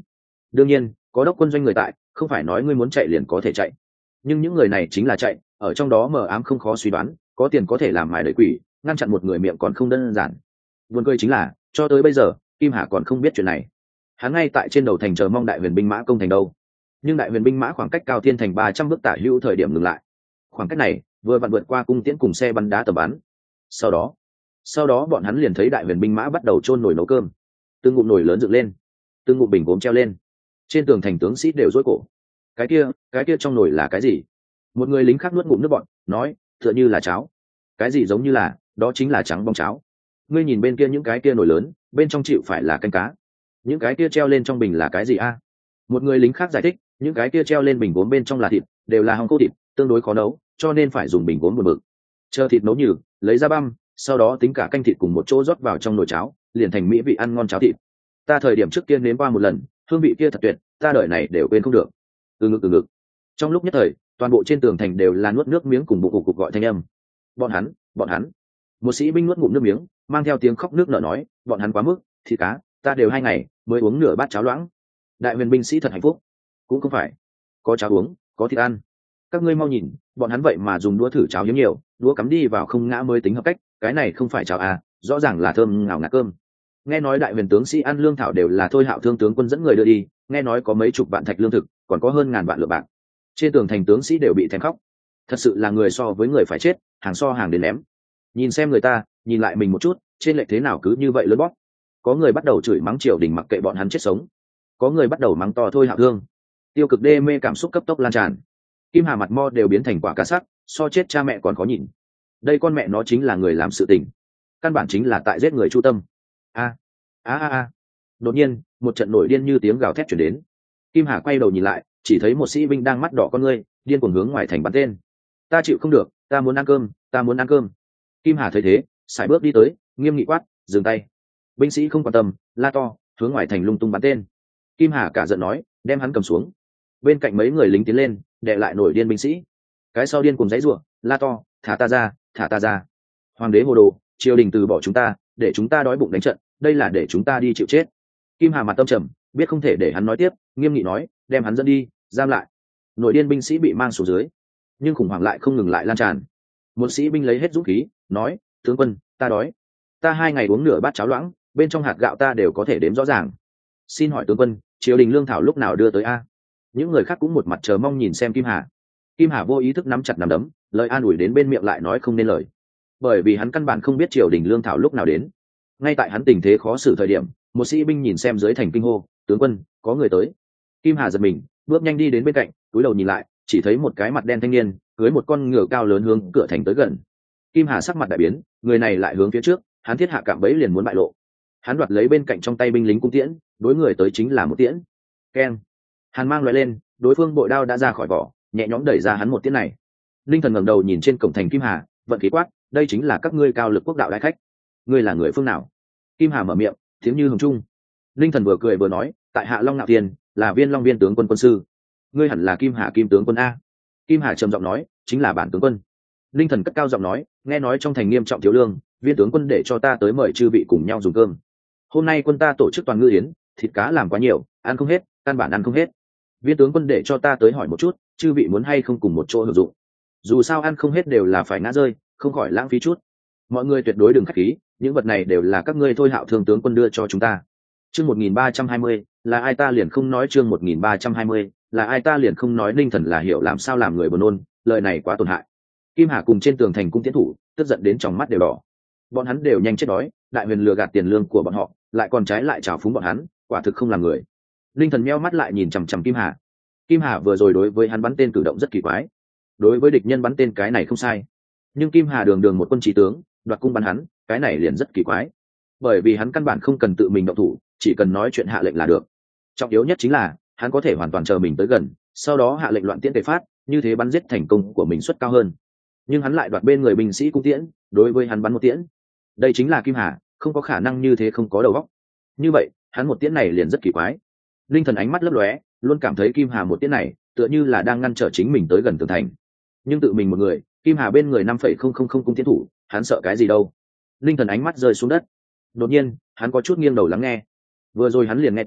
đương nhiên có đốc quân doanh người tại, không phải nói ngươi muốn chạy liền có thể chạy, nhưng những người này chính là chạy, ở trong đó mờ ám không khó suy đoán, có tiền có thể làm mài đợi quỷ, ngăn chặn một người miệng còn không đơn giản. Buồn cười chính là cho tới bây giờ Kim Hà còn không biết chuyện này, hắn ngay tại trên đầu thành chờ mong đại huyền binh mã công thành đâu. Nhưng đại huyền binh mã khoảng cách Cao Thiên thành ba trăm bước tả hữu thời điểm ngừng lại, khoảng cách này vừa vặn vượt qua cung tiễn cùng xe bắn đá tầm bắn. Sau đó sau đó bọn hắn liền thấy đại huyền binh mã bắt đầu chôn nồi nấu cơm, từng ngụm nồi lớn dựng lên, từng ngụm bình gốm treo lên, trên tường thành tướng sĩ đều rối cổ. Cái kia cái kia trong nồi là cái gì? Một người lính khác nuốt ngụm nước bọt, nói tựa như là cháo. Cái gì giống như là? Đó chính là trắng bóng cháo. Ngươi nhìn bên kia những cái kia nồi lớn, bên trong chịu phải là canh cá. Những cái kia treo lên trong bình là cái gì a? Một người lính khác giải thích, những cái kia treo lên bình gốm bên trong là thịt, đều là hong khô thịt, tương đối khó nấu, cho nên phải dùng bình gốm một mực. Chờ thịt nấu nhừ, lấy ra băm, sau đó tính cả canh thịt cùng một chỗ rót vào trong nồi cháo, liền thành mỹ vị ăn ngon cháo thịt. Ta thời điểm trước kia nếm qua một lần, hương vị kia thật tuyệt, ta đời này đều quên không được. Từ ngực từ ngực. Trong lúc nhất thời, toàn bộ trên tường thành đều là nuốt nước miếng cùng bụng cục cục gọi thanh âm. Bọn hắn, bọn hắn. Một sĩ binh nuốt ngụm nước miếng, mang theo tiếng khóc nước nở nói, bọn hắn quá mức, thịt cá, ta đều hai ngày mới uống nửa bát cháo loãng. Đại huyền binh sĩ thật hạnh phúc. Cũng không phải, có cháo uống, có thịt ăn. Các ngươi mau nhìn, bọn hắn vậy mà dùng đũa thử cháo hiếm nhiều, đũa cắm đi vào không ngã mới tính hợp cách, cái này không phải cháo à, rõ ràng là thơm ngào ngạt cơm. Nghe nói đại huyền tướng sĩ ăn lương thảo đều là Thôi Hạo Thương tướng quân dẫn người đưa đi, nghe nói có mấy chục vạn thạch lương thực, còn có hơn ngàn vạn lượng bạc. Trên tường thành tướng sĩ đều bị thèm khóc. Thật sự là người so với người phải chết, hàng so hàng đến ném. Nhìn xem người ta, nhìn lại mình một chút, trên lệch thế nào cứ như vậy lớn bóp. Có người bắt đầu chửi mắng triều đình mặc kệ bọn hắn chết sống, có người bắt đầu mắng to Thôi Hạo Thương. Tiêu cực đê mê cảm xúc cấp tốc lan tràn. Kim Hà mặt mo đều biến thành quả cá sắc, so chết cha mẹ còn khó nhìn. Đây con mẹ nó chính là người làm sự tình, căn bản chính là tại giết người chu tâm. A a a a. Đột nhiên, một trận nổi điên như tiếng gào thét truyền đến. Kim Hà quay đầu nhìn lại, chỉ thấy một sĩ binh đang mắt đỏ con ngươi, điên cuồng hướng ngoài thành bắn tên. Ta chịu không được, ta muốn ăn cơm, ta muốn ăn cơm. Kim Hà thấy thế, sải bước đi tới, nghiêm nghị quát, dừng tay. Binh sĩ không quan tâm, la to, hướng ngoài thành lung tung bắn tên. Kim Hà cả giận nói, đem hắn cầm xuống. Bên cạnh mấy người lính tiến lên, đè lại nổi điên binh sĩ. Cái sau điên cùng giãy giụa, la to, thả ta ra, thả ta ra. Hoàng đế hồ đồ, triều đình từ bỏ chúng ta, để chúng ta đói bụng đánh trận, đây là để chúng ta đi chịu chết. Kim Hà mặt tâm trầm, biết không thể để hắn nói tiếp, nghiêm nghị nói, đem hắn dẫn đi, giam lại. Nổi điên binh sĩ bị mang xuống dưới, nhưng khủng hoảng lại không ngừng lại lan tràn. Một sĩ binh lấy hết dũng khí, nói, tướng quân, ta đói, ta hai ngày uống nửa bát cháo loãng, bên trong hạt gạo ta đều có thể đếm rõ ràng. Xin hỏi tướng quân, triều đình lương thảo lúc nào đưa tới a? Những người khác cũng một mặt chờ mong nhìn xem Kim Hà. Kim Hà vô ý thức nắm chặt nắm đấm, lời an ủi đến bên miệng lại nói không nên lời, bởi vì hắn căn bản không biết triều đình lương thảo lúc nào đến. Ngay tại hắn tình thế khó xử thời điểm, một sĩ binh nhìn xem dưới thành kinh hô, tướng quân, có người tới. Kim Hà giật mình, bước nhanh đi đến bên cạnh, cúi đầu nhìn lại, chỉ thấy một cái mặt đen thanh niên cưới một con ngựa cao lớn hướng cửa thành tới gần. Kim Hà sắc mặt đại biến, người này lại hướng phía trước, hắn thiết hạ cạm bẫy liền muốn bại lộ. Hắn đoạt lấy bên cạnh trong tay binh lính cung tiễn, đối người tới chính là một tiễn. Keng. Hàn mang loại lên, đối phương bội đao đã ra khỏi vỏ, nhẹ nhõm đẩy ra hắn một tiễn này. Linh Thần ngẩng đầu nhìn trên cổng thành Kim Hà, vận khí quát, đây chính là các ngươi cao lực quốc đạo đại khách. Ngươi là người phương nào? Kim Hà mở miệng, tiếng như hồng trung. Linh Thần vừa cười vừa nói, tại hạ Long Nạo Thiên, là Viên Long Viên tướng quân quân sư. Ngươi hẳn là Kim Hà Kim tướng quân a. Kim Hà trầm giọng nói, chính là bản tướng quân. Linh Thần cất cao giọng nói, nghe nói trong thành nghiêm trọng thiếu lương, Viên tướng quân để cho ta tới mời chư vị cùng nhau dùng cơm. Hôm nay quân ta tổ chức toàn ngư yến, thịt cá làm quá nhiều, ăn không hết, căn bản ăn không hết. Viên tướng quân để cho ta tới hỏi một chút, chư vị muốn hay không cùng một chỗ hưởng dụng. Dù sao ăn không hết đều là phải ngã rơi, không khỏi lãng phí chút. Mọi người tuyệt đối đừng khách khí, những vật này đều là các ngươi Thôi Hạo Thương tướng quân đưa cho chúng ta. Chương một nghìn ba trăm hai mươi, là ai ta liền không nói chương một nghìn ba trăm hai mươi, là ai ta liền không nói. Linh Thần là hiểu làm sao làm người buồn nôn, lời này quá tổn hại. Kim Hà cùng trên tường thành cung tiến thủ, tức giận đến tròng mắt đều đỏ. Bọn hắn đều nhanh chết đói, đại huyền lừa gạt tiền lương của bọn họ, lại còn trái lại trào phúng bọn hắn, quả thực không làm người. Linh Thần meo mắt lại nhìn chằm chằm Kim Hà. Kim Hà vừa rồi đối với hắn bắn tên cử động rất kỳ quái. Đối với địch nhân bắn tên cái này không sai, nhưng Kim Hà đường đường một quân trí tướng, đoạt cung bắn hắn, cái này liền rất kỳ quái. Bởi vì hắn căn bản không cần tự mình động thủ, chỉ cần nói chuyện hạ lệnh là được. Trọng yếu nhất chính là hắn có thể hoàn toàn chờ mình tới gần, sau đó hạ lệnh loạn tiễn tề phát, như thế bắn giết thành công của mình suất cao hơn. Nhưng hắn lại đoạt bên người binh sĩ cung tiễn, đối với hắn bắn một tiễn. Đây chính là Kim Hà, không có khả năng như thế không có đầu óc. Như vậy, hắn một tiễn này liền rất kỳ quái. Linh Thần ánh mắt lấp lóe, luôn cảm thấy Kim Hà một tiễn này tựa như là đang ngăn trở chính mình tới gần tường thành. Nhưng tự mình một người, Kim Hà bên người năm phẩy không không không cung tiến thủ, hắn sợ cái gì đâu. Linh Thần ánh mắt rơi xuống đất. Đột nhiên, hắn có chút nghiêng đầu lắng nghe. Vừa rồi hắn liền nghe tới,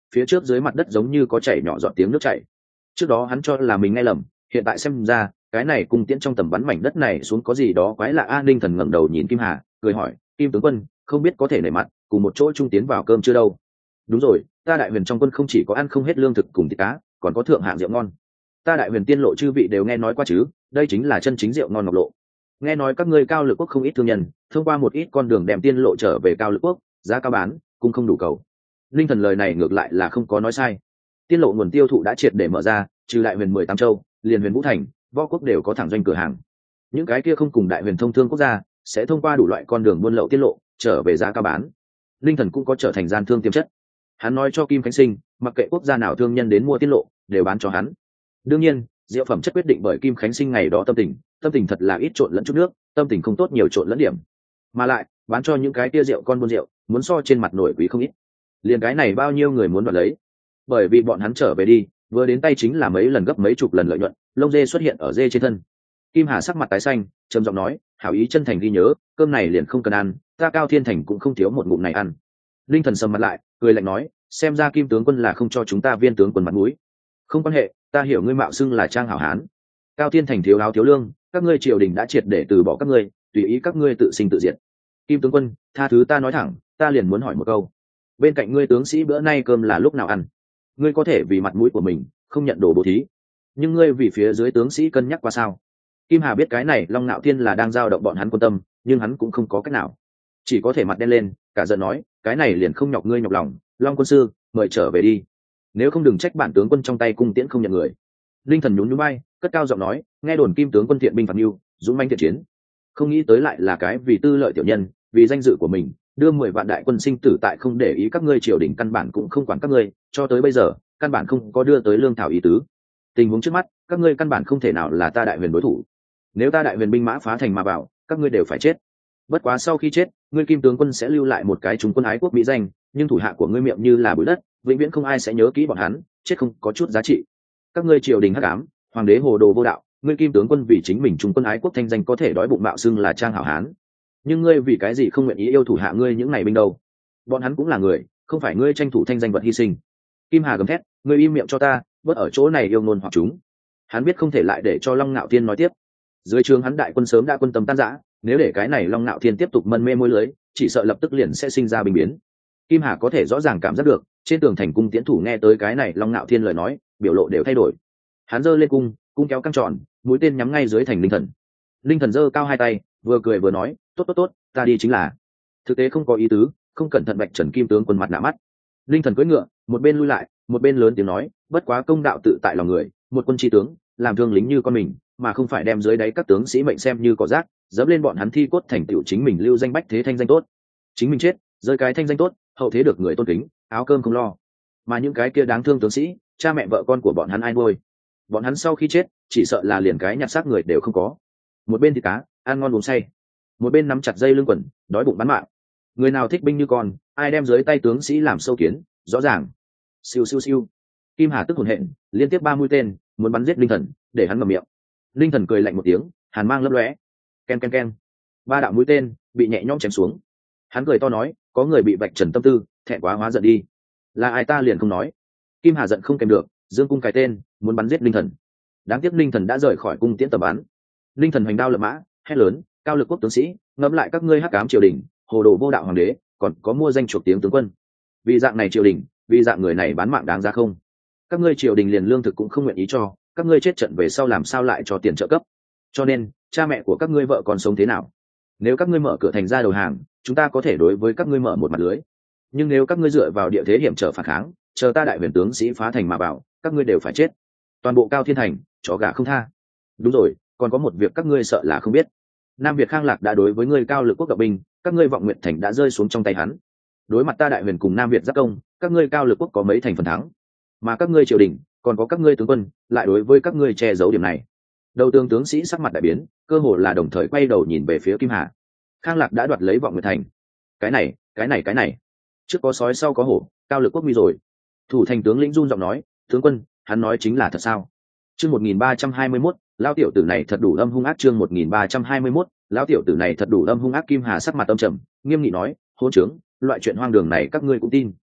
phía trước dưới mặt đất giống như có chảy nhỏ giọt tiếng nước chảy. Trước đó hắn cho là mình nghe lầm, hiện tại xem ra cái này cung tiễn trong tầm bắn mảnh đất này xuống có gì đó quái lạ. An Ninh Thần ngẩng đầu nhìn Kim Hà cười hỏi, Kim tướng quân không biết có thể nể mặt cùng một chỗ trung tiến vào cơm chưa đâu? Đúng rồi, ta Đại Huyền trong quân không chỉ có ăn không hết lương thực cùng thịt cá, còn có thượng hạng rượu ngon. Ta Đại Huyền tiên lộ chư vị đều nghe nói qua chứ, đây chính là chân chính rượu ngon ngọc lộ. Nghe nói các ngươi Cao Lực Quốc không ít thương nhân thông qua một ít con đường đem tiên lộ trở về Cao Lực Quốc, giá cao bán cũng không đủ cầu. Linh Thần lời này ngược lại là không có nói sai. Tiên lộ nguồn tiêu thụ đã triệt để mở ra, trừ Đại Huyền mười tám châu, liền Huyền Vũ Thành, Võ Quốc đều có thẳng doanh cửa hàng. Những cái kia không cùng Đại Huyền thông thương quốc gia sẽ thông qua đủ loại con đường buôn lậu tiết lộ trở về giá cao bán. Linh Thần cũng có trở thành gian thương tiềm chất. Hắn nói cho Kim Khánh Sinh, mặc kệ quốc gia nào thương nhân đến mua tiết lộ đều bán cho hắn. Đương nhiên rượu phẩm chất quyết định bởi Kim Khánh Sinh ngày đó tâm tình, tâm tình thật là ít trộn lẫn chút nước, tâm tình không tốt nhiều trộn lẫn điểm, mà lại bán cho những cái tia rượu con buôn rượu muốn so trên mặt nổi quý không ít. Liền cái này bao nhiêu người muốn đoạt lấy, bởi vì bọn hắn trở về đi vừa đến tay chính là mấy lần gấp mấy chục lần lợi nhuận. Lông dê xuất hiện ở dê trên thân. Kim Hà sắc mặt tái xanh, trầm giọng nói, hảo ý chân thành ghi nhớ, cơm này liền không cần ăn, ta Cao Thiên Thành cũng không thiếu một ngụm này ăn. Linh Thần sầm mặt lại cười lạnh nói, xem ra Kim tướng quân là không cho chúng ta Viên tướng quân mặt mũi. Không quan hệ, ta hiểu ngươi mạo xưng là trang hảo hán. Cao Thiên Thành thiếu áo thiếu lương, các ngươi triều đình đã triệt để từ bỏ các ngươi, tùy ý các ngươi tự sinh tự diệt. Kim tướng quân tha thứ ta nói thẳng, ta liền muốn hỏi một câu, bên cạnh ngươi tướng sĩ bữa nay cơm là lúc nào ăn? Ngươi có thể vì mặt mũi của mình không nhận đồ bố thí, nhưng ngươi vì phía dưới tướng sĩ cân nhắc qua sao? Kim Hà biết cái này Long Nạo Thiên là đang giao động bọn hắn quan tâm, nhưng hắn cũng không có cách nào, chỉ có thể mặt đen lên cả giận nói, cái này liền không nhọc ngươi nhọc lòng. Long quân sư mời trở về đi, nếu không đừng trách bản tướng quân trong tay cung tiễn không nhận người. Linh Thần nhún nhún bay, cất cao giọng nói, nghe đồn Kim tướng quân thiện binh phạt mưu, dũng mãnh thiện chiến, không nghĩ tới lại là cái vì tư lợi tiểu nhân, vì danh dự của mình đưa mười vạn đại quân sinh tử tại không để ý các ngươi triều đình, căn bản cũng không quản các ngươi, cho tới bây giờ căn bản không có đưa tới lương thảo ý tứ. Tình huống trước mắt các ngươi căn bản không thể nào là ta Đại Huyền đối thủ, nếu ta Đại Huyền binh mã phá thành mà vào, các ngươi đều phải chết. Bất quá sau khi chết, ngươi Kim tướng quân sẽ lưu lại một cái trung quân ái quốc mỹ danh, nhưng thủ hạ của ngươi miệng như là bụi đất, vĩnh viễn không ai sẽ nhớ kỹ bọn hắn, chết không có chút giá trị. Các ngươi triều đình hắc ám, hoàng đế hồ đồ vô đạo, ngươi Kim tướng quân vì chính mình trung quân ái quốc thanh danh có thể đói bụng mạo xưng là trang hảo hán, nhưng ngươi vì cái gì không nguyện ý yêu thủ hạ ngươi những ngày binh đâu? Bọn hắn cũng là người, không phải ngươi tranh thủ thanh danh vật hy sinh. Kim Hà gầm thét, ngươi im miệng cho ta, bớt ở chỗ này yêu ngôn hoặc chúng. Hắn biết không thể lại để cho Long Nạo Thiên nói tiếp. Dưới trướng hắn đại quân sớm đã quân tâm tan rã, nếu để cái này Long Nạo Thiên tiếp tục mân mê môi lưới, chỉ sợ lập tức liền sẽ sinh ra binh biến. Kim Hà có thể rõ ràng cảm giác được, trên tường thành cung tiễn thủ nghe tới cái này Long Nạo Thiên lời nói, biểu lộ đều thay đổi. Hắn giơ lên cung, cung kéo căng tròn, mũi tên nhắm ngay dưới thành Linh Thần. Linh Thần giơ cao hai tay, vừa cười vừa nói, tốt tốt tốt, ta đi chính là. Thực tế không có ý tứ, không cẩn thận bạch trần Kim tướng quân mặt nạ mắt. Linh Thần cưỡi ngựa, một bên lui lại, một bên lớn tiếng nói, bất quá công đạo tự tại lòng người, một quân tri tướng, làm thương lính như con mình, mà không phải đem dưới đáy các tướng sĩ mệnh xem như cỏ rác, dẫm lên bọn hắn thi cốt thành tựu chính mình lưu danh bách thế thanh danh tốt. Chính mình chết, rơi cái thanh danh tốt, hậu thế được người tôn kính, áo cơm không lo. Mà những cái kia đáng thương tướng sĩ, cha mẹ vợ con của bọn hắn ai nuôi? Bọn hắn sau khi chết, chỉ sợ là liền cái nhặt xác người đều không có. Một bên thì cá, ăn ngon uống say, một bên nắm chặt dây lưng quần, đói bụng bắn mạng. Người nào thích binh như con, ai đem dưới tay tướng sĩ làm sâu kiến, rõ ràng. Siêu siêu siêu. Kim Hà tức hồn hện, liên tiếp ba mũi tên, muốn bắn giết Linh Thần, để hắn ngậm miệng. Linh Thần cười lạnh một tiếng, hàn mang lấp lóe. Ken ken ken. Ba đạo mũi tên bị nhẹ nhõm chém xuống. Hắn cười to nói, có người bị vạch trần tâm tư, thẹn quá hóa giận đi. Là ai ta liền không nói. Kim Hà giận không kèm được, dương cung cái tên, muốn bắn giết Linh Thần. Đáng tiếc Linh Thần đã rời khỏi cung tiễn tầm bắn. Linh Thần hoành đao lập mã, hét lớn, Cao Lực Quốc tướng sĩ, ngẫm lại các ngươi hắc ám triều đình, hồ đồ vô đạo hoàng đế, còn có mua danh chuộc tiếng tướng quân. Vì dạng này triều đình, vì dạng người này bán mạng đáng giá không? Các ngươi triều đình liền lương thực cũng không nguyện ý cho, các ngươi chết trận về sau làm sao lại cho tiền trợ cấp? Cho nên cha mẹ của các ngươi vợ còn sống thế nào? Nếu các ngươi mở cửa thành ra đầu hàng, chúng ta có thể đối với các ngươi mở một mặt lưới, nhưng nếu các ngươi dựa vào địa thế hiểm trở phản kháng, chờ ta Đại Huyền tướng sĩ phá thành mà vào, các ngươi đều phải chết. Toàn bộ Cao Thiên Thành chó gà không tha. Đúng rồi, còn có một việc các ngươi sợ là không biết. Nam Việt Khang Lạc đã đối với ngươi Cao Lực Quốc động binh, các ngươi Vọng Nguyện Thành đã rơi xuống trong tay hắn. Đối mặt ta Đại Huyền cùng Nam Việt giáp công, các ngươi Cao Lực Quốc có mấy thành phần thắng, mà các ngươi triều đình còn có các ngươi tướng quân lại đối với các ngươi che giấu điểm này. Đầu tướng tướng sĩ sắc mặt đại biến, cơ hồ là đồng thời quay đầu nhìn về phía Kim Hà. Khang Lạc đã đoạt lấy Vọng Nguyệt Thành. Cái này, cái này, cái này, trước có sói sau có hổ, Cao Lực Quốc nguy rồi. Thủ thành tướng lĩnh run giọng nói, tướng quân, hắn nói chính là thật sao? Chương một nghìn ba trăm hai mươi mốt, lão tiểu tử này thật đủ âm hung ác. Chương một nghìn ba trăm hai mươi mốt, lão tiểu tử này thật đủ âm hung ác. Kim Hà sắc mặt âm trầm, nghiêm nghị nói, hỗn trướng, loại chuyện hoang đường này các ngươi cũng tin?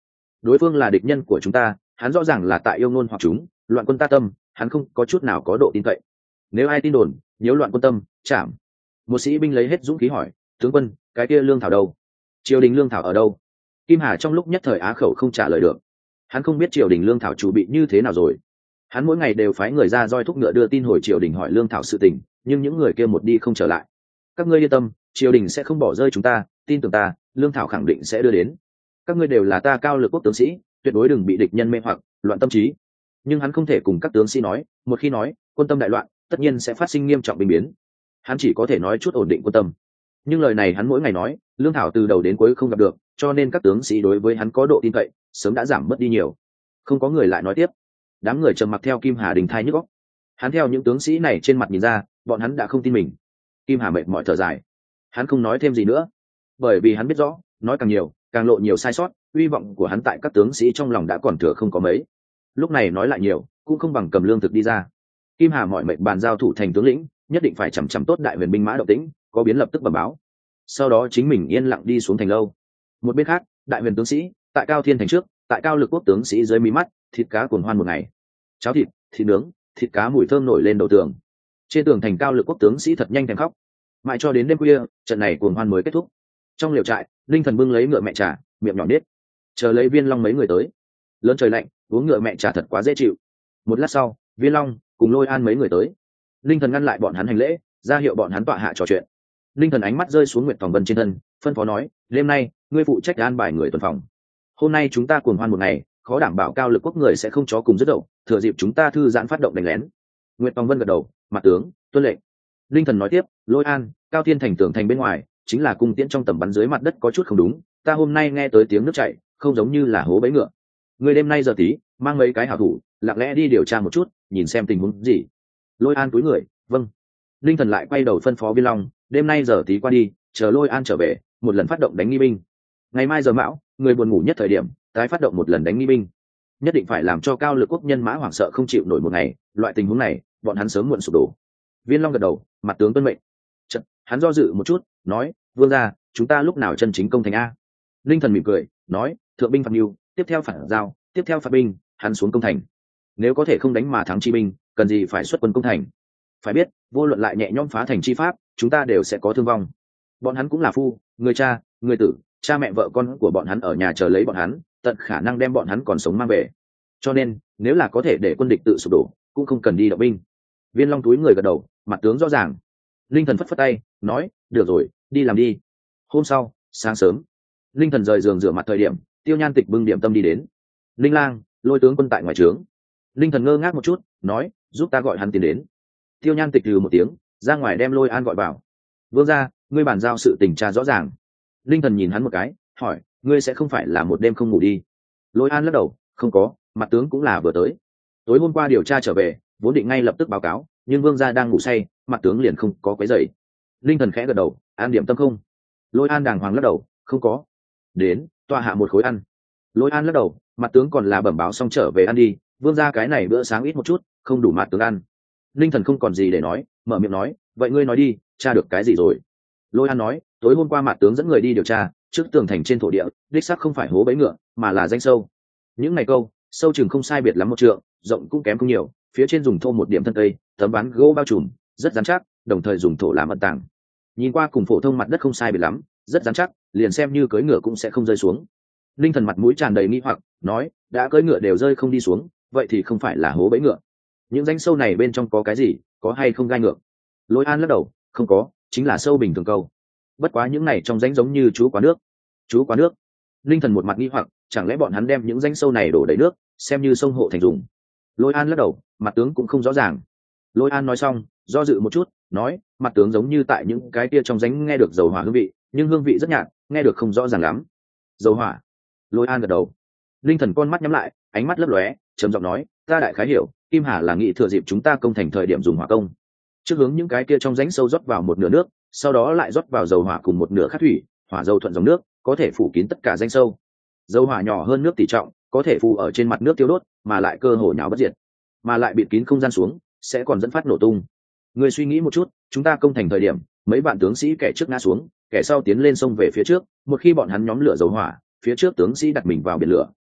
đối phương là địch nhân của chúng ta, hắn rõ ràng là tại yêu ngôn hoặc chúng, loạn quân ta tâm, hắn không có chút nào có độ tin cậy. Nếu ai tin đồn nhiễu loạn quân tâm, chạm. Một sĩ binh lấy hết dũng khí hỏi, tướng quân, cái kia lương thảo đâu? Triều đình lương thảo ở đâu? Kim Hà trong lúc nhất thời á khẩu không trả lời được. Hắn không biết triều đình lương thảo chủ bị như thế nào rồi. Hắn mỗi ngày đều phái người ra roi thúc ngựa đưa tin hồi triều đình hỏi lương thảo sự tình, nhưng những người kia một đi không trở lại. Các ngươi yên tâm, triều đình sẽ không bỏ rơi chúng ta, tin tưởng ta, lương thảo khẳng định sẽ đưa đến. Các ngươi đều là ta cao lực quốc tướng sĩ, tuyệt đối đừng bị địch nhân mê hoặc, loạn tâm trí. Nhưng hắn không thể cùng các tướng sĩ nói, một khi nói, quân tâm đại loạn, tất nhiên sẽ phát sinh nghiêm trọng biến biến. Hắn chỉ có thể nói chút ổn định quân tâm. Nhưng lời này hắn mỗi ngày nói, lương thảo từ đầu đến cuối không gặp được, cho nên các tướng sĩ đối với hắn có độ tin cậy sớm đã giảm mất đi nhiều. Không có người lại nói tiếp. Đám người trầm mặc theo Kim Hà đình thai nhức óc. Hắn theo những tướng sĩ này trên mặt nhìn ra, bọn hắn đã không tin mình. Kim Hà mệt mỏi thở dài. Hắn không nói thêm gì nữa, bởi vì hắn biết rõ, nói càng nhiều, càng lộ nhiều sai sót, uy vọng của hắn tại các tướng sĩ trong lòng đã còn thừa không có mấy. Lúc này nói lại nhiều, cũng không bằng cầm lương thực đi ra. Kim Hà mọi mệnh bàn giao thủ thành tướng lĩnh, nhất định phải chằm chằm tốt đại huyền binh mã động tĩnh, có biến lập tức bẩm báo. Sau đó chính mình yên lặng đi xuống thành lâu. Một bên khác, đại huyền tướng sĩ tại Cao Thiên thành trước, tại Cao Lực quốc tướng sĩ dưới mí mắt, thịt cá cuồng hoan một ngày. Cháo thịt, thịt nướng, thịt cá mùi thơm nổi lên đầu tường. Trên tường thành Cao Lực quốc tướng sĩ thật nhanh thèm khóc. Mãi cho đến đêm khuya, trận này cuồng hoan mới kết thúc. Trong liều trại, Linh Thần bưng lấy ngựa mẹ trà, miệng nhỏ nết, chờ lấy Viên Long mấy người tới. Lớn trời lạnh, uống ngựa mẹ trà thật quá dễ chịu. Một lát sau, Viên Long cùng Lôi An mấy người tới. Linh Thần ngăn lại bọn hắn hành lễ, ra hiệu bọn hắn tọa hạ trò chuyện. Linh Thần ánh mắt rơi xuống Nguyệt Tòng Vân trên thân, phân phó nói, đêm nay ngươi phụ trách an bài người tuần phòng. Hôm nay chúng ta cuồng hoan một ngày, khó đảm bảo Cao Lực quốc người sẽ không chó cùng dứt đậu, thừa dịp chúng ta thư giãn phát động đánh lén. Nguyệt Tòng Vân gật đầu, mặt tướng tuân lệnh. Linh Thần nói tiếp, Lôi An, Cao Thiên thành tường thành bên ngoài chính là cung tiễn trong tầm bắn dưới mặt đất có chút không đúng, ta hôm nay nghe tới tiếng nước chảy, không giống như là hố bẫy ngựa. Người đêm nay giờ tí mang mấy cái hảo thủ, lặng lẽ đi điều tra một chút, nhìn xem tình huống gì. Lôi An cúi người, vâng. Linh Thần lại quay đầu phân phó Viên Long, đêm nay giờ tí qua đi, chờ Lôi An trở về, một lần phát động đánh nghi binh. Ngày mai giờ mão, người buồn ngủ nhất thời điểm, tái phát động một lần đánh nghi binh. Nhất định phải làm cho Cao Lực quốc nhân mã hoảng sợ không chịu nổi một ngày, loại tình huống này, bọn hắn sớm muộn sụp đổ. Viên Long gật đầu, mặt tướng tuân mệnh. Chật, hắn do dự một chút, nói, vương gia, chúng ta lúc nào chân chính công thành a? Linh Thần mỉm cười, nói, thượng binh phạt mưu, tiếp theo phản giao, tiếp theo phạt binh, hắn xuống công thành. Nếu có thể không đánh mà thắng chi binh, cần gì phải xuất quân công thành? Phải biết, vô luận lại nhẹ nhõm phá thành chi pháp, chúng ta đều sẽ có thương vong. Bọn hắn cũng là phu, người cha, người tử, cha mẹ vợ con của bọn hắn ở nhà chờ lấy bọn hắn, tận khả năng đem bọn hắn còn sống mang về. Cho nên, nếu là có thể để quân địch tự sụp đổ, cũng không cần đi động binh. Viên Long túi người gật đầu, mặt tướng rõ ràng. Linh Thần phất phất tay, nói, được rồi, đi làm đi. Hôm sau, sáng sớm, Linh Thần rời giường rửa mặt thời điểm, Tiêu Nhan Tịch bưng điểm tâm đi đến. Linh Lang, Lôi tướng quân tại ngoài trướng. Linh Thần ngơ ngác một chút, nói, giúp ta gọi hắn tiến đến. Tiêu Nhan Tịch từ một tiếng, ra ngoài đem Lôi An gọi vào. Vương gia, ngươi bàn giao sự tình tra rõ ràng. Linh Thần nhìn hắn một cái, hỏi, ngươi sẽ không phải là một đêm không ngủ đi? Lôi An lắc đầu, không có, mặt tướng cũng là vừa tới. Tối hôm qua điều tra trở về, vốn định ngay lập tức báo cáo, nhưng vương gia đang ngủ say, mặt tướng liền không có quấy rầy. Linh Thần khẽ gật đầu, an điểm tâm không? Lôi An đàng hoàng lắc đầu, không có. Đến, tọa hạ một khối ăn. Lôi An lắc đầu, mặt tướng còn là bẩm báo xong trở về ăn đi, vương gia cái này bữa sáng ít một chút, không đủ mặt tướng ăn. Linh Thần không còn gì để nói, mở miệng nói, vậy ngươi nói đi, tra được cái gì rồi? Lôi An nói, tối hôm qua mặt tướng dẫn người đi điều tra, trước tường thành trên thổ địa, đích xác không phải hố bẫy ngựa, mà là danh sâu. Những ngày câu, sâu chừng không sai biệt lắm một trượng, rộng cũng kém không nhiều, phía trên dùng thô một điểm thân cây, tấm ván gỗ bao trùm, rất rắn chắc, đồng thời dùng thổ làm ẩn tàng. Nhìn qua cùng phổ thông mặt đất không sai biệt lắm, rất rắn chắc, liền xem như cưỡi ngựa cũng sẽ không rơi xuống. Linh Thần mặt mũi tràn đầy nghi hoặc, nói, đã cưỡi ngựa đều rơi không đi xuống, vậy thì không phải là hố bẫy ngựa. Những rãnh sâu này bên trong có cái gì, có hay không gai ngược? Lôi An lắc đầu, không có, chính là sâu bình thường câu. Bất quá những này trong rãnh giống như chú quá nước. Chú quá nước? Linh Thần một mặt nghi hoặc, chẳng lẽ bọn hắn đem những rãnh sâu này đổ đầy nước, xem như sông hộ thành dùng? Lôi An lắc đầu, mặt tướng cũng không rõ ràng. Lôi An nói xong, do dự một chút, nói, mặt tướng giống như tại những cái kia trong rãnh nghe được dầu hỏa hương vị, nhưng hương vị rất nhạt, nghe được không rõ ràng lắm. Dầu hỏa? Lôi An gật đầu. Linh Thần con mắt nhắm lại, ánh mắt lấp lóe, trầm giọng nói, ta đại khái hiểu, Kim Hà là nghĩ thừa dịp chúng ta công thành thời điểm dùng hỏa công, trước hướng những cái kia trong rãnh sâu rót vào một nửa nước, sau đó lại rót vào dầu hỏa cùng một nửa khác thủy, hỏa dầu thuận dòng nước, có thể phủ kín tất cả rãnh sâu. Dầu hỏa nhỏ hơn nước tỷ trọng, có thể phù ở trên mặt nước tiêu đốt, mà lại cơ hồ nhào bất diệt, mà lại bịt kín không gian xuống, sẽ còn dẫn phát nổ tung. Người suy nghĩ một chút, chúng ta công thành thời điểm, mấy bạn tướng sĩ kẻ trước ngã xuống, kẻ sau tiến lên sông về phía trước, một khi bọn hắn nhóm lửa dầu hỏa, phía trước tướng sĩ đặt mình vào biển lửa,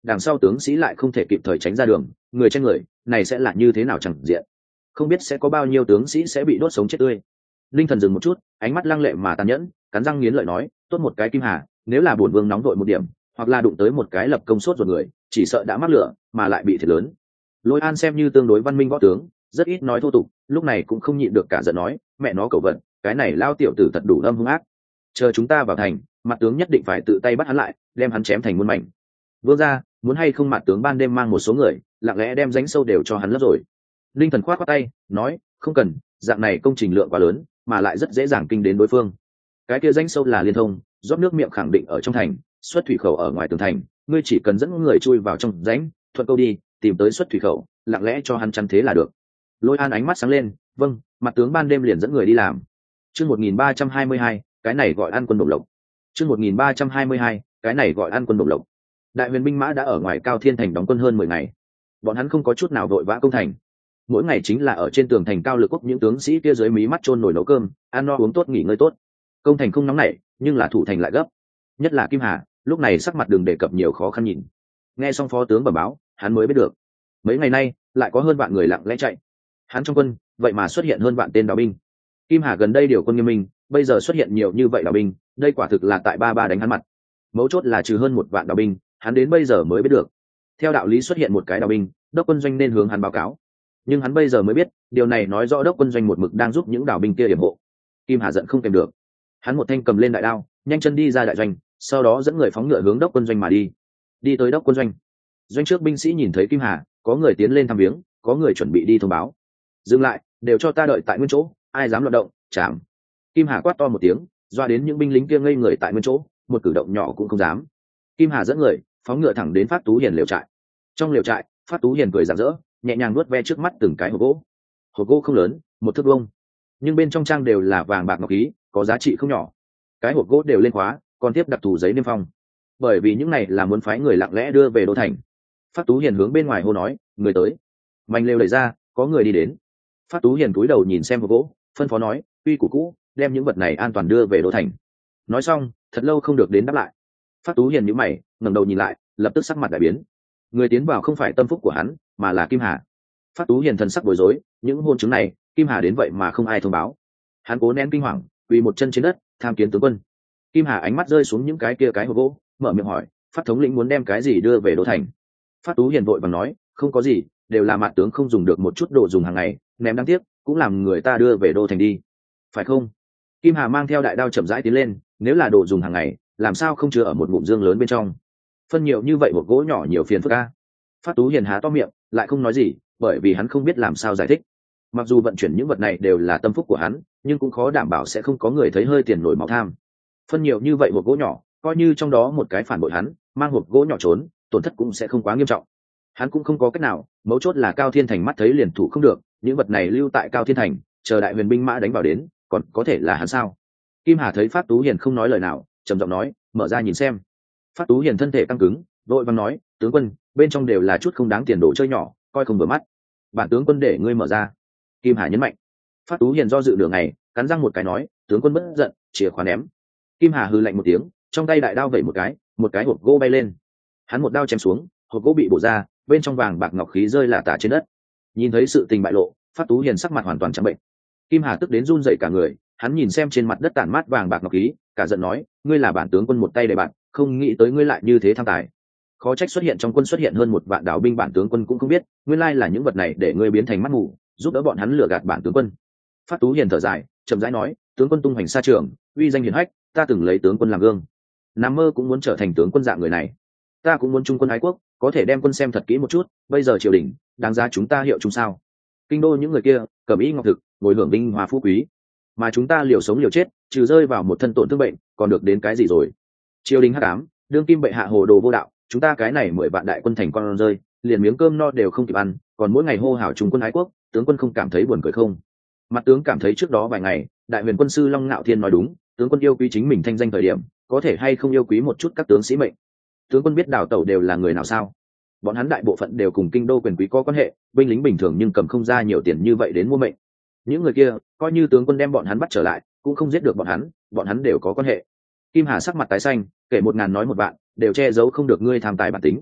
đằng sau tướng sĩ lại không thể kịp thời tránh ra đường, người trên người này sẽ là như thế nào chẳng diện, không biết sẽ có bao nhiêu tướng sĩ sẽ bị đốt sống chết tươi. Linh Thần dừng một chút, ánh mắt lăng lệ mà tàn nhẫn, cắn răng nghiến lợi nói, tốt một cái Kim Hà, nếu là bổn vương nóng vội một điểm, hoặc là đụng tới một cái lập công sốt ruột người, chỉ sợ đã mắc lửa mà lại bị thiệt lớn. Lôi An xem như tương đối văn minh võ tướng, rất ít nói thô tục, lúc này cũng không nhịn được cả giận nói, mẹ nó cầu vận, cái này lao tiểu tử thật đủ âm hung ác. Chờ chúng ta vào thành, mặt tướng nhất định phải tự tay bắt hắn lại, đem hắn chém thành muôn mảnh. Vương gia, muốn hay không mặt tướng ban đêm mang một số người, lặng lẽ đem rãnh sâu đều cho hắn lấp rồi. Linh Thần khoát khoát tay, nói, không cần, dạng này công trình lượng quá lớn, mà lại rất dễ dàng kinh đến đối phương. Cái kia rãnh sâu là liên thông, rót nước miệng khẳng định ở trong thành, xuất thủy khẩu ở ngoài tường thành, ngươi chỉ cần dẫn người chui vào trong rãnh, thuận câu đi, tìm tới xuất thủy khẩu, lặng lẽ cho hắn chắn thế là được. Lôi An ánh mắt sáng lên, vâng, mặt tướng ban đêm liền dẫn người đi làm. Chương một nghìn ba trăm hai mươi hai, cái này gọi ăn quân đồng lộc. Chương một nghìn ba trăm hai mươi hai, cái này gọi ăn quân đồng lộc. Đại huyền binh mã đã ở ngoài Cao Thiên thành đóng quân hơn mười ngày. Bọn hắn không có chút nào vội vã công thành. Mỗi ngày chính là ở trên tường thành cao lực quốc những tướng sĩ kia dưới mí mắt chôn nồi nấu cơm, ăn no uống tốt nghỉ ngơi tốt. Công thành không nóng nảy, nhưng là thủ thành lại gấp. Nhất là Kim Hà, lúc này sắc mặt đường đề cập nhiều khó khăn nhìn. Nghe xong phó tướng bẩm báo, hắn mới biết được, mấy ngày nay lại có hơn vạn người lặng lẽ chạy. Hắn trong quân vậy mà xuất hiện hơn vạn tên đào binh. Kim Hà gần đây điều quân nghiêm minh, bây giờ xuất hiện nhiều như vậy đào binh, đây quả thực là tại ba ba đánh hắn mặt. Mấu chốt là trừ hơn một vạn đào binh, hắn đến bây giờ mới biết được. Theo đạo lý xuất hiện một cái đào binh, đốc quân doanh nên hướng hắn báo cáo. Nhưng hắn bây giờ mới biết, điều này nói rõ đốc quân doanh một mực đang giúp những đào binh kia điểm hộ. Kim Hà giận không kèm được, hắn một thanh cầm lên đại đao, nhanh chân đi ra đại doanh, sau đó dẫn người phóng ngựa hướng đốc quân doanh mà đi. Đi tới đốc quân doanh, doanh trước binh sĩ nhìn thấy Kim Hà, có người tiến lên thăm viếng, có người chuẩn bị đi thông báo. Dừng lại, đều cho ta đợi tại nguyên chỗ, ai dám loạn động, chạm. Kim Hà quát to một tiếng, doa đến những binh lính kia ngây người tại nguyên chỗ, một cử động nhỏ cũng không dám. Kim Hà dẫn người phóng ngựa thẳng đến Phát Tú Hiền liều trại. Trong liều trại, Phát Tú Hiền cười rạng rỡ, nhẹ nhàng nuốt ve trước mắt từng cái hộp gỗ. Hộp gỗ không lớn, một thước vuông, nhưng bên trong trang đều là vàng bạc ngọc khí, có giá trị không nhỏ. Cái hộp gỗ đều lên khóa, còn tiếp đặc thù giấy niêm phong, bởi vì những này là muốn phái người lặng lẽ đưa về đô thành. Phát Tú Hiền hướng bên ngoài hô nói, người tới. Manh lều đẩy ra, có người đi đến. Phát Tú Hiền cúi đầu nhìn xem hộp gỗ, phân phó nói, quy củ cũ, đem những vật này an toàn đưa về đô thành. Nói xong, thật lâu không được đến đáp lại. Phát Tú Hiền nhíu mày, ngẩng đầu nhìn lại, lập tức sắc mặt đại biến. Người tiến vào không phải tâm phúc của hắn, mà là Kim Hà. Phát Tú Hiền thần sắc bối rối, những hôn chứng này, Kim Hà đến vậy mà không ai thông báo. Hắn cố nén kinh hoàng, quỳ một chân trên đất, tham kiến tướng quân. Kim Hà ánh mắt rơi xuống những cái kia cái hộp gỗ, mở miệng hỏi, Phát thống lĩnh muốn đem cái gì đưa về đô thành? Phát Tú Hiền vội vàng nói, không có gì, đều là mạn tướng không dùng được một chút đồ dùng hàng ngày, ném đáng tiếc, cũng làm người ta đưa về đô thành đi, phải không? Kim Hà mang theo đại đao chậm rãi tiến lên, nếu là đồ dùng hàng ngày, làm sao không chứa ở một ngụm dương lớn bên trong? Phân nhiều như vậy một gỗ nhỏ nhiều phiền phức a. Phát Tú Hiền há to miệng, lại không nói gì, bởi vì hắn không biết làm sao giải thích. Mặc dù vận chuyển những vật này đều là tâm phúc của hắn, nhưng cũng khó đảm bảo sẽ không có người thấy hơi tiền nổi máu tham. Phân nhiều như vậy một gỗ nhỏ, coi như trong đó một cái phản bội hắn, mang hộp gỗ nhỏ trốn, tổn thất cũng sẽ không quá nghiêm trọng. Hắn cũng không có cách nào, mấu chốt là Cao Thiên Thành mắt thấy liền thủ không được, những vật này lưu tại Cao Thiên Thành, chờ đại huyền binh mã đánh vào đến, còn có thể là hắn sao? Kim Hà thấy Phát Tú Hiền không nói lời nào, trầm giọng nói, mở ra nhìn xem. Phát Tú Hiền thân thể căng cứng, vội vàng nói, tướng quân, bên trong đều là chút không đáng tiền đồ chơi nhỏ, coi không vừa mắt. Bản tướng quân để ngươi mở ra. Kim Hà nhấn mạnh. Phát Tú Hiền do dự nửa ngày, cắn răng một cái nói, tướng quân bất giận, chìa khóa ném. Kim Hà hừ lạnh một tiếng, trong tay đại đao vẩy một cái, một cái hộp gỗ bay lên. Hắn một đao chém xuống, hộp gỗ bị bổ ra, bên trong vàng bạc ngọc khí rơi lả tả trên đất. Nhìn thấy sự tình bại lộ, Phát Tú Hiền sắc mặt hoàn toàn trắng bệnh. Kim Hà tức đến run rẩy cả người, hắn nhìn xem trên mặt đất tản mát vàng bạc ngọc khí, cả giận nói, ngươi là bản tướng quân một tay đầy bạn, không nghĩ tới ngươi lại như thế tham tài. Khó trách xuất hiện trong quân xuất hiện hơn một vạn đảo binh, bản tướng quân cũng không biết, nguyên lai là những vật này để ngươi biến thành mắt mù, giúp đỡ bọn hắn lừa gạt bản tướng quân. Phát Tú Hiền thở dài, chậm rãi nói, tướng quân tung hoành xa trường, uy danh hiển hách, ta từng lấy tướng quân làm gương, nằm mơ cũng muốn trở thành tướng quân dạng người này. Ta cũng muốn trung quân ái quốc, có thể đem quân xem thật kỹ một chút, bây giờ triều đình đáng giá chúng ta hiệu chung sao? Kinh đô những người kia cẩm y ngọc thực, ngồi hưởng vinh hoa phú quý, mà chúng ta liều sống liều chết, trừ rơi vào một thân tổn thương bệnh, còn được đến cái gì rồi? Triều đình hắc ám, đương kim bệ hạ hồ đồ vô đạo, chúng ta cái này mười vạn đại quân thành con rơi, liền miếng cơm no đều không kịp ăn, còn mỗi ngày hô hào trung quân ái quốc, tướng quân không cảm thấy buồn cười không? Mặt tướng cảm thấy trước đó vài ngày, đại huyền quân sư Long Ngạo Thiên nói đúng, tướng quân yêu quý chính mình thanh danh thời điểm, có thể hay không yêu quý một chút các tướng sĩ mệnh. Tướng quân biết đào tẩu đều là người nào sao? Bọn hắn đại bộ phận đều cùng kinh đô quyền quý có quan hệ, binh lính bình thường nhưng cầm không ra nhiều tiền như vậy đến mua mệnh. Những người kia, coi như tướng quân đem bọn hắn bắt trở lại, cũng không giết được bọn hắn, bọn hắn đều có quan hệ. Kim Hà sắc mặt tái xanh, kể một ngàn nói một vạn, đều che giấu không được ngươi tham tài bản tính.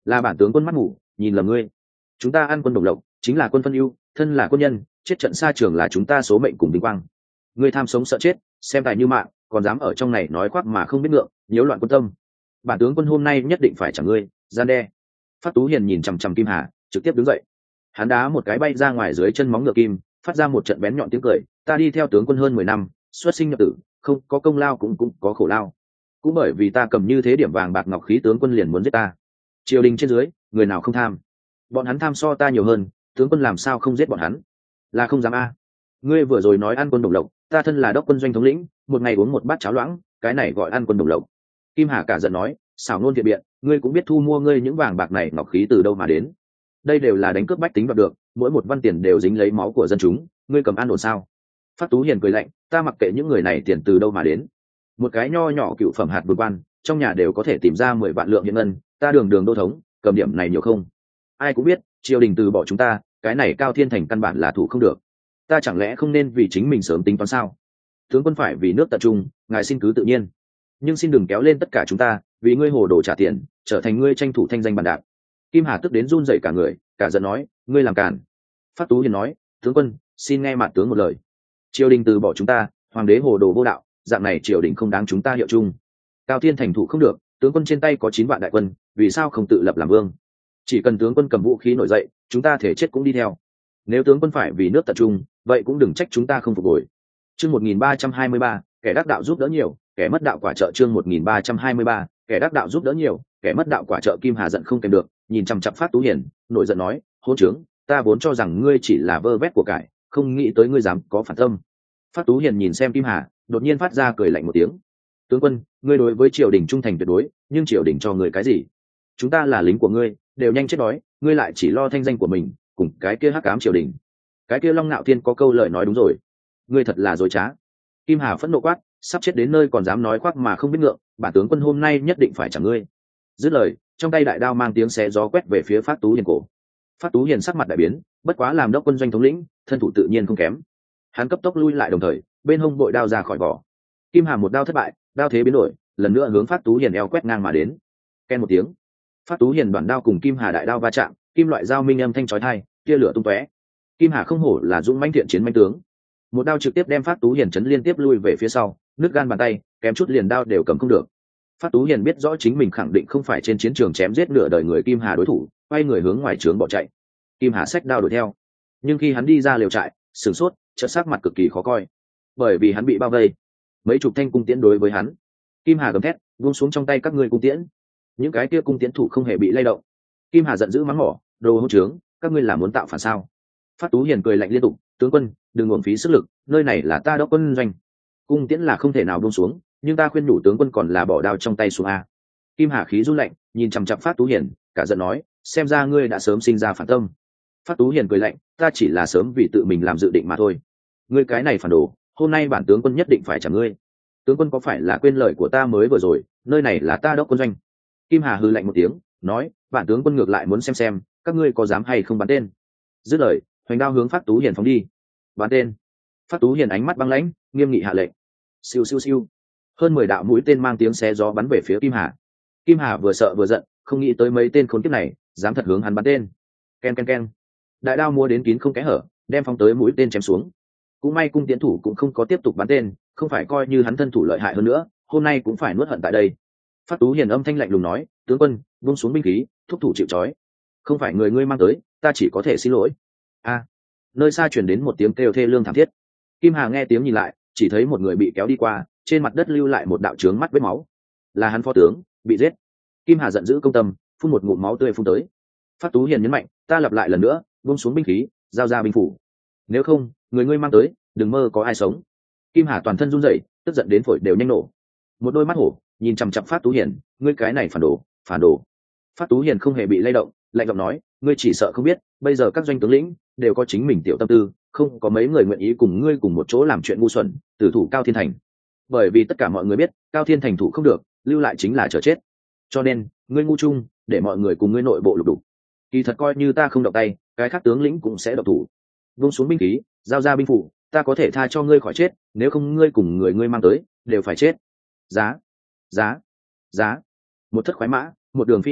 là bản tướng quân mắt ngủ nhìn lầm ngươi. Chúng ta ăn quân đồng lộc chính là quân phân ưu, thân là quân nhân, chết trận xa trường là chúng ta số mệnh cùng vinh quang. Ngươi tham sống sợ chết, xem tài như mạng, còn dám ở trong này nói khoác mà không biết ngượng, nhiễu loạn quân tâm. Bản tướng quân hôm nay nhất định phải trả ngươi, gian đe. Phát Tú Hiền nhìn chằm chằm Kim Hà, trực tiếp đứng dậy. Hắn đá một cái bay ra ngoài dưới chân móng ngựa kim, phát ra một trận bén nhọn tiếng cười. Ta đi theo tướng quân hơn mười năm, xuất sinh nhập tử, không có công lao cũng cũng có khổ lao. Cũng bởi vì ta cầm như thế điểm vàng bạc ngọc khí, tướng quân liền muốn giết ta. Triều đình trên dưới, người nào không tham? Bọn hắn tham so ta nhiều hơn, tướng quân làm sao không giết bọn hắn? Là không dám a. Ngươi vừa rồi nói ăn quân đồng lộc, ta thân là đốc quân doanh thống lĩnh, một ngày uống một bát cháo loãng, cái này gọi ăn quân đồng lộc. Kim Hà cả giận nói, xảo ngôn thiện biện, ngươi cũng biết thu mua ngươi những vàng bạc này ngọc khí từ đâu mà đến? Đây đều là đánh cướp bách tính đoạt được, mỗi một văn tiền đều dính lấy máu của dân chúng, ngươi cầm ăn ổn sao? Phát Tú Hiền cười lạnh, ta mặc kệ những người này tiền từ đâu mà đến. Một cái nho nhỏ cựu phẩm hạt bột quan, trong nhà đều có thể tìm ra mười vạn lượng hiện ngân, ta đường đường đô thống, cầm điểm này nhiều không? Ai cũng biết, triều đình từ bỏ chúng ta, cái này Cao Thiên Thành căn bản là thủ không được. Ta chẳng lẽ không nên vì chính mình sớm tính toán sao? Tướng quân phải vì nước tận trung, ngài xin cứ tự nhiên, nhưng xin đừng kéo lên tất cả chúng ta, vì ngươi hồ đồ trả tiền, trở thành ngươi tranh thủ thanh danh bàn đạp. Kim Hà tức đến run rẩy cả người, cả giận nói, ngươi làm cản. Phát Tú Hiền nói, tướng quân, xin nghe mạn tướng một lời. Triều đình từ bỏ chúng ta, hoàng đế hồ đồ vô đạo, dạng này triều đình không đáng chúng ta hiệu chung. Cao Thiên Thành thủ không được, tướng quân trên tay có chín vạn đại quân, vì sao không tự lập làm vương? Chỉ cần tướng quân cầm vũ khí nổi dậy, chúng ta thể chết cũng đi theo. Nếu tướng quân phải vì nước tận trung, vậy cũng đừng trách chúng ta không phục hồi. Chương một nghìn ba trăm hai mươi ba, kẻ đắc đạo giúp đỡ nhiều, kẻ mất đạo quả trợ. Chương một nghìn ba trăm hai mươi ba, kẻ đắc đạo giúp đỡ nhiều, kẻ mất đạo quả trợ. Kim Hà giận không kèm được, nhìn chằm chằm Phát Tú Hiền, nổi giận nói, hỗn trướng, ta vốn cho rằng ngươi chỉ là vơ vét của cải, không nghĩ tới ngươi dám có phản tâm. Phát Tú Hiền nhìn xem Kim Hà, đột nhiên phát ra cười lạnh một tiếng. Tướng quân, ngươi đối với triều đình trung thành tuyệt đối, nhưng triều đình cho ngươi cái gì? Chúng ta là lính của ngươi, đều nhanh chết đói, ngươi lại chỉ lo thanh danh của mình, cùng cái kia hắc ám triều đình. Cái kia Long Nạo Thiên có câu lời nói đúng rồi, ngươi thật là dối trá. Kim Hà phẫn nộ quát, sắp chết đến nơi còn dám nói khoác mà không biết ngượng, bản tướng quân hôm nay nhất định phải trả ngươi. Dứt lời, trong tay đại đao mang tiếng xé gió quét về phía Phát Tú Hiền cổ. Phát Tú Hiền sắc mặt đại biến, bất quá làm đốc quân doanh thống lĩnh, thân thủ tự nhiên không kém. Hắn cấp tốc lui lại, đồng thời bên hông bội đao ra khỏi vỏ. Kim Hà một đao thất bại, đao thế biến đổi, lần nữa hướng Phát Tú Hiền eo quét ngang mà đến. Ken một tiếng, Phát Tú Hiền đoạn đao cùng Kim Hà đại đao va chạm, kim loại dao minh âm thanh chói tai, tia lửa tung tóe. Kim Hà không hổ là dũng mãnh thiện chiến mãnh tướng, một đao trực tiếp đem Phát Tú Hiền chấn liên tiếp lui về phía sau, nứt gan bàn tay, kém chút liền đao đều cầm không được. Phát Tú Hiền biết rõ chính mình khẳng định không phải trên chiến trường chém giết nửa đời người Kim Hà đối thủ, quay người hướng ngoài trướng bỏ chạy. Kim Hà xách đao đuổi theo, nhưng khi hắn đi ra liều trại, sửng sốt, chợt sắc mặt cực kỳ khó coi, bởi vì hắn bị bao vây, mấy chục thanh cung tiễn đối với hắn. Kim Hà gầm thét, buông xuống trong tay các ngươi cung tiễn. Những cái kia cung tiễn thủ không hề bị lay động. Kim Hà giận dữ mắng mỏ, đồ hỗn trướng, các ngươi là muốn tạo phản sao? Phát Tú Hiền cười lạnh liên tục, tướng quân, đừng uổng phí sức lực, nơi này là ta đốc quân doanh, cung tiễn là không thể nào buông xuống, nhưng ta khuyên nhủ tướng quân còn là bỏ đao trong tay xuống a. Kim Hà khí run lạnh, nhìn chằm chằm Phát Tú Hiền, cả giận nói, xem ra ngươi đã sớm sinh ra phản tâm. Phát Tú Hiền cười lạnh, ta chỉ là sớm vì tự mình làm dự định mà thôi. Ngươi cái này phản đồ, hôm nay bản tướng quân nhất định phải trả ngươi. Tướng quân có phải là quên lời của ta mới vừa rồi, nơi này là ta đốc quân doanh. Kim Hà hừ lạnh một tiếng, nói, bản tướng quân ngược lại muốn xem xem các ngươi có dám hay không bắn tên. Dứt lời, hoành đao hướng Phát Tú Hiền phóng đi. Bắn tên. Phát Tú Hiền ánh mắt băng lãnh, nghiêm nghị hạ lệnh. Siêu siêu siêu. Hơn mười đạo mũi tên mang tiếng xé gió bắn về phía Kim Hà. Kim Hà vừa sợ vừa giận, không nghĩ tới mấy tên khốn kiếp này dám thật hướng hắn bắn tên. Ken ken ken. Đại đao mua đến kín không kẽ hở, đem phóng tới mũi tên chém xuống. Cũng may cung tiến thủ cũng không có tiếp tục bắn tên, không phải coi như hắn thân thủ lợi hại hơn nữa, hôm nay cũng phải nuốt hận tại đây. Phát Tú Hiền âm thanh lạnh lùng nói, tướng quân, buông xuống binh khí, thúc thủ chịu trói. Không phải người ngươi mang tới, ta chỉ có thể xin lỗi. A. Nơi xa truyền đến một tiếng kêu thê lương thảm thiết. Kim Hà nghe tiếng nhìn lại, chỉ thấy một người bị kéo đi qua, trên mặt đất lưu lại một đạo trướng mắt vết máu. Là hắn phó tướng, bị giết. Kim Hà giận dữ công tâm, phun một ngụm máu tươi phun tới. Phát Tú Hiền nhấn mạnh, ta lặp lại lần nữa, buông xuống binh khí, giao ra binh phủ. Nếu không, người ngươi mang tới, đừng mơ có ai sống. Kim Hà toàn thân run rẩy, tức giận đến phổi đều nhanh nổ. Một đôi mắt hổ nhìn chằm chằm Phát Tú Hiền, ngươi cái này phản đồ, phản đồ. Phát Tú Hiền không hề bị lay động, lạnh giọng nói, ngươi chỉ sợ không biết, bây giờ các doanh tướng lĩnh đều có chính mình tiểu tâm tư, không có mấy người nguyện ý cùng ngươi cùng một chỗ làm chuyện ngu xuẩn, tử thủ Cao Thiên Thành. Bởi vì tất cả mọi người biết, Cao Thiên Thành thủ không được, lưu lại chính là chờ chết. Cho nên, ngươi ngu chung, để mọi người cùng ngươi nội bộ lục đục. Kỳ thật coi như ta không động tay, cái khác tướng lĩnh cũng sẽ động thủ. Vung xuống binh khí, giao ra binh phủ, ta có thể tha cho ngươi khỏi chết, nếu không ngươi cùng người ngươi mang tới đều phải chết. Giá, giá, giá. Một thất khoái mã, một đường phi nhanh,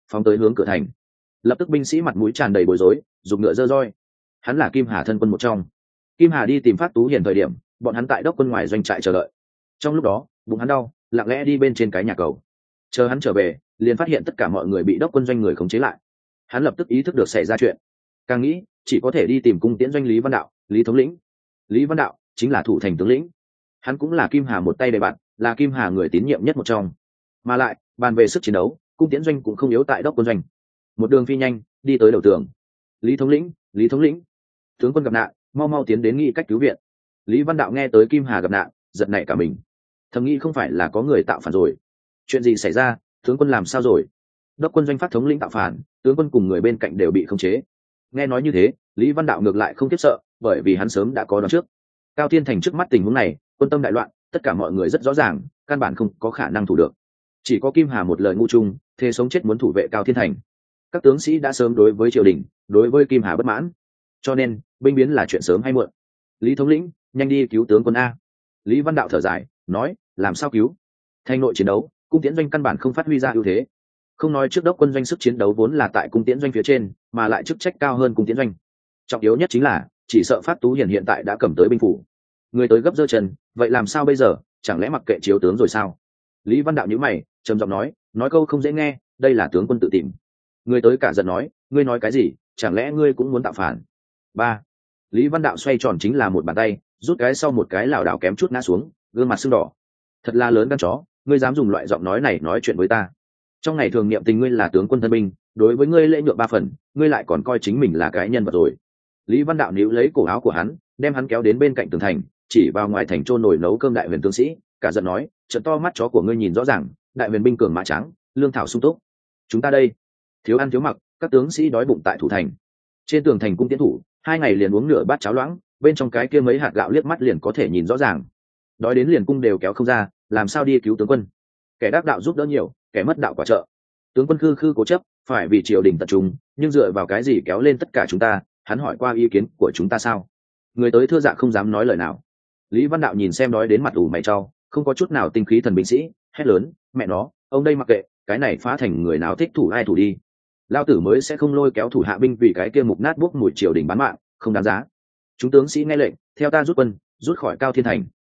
phóng tới hướng cửa thành. Lập tức binh sĩ mặt mũi tràn đầy bối rối, giục ngựa giơ roi. Hắn là Kim Hà thân quân một trong. Kim Hà đi tìm Phát Tú Hiền thời điểm, bọn hắn tại đốc quân ngoài doanh trại chờ đợi. Trong lúc đó, bụng hắn đau, lặng lẽ đi bên trên cái nhà cầu. Chờ hắn trở về, liền phát hiện tất cả mọi người bị đốc quân doanh người khống chế lại. Hắn lập tức ý thức được xảy ra chuyện, càng nghĩ chỉ có thể đi tìm cung tiễn doanh Lý Văn Đạo, Lý thống lĩnh. Lý Văn Đạo chính là thủ thành tướng lĩnh, hắn cũng là Kim Hà một tay đầy bạn, là Kim Hà người tín nhiệm nhất một trong. Mà lại bàn về sức chiến đấu, cung tiễn doanh cũng không yếu tại đốc quân doanh. Một đường phi nhanh đi tới đầu tường. Lý thống lĩnh, Lý thống lĩnh, tướng quân gặp nạn, mau mau tiến đến nghĩ cách cứu viện. Lý Văn Đạo nghe tới Kim Hà gặp nạn, giật nảy cả mình, thầm nghĩ không phải là có người tạo phản rồi. Chuyện gì xảy ra, tướng quân làm sao rồi? Đốc quân doanh Phát thống lĩnh tạo phản, tướng quân cùng người bên cạnh đều bị khống chế. Nghe nói như thế, Lý Văn Đạo ngược lại không khiếp sợ, bởi vì hắn sớm đã có đoán trước. Cao Thiên Thành trước mắt tình huống này, quân tâm đại loạn, tất cả mọi người rất rõ ràng, căn bản không có khả năng thủ được. Chỉ có Kim Hà một lời ngu chung, thế sống chết muốn thủ vệ Cao Thiên Thành. Các tướng sĩ đã sớm đối với triều đình, đối với Kim Hà bất mãn, cho nên binh biến là chuyện sớm hay muộn. Lý thống lĩnh, nhanh đi cứu tướng quân a. Lý Văn Đạo thở dài, nói, làm sao cứu? Thành nội chiến đấu, cung tiễn doanh căn bản không phát huy ra ưu thế. Không nói trước đốc quân doanh sức chiến đấu vốn là tại cung tiễn doanh phía trên, mà lại chức trách cao hơn cung tiễn doanh. Trọng yếu nhất chính là, chỉ sợ Phát Tú Hiền hiện tại đã cầm tới binh phủ, người tới gấp giơ chân, vậy làm sao bây giờ? Chẳng lẽ mặc kệ chiếu tướng rồi sao? Lý Văn Đạo nhíu mày, trầm giọng nói, nói câu không dễ nghe, đây là tướng quân tự tìm. Người tới cả giận nói, ngươi nói cái gì? Chẳng lẽ ngươi cũng muốn tạo phản? Ba. Lý Văn Đạo xoay tròn chính là một bàn tay, rút cái sau một cái lảo đảo kém chút ngã xuống, gương mặt sưng đỏ. Thật là lớn gan chó, ngươi dám dùng loại giọng nói này nói chuyện với ta? Trong ngày thường niệm tình ngươi là tướng quân thân binh, đối với ngươi lễ nhượng ba phần, ngươi lại còn coi chính mình là cái nhân vật rồi. Lý Văn Đạo níu lấy cổ áo của hắn, đem hắn kéo đến bên cạnh tường thành, chỉ vào ngoài thành trôn nồi nấu cơm đại huyền tướng sĩ, cả giận nói, trận to mắt chó của ngươi nhìn rõ ràng, đại huyền binh cường mã trắng, lương thảo sung túc. Chúng ta đây, thiếu ăn thiếu mặc, các tướng sĩ đói bụng tại thủ thành. Trên tường thành cung tiến thủ, hai ngày liền uống nửa bát cháo loãng, bên trong cái kia mấy hạt gạo liếc mắt liền có thể nhìn rõ ràng. Đói đến liền cung đều kéo không ra, làm sao đi cứu tướng quân? Kẻ đắc đạo giúp đỡ nhiều, kẻ mất đạo quả trợ. Tướng quân khư khư cố chấp, phải vì triều đình tập trung, nhưng dựa vào cái gì kéo lên tất cả chúng ta? Hắn hỏi qua ý kiến của chúng ta sao? Người tới thưa dạ không dám nói lời nào. Lý Văn Đạo nhìn xem đói đến mặt ủ mày trao, không có chút nào tinh khí thần binh sĩ, hét lớn, mẹ nó, ông đây mặc kệ, cái này phá thành người nào thích thủ ai thủ đi. Lao tử mới sẽ không lôi kéo thủ hạ binh vì cái kia mục nát bốc mùi triều đình bán mạng, không đáng giá. Chúng tướng sĩ nghe lệnh, theo ta rút quân, rút khỏi Cao Thiên Thành.